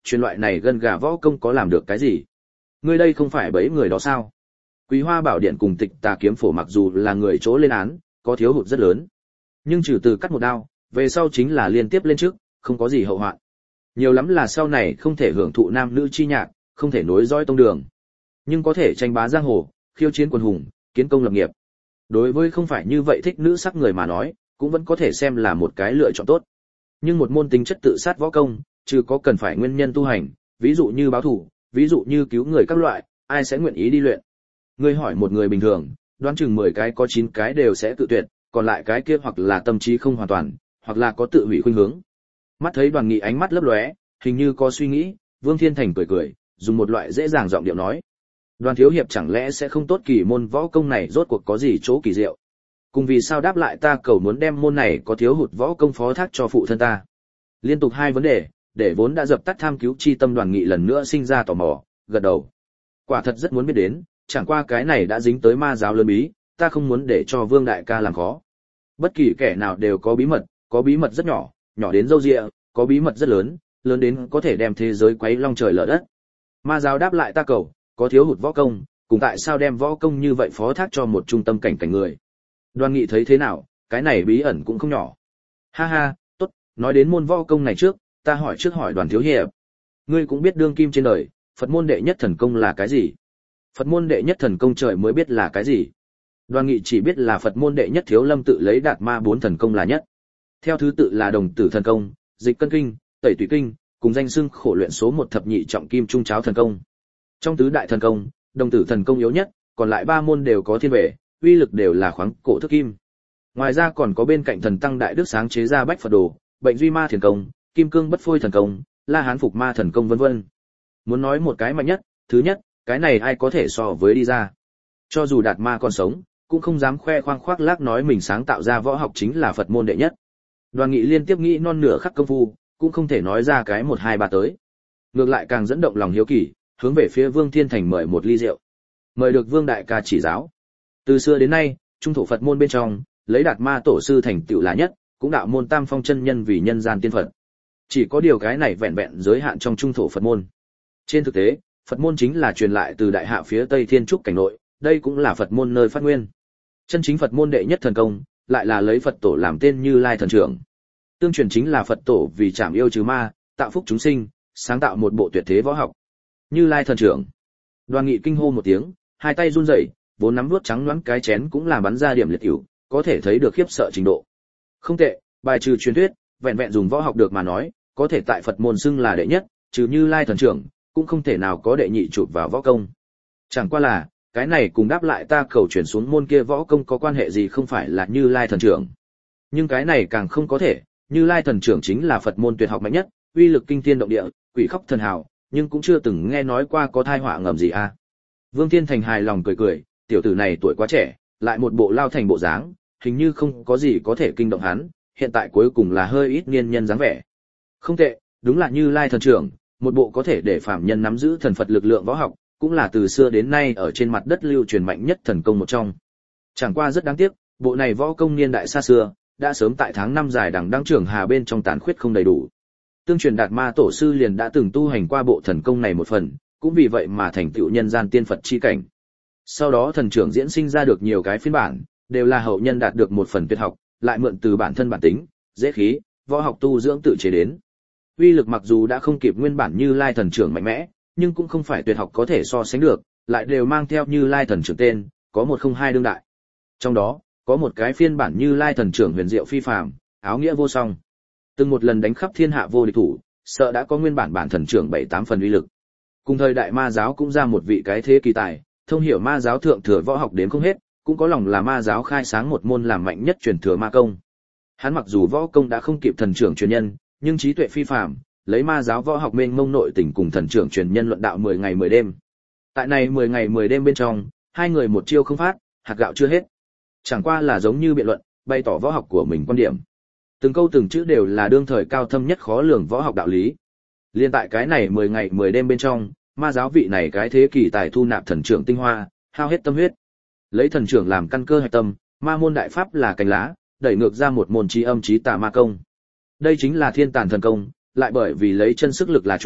truyền loại này gân gà võ công có làm được cái gì? Ngươi đây không phải bẫy người đó sao? Quý Hoa Bảo Điện cùng Tịch Tà Kiếm Phổ mặc dù là người chỗ lên án, có thiếu hụt rất lớn, nhưng trừ từ cắt một đao, về sau chính là liên tiếp lên trước, không có gì hậu hoạn. Nhiều lắm là sau này không thể hưởng thụ nam nữ chi nhạc, không thể nối dõi tông đường, nhưng có thể tranh bá giang hồ, khiêu chiến quần hùng, kiến công lập nghiệp. Đối với không phải như vậy thích nữ sắc người mà nói, cũng vẫn có thể xem là một cái lựa chọn tốt. Nhưng một môn tính chất tự sát võ công, trừ có cần phải nguyên nhân tu hành, ví dụ như báo thù, ví dụ như cứu người các loại, ai sẽ nguyện ý đi luyện? Ngươi hỏi một người bình thường, đoán chừng 10 cái có 9 cái đều sẽ tự tuyệt, còn lại cái kia hoặc là tâm trí không hoàn toàn, hoặc là có tự hủy khuynh hướng. Mắt thấy Đoàn Nghị ánh mắt lấp lóe, hình như có suy nghĩ, Vương Thiên Thành cười cười, dùng một loại dễ dàng giọng điệu nói: Đoàn thiếu hiệp chẳng lẽ sẽ không tốt kỳ môn võ công này rốt cuộc có gì chỗ kỳ diệu? Cùng vì sao đáp lại ta cầu muốn đem môn này có thiếu hụt võ công phó thác cho phụ thân ta? Liên tục hai vấn đề, để vốn đã dập tắt tham cứu chi tâm Đoàn Nghị lần nữa sinh ra tò mò, gật đầu. Quả thật rất muốn biết đến, chẳng qua cái này đã dính tới ma giáo lớn bí, ta không muốn để cho Vương đại ca làm khó. Bất kỳ kẻ nào đều có bí mật rất nhỏ, nhỏ đến râu ria, có bí mật rất lớn, lớn đến có thể đem thế giới quấy long trời lở đất. Ma giáo đáp lại ta cầu, có thiếu hụt võ công, cùng tại sao đem võ công như vậy phó thác cho một trung tâm cảnh người? Đoàn Nghị thấy thế nào, cái này bí ẩn cũng không nhỏ. Ha ha, tốt, nói đến môn võ công này trước, ta hỏi trước hỏi Đoàn thiếu hiệp. Ngươi cũng biết đương kim trên đời, Phật môn đệ nhất thần công là cái gì? Phật môn đệ nhất thần công trời mới biết là cái gì. Đoàn Nghị chỉ biết là Phật môn đệ nhất Thiếu Lâm tự lấy Đạt Ma 4 thần công là nhất. Theo thứ tự là Đồng Tử thần công, Dịch Cân kinh, Tẩy Tùy kinh, cùng danh xưng khổ luyện số 1 thập nhị trọng kim trung cháo thần công. Trong tứ đại thần công, Đồng Tử thần công yếu nhất, còn lại 3 môn đều có thiên về, uy lực đều là khoáng cổ thức kim. Ngoài ra còn có bên cạnh thần tăng đại đức sáng chế ra Bách Phật đồ, Bệnh Duy Ma thiền công, Kim Cương Bất Phôi thần công, La Hán Phục Ma thần công vân vân. Muốn nói một cái mạnh nhất, thứ nhất, cái này ai có thể so với đi ra. Cho dù Đạt Ma còn sống, cũng không dám khoe khoang khoác lác nói mình sáng tạo ra võ học chính là Phật môn đệ nhất. Đoàn Nghị liên tiếp nghĩ non nửa khắc công phu, cũng không thể nói ra cái 1 2 3 tới. Ngược lại càng dẫn động lòng hiếu kỳ, hướng về phía Vương Thiên Thành mời một ly rượu. Mời được Vương đại ca chỉ giáo. Từ xưa đến nay, trung thổ Phật môn bên trong, lấy Đạt Ma tổ sư thành tựu là nhất, cũng đạo môn Tam Phong chân nhân vì nhân gian tiên Phật. Chỉ có điều cái này vẹn vẹn giới hạn trong trung thổ Phật môn. Trên thực tế, Phật môn chính là truyền lại từ đại hạ phía Tây Thiên Trúc cảnh nội, đây cũng là Phật môn nơi phát nguyên. Chân chính Phật môn đệ nhất thần công, lại là lấy Phật tổ làm tên Như Lai thần trưởng. Tương truyền chính là Phật tổ vì trảm yêu trừ ma, tạo phúc chúng sinh, sáng tạo một bộ tuyệt thế võ học. Như Lai thần trưởng. Đoàn Nghị kinh hô một tiếng, hai tay run rẩy, vốn nắm vuốt trắng nõn cái chén cũng làm bắn ra điểm liệt hữu, có thể thấy được khiếp sợ trình độ. Không tệ, bài trừ truyền thuyết, vẹn vẹn dùng võ học được mà nói, có thể tại Phật môn xưng là đệ nhất, trừ Như Lai thần trưởng, cũng không thể nào có đệ nhị chụp vào võ công. Chẳng qua là, cái này cùng đáp lại ta cầu chuyển xuống môn kia võ công có quan hệ gì không phải là Như Lai thần trưởng. Nhưng cái này càng không có thể, Như Lai thần trưởng chính là Phật môn tuyệt học mạnh nhất, uy lực kinh thiên động địa, quỷ khóc thần hào, nhưng cũng chưa từng nghe nói qua có tai họa ngầm gì a. Vương Thiên Thành hài lòng cười cười, tiểu tử này tuổi quá trẻ, lại một bộ lao thành bộ dáng, hình như không có gì có thể kinh động hắn, hiện tại cuối cùng là hơi ít niên nhân dáng vẻ. Không tệ, đúng là Như Lai thần trưởng, một bộ có thể để phàm nhân nắm giữ thần Phật lực lượng võ học, cũng là từ xưa đến nay ở trên mặt đất lưu truyền mạnh nhất thần công một trong. Chẳng qua rất đáng tiếc, bộ này võ công niên đại xa xưa, đã sớm tại tháng 5 dài đằng đăng trưởng hà bên trong tàn khuyết không đầy đủ. Tương truyền Đạt Ma tổ sư liền đã từng tu hành qua bộ thần công này một phần, cũng vì vậy mà thành tựu nhân gian tiên Phật chi cảnh. Sau đó thần trưởng diễn sinh ra được nhiều cái phiên bản, đều là hậu nhân đạt được một phần tuyệt học, lại mượn từ bản thân bản tính, dễ khí, võ học tu dưỡng tự chế đến. Uy lực mặc dù đã không kịp nguyên bản Như Lai thần trưởng mạnh mẽ, nhưng cũng không phải tuyệt học có thể so sánh được, lại đều mang theo Như Lai thần trưởng tên, có 102 đương đại. Trong đó, có một cái phiên bản Như Lai thần trưởng huyền diệu phi phàm, áo nghĩa vô song. Từng một lần đánh khắp thiên hạ vô địch thủ, sợ đã có nguyên bản bản thần trưởng 7-8 phần uy lực. Cùng thời đại ma giáo cũng ra một vị cái thế kỳ tài, thông hiểu ma giáo thượng thừa võ học đến không hết, cũng có lòng là ma giáo khai sáng một môn làm mạnh nhất truyền thừa ma công. Hắn mặc dù võ công đã không kịp thần trưởng truyền nhân, nhưng trí tuệ phi phàm, lấy ma giáo võ học mênh mông nội tình cùng thần trưởng truyền nhân luận đạo 10 ngày 10 đêm. Tại này 10 ngày 10 đêm bên trong, hai người một chiêu không phát, hạt gạo chưa hết. Chẳng qua là giống như biện luận, bày tỏ võ học của mình quan điểm. Từng câu từng chữ đều là đương thời cao thâm nhất khó lường võ học đạo lý. Liên tại cái này 10 ngày 10 đêm bên trong, ma giáo vị này cái thế kỳ tài thu nạp thần trưởng tinh hoa, hao hết tâm huyết. Lấy thần trưởng làm căn cơ hạch tâm, ma môn đại pháp là cành lá, đẩy ngược ra một môn trí âm trí tà ma công. Đây chính là thiên tàn thần công, lại bởi vì lấy chân sức lực là chủ,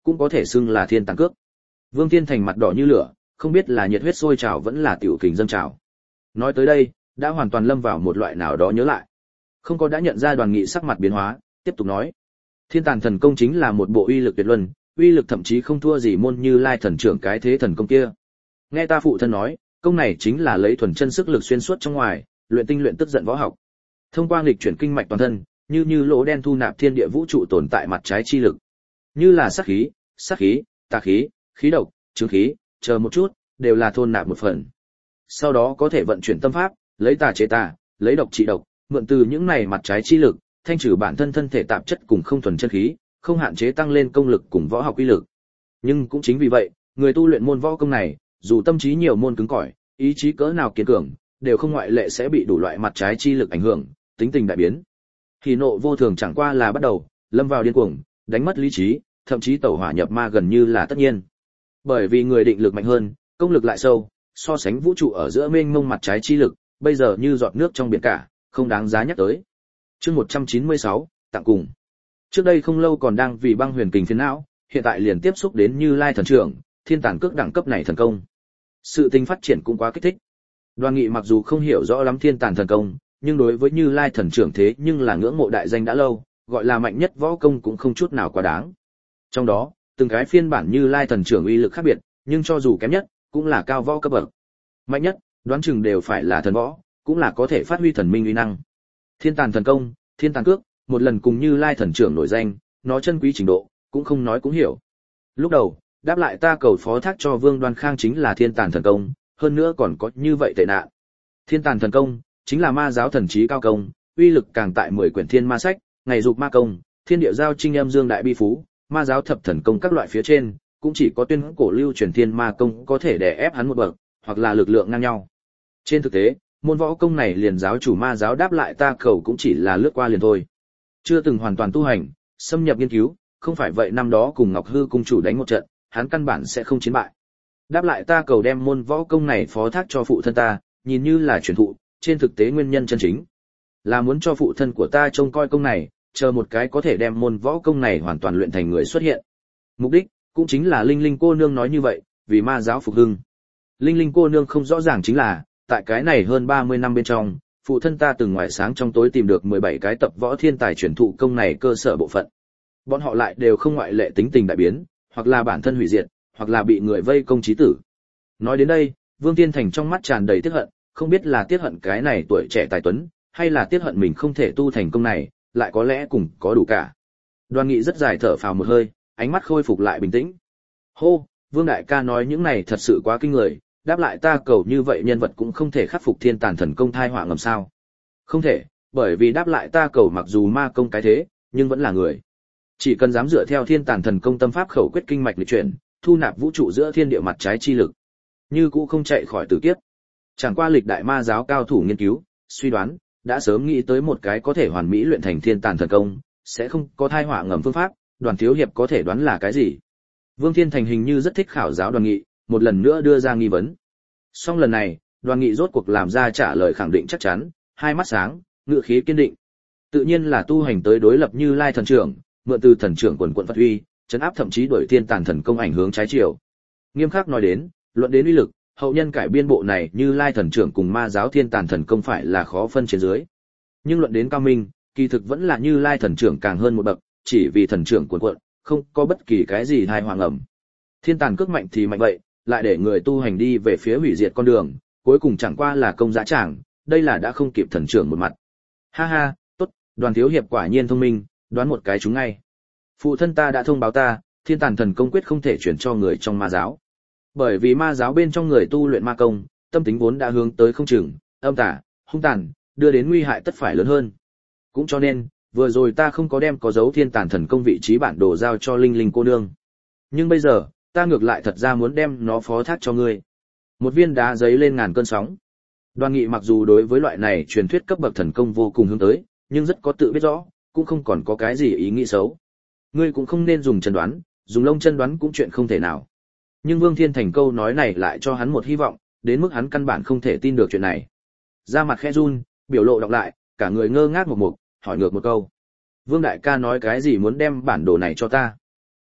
cũng có thể xưng là thiên tàng cước. Vương Thiên Thành mặt đỏ như lửa, không biết là nhiệt huyết sôi trào vẫn là tiểu kình dâng trào. Nói tới đây, đã hoàn toàn lâm vào một loại nào đó nhớ lại. Không có đã nhận ra Đoàn Nghị sắc mặt biến hóa, tiếp tục nói: Thiên Tàn thần công chính là một bộ uy lực tuyệt luân, uy lực thậm chí không thua gì Môn Như Lai thần trưởng cái thế thần công kia. Nghe ta phụ thân nói, công này chính là lấy thuần chân sức lực xuyên suốt trong ngoài, luyện tinh luyện tức giận võ học. Thông qua nghịch chuyển kinh mạch toàn thân, như lỗ đen thu nạp thiên địa vũ trụ tồn tại mặt trái chi lực. Như là sát khí, tà khí, khí độc, chứng khí, chờ một chút, đều là thôn nạp một phần. Sau đó có thể vận chuyển tâm pháp, lấy tà chế tà, lấy độc trị độc, mượn từ những này mặt trái chi lực, thanh trừ bản thân thân thể tạp chất cùng không thuần chân khí, không hạn chế tăng lên công lực cùng võ học uy lực. Nhưng cũng chính vì vậy, người tu luyện môn võ công này, dù tâm trí nhiều môn cứng cỏi, ý chí cỡ nào kiên cường, đều không ngoại lệ sẽ bị đủ loại mặt trái chi lực ảnh hưởng, tính tình đại biến. Hỉ nộ vô thường chẳng qua là bắt đầu, lâm vào điên cuồng, đánh mất lý trí, thậm chí tẩu hỏa nhập ma gần như là tất nhiên. Bởi vì người định lực mạnh hơn, công lực lại sâu, so sánh vũ trụ ở giữa mênh mông mặt trái chi lực, bây giờ như giọt nước trong biển cả, không đáng giá nhắc tới. Chương 196, tặng cùng. Trước đây không lâu còn đang vì băng huyền kình phiền não, hiện tại liền tiếp xúc đến Như Lai thần trưởng, thiên tàn cước đẳng cấp này thần công. Sự tình phát triển cũng quá kích thích. Đoàn Nghị mặc dù không hiểu rõ lắm thiên tàn thần công, nhưng đối với Như Lai thần trưởng thế nhưng là ngưỡng mộ đại danh đã lâu, gọi là mạnh nhất võ công cũng không chút nào quá đáng. Trong đó, từng cái phiên bản Như Lai thần trưởng uy lực khác biệt, nhưng cho dù kém nhất, cũng là cao võ cấp bậc. Mạnh nhất, đoán chừng đều phải là thần võ, cũng là có thể phát huy thần minh uy năng. Thiên tàn thần công, thiên tàn cước, một lần cùng Như Lai thần trưởng nổi danh, nó chân quý trình độ, cũng không nói cũng hiểu. Lúc đầu, đáp lại ta cầu phó thác cho Vương Đoan Khang chính là thiên tàn thần công, hơn nữa còn có như vậy tệ nạn. Thiên tàn thần công, chính là ma giáo thần trí cao công, uy lực càng tại 10 quyển thiên ma sách, ngày dục ma công, thiên địa giao trinh âm dương đại bi phú, ma giáo thập thần công các loại phía trên, cũng chỉ có tuyên cổ lưu truyền thiên ma công có thể đè ép hắn một bậc, hoặc là lực lượng ngang nhau. Trên thực tế, môn võ công này liền giáo chủ ma giáo đáp lại ta cầu cũng chỉ là lướt qua liền thôi. Chưa từng hoàn toàn tu hành, xâm nhập nghiên cứu, không phải vậy năm đó cùng Ngọc Hư cung chủ đánh một trận, hắn căn bản sẽ không chiến bại. Đáp lại ta cầu đem môn võ công này phó thác cho phụ thân ta, nhìn như là truyền thụ, trên thực tế nguyên nhân chân chính là muốn cho phụ thân của ta trông coi công này, chờ một cái có thể đem môn võ công này hoàn toàn luyện thành người xuất hiện. Mục đích cũng chính là Linh Linh cô nương nói như vậy, vì ma giáo phục hưng. Linh Linh cô nương không rõ ràng chính là, tại cái này hơn 30 năm bên trong, phụ thân ta từng ngoài sáng trong tối tìm được 17 cái tập võ thiên tài truyền thụ công này cơ sở bộ phận. Bọn họ lại đều không ngoại lệ tính tình đại biến, hoặc là bản thân hủy diệt, hoặc là bị người vây công chí tử. Nói đến đây, Vương Tiên Thành trong mắt tràn đầy tiếc hận, không biết là tiếc hận cái này tuổi trẻ tài tuấn, hay là tiếc hận mình không thể tu thành công này, lại có lẽ cùng có đủ cả. Đoàn Nghị rất dài thở phào một hơi, ánh mắt khôi phục lại bình tĩnh. Hô, Vương đại ca nói những này thật sự quá kinh người, đáp lại ta cầu như vậy nhân vật cũng không thể khắc phục thiên tàn thần công thai họa ngầm sao? Không thể, bởi vì đáp lại ta cầu mặc dù ma công cái thế, nhưng vẫn là người. Chỉ cần dám dựa theo thiên tàn thần công tâm pháp khẩu quyết kinh mạch lịch chuyển, thu nạp vũ trụ giữa thiên địa mặt trái chi lực, như cũ không chạy khỏi tử kiếp. Chẳng qua lịch đại ma giáo cao thủ nghiên cứu, suy đoán, đã sớm nghĩ tới một cái có thể hoàn mỹ luyện thành thiên tàn thần công, sẽ không có thai họa ngầm phương pháp, Đoàn thiếu hiệp có thể đoán là cái gì? Vương Thiên Thành hình như rất thích khảo giáo Đoàn Nghị, một lần nữa đưa ra nghi vấn. Song lần này, Đoàn Nghị rốt cuộc làm ra trả lời khẳng định chắc chắn, hai mắt sáng, ngữ khí kiên định. Tự nhiên là tu hành tới đối lập Như Lai thần trưởng, mượn từ thần trưởng quần quận phát uy, trấn áp thậm chí đuổi thiên tàn thần công ảnh hướng trái chiều. Nghiêm khắc nói đến, luận đến uy lực, hậu nhân cải biên bộ này Như Lai thần trưởng cùng ma giáo thiên tàn thần công phải là khó phân trên dưới. Nhưng luận đến cao minh, kỳ thực vẫn là Như Lai thần trưởng càng hơn một bậc, chỉ vì thần trưởng cuồn cuộn, không có bất kỳ cái gì thai hoàng ẩm. Thiên tàn cước mạnh thì mạnh vậy, lại để người tu hành đi về phía hủy diệt con đường, cuối cùng chẳng qua là công dã tràng, đây là đã không kịp thần trưởng một mặt. Ha ha, tốt, Đoàn thiếu hiệp quả nhiên thông minh, đoán một cái chúng ngay. Phụ thân ta đã thông báo ta, thiên tàn thần công quyết không thể chuyển cho người trong ma giáo. Bởi vì ma giáo bên trong người tu luyện ma công, tâm tính vốn đã hướng tới không chừng, âm tà, hung tàn, đưa đến nguy hại tất phải lớn hơn. Cũng cho nên, vừa rồi ta không có đem có dấu thiên tàn thần công vị trí bản đồ giao cho Linh Linh cô nương. Nhưng bây giờ, ta ngược lại thật ra muốn đem nó phó thác cho ngươi. Một viên đá giấy lên ngàn cơn sóng. Đoàn Nghị mặc dù đối với loại này truyền thuyết cấp bậc thần công vô cùng hướng tới, nhưng rất có tự biết rõ, cũng không còn có cái gì ý nghĩ xấu. Ngươi cũng không nên dùng chân đoán, dùng lông chân đoán cũng chuyện không thể nào. Nhưng Vương Thiên Thành câu nói này lại cho hắn một hy vọng, đến mức hắn căn bản không thể tin được chuyện này. Da mặt khẽ run, biểu lộ đọc lại, cả người ngơ ngác một mục, hỏi ngược một câu. Vương đại ca nói cái gì muốn đem bản đồ này cho ta?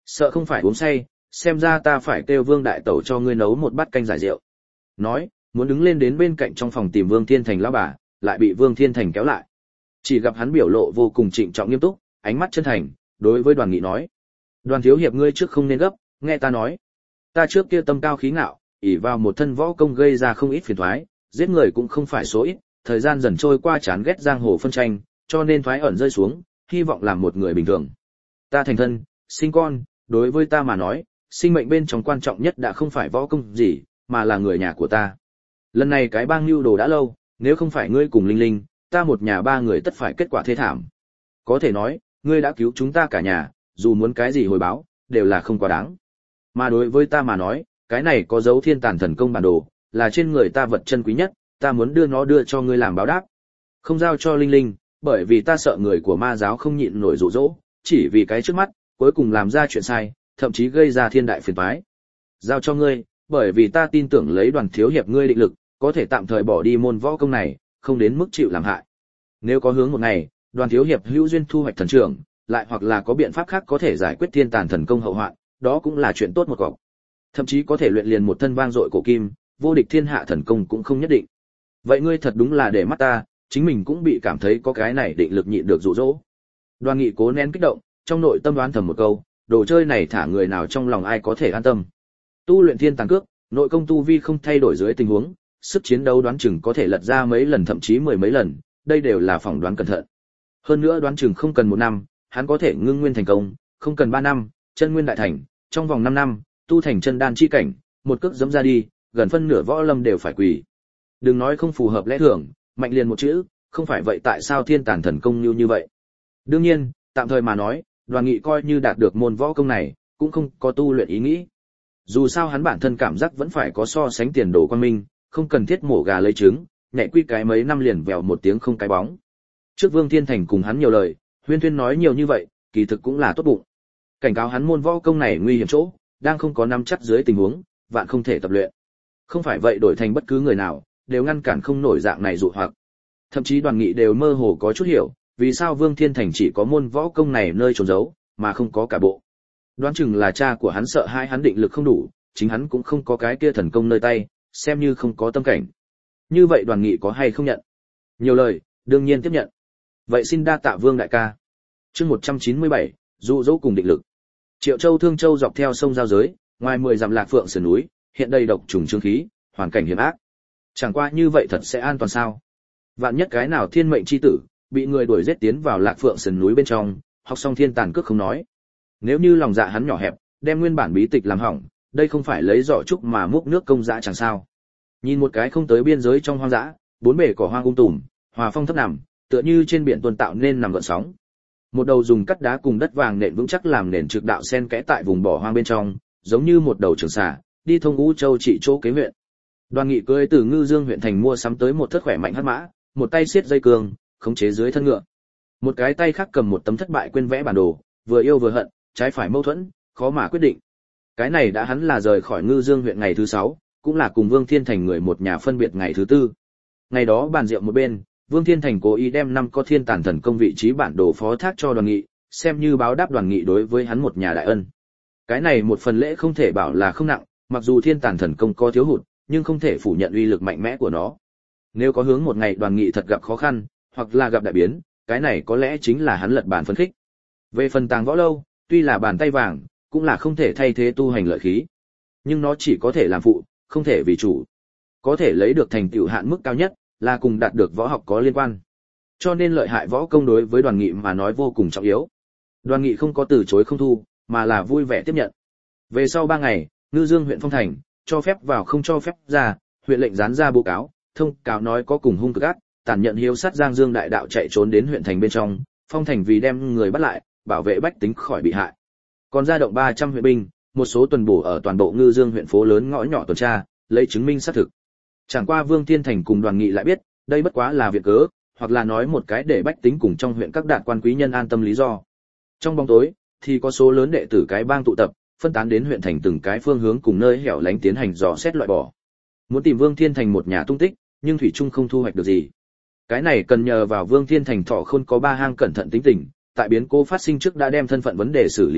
Sợ không phải uống say, xem ra ta phải kêu Vương đại tẩu cho ngươi nấu một bát canh giải rượu. Nói, muốn đứng lên đến bên cạnh trong phòng tìm Vương Thiên Thành lão bà, lại bị Vương Thiên Thành kéo lại. Chỉ gặp hắn biểu lộ vô cùng trịnh trọng nghiêm túc, ánh mắt chân thành, đối với Đoàn Nghị nói: "Đoàn thiếu hiệp ngươi trước không nên gấp, nghe ta nói. Ta trước kia tâm cao khí ngạo, ỷ vào một thân võ công gây ra không ít phiền toái, giết người cũng không phải số ít, thời gian dần trôi qua chán ghét giang hồ phân tranh, cho nên thoái ẩn rơi xuống, hy vọng làm một người bình thường. Ta thành thân, sinh con, đối với ta mà nói, sinh mệnh bên trong quan trọng nhất đã không phải võ công gì, mà là người nhà của ta. Lần này cái bang lưu đồ đã lâu, nếu không phải ngươi cùng Linh Linh, ta một nhà ba người tất phải kết quả thê thảm. Có thể nói, ngươi đã cứu chúng ta cả nhà, dù muốn cái gì hồi báo, đều là không quá đáng. Mà đối với ta mà nói, cái này có dấu thiên tàn thần công bản đồ, là trên người ta vật chân quý nhất, ta muốn đưa cho ngươi làm báo đáp. Không giao cho Linh Linh, bởi vì ta sợ người của ma giáo không nhịn nổi dụ dỗ, chỉ vì cái trước mắt, cuối cùng làm ra chuyện sai, thậm chí gây ra thiên đại phiền toái. Giao cho ngươi, bởi vì ta tin tưởng lấy Đoàn thiếu hiệp ngươi định lực, có thể tạm thời bỏ đi môn võ công này, không đến mức chịu làm hại. Nếu có hướng một ngày, Đoàn thiếu hiệp hữu duyên thu hoạch thần trưởng, lại hoặc là có biện pháp khác có thể giải quyết thiên tàn thần công hậu hoạn, đó cũng là chuyện tốt một cọc. Thậm chí có thể luyện liền một thân vang dội cổ kim, vô địch thiên hạ thần công cũng không nhất định. Vậy ngươi thật đúng là để mắt ta, chính mình cũng bị cảm thấy có cái này định lực nhịn được dụ dỗ. Đoàn Nghị cố nén kích động, trong nội tâm đoán thầm một câu, đồ chơi này thả người nào trong lòng ai có thể an tâm. Tu luyện thiên tàng cước, nội công tu vi không thay đổi dưới tình huống, sức chiến đấu đoán chừng có thể lật ra mấy lần thậm chí mười mấy lần, đây đều là phỏng đoán cẩn thận. Hơn nữa đoán chừng không cần 1 năm, hắn có thể ngưng nguyên thành công, không cần 3 năm, chân nguyên đại thành, trong vòng 5 năm, tu thành chân đan chi cảnh, một cước giẫm ra đi, gần phân nửa võ lâm đều phải quỳ. Đừng nói không phù hợp lẽ thường, mạnh liền một chữ, không phải vậy tại sao thiên tàn thần công như vậy? Đương nhiên, tạm thời mà nói, Đoàn Nghị coi như đạt được môn võ công này, cũng không có tu luyện ý nghĩ. Dù sao hắn bản thân cảm giác vẫn phải có so sánh tiền đồ quan minh, không cần thiết mổ gà lấy trứng, nhảy quy cái mấy năm liền vèo một tiếng không cái bóng. Trước Vương Thiên Thành cùng hắn nhiều lời, huyên thuyên nói nhiều như vậy, kỳ thực cũng là tốt bụng. Cảnh cáo hắn môn võ công này nguy hiểm chỗ, đang không có nắm chắc dưới tình huống, vạn không thể tập luyện. Không phải vậy đổi thành bất cứ người nào, đều ngăn cản không nổi dạng này dụ hoặc. Thậm chí Đoàn Nghị đều mơ hồ có chút hiểu, vì sao Vương Thiên Thành chỉ có môn võ công này nơi trốn giấu, mà không có cả bộ. Đoán chừng là cha của hắn sợ hai hắn định lực không đủ, chính hắn cũng không có cái kia thần công nơi tay, xem như không có tâm cảnh. Như vậy Đoàn Nghị có hay không nhận? Nhiều lời, đương nhiên tiếp nhận. Vậy xin đa tạ Vương đại ca. Chương 197, dụ dỗ cùng định lực. Triệu Châu Thương Châu dọc theo sông giao giới, ngoài 10 dặm Lạc Phượng sườn núi, hiện đây độc trùng trương khí, hoàn cảnh hiểm ác. Chẳng qua như vậy thật sẽ an toàn sao? Vạn nhất cái nào thiên mệnh chi tử, bị người đuổi giết tiến vào Lạc Phượng sườn núi bên trong, học xong thiên tàn cước không nói. Nếu như lòng dạ hắn nhỏ hẹp, đem nguyên bản bí tịch làm hỏng, đây không phải lấy giỏ trúc mà múc nước công dã chẳng sao? Nhìn một cái không tới biên giới trong hoang dã, bốn bề cỏ hoang tùm, hòa phong thấp nằm, tựa như trên biển tuôn tạo nên nằm gợn sóng. Một đầu dùng cắt đá cùng đất vàng nện vững chắc làm nền trực đạo xen kẽ tại vùng bỏ hoang bên trong, giống như một đầu trường xà, đi thông Ngũ Châu trị chỗ kế huyện. Đoàn Nghị cưỡi từ Ngư Dương huyện thành mua sắm tới một thất khỏe mạnh hắc mã, một tay siết dây cương, khống chế dưới thân ngựa. Một cái tay khác cầm một tấm thất bại quên vẽ bản đồ, vừa yêu vừa hận, trái phải mâu thuẫn, khó mà quyết định. Cái này đã hắn là rời khỏi Ngư Dương huyện ngày thứ 6, cũng là cùng Vương Thiên Thành người một nhà phân biệt ngày thứ 4. Ngày đó bàn rượu một bên, Vương Thiên Thành cố ý đem 5 có thiên tàn thần công vị trí bản đồ phó thác cho Đoàn Nghị, xem như báo đáp Đoàn Nghị đối với hắn một nhà đại ân. Cái này một phần lễ không thể bảo là không nặng, mặc dù thiên tàn thần công có thiếu hụt, nhưng không thể phủ nhận uy lực mạnh mẽ của nó. Nếu có hướng một ngày Đoàn Nghị thật gặp khó khăn, hoặc là gặp đại biến, cái này có lẽ chính là hắn lật bàn phấn khích. Về phần Tàng Võ Lâu, tuy là bàn tay vàng, cũng là không thể thay thế tu hành lợi khí, nhưng nó chỉ có thể làm phụ, không thể vì chủ. Có thể lấy được thành tựu hạn mức cao nhất, là cùng đạt được võ học có liên quan. Cho nên lợi hại võ công đối với Đoàn Nghị mà nói vô cùng trọng yếu. Đoàn Nghị không có từ chối không thu, mà là vui vẻ tiếp nhận. Về sau 3 ngày, Ngư Dương huyện phong thành, cho phép vào không cho phép ra, huyện lệnh dán ra báo cáo, thông cáo nói có cùng hung cực ác, tàn nhẫn hiếu sát Giang Dương đại đạo chạy trốn đến huyện thành bên trong, phong thành vì đem người bắt lại, bảo vệ bách tính khỏi bị hại. Còn ra động 300 huyện binh, một số tuần bổ ở toàn bộ Ngư Dương huyện phố lớn ngõ nhỏ tuần tra, lấy chứng minh xác thực. Chẳng qua Vương Thiên Thành cùng Đoàn Nghị lại biết, đây bất quá là việc cớ, hoặc là nói một cái để bách tính cùng trong huyện các đạt quan quý nhân an tâm lý do. Trong bóng tối, thì có số lớn đệ tử cái bang tụ tập, phân tán đến huyện thành từng cái phương hướng cùng nơi hẻo lánh tiến hành dò xét loại bỏ. Muốn tìm Vương Thiên Thành một nhà tung tích, nhưng thủy chung không thu hoạch được gì. Cái này cần nhờ vào Vương Thiên Thành Thọ Khôn có 3 hang cẩn thận tính tình, tại biến cố phát sinh trước đã đem thân phận vấn đề xử lý tốt,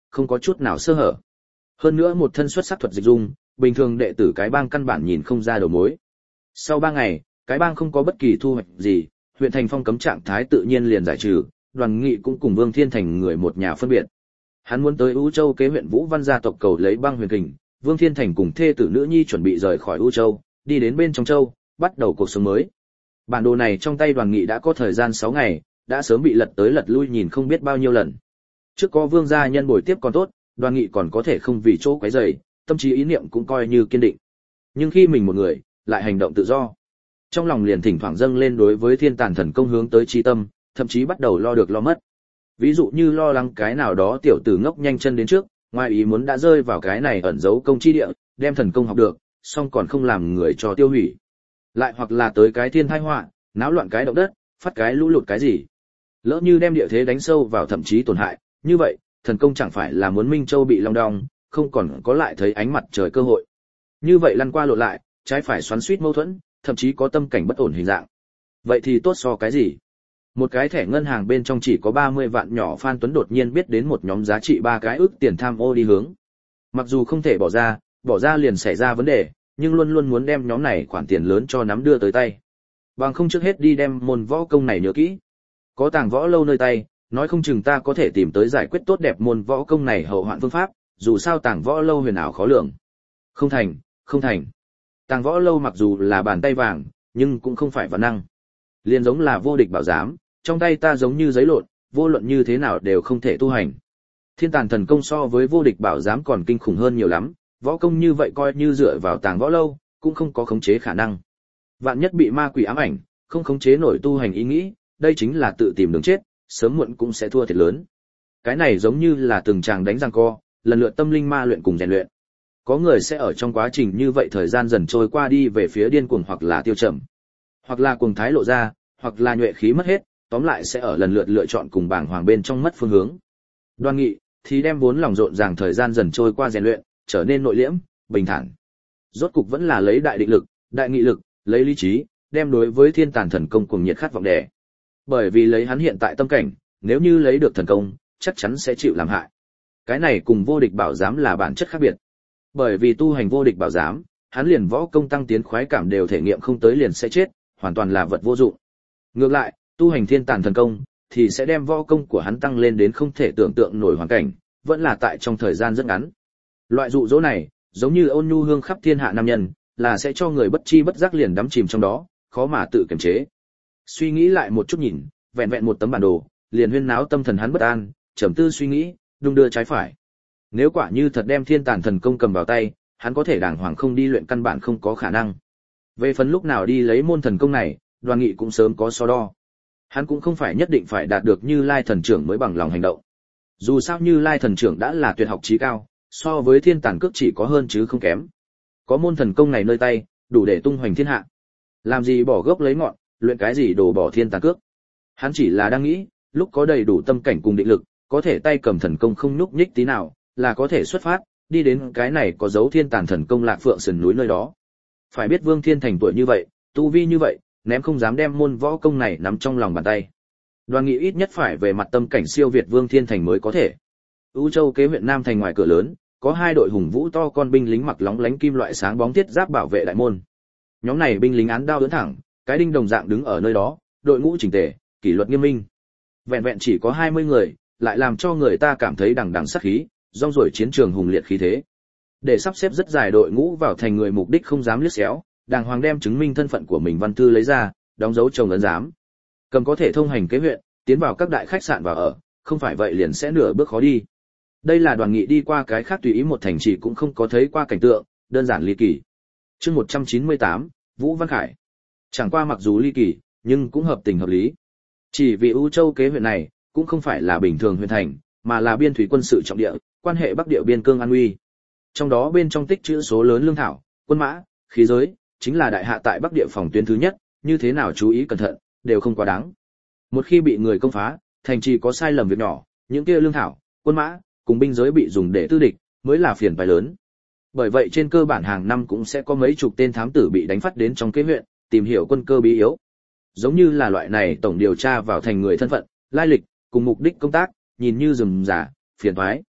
không có chút nào sơ hở. Hơn nữa một thân xuất sắc thuật dịch dung, bình thường đệ tử cái bang căn bản nhìn không ra đầu mối. Sau 3 ngày, cái bang không có bất kỳ thu hoạch gì, huyện thành phong cấm trạng thái tự nhiên liền giải trừ, Đoàn Nghị cũng cùng Vương Thiên Thành người một nhà phân biệt. Hắn muốn tới U Châu kế huyện Vũ Văn gia tộc cầu lấy băng huyền kình, Vương Thiên Thành cùng thê tử nữ nhi chuẩn bị rời khỏi U Châu, đi đến bên trong châu, bắt đầu cuộc sống mới. Bản đồ này trong tay Đoàn Nghị đã có thời gian 6 ngày, đã sớm bị lật tới lật lui nhìn không biết bao nhiêu lần. Trước có Vương gia nhân bồi tiếp còn tốt, Đoàn Nghị còn có thể không vì chỗ quấy rầy, tâm trí ý niệm cũng coi như kiên định. Nhưng khi mình một người, lại hành động tự do, trong lòng liền thỉnh thoảng dâng lên đối với thiên tàn thần công hướng tới chi tâm, thậm chí bắt đầu lo được lo mất. Ví dụ như lo lắng cái nào đó tiểu tử ngốc nhanh chân đến trước, ngoài ý muốn đã rơi vào cái này ẩn giấu công chi địa, đem thần công học được, song còn không làm người cho tiêu hủy. Lại hoặc là tới cái thiên tai họa, náo loạn cái động đất, phát cái lũ lụt cái gì. Lỡ như đem địa thế đánh sâu vào thậm chí tổn hại, như vậy, thần công chẳng phải là muốn Minh Châu bị long đong, không còn có lại thấy ánh mặt trời cơ hội. Như vậy lăn qua lộn lại, trái phải xoắn xuýt mâu thuẫn, thậm chí có tâm cảnh bất ổn hình dạng. Vậy thì tốt so cái gì? Một cái thẻ ngân hàng bên trong chỉ có 30 vạn nhỏ Phan Tuấn đột nhiên biết đến một nhóm giá trị 3 cái ức tiền tham ô đi hướng. Mặc dù không thể bỏ ra liền xảy ra vấn đề, nhưng luôn luôn muốn đem nhóm này khoản tiền lớn cho nắm đưa tới tay. Bằng không trước hết đi đem môn võ công này nhớ kỹ. Có tàng võ lâu nơi tay, nói không chừng ta có thể tìm tới giải quyết tốt đẹp môn võ công này hậu hoạn phương pháp, dù sao tàng võ lâu huyền ảo khó lường. Không thành. Tàng võ lâu mặc dù là bàn tay vàng, nhưng cũng không phải văn năng. Liền giống là vô địch bảo giám, trong tay ta giống như giấy lộn, vô luận như thế nào đều không thể tu hành. Thiên tàn thần công so với vô địch bảo giám còn kinh khủng hơn nhiều lắm, võ công như vậy coi như dựa vào tàng võ lâu, cũng không có khống chế khả năng. Vạn nhất bị ma quỷ ám ảnh, không khống chế nổi tu hành ý nghĩ, đây chính là tự tìm đường chết, sớm muộn cũng sẽ thua thiệt lớn. Cái này giống như là từng chàng đánh răng co, lần lượt tâm linh ma luyện cùng rèn luyện. Có người sẽ ở trong quá trình như vậy thời gian dần trôi qua đi về phía điên cuồng hoặc là tiêu trầm, hoặc là cuồng thái lộ ra, hoặc là nhuệ khí mất hết, tóm lại sẽ ở lần lượt lựa chọn cùng bảng hoàng bên trong mất phương hướng. Đoan Nghị thì đem vốn lòng rộn ràng thời gian dần trôi qua rèn luyện, trở nên nội liễm, bình thản. Rốt cục vẫn là lấy đại định lực, đại nghị lực, lấy lý trí, đem đối với thiên tàn thần công cuồng nhiệt khát vọng đè. Bởi vì lấy hắn hiện tại tâm cảnh, nếu như lấy được thần công, chắc chắn sẽ chịu làm hại. Cái này cùng vô địch bảo giám là bản chất khác biệt. Bởi vì tu hành vô địch bảo giám, hắn liền võ công tăng tiến khoái cảm đều thể nghiệm không tới liền sẽ chết, hoàn toàn là vật vô dụng. Ngược lại, tu hành thiên tàn thần công thì sẽ đem võ công của hắn tăng lên đến không thể tưởng tượng nổi hoàn cảnh, vẫn là tại trong thời gian rất ngắn. Loại dụ dỗ này, giống như ôn nhu hương khắp thiên hạ nam nhân, là sẽ cho người bất chi bất giác liền đắm chìm trong đó, khó mà tự kiềm chế. Suy nghĩ lại một chút nhìn, vẹn vẹn một tấm bản đồ, liền huyên náo tâm thần hắn bất an, trầm tư suy nghĩ, đung đưa trái phải. Nếu quả như thật đem thiên tàn thần công cầm vào tay, hắn có thể đàng hoàng không đi luyện căn bản không có khả năng. Về phần lúc nào đi lấy môn thần công này, Đoàn Nghị cũng sớm có so đo. Hắn cũng không phải nhất định phải đạt được Như Lai thần trưởng mới bằng lòng hành động. Dù sao Như Lai thần trưởng đã là tuyệt học chí cao, so với thiên tàn cước chỉ có hơn chứ không kém. Có môn thần công này nơi tay, đủ để tung hoành thiên hạ. Làm gì bỏ gốc lấy ngọn, luyện cái gì đổ bỏ thiên tàn cước. Hắn chỉ là đang nghĩ, lúc có đầy đủ tâm cảnh cùng định lực, có thể tay cầm thần công không nhúc nhích tí nào, là có thể xuất phát, đi đến cái này có dấu thiên tàn thần công Lạc Phượng sườn núi nơi đó. Phải biết Vương Thiên Thành tuổi như vậy, tu vi như vậy, ném không dám đem môn võ công này nắm trong lòng bàn tay. Đoàn Nghị ít nhất phải về mặt tâm cảnh siêu việt Vương Thiên Thành mới có thể. U Châu kế huyện Nam Thành ngoài cửa lớn, có 2 đội hùng vũ to con binh lính mặc lóng lánh kim loại sáng bóng thiết giáp bảo vệ đại môn. Nhóm này binh lính án đao ưỡn thẳng, cái đinh đồng dạng đứng ở nơi đó, đội ngũ chỉnh tề, kỷ luật nghiêm minh. Vẹn vẹn chỉ có 20 người, lại làm cho người ta cảm thấy đằng đằng sát khí, rong ruổi chiến trường hùng liệt khí thế. Để sắp xếp rất dài đội ngũ vào thành người mục đích không dám liếc xéo, đàng hoàng đem chứng minh thân phận của mình văn thư lấy ra, đóng dấu chồng ấn giám. Cầm có thể thông hành kế huyện, tiến vào các đại khách sạn và ở, không phải vậy liền sẽ nửa bước khó đi. Đây là Đoàn Nghị đi qua cái khác tùy ý một thành trì cũng không có thấy qua cảnh tượng, đơn giản ly kỳ. Chương 198, Vũ Văn Khải. Chẳng qua mặc dù ly kỳ, nhưng cũng hợp tình hợp lý. Chỉ vì U Châu kế huyện này, cũng không phải là bình thường huyện thành, mà là biên thủy quân sự trọng địa, quan hệ Bắc Địa biên cương an nguy. Trong đó bên trong tích trữ số lớn lương thảo, quân mã, khí giới, chính là đại hạ tại Bắc Địa phòng tuyến thứ nhất, như thế nào chú ý cẩn thận, đều không quá đáng. Một khi bị người công phá, thành trì có sai lầm việc nhỏ, những kia lương thảo, quân mã, cùng binh giới bị dùng để tư địch, mới là phiền toái lớn. Bởi vậy trên cơ bản hàng năm cũng sẽ có mấy chục tên thám tử bị đánh phát đến trong kế huyện, tìm hiểu quân cơ bí yếu. Giống như là loại này tổng điều tra vào thành người thân phận, lai lịch, cùng mục đích công tác, nhìn như rườm rà, phiền toái.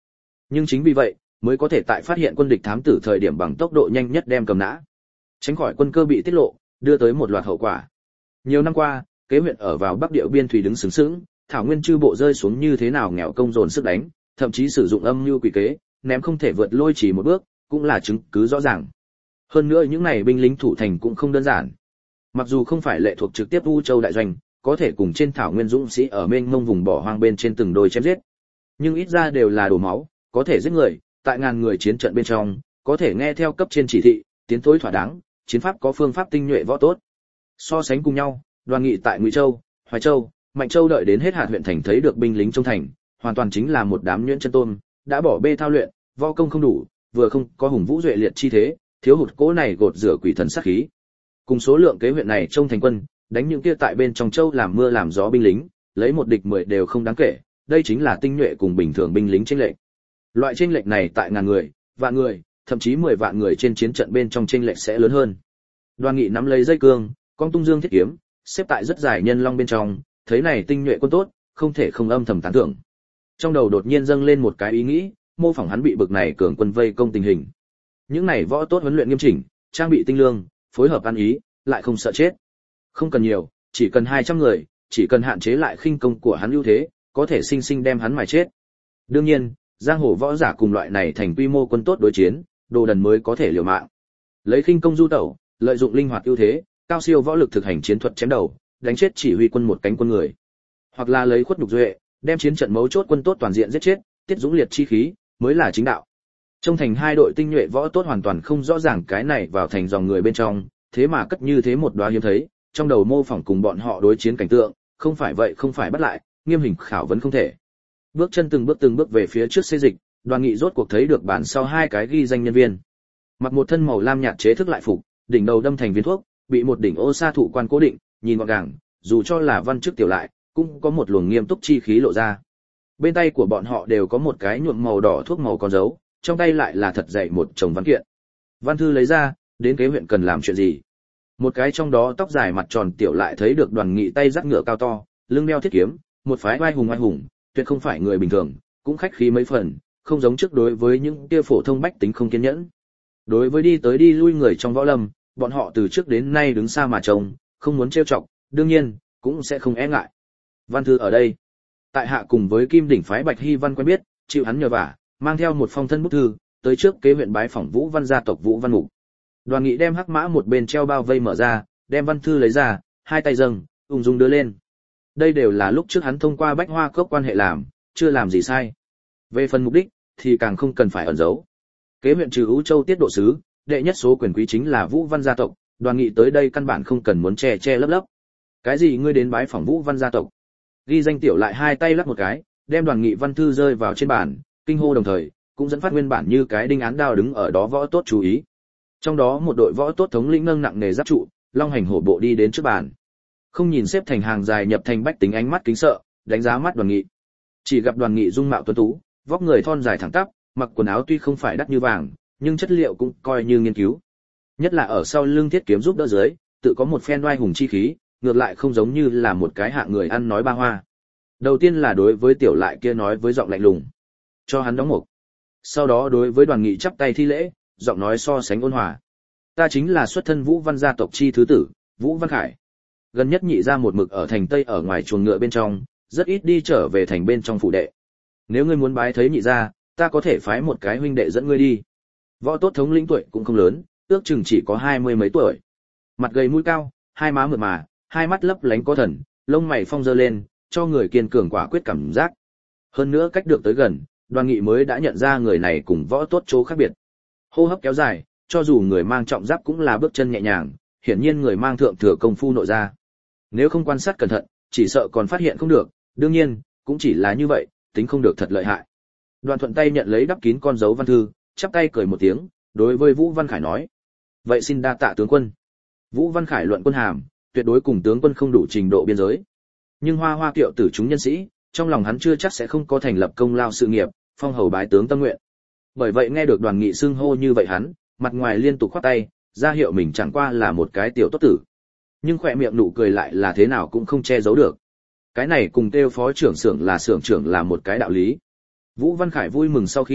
Nhưng chính vì vậy, mới có thể tại phát hiện quân địch thám tử thời điểm bằng tốc độ nhanh nhất đem cầm nã. Tránh khỏi quân cơ bị tiết lộ, đưa tới một loạt hậu quả. Nhiều năm qua, kế huyện ở vào Bắc Địa biên thủy đứng sướng sướng, thảo nguyên chư bộ rơi xuống như thế nào nghèo công dồn sức đánh, thậm chí sử dụng âm mưu quỷ kế, ném không thể vượt lôi chỉ một bước, cũng là chứng cứ rõ ràng. Hơn nữa những này binh lính thủ thành cũng không đơn giản. Mặc dù không phải lệ thuộc trực tiếp U Châu đại doanh, có thể cùng trên thảo nguyên dũng sĩ ở bên ngông vùng bỏ hoang bên trên từng đôi chém giết, nhưng ít ra đều là đổ máu, có thể giết người, tại ngàn người chiến trận bên trong, có thể nghe theo cấp trên chỉ thị, tiến thối thỏa đáng, chiến pháp có phương pháp tinh nhuệ võ tốt. So sánh cùng nhau, Đoàn Nghị tại Ngụy Châu, Hoài Châu, Mạnh Châu đợi đến hết hạt huyện thành thấy được binh lính trong thành, hoàn toàn chính là một đám nhuyễn chân tôn, đã bỏ bê thao luyện, võ công không đủ, vừa không có hùng vũ duệ liệt chi thế, thiếu hụt cố này gột rửa quỷ thần sát khí. Cùng số lượng kế huyện này trông thành quân, đánh những kia tại bên trong châu làm mưa làm gió binh lính, lấy một địch 10 đều không đáng kể, đây chính là tinh nhuệ cùng bình thường binh lính chênh lệch. Loại chênh lệch này tại ngàn người, vạn người, thậm chí 10 vạn người trên chiến trận bên trong chênh lệch sẽ lớn hơn. Đoàn Nghị nắm lấy dây cương, con tung dương thiết kiếm, xếp tại rất dài nhân long bên trong, thấy này tinh nhuệ quân tốt, không thể không âm thầm tán thưởng. Trong đầu đột nhiên dâng lên một cái ý nghĩ, mô phỏng hắn bị bực này cường quân vây công tình hình. Những này võ tốt huấn luyện nghiêm chỉnh, trang bị tinh lương, phối hợp ăn ý, lại không sợ chết. Không cần nhiều, chỉ cần 200 người, chỉ cần hạn chế lại khinh công của hắn ưu thế, có thể sinh sinh đem hắn mài chết. Đương nhiên, giang hồ võ giả cùng loại này thành quy mô quân tốt đối chiến, đồ đần mới có thể liều mạng. Lấy khinh công du tẩu, lợi dụng linh hoạt ưu thế, cao siêu võ lực thực hành chiến thuật chém đầu, đánh chết chỉ huy quân một cánh quân người. Hoặc là lấy khuất nhục duệ, đem chiến trận mấu chốt quân tốt toàn diện giết chết, tiết dũng liệt chi khí, mới là chính đạo. Trong thành hai đội tinh nhuệ võ tốt hoàn toàn không rõ ràng cái này vào thành dòng người bên trong, thế mà cất như thế một đóa hiếm thấy, trong đầu mô phỏng cùng bọn họ đối chiến cảnh tượng, không phải vậy không phải bắt lại, nghiêm hình khảo vấn không thể. Bước chân từng bước về phía trước xê dịch, Đoàn Nghị rốt cuộc thấy được bản sau hai cái ghi danh nhân viên. Mặc một thân màu lam nhạt chế thức lại phục, đỉnh đầu đâm thành viên thuốc, bị một đỉnh ô sa thụ quan cố định, nhìn gọn gàng, dù cho là văn chức tiểu lại, cũng có một luồng nghiêm túc chi khí lộ ra. Bên tay của bọn họ đều có một cái nhuộm màu đỏ thuốc màu con dấu, trong tay lại là thật dày một chồng văn kiện. Văn thư lấy ra, đến kế huyện cần làm chuyện gì. Một cái trong đó tóc dài mặt tròn tiểu lại thấy được Đoàn Nghị tay dắt ngựa cao to, lưng đeo thiết kiếm, một phái oai hùng, tuyệt không phải người bình thường, cũng khách khí mấy phần, không giống trước đối với những kia phổ thông bách tính không kiên nhẫn. Đối với đi tới đi lui người trong võ lâm, bọn họ từ trước đến nay đứng xa mà trông, không muốn trêu chọc, đương nhiên cũng sẽ không e ngại. Văn thư ở đây. Tại hạ cùng với Kim đỉnh phái Bạch Hy Văn quen biết, chịu hắn nhờ vả, mang theo một phong thân bút thư, tới trước kế huyện bái phỏng Vũ Văn gia tộc Vũ Văn Mục. Đoàn Nghị đem hắc mã một bên treo bao vây mở ra, đem văn thư lấy ra, hai tay dâng, ung dung đưa lên. Đây đều là lúc trước hắn thông qua Bách Hoa Cốc quan hệ làm, chưa làm gì sai. Về phần mục đích, thì càng không cần phải ẩn giấu. Kế huyện trừ Ú Châu tiết độ sứ, đệ nhất số quyền quý chính là Vũ Văn gia tộc, Đoàn Nghị tới đây căn bản không cần muốn che lấp. Cái gì ngươi đến bái phỏng Vũ Văn gia tộc? Ghi danh tiểu lại hai tay lắc một cái, đem Đoàn Nghị văn thư rơi vào trên bàn, kinh hô đồng thời, cũng dẫn phát nguyên bản như cái đinh án đao đứng ở đó võ tốt chú ý. Trong đó một đội võ tốt thống lĩnh nâng nặng nề giáp trụ, long hành hổ bộ đi đến trước bàn. Không nhìn xếp thành hàng dài nhập thành bách tính ánh mắt kính sợ, đánh giá mắt Đoàn Nghị. Chỉ gặp Đoàn Nghị dung mạo tuấn tú, vóc người thon dài thẳng tắp, mặc quần áo tuy không phải đắt như vàng, nhưng chất liệu cũng coi như nghiên cứu. Nhất là ở sau lưng thiết kiếm giúp đỡ dưới, tự có một phen oai hùng chi khí, ngược lại không giống như là một cái hạng người ăn nói ba hoa. Đầu tiên là đối với tiểu lại kia nói với giọng lạnh lùng, cho hắn đóng mục. Sau đó đối với Đoàn Nghị chắp tay thi lễ, giọng nói so sánh ôn hòa. Ta chính là xuất thân Vũ Văn gia tộc chi thứ tử, Vũ Văn Khải. Gần nhất nhị ra một mực ở thành Tây ở ngoài chuồng ngựa bên trong, rất ít đi trở về thành bên trong phủ đệ. Nếu ngươi muốn bái thấy nhị ra, ta có thể phái một cái huynh đệ dẫn ngươi đi. Võ tốt thống lĩnh tuổi cũng không lớn, ước chừng chỉ có 20 mấy tuổi. Mặt gầy mũi cao, hai má mượt mà, hai mắt lấp lánh có thần, lông mày phong dơ lên, cho người kiên cường quả quyết cảm giác. Hơn nữa cách được tới gần, Đoàn Nghị mới đã nhận ra người này cùng võ tốt chỗ khác biệt. Hô hấp kéo dài, cho dù người mang trọng giáp cũng là bước chân nhẹ nhàng, hiển nhiên người mang thượng thừa công phu nội ra. Nếu không quan sát cẩn thận, chỉ sợ còn phát hiện không được, đương nhiên, cũng chỉ là như vậy, tính không được thật lợi hại. Đoàn thuận tay nhận lấy đắp kín con dấu văn thư, chắp tay cười một tiếng, đối với Vũ Văn Khải nói: "Vậy xin đa tạ tướng quân." Vũ Văn Khải luận quân hàm, tuyệt đối cùng tướng quân không đủ trình độ biên giới. Nhưng hoa kiệu tử chúng nhân sĩ, trong lòng hắn chưa chắc sẽ không có thành lập công lao sự nghiệp, phong hầu bái tướng tâm nguyện. Bởi vậy nghe được Đoàn Nghị xưng hô như vậy hắn, mặt ngoài liên tục khoát tay, ra hiệu mình chẳng qua là một cái tiểu tốt tử. Nhưng khỏe miệng nụ cười lại là thế nào cũng không che giấu được. Cái này cùng kêu phó trưởng xưởng là một cái đạo lý. Vũ Văn Khải vui mừng sau khi,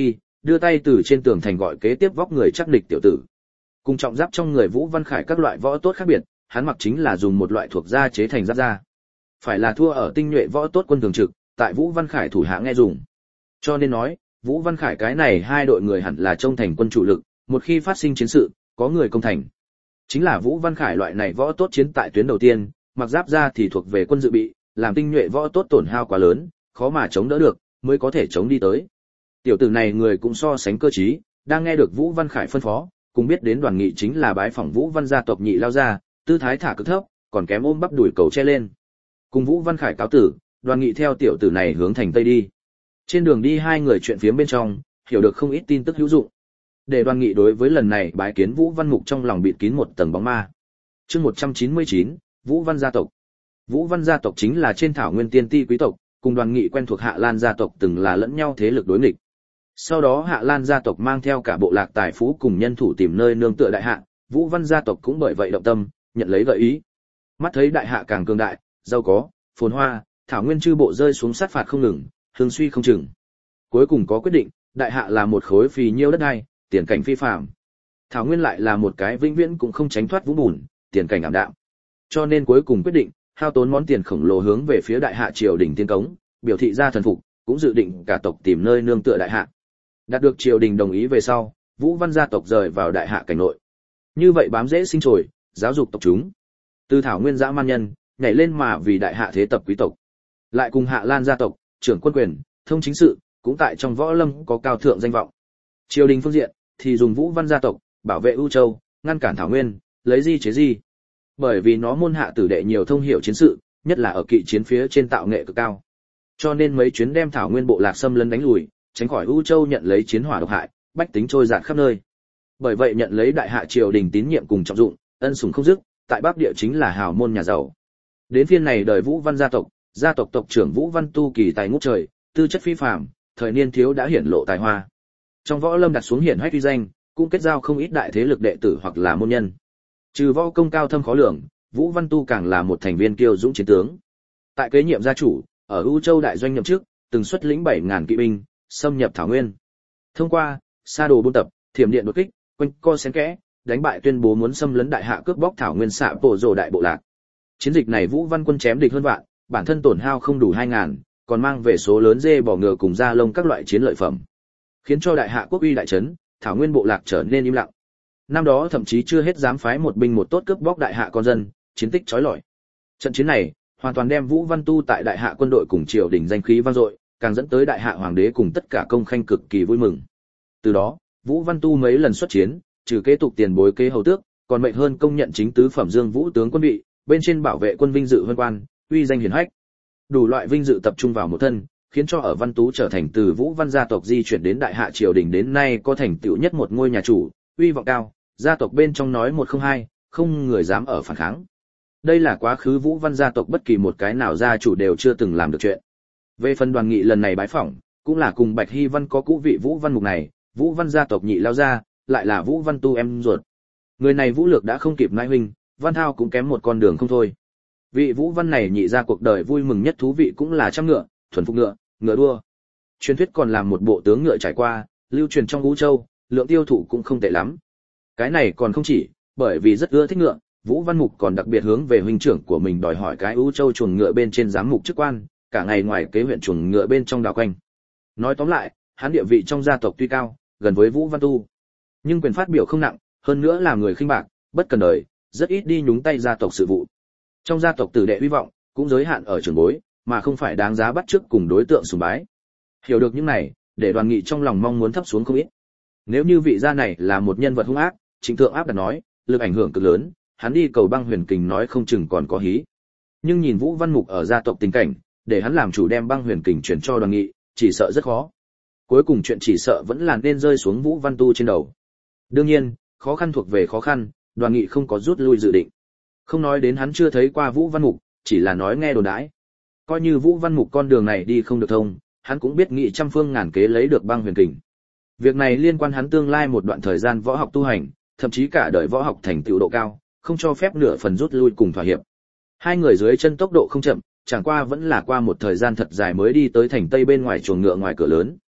đưa tay từ trên tường thành gọi kế tiếp vóc người chắc địch tiểu tử. Cùng trọng giáp trong người Vũ Văn Khải các loại võ tốt khác biệt, hắn mặc chính là dùng một loại thuộc da chế thành giáp da. Phải là thua ở tinh nhuệ võ tốt quân thường trực, tại Vũ Văn Khải thủ hạ nghe dùng. Cho nên nói, Vũ Văn Khải cái này hai đội người hẳn là trông thành quân chủ lực, một khi phát sinh chiến sự, có người công thành. Chính là Vũ Văn Khải loại này võ tốt chiến tại tuyến đầu tiên, mặc giáp da thì thuộc về quân dự bị, làm tinh nhuệ võ tốt tổn hao quá lớn, khó mà chống đỡ được, mới có thể chống đi tới. Tiểu tử này người cũng so sánh cơ trí, đang nghe được Vũ Văn Khải phân phó, cũng biết đến Đoàn Nghị chính là bái phỏng Vũ Văn gia tộc nhị lao ra, tư thái thả cực thấp, còn kém ôm bắp đùi cầu che lên. Cùng Vũ Văn Khải cáo tử, Đoàn Nghị theo tiểu tử này hướng thành Tây đi. Trên đường đi hai người chuyện phiếm bên trong, hiểu được không ít tin tức hữu dụng. Để Đoàn Nghị đối với lần này bái kiến Vũ Văn Mục trong lòng bịt kín một tầng bóng ma. Chương 199, Vũ Văn gia tộc. Vũ Văn gia tộc chính là trên thảo nguyên tiên ti quý tộc, cùng Đoàn Nghị quen thuộc Hạ Lan gia tộc từng là lẫn nhau thế lực đối nghịch. Sau đó Hạ Lan gia tộc mang theo cả bộ lạc tài phú cùng nhân thủ tìm nơi nương tựa đại hạ, Vũ Văn gia tộc cũng bởi vậy động tâm, nhận lấy gợi ý. Mắt thấy đại hạ càng cường đại, giàu có, phồn hoa, thảo nguyên chư bộ rơi xuống sát phạt không ngừng, hưng suy không chừng. Cuối cùng có quyết định, đại hạ là một khối phì nhiêu đất đai, tiền cảnh phi phàm. Thảo nguyên lại là một cái vĩnh viễn cũng không tránh thoát vũng bùn, tiền cảnh ảm đạm. Cho nên cuối cùng quyết định, hao tốn món tiền khổng lồ hướng về phía đại hạ triều đình tiên cống, biểu thị ra thần phục, cũng dự định cả tộc tìm nơi nương tựa đại hạ. Đạt được triều đình đồng ý về sau, Vũ Văn gia tộc rời vào đại hạ cảnh nội. Như vậy bám rễ sinh trồi, giáo dục tộc chúng. Từ thảo nguyên dã man nhân, nhảy lên mà vì đại hạ thế tập quý tộc. Lại cùng Hạ Lan gia tộc, trưởng quân quyền, thông chính sự, cũng tại trong võ lâm có cao thượng danh vọng. Triều đình phương diện thì dùng Vũ Văn gia tộc bảo vệ ưu châu, ngăn cản thảo nguyên, lấy di chế di. Bởi vì nó môn hạ tử đệ nhiều thông hiểu chiến sự, nhất là ở kỵ chiến phía trên tạo nghệ cực cao. Cho nên mấy chuyến đem thảo nguyên bộ lạc xâm lấn đánh lùi, tránh khỏi ưu châu nhận lấy chiến hỏa độc hại, bách tính trôi dạt khắp nơi. Bởi vậy nhận lấy đại hạ triều đình tín nhiệm cùng trọng dụng, ân sủng không dứt, tại Bắc địa chính là hào môn nhà giàu. Đến phiên này đời Vũ Văn gia tộc tộc trưởng Vũ Văn Tu kỳ tài ngút trời, tư chất phi phàm, thời niên thiếu đã hiển lộ tài hoa. Trong võ lâm đặt xuống hiển hách uy danh, cũng kết giao không ít đại thế lực đệ tử hoặc là môn nhân. Trừ võ công cao thâm khó lường, Vũ Văn Tu càng là một thành viên kiêu dũng chiến tướng. Tại kế nhiệm gia chủ, ở ưu châu đại doanh nhậm chức, từng xuất lĩnh 7000 kỵ binh, xâm nhập thảo nguyên. Thông qua sa đồ buôn tập, thiểm điện đột kích, quanh co xén kẽ, đánh bại tuyên bố muốn xâm lấn đại hạ cướp bóc thảo nguyên xạ bộ rồ đại bộ lạc. Chiến dịch này Vũ Văn quân chém địch hơn vạn, bản thân tổn hao không đủ 2000, còn mang về số lớn dê bò ngựa cùng da lông các loại chiến lợi phẩm, khiến cho đại hạ quốc uy đại trấn, thảo nguyên bộ lạc trở nên im lặng. Năm đó thậm chí chưa hết dám phái một binh một tốt cướp bóc đại hạ con dân, chiến tích chói lọi. Trận chiến này hoàn toàn đem Vũ Văn Tu tại đại hạ quân đội cùng triều đình danh khí vang dội, càng dẫn tới đại hạ hoàng đế cùng tất cả công khanh cực kỳ vui mừng. Từ đó, Vũ Văn Tu mấy lần xuất chiến, trừ kế tục tiền bối kế hầu tước, còn mệnh hơn công nhận chính tứ phẩm Dương Vũ tướng quân vị, bên trên bảo vệ quân vinh dự vân quan, uy danh hiển hách. Đủ loại vinh dự tập trung vào một thân, khiến cho ở Văn Tú trở thành từ Vũ Văn gia tộc di chuyển đến đại hạ triều đình đến nay có thành tựu nhất một ngôi nhà chủ, uy vọng cao, gia tộc bên trong nói một không hai, không người dám ở phản kháng. Đây là quá khứ Vũ Văn gia tộc bất kỳ một cái nào gia chủ đều chưa từng làm được chuyện. Về phần Đoàn Nghị lần này bái phỏng, cũng là cùng Bạch Hy Văn có cũ vị Vũ Văn Mục này, Vũ Văn gia tộc nhị lao ra, lại là Vũ Văn Tu em ruột. Người này vũ lược đã không kịp nãi huynh, Văn Thao cũng kém một con đường không thôi. Vị Vũ Văn này nhị ra cuộc đời vui mừng nhất thú vị cũng là trăm ngựa, thuần phục ngựa, ngựa đua. Truyền thuyết còn làm một bộ tướng ngựa trải qua, lưu truyền trong Vũ Châu, lượng tiêu thụ cũng không tệ lắm. Cái này còn không chỉ, bởi vì rất ưa thích ngựa, Vũ Văn Mục còn đặc biệt hướng về huynh trưởng của mình đòi hỏi cái Vũ Châu chuồng ngựa bên trên giám mục chức quan, cả ngày ngoài kế huyện chuồng ngựa bên trong đảo quanh. Nói tóm lại, hắn địa vị trong gia tộc tuy cao, gần với Vũ Văn Tu, nhưng quyền phát biểu không nặng, hơn nữa là người khinh bạc, bất cần đời, rất ít đi nhúng tay gia tộc sự vụ. Trong gia tộc tử đệ hy vọng cũng giới hạn ở trưởng bối, mà không phải đáng giá bắt chước cùng đối tượng sùng bái. Hiểu được những này, để Đoàn Nghị trong lòng mong muốn thấp xuống không ít. Nếu như vị gia này là một nhân vật hung ác, Trịnh Thượng áp đặt nói, lực ảnh hưởng cực lớn, hắn đi cầu băng huyền kình nói không chừng còn có hí. Nhưng nhìn Vũ Văn Mục ở gia tộc tình cảnh, để hắn làm chủ đem băng huyền kình chuyển cho Đoàn Nghị, chỉ sợ rất khó. Cuối cùng chuyện chỉ sợ vẫn là nên rơi xuống Vũ Văn Tu trên đầu. Đương nhiên, khó khăn thuộc về khó khăn, Đoàn Nghị không có rút lui dự định. Không nói đến hắn chưa thấy qua Vũ Văn Mục, chỉ là nói nghe đồn đãi. Coi như Vũ Văn Mục con đường này đi không được thông, hắn cũng biết nghị trăm phương ngàn kế lấy được băng huyền kình. Việc này liên quan hắn tương lai một đoạn thời gian võ học tu hành, thậm chí cả đời võ học thành tựu độ cao, không cho phép nửa phần rút lui cùng thỏa hiệp. Hai người dưới chân tốc độ không chậm, chẳng qua vẫn là qua một thời gian thật dài mới đi tới thành Tây bên ngoài chuồng ngựa ngoài cửa lớn.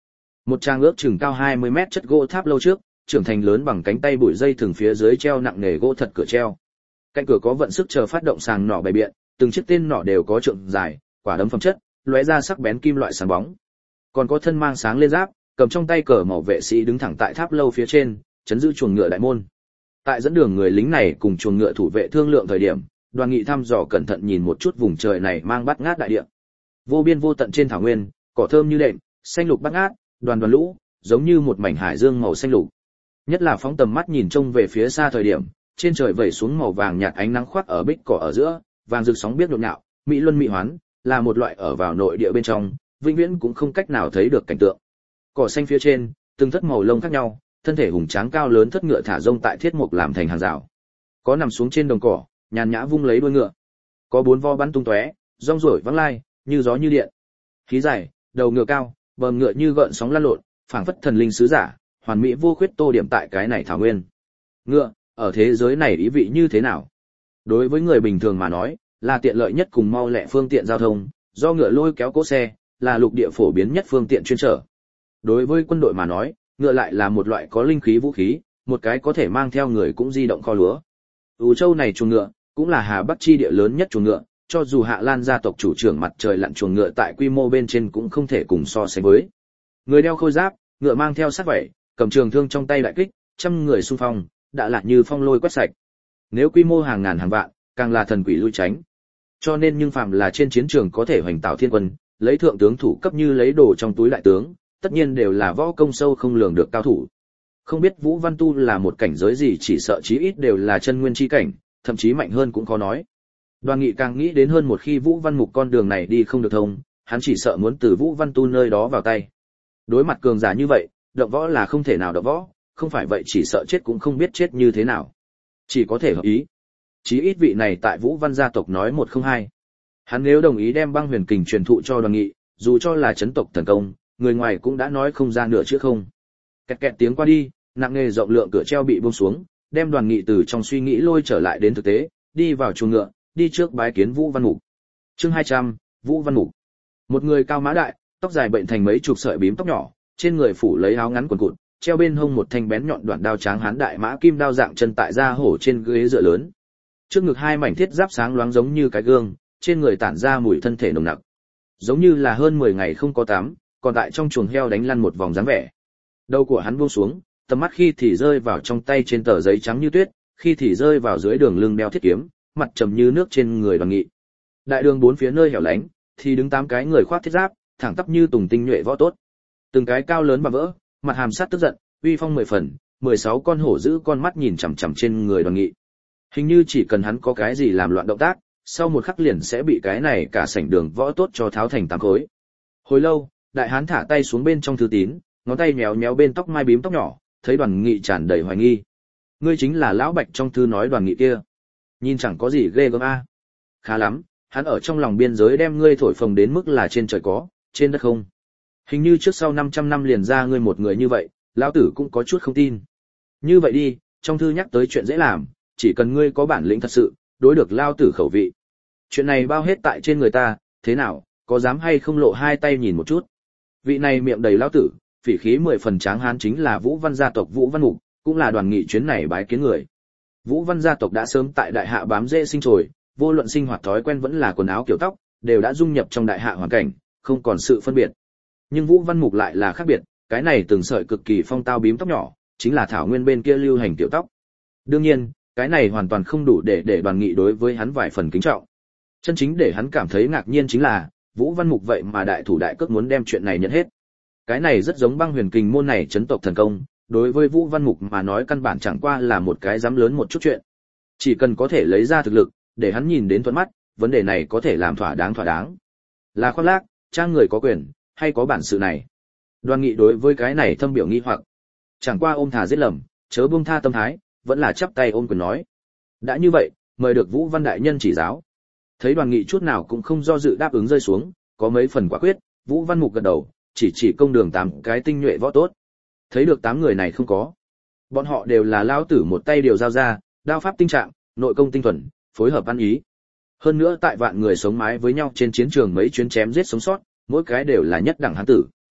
Một trang ước chừng cao 20 mét chất gỗ tháp lâu trước, trưởng thành lớn bằng cánh tay bụi dây thường phía dưới treo nặng nề gỗ thật cửa treo. Cạnh cửa có vận sức chờ phát động sàng nỏ bày biện, từng chiếc tên nỏ đều có trượng dài, quả đấm phẩm chất, lóe ra sắc bén kim loại sáng bóng. Còn có thân mang sáng lên giáp, cầm trong tay cờ màu vệ sĩ đứng thẳng tại tháp lâu phía trên, chấn giữ chuồng ngựa đại môn. Tại dẫn đường người lính này cùng chuồng ngựa thủ vệ thương lượng thời điểm, Đoàn Nghị thăm dò cẩn thận nhìn một chút vùng trời này mang bát ngát đại địa. Vô biên vô tận trên thảo nguyên, cỏ thơm như đệm, xanh lục bát ngát, đoàn đoàn lũ, giống như một mảnh hải dương màu xanh lục. Nhất là phóng tầm mắt nhìn trông về phía xa thời điểm, trên trời vẩy xuống màu vàng nhạt ánh nắng khoác ở bích cỏ ở giữa, vàng rực sóng biết nhộn nhạo, mỹ luân mỹ hoán, là một loại ở vào nội địa bên trong, vĩnh viễn cũng không cách nào thấy được cảnh tượng. Cỏ xanh phía trên, từng thất màu lông khác nhau, thân thể hùng tráng cao lớn thất ngựa thả rông tại thiết mục làm thành hàng rào. Có nằm xuống trên đồng cỏ, nhàn nhã vung lấy đuôi ngựa. Có bốn vo bắn tung tóe, rong ruổi vắng lai, như gió như điện. Khí dài, đầu ngựa cao, bờm ngựa như gợn sóng lan lộn, phảng phất thần linh sứ giả, hoàn mỹ vô khuyết tô điểm tại cái này thảo nguyên. Ngựa, ở thế giới này ý vị như thế nào? Đối với người bình thường mà nói, là tiện lợi nhất cùng mau lẹ phương tiện giao thông, do ngựa lôi kéo cỗ xe, là lục địa phổ biến nhất phương tiện chuyên trở. Đối với quân đội mà nói, ngựa lại là một loại có linh khí vũ khí, một cái có thể mang theo người cũng di động kho lúa. Ú Châu này chuồng ngựa, cũng là Hà Bắc chi địa lớn nhất chuồng ngựa, cho dù Hạ Lan gia tộc chủ trưởng mặt trời lặn chuồng ngựa tại quy mô bên trên cũng không thể cùng so sánh với. Người đeo khôi giáp, ngựa mang theo sát vảy, cầm trường thương trong tay đại kích, trăm người xung phong, đã là như phong lôi quét sạch. Nếu quy mô hàng ngàn hàng vạn, càng là thần quỷ lui tránh. Cho nên nhưng phàm là trên chiến trường có thể hoành tạo thiên quân, lấy thượng tướng thủ cấp như lấy đồ trong túi đại tướng, tất nhiên đều là võ công sâu không lường được cao thủ. Không biết Vũ Văn Tu là một cảnh giới gì, chỉ sợ chí ít đều là chân nguyên chi cảnh, thậm chí mạnh hơn cũng khó nói. Đoàn Nghị càng nghĩ đến hơn một khi Vũ Văn Mục con đường này đi không được thông, hắn chỉ sợ muốn từ Vũ Văn Tu nơi đó vào tay. Đối mặt cường giả như vậy, động võ là không thể nào động võ, không phải vậy chỉ sợ chết cũng không biết chết như thế nào. Chỉ có thể hợp ý. Chí ít vị này tại Vũ Văn gia tộc nói một không hai. Hắn nếu đồng ý đem băng huyền kình truyền thụ cho Đoàn Nghị, dù cho là chấn tộc thần công, người ngoài cũng đã nói không ra nửa chữ không. Kẹt kẹt tiếng qua đi, nặng nề rộng lượng cửa treo bị buông xuống, đem Đoàn Nghị từ trong suy nghĩ lôi trở lại đến thực tế, đi vào chuồng ngựa, đi trước bái kiến Vũ Văn Mục. Chương 200, Vũ Văn Mục. Một người cao mã đại, tóc dài bệnh thành mấy chục sợi bím tóc nhỏ, trên người phủ lấy áo ngắn quần cụt, treo bên hông một thanh bén nhọn đoạn đao tráng hán đại mã kim đao dạng chân tại da hổ trên ghế dựa lớn. Trước ngực hai mảnh thiết giáp sáng loáng giống như cái gương, trên người tản ra mùi thân thể nồng nặc. Giống như là hơn 10 ngày không có tắm, còn tại trong chuồng heo đánh lăn một vòng dáng vẻ. Đầu của hắn buông xuống, tầm mắt khi thì rơi vào trong tay trên tờ giấy trắng như tuyết, khi thì rơi vào dưới đường lưng đeo thiết kiếm, mặt trầm như nước trên người Đoàn Nghị. Đại đường bốn phía nơi hẻo lánh, thì đứng 8 cái người khoác thiết giáp, thẳng tắp như tùng tinh nhuệ võ tốt. Từng cái cao lớn và vỡ, mặt hàm sát tức giận, uy phong 10 phần, 16 con hổ giữ con mắt nhìn chằm chằm trên người Đoàn Nghị. Hình như chỉ cần hắn có cái gì làm loạn động tác, sau một khắc liền sẽ bị cái này cả sảnh đường võ tốt cho tháo thành 8 khối. Hồi lâu, đại hán thả tay xuống bên trong thư tín, ngón tay méo méo bên tóc mai bím tóc nhỏ, thấy Đoàn Nghị tràn đầy hoài nghi. Ngươi chính là lão Bạch trong thư nói Đoàn Nghị kia. Nhìn chẳng có gì ghê gớm a. Khá lắm, hắn ở trong lòng biên giới đem ngươi thổi phồng đến mức là trên trời có, trên đất không. Hình như trước sau 500 năm liền ra ngươi một người như vậy, lão tử cũng có chút không tin. Như vậy đi, trong thư nhắc tới chuyện dễ làm, chỉ cần ngươi có bản lĩnh thật sự, đối được lão tử khẩu vị. Chuyện này bao hết tại trên người ta, thế nào, có dám hay không lộ hai tay nhìn một chút. Vị này miệng đầy lão tử, phỉ khí 10 phần tráng hán chính là Vũ Văn gia tộc Vũ Văn Mục, cũng là Đoàn Nghị chuyến này bái kiến người. Vũ Văn gia tộc đã sớm tại đại hạ bám rễ sinh trồi, vô luận sinh hoạt thói quen vẫn là quần áo kiểu tóc, đều đã dung nhập trong đại hạ hoàn cảnh, không còn sự phân biệt. Nhưng Vũ Văn Mục lại là khác biệt, cái này từng sợi cực kỳ phong tao bím tóc nhỏ, chính là thảo nguyên bên kia lưu hành tiểu tóc. Đương nhiên, cái này hoàn toàn không đủ để Đoàn Nghị đối với hắn vài phần kính trọng. Chân chính để hắn cảm thấy ngạc nhiên chính là, Vũ Văn Mục vậy mà đại thủ đại cước muốn đem chuyện này nhận hết. Cái này rất giống băng huyền kình môn này chấn tộc thần công, đối với Vũ Văn Mục mà nói căn bản chẳng qua là một cái dám lớn một chút chuyện. Chỉ cần có thể lấy ra thực lực, để hắn nhìn đến thuận mắt, vấn đề này có thể làm thỏa đáng. Là khoác lác, trang người có quyền, hay có bản sự này. Đoàn Nghị đối với cái này thâm biểu nghi hoặc. Chẳng qua ôm thà giết lầm, chớ buông tha tâm thái, vẫn là chắp tay ôm quyền nói. Đã như vậy, mời được Vũ Văn đại nhân chỉ giáo. Thấy Đoàn Nghị chút nào cũng không do dự đáp ứng rơi xuống, có mấy phần quả quyết, Vũ Văn Mục gật đầu, chỉ công đường 8 cái tinh nhuệ võ tốt. Thấy được 8 người này không có. Bọn họ đều là lão tử một tay điều giao ra, đao pháp tinh trạng, nội công tinh thuần, phối hợp ăn ý. Hơn nữa tại vạn người sống mái với nhau trên chiến trường mấy chuyến chém giết sống sót, mỗi cái đều là nhất đẳng hán tử.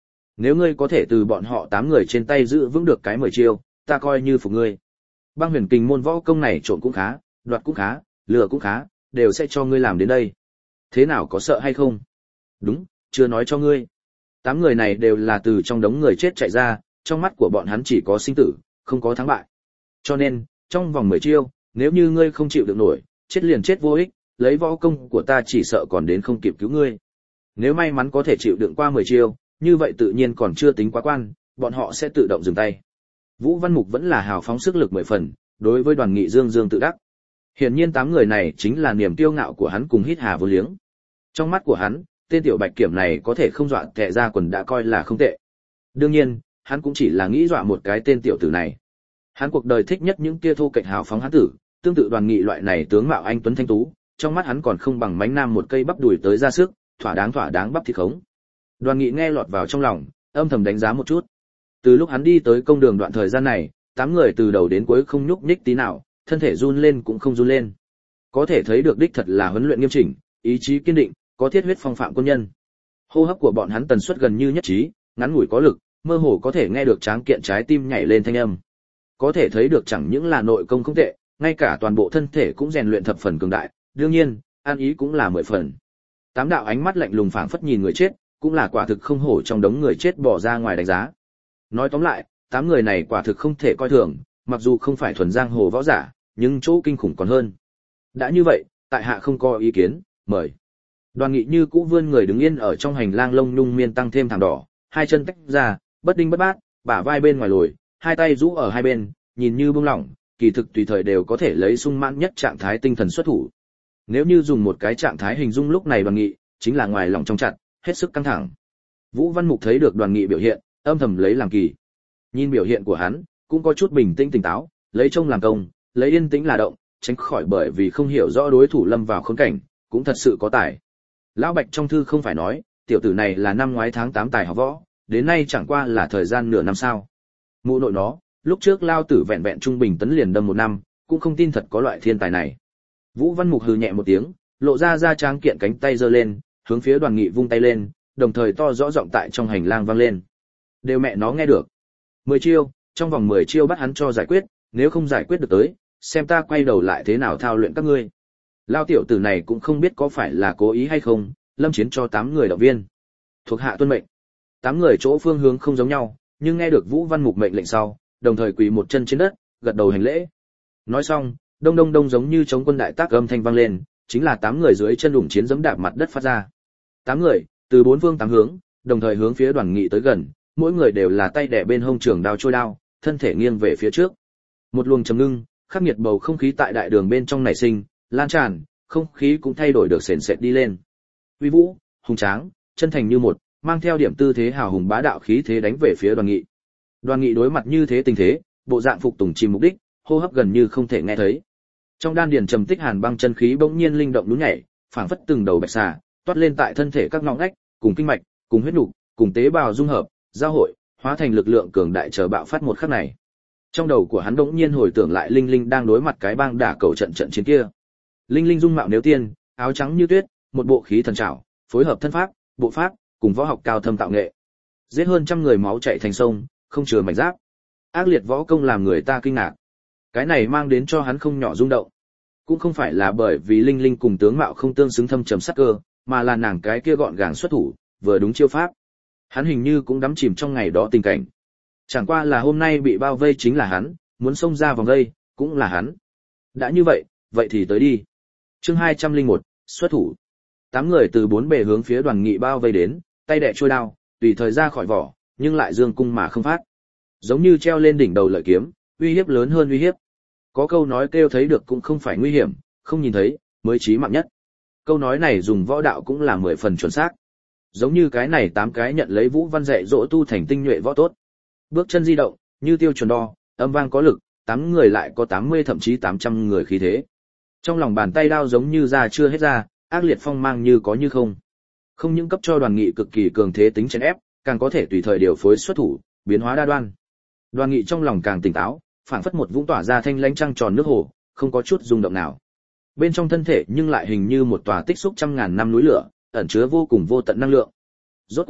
Nếu ngươi có thể từ bọn họ 8 người trên tay giữ vững được cái 10 chiêu, ta coi như phục ngươi. Băng huyền kình môn võ công này trộn cũng khá, đoạt cũng khá, lừa cũng khá, đều sẽ cho ngươi làm đến đây. Thế nào, có sợ hay không? Đúng, chưa nói cho ngươi. 8 người này đều là từ trong đống người chết chạy ra, trong mắt của bọn hắn chỉ có sinh tử, không có thắng bại. Cho nên, trong vòng 10 chiêu, nếu như ngươi không chịu được nổi, chết liền chết vô ích, lấy võ công của ta chỉ sợ còn đến không kịp cứu ngươi. Nếu may mắn có thể chịu đựng qua 10 chiêu, như vậy tự nhiên còn chưa tính quá quan, bọn họ sẽ tự động dừng tay. Vũ Văn Mục vẫn là hào phóng sức lực 10 phần, đối với Đoàn Nghị dương dương tự đắc. Hiển nhiên 8 người này chính là niềm kiêu ngạo của hắn cùng hít hà vô liếng. Trong mắt của hắn, tên tiểu bạch kiểm này có thể không dọa tè ra quần đã coi là không tệ. Đương nhiên, hắn cũng chỉ là nghĩ dọa một cái tên tiểu tử này. Hắn cuộc đời thích nhất những kia thô kệch hào phóng hán tử, tương tự Đoàn Nghị loại này tướng mạo anh tuấn thanh tú, trong mắt hắn còn không bằng mánh nam một cây bắp đùi tới ra sức, thỏa đáng bắp thịt khống. Đoàn Nghị nghe lọt vào trong lòng, âm thầm đánh giá một chút. Từ lúc hắn đi tới công đường đoạn thời gian này, 8 người từ đầu đến cuối không nhúc nhích tí nào, thân thể run lên cũng không run lên. Có thể thấy được đích thật là huấn luyện nghiêm chỉnh, ý chí kiên định, có thiết huyết phong phạm quân nhân. Hô hấp của bọn hắn tần suất gần như nhất trí, ngắn ngủi có lực, mơ hồ có thể nghe được tráng kiện trái tim nhảy lên thanh âm. Có thể thấy được chẳng những là nội công không tệ, ngay cả toàn bộ thân thể cũng rèn luyện thập phần cường đại, đương nhiên, an ý cũng là 10 phần. 8 đạo ánh mắt lạnh lùng phảng phất nhìn người chết, cũng là quả thực không hổ trong đống người chết bỏ ra ngoài đánh giá. Nói tóm lại, 8 người này quả thực không thể coi thường, mặc dù không phải thuần giang hồ võ giả, nhưng chỗ kinh khủng còn hơn. Đã như vậy, tại hạ không có ý kiến, mời. Đoàn Nghị như cũ vươn người đứng yên ở trong hành lang lông nhung miên tăng thêm thảm đỏ, hai chân tách ra, bất đinh bất bát, bả vai bên ngoài lồi, hai tay rũ ở hai bên, nhìn như buông lỏng, kỳ thực tùy thời đều có thể lấy sung mãn nhất trạng thái tinh thần xuất thủ. Nếu như dùng một cái trạng thái hình dung lúc này Đoàn Nghị, chính là ngoài lòng trong chặt, hết sức căng thẳng. Vũ Văn Mục thấy được Đoàn Nghị biểu hiện, âm thầm lấy làm kỳ. Nhìn biểu hiện của hắn, cũng có chút bình tĩnh tỉnh táo, lấy trông làm công, lấy yên tĩnh là động, tránh khỏi bởi vì không hiểu rõ đối thủ lâm vào khốn cảnh, cũng thật sự có tài. Lão Bạch trong thư không phải nói, tiểu tử này là năm ngoái tháng 8 tài học võ, đến nay chẳng qua là thời gian nửa năm sao? Mụ nội nó, lúc trước lao tử vẹn vẹn trung bình tấn liền đâm 1 năm, cũng không tin thật có loại thiên tài này. Vũ Văn Mục hừ nhẹ một tiếng, lộ ra da tráng kiện cánh tay giơ lên, hướng phía Đoàn Nghị vung tay lên, đồng thời to rõ giọng tại trong hành lang vang lên. Đều mẹ nó nghe được. 10 chiêu, trong vòng 10 chiêu bắt hắn cho giải quyết, nếu không giải quyết được tới, xem ta quay đầu lại thế nào thao luyện các ngươi. Lao tiểu tử này cũng không biết có phải là cố ý hay không, lâm chiến cho 8 người động viên. Thuộc hạ tuân mệnh. 8 người chỗ phương hướng không giống nhau, nhưng nghe được Vũ Văn Mục mệnh lệnh sau, đồng thời quỳ một chân trên đất, gật đầu hành lễ. Nói xong, đông đông đông giống như chống quân đại tác âm thanh vang lên, chính là 8 người dưới chân đụng chiến giẫm đạp mặt đất phát ra. 8 người, từ 4 phương 8 hướng, đồng thời hướng phía Đoàn Nghị tới gần, mỗi người đều là tay đè bên hông trường đao trôi đao, thân thể nghiêng về phía trước. Một luồng trầm ngưng, khắc nghiệt bầu không khí tại đại đường bên trong nảy sinh, lan tràn, không khí cũng thay đổi được sền sệt đi lên. Uy vũ, hùng tráng, chân thành như một, mang theo điểm tư thế hào hùng bá đạo khí thế đánh về phía Đoàn Nghị. Đoàn Nghị đối mặt như thế tình thế, bộ dạng phục tùng chìm mục đích, hô hấp gần như không thể nghe thấy. Trong đan điền trầm tích hàn băng chân khí bỗng nhiên linh động nhún nhảy, phảng phất từng đầu bạch xà, toát lên tại thân thể các ngõ ngách, cùng kinh mạch, cùng huyết nục, cùng tế bào dung hợp, giao hội, hóa thành lực lượng cường đại chờ bạo phát một khắc này. Trong đầu của hắn bỗng nhiên hồi tưởng lại Linh Linh đang đối mặt cái bang đả cầu trận chiến kia. Linh Linh dung mạo nếu tiên, áo trắng như tuyết, một bộ khí thần trảo, phối hợp thân pháp, bộ pháp, cùng võ học cao thâm tạo nghệ. Giết hơn 100 người máu chảy thành sông, không chừa mảnh giáp. Ác liệt võ công làm người ta kinh ngạc. Cái này mang đến cho hắn không nhỏ rung động. Cũng không phải là bởi vì Linh Linh cùng tướng mạo không tương xứng thâm trầm sắc cơ, mà là nàng cái kia gọn gàng xuất thủ, vừa đúng chiêu pháp. Hắn hình như cũng đắm chìm trong ngày đó tình cảnh. Chẳng qua là hôm nay bị bao vây chính là hắn, muốn xông ra vòng vây, cũng là hắn. Đã như vậy, vậy thì tới đi. Chương 201, xuất thủ. 8 người từ 4 bề hướng phía Đoàn Nghị bao vây đến, tay đè trôi đao, tùy thời ra khỏi vỏ, nhưng lại dương cung mà không phát. Giống như treo lên đỉnh đầu lợi kiếm, uy hiếp lớn hơn uy hiếp. Có câu nói kêu thấy được cũng không phải nguy hiểm, không nhìn thấy mới chí mạng nhất. Câu nói này dùng võ đạo cũng là 10 phần chuẩn xác. Giống như cái này 8 cái nhận lấy Vũ Văn dạy dỗ tu thành tinh nhuệ võ tốt. Bước chân di động, như tiêu chuẩn đo, âm vang có lực, 8 người lại có 80 thậm chí 800 người khí thế. Trong lòng bàn tay đao giống như ra chưa hết ra, ác liệt phong mang như có như không. Không những cấp cho Đoàn Nghị cực kỳ cường thế tính chèn ép, càng có thể tùy thời điều phối xuất thủ, biến hóa đa đoan. Đoàn Nghị trong lòng càng tỉnh táo, phảng phất một vũng tỏa ra thanh lãnh trăng tròn nước hồ, không có chút rung động nào. Bên trong thân thể nhưng lại hình như một tòa tích xúc trăm ngàn năm núi lửa, ẩn chứa vô cùng vô tận năng lượng. Rốt cuộc,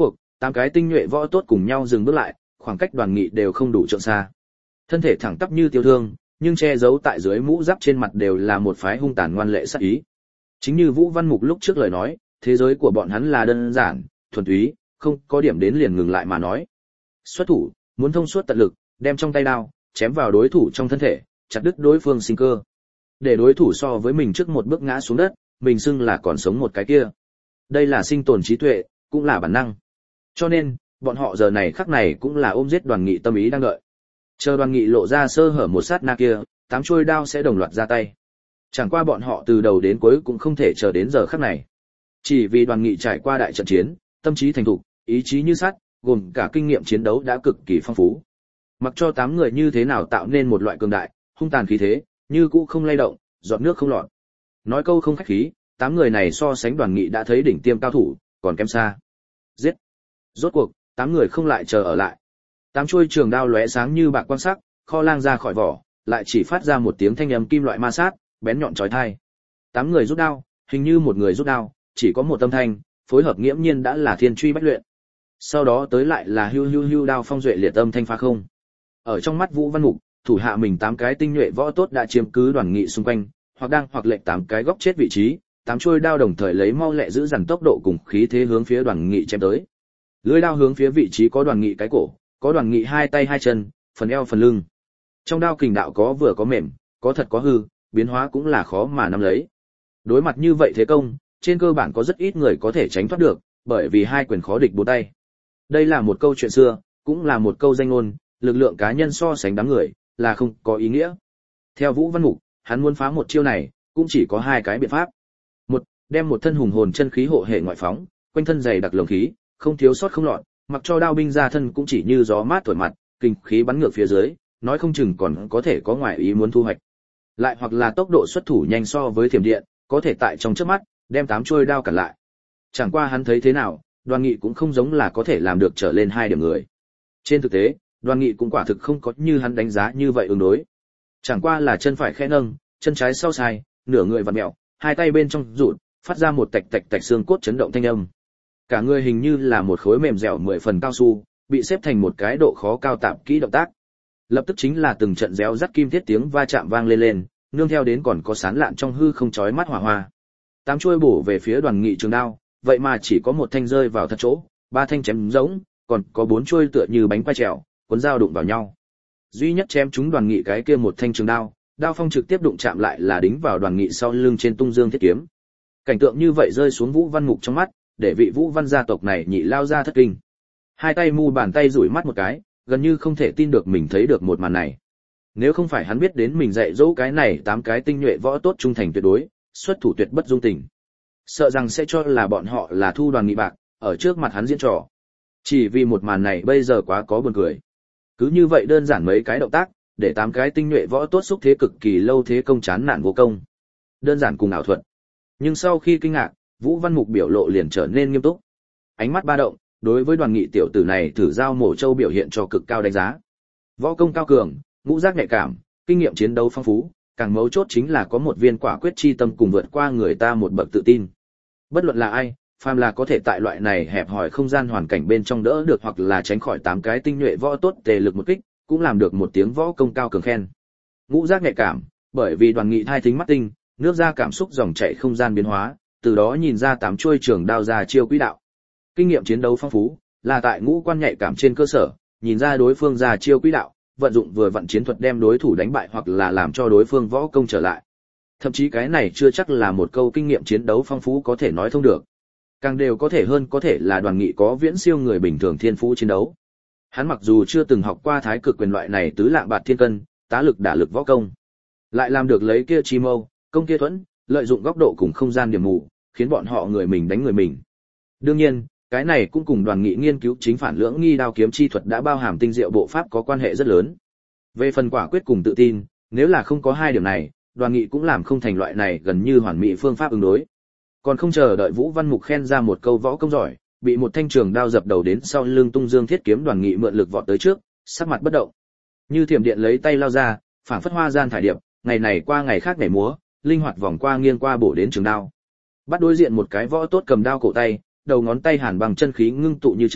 tám cái tinh nhuệ võ tốt cùng nhau dừng bước lại, khoảng cách Đoàn Nghị đều không đủ trượng xa. Thân thể thẳng tắp như tiêu thương, nhưng che giấu tại dưới mũ giáp trên mặt đều là một phái hung tàn ngoan lệ sát ý. Chính như Vũ Văn Mục lúc trước lời nói, thế giới của bọn hắn là đơn giản, thuần túy, không có điểm đến liền ngừng lại mà nói. Xuất thủ, muốn thông suốt tận lực, đem trong tay đao chém vào đối thủ trong thân thể, chặt đứt đối phương sinh cơ. Để đối thủ so với mình trước một bước ngã xuống đất, mình xưng là còn sống một cái kia. Đây là sinh tồn trí tuệ, cũng là bản năng. Cho nên, bọn họ giờ này khắc này cũng là ôm giết Đoàn Nghị tâm ý đang đợi. Chờ Đoàn Nghị lộ ra sơ hở một sát na kia, tám chuôi đao sẽ đồng loạt ra tay. Chẳng qua bọn họ từ đầu đến cuối cũng không thể chờ đến giờ khắc này. Chỉ vì Đoàn Nghị trải qua đại trận chiến, tâm trí thành thục, ý chí như sắt, gồm cả kinh nghiệm chiến đấu đã cực kỳ phong phú. Mặc cho 8 người như thế nào tạo nên một loại cường đại, hung tàn khí thế, như cũ không lay động, giọt nước không lọt. Nói câu không khách khí, 8 người này so sánh Đoàn Nghị đã thấy đỉnh tiêm cao thủ, còn kém xa. Giết! Rốt cuộc, 8 người không lại chờ ở lại. 8 chuôi trường đao lóe sáng như bạc quang sắc, kho lang ra khỏi vỏ, lại chỉ phát ra một tiếng thanh âm kim loại ma sát, bén nhọn chói tai. 8 người rút đao, hình như một người rút đao, chỉ có một âm thanh, phối hợp nghiễm nhiên đã là thiên truy bách luyện. Sau đó tới lại là hưu hưu hưu đao phong duệ liệt âm thanh phá không. Ở trong mắt Vũ Văn Mục, thủ hạ mình 8 cái tinh nhuệ võ tốt đã chiếm cứ Đoàn Nghị xung quanh, hoặc đang hoặc lệch 8 cái góc chết vị trí, 8 chuôi đao đồng thời lấy mau lẹ giữ dằn tốc độ cùng khí thế hướng phía Đoàn Nghị chém tới. Lưỡi đao hướng phía vị trí có Đoàn Nghị cái cổ, có Đoàn Nghị hai tay hai chân, phần eo phần lưng. Trong đao kình đạo có vừa có mềm, có thật có hư, biến hóa cũng là khó mà nắm lấy. Đối mặt như vậy thế công, trên cơ bản có rất ít người có thể tránh thoát được, bởi vì hai quyền khó địch bốn tay. Đây là một câu chuyện xưa, cũng là một câu danh ngôn, lực lượng cá nhân so sánh đám người, là không có ý nghĩa. Theo Vũ Văn Mục, hắn muốn phá một chiêu này, cũng chỉ có hai cái biện pháp. Một, đem một thân hùng hồn chân khí hộ hệ ngoại phóng, quanh thân dày đặc lồng khí, không thiếu sót không lọt, mặc cho đao binh ra thân cũng chỉ như gió mát thổi mặt, kinh khí bắn ngược phía dưới, nói không chừng còn có thể có ngoại ý muốn thu hoạch. Lại hoặc là tốc độ xuất thủ nhanh so với thiểm điện, có thể tại trong chớp mắt đem 8 chuôi đao cản lại. Chẳng qua hắn thấy thế nào, Đoàn Nghị cũng không giống là có thể làm được trở lên 2 điểm người. Trên thực tế, Đoàn Nghị cũng quả thực không có như hắn đánh giá như vậy ứng đối. Chẳng qua là chân phải khẽ nâng, chân trái sau sai, nửa người vặn mèo, hai tay bên trong rụt, phát ra một tạch tạch tạch xương cốt chấn động thanh âm. Cả người hình như là một khối mềm dẻo 10 phần cao su, bị xếp thành một cái độ khó cao tạp kỹ động tác. Lập tức chính là từng trận réo rắt kim thiết tiếng va chạm vang lên lên, nương theo đến còn có sán lạn trong hư không chói mắt hỏa hoa. 8 chuôi bổ về phía Đoàn Nghị trường đao, vậy mà chỉ có một thanh rơi vào thật chỗ, 3 thanh chém rỗng, còn có 4 chuôi tựa như bánh quay trèo, cuốn dao đụng vào nhau. Duy nhất chém trúng Đoàn Nghị cái kia một thanh trường đao, đao phong trực tiếp đụng chạm lại là đính vào Đoàn Nghị sau lưng trên tung dương thiết kiếm. Cảnh tượng như vậy rơi xuống Vũ Văn Mục trong mắt, để vị Vũ Văn gia tộc này nhị lao ra thất kinh. Hai tay mu bàn tay rủi mắt một cái, gần như không thể tin được mình thấy được một màn này. Nếu không phải hắn biết đến mình dạy dỗ cái này 8 cái tinh nhuệ võ tốt trung thành tuyệt đối, xuất thủ tuyệt bất dung tình, sợ rằng sẽ cho là bọn họ là thu Đoàn Nghị bạc, ở trước mặt hắn diễn trò. Chỉ vì một màn này bây giờ quá có buồn cười. Cứ như vậy đơn giản mấy cái động tác, để 8 cái tinh nhuệ võ tốt xúc thế cực kỳ lâu thế công chán nản vô công. Đơn giản cùng ảo thuật. Nhưng sau khi kinh ngạc, Vũ Văn Mục biểu lộ liền trở nên nghiêm túc. Ánh mắt ba động, đối với Đoàn Nghị tiểu tử này thử giao mổ châu biểu hiện cho cực cao đánh giá. Võ công cao cường, ngũ giác nhạy cảm, kinh nghiệm chiến đấu phong phú, càng mấu chốt chính là có một viên quả quyết chi tâm cùng vượt qua người ta một bậc tự tin. Bất luận là ai, phàm là có thể tại loại này hẹp hòi không gian hoàn cảnh bên trong đỡ được hoặc là tránh khỏi 8 cái tinh nhuệ võ tốt tề lực một kích, cũng làm được một tiếng võ công cao cường khen. Ngũ giác nhạy cảm, bởi vì Đoàn Nghị thai thính mắt tinh, nước ra cảm xúc dòng chảy không gian biến hóa, từ đó nhìn ra 8 chuôi trường đao ra chiêu quỹ đạo. Kinh nghiệm chiến đấu phong phú, là tại ngũ quan nhạy cảm trên cơ sở, nhìn ra đối phương ra chiêu quỹ đạo, vận dụng vừa vận chiến thuật đem đối thủ đánh bại hoặc là làm cho đối phương võ công trở lại. Thậm chí cái này chưa chắc là một câu kinh nghiệm chiến đấu phong phú có thể nói thông được. Càng đều có thể hơn có thể là Đoàn Nghị có viễn siêu người bình thường thiên phú chiến đấu. Hắn mặc dù chưa từng học qua thái cực quyền loại này tứ lạng bạt thiên cân, tá lực đả lực võ công, lại làm được lấy kia chi mâu, công kia thuẫn, lợi dụng góc độ cùng không gian điểm mù, khiến bọn họ người mình đánh người mình. Đương nhiên, cái này cũng cùng Đoàn Nghị nghiên cứu chính phản lưỡng nghi đao kiếm chi thuật đã bao hàm tinh diệu bộ pháp có quan hệ rất lớn. Về phần quả quyết cùng tự tin, nếu là không có hai điểm này, Đoàn Nghị cũng làm không thành loại này gần như hoàn mỹ phương pháp ứng đối. Còn không chờ đợi Vũ Văn Mục khen ra một câu võ công giỏi, bị một thanh trường đao dập đầu đến sau lưng tung dương thiết kiếm Đoàn Nghị mượn lực vọt tới trước, sắc mặt bất động. Như thiểm điện lấy tay lao ra, phảng phất hoa gian thải điệp, ngày này qua ngày khác nhảy múa, linh hoạt vòng qua nghiêng qua bổ đến trường đao. Bắt đối diện một cái võ tốt cầm đao cổ tay, đầu ngón tay hàn bằng chân khí ngưng tụ như châm,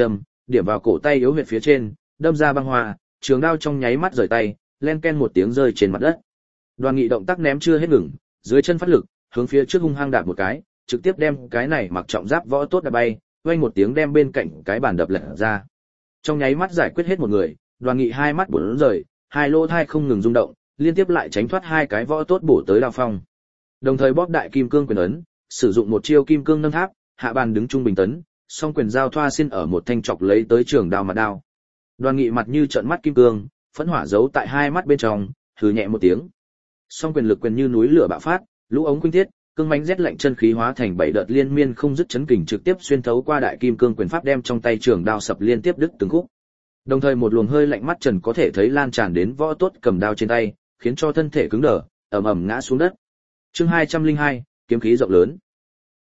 điểm vào cổ tay yếu huyệt phía trên, đâm ra băng hoa, trường đao trong nháy mắt rời tay, len ken một tiếng rơi trên mặt đất. Đoàn Nghị động tác ném chưa hết ngừng, dưới chân phát lực, hướng phía trước hung hăng đạp một cái, trực tiếp đem cái này mặc trọng giáp võ tốt đạp bay, vang một tiếng đem bên cạnh cái bàn đập lật ra. Trong nháy mắt giải quyết hết một người, Đoàn Nghị hai mắt bủn rời, hai lỗ thai không ngừng rung động, liên tiếp lại tránh thoát hai cái võ tốt bổ tới đao phong. Đồng thời bóp đại kim cương quyền ấn, sử dụng một chiêu kim cương nâng tháp, hạ bàn đứng trung bình tấn, song quyền giao thoa xin ở một thanh chọc lấy tới trường đao mặt đao. Đoàn Nghị mặt như trợn mắt kim cương, phẫn hỏa giấu tại hai mắt bên trong, hừ nhẹ một tiếng. Song quyền lực quyền như núi lửa bạo phát, lũ ống khuynh thiết, cương mãnh rét lạnh chân khí hóa thành bảy đợt liên miên không dứt chấn kình trực tiếp xuyên thấu qua đại kim cương quyền pháp đem trong tay trường đao sập liên tiếp đứt từng khúc. Đồng thời một luồng hơi lạnh mắt trần có thể thấy lan tràn đến võ tốt cầm đao trên tay, khiến cho thân thể cứng đờ, ầm ầm ngã xuống đất. Chương 202, kiếm khí rộng lớn.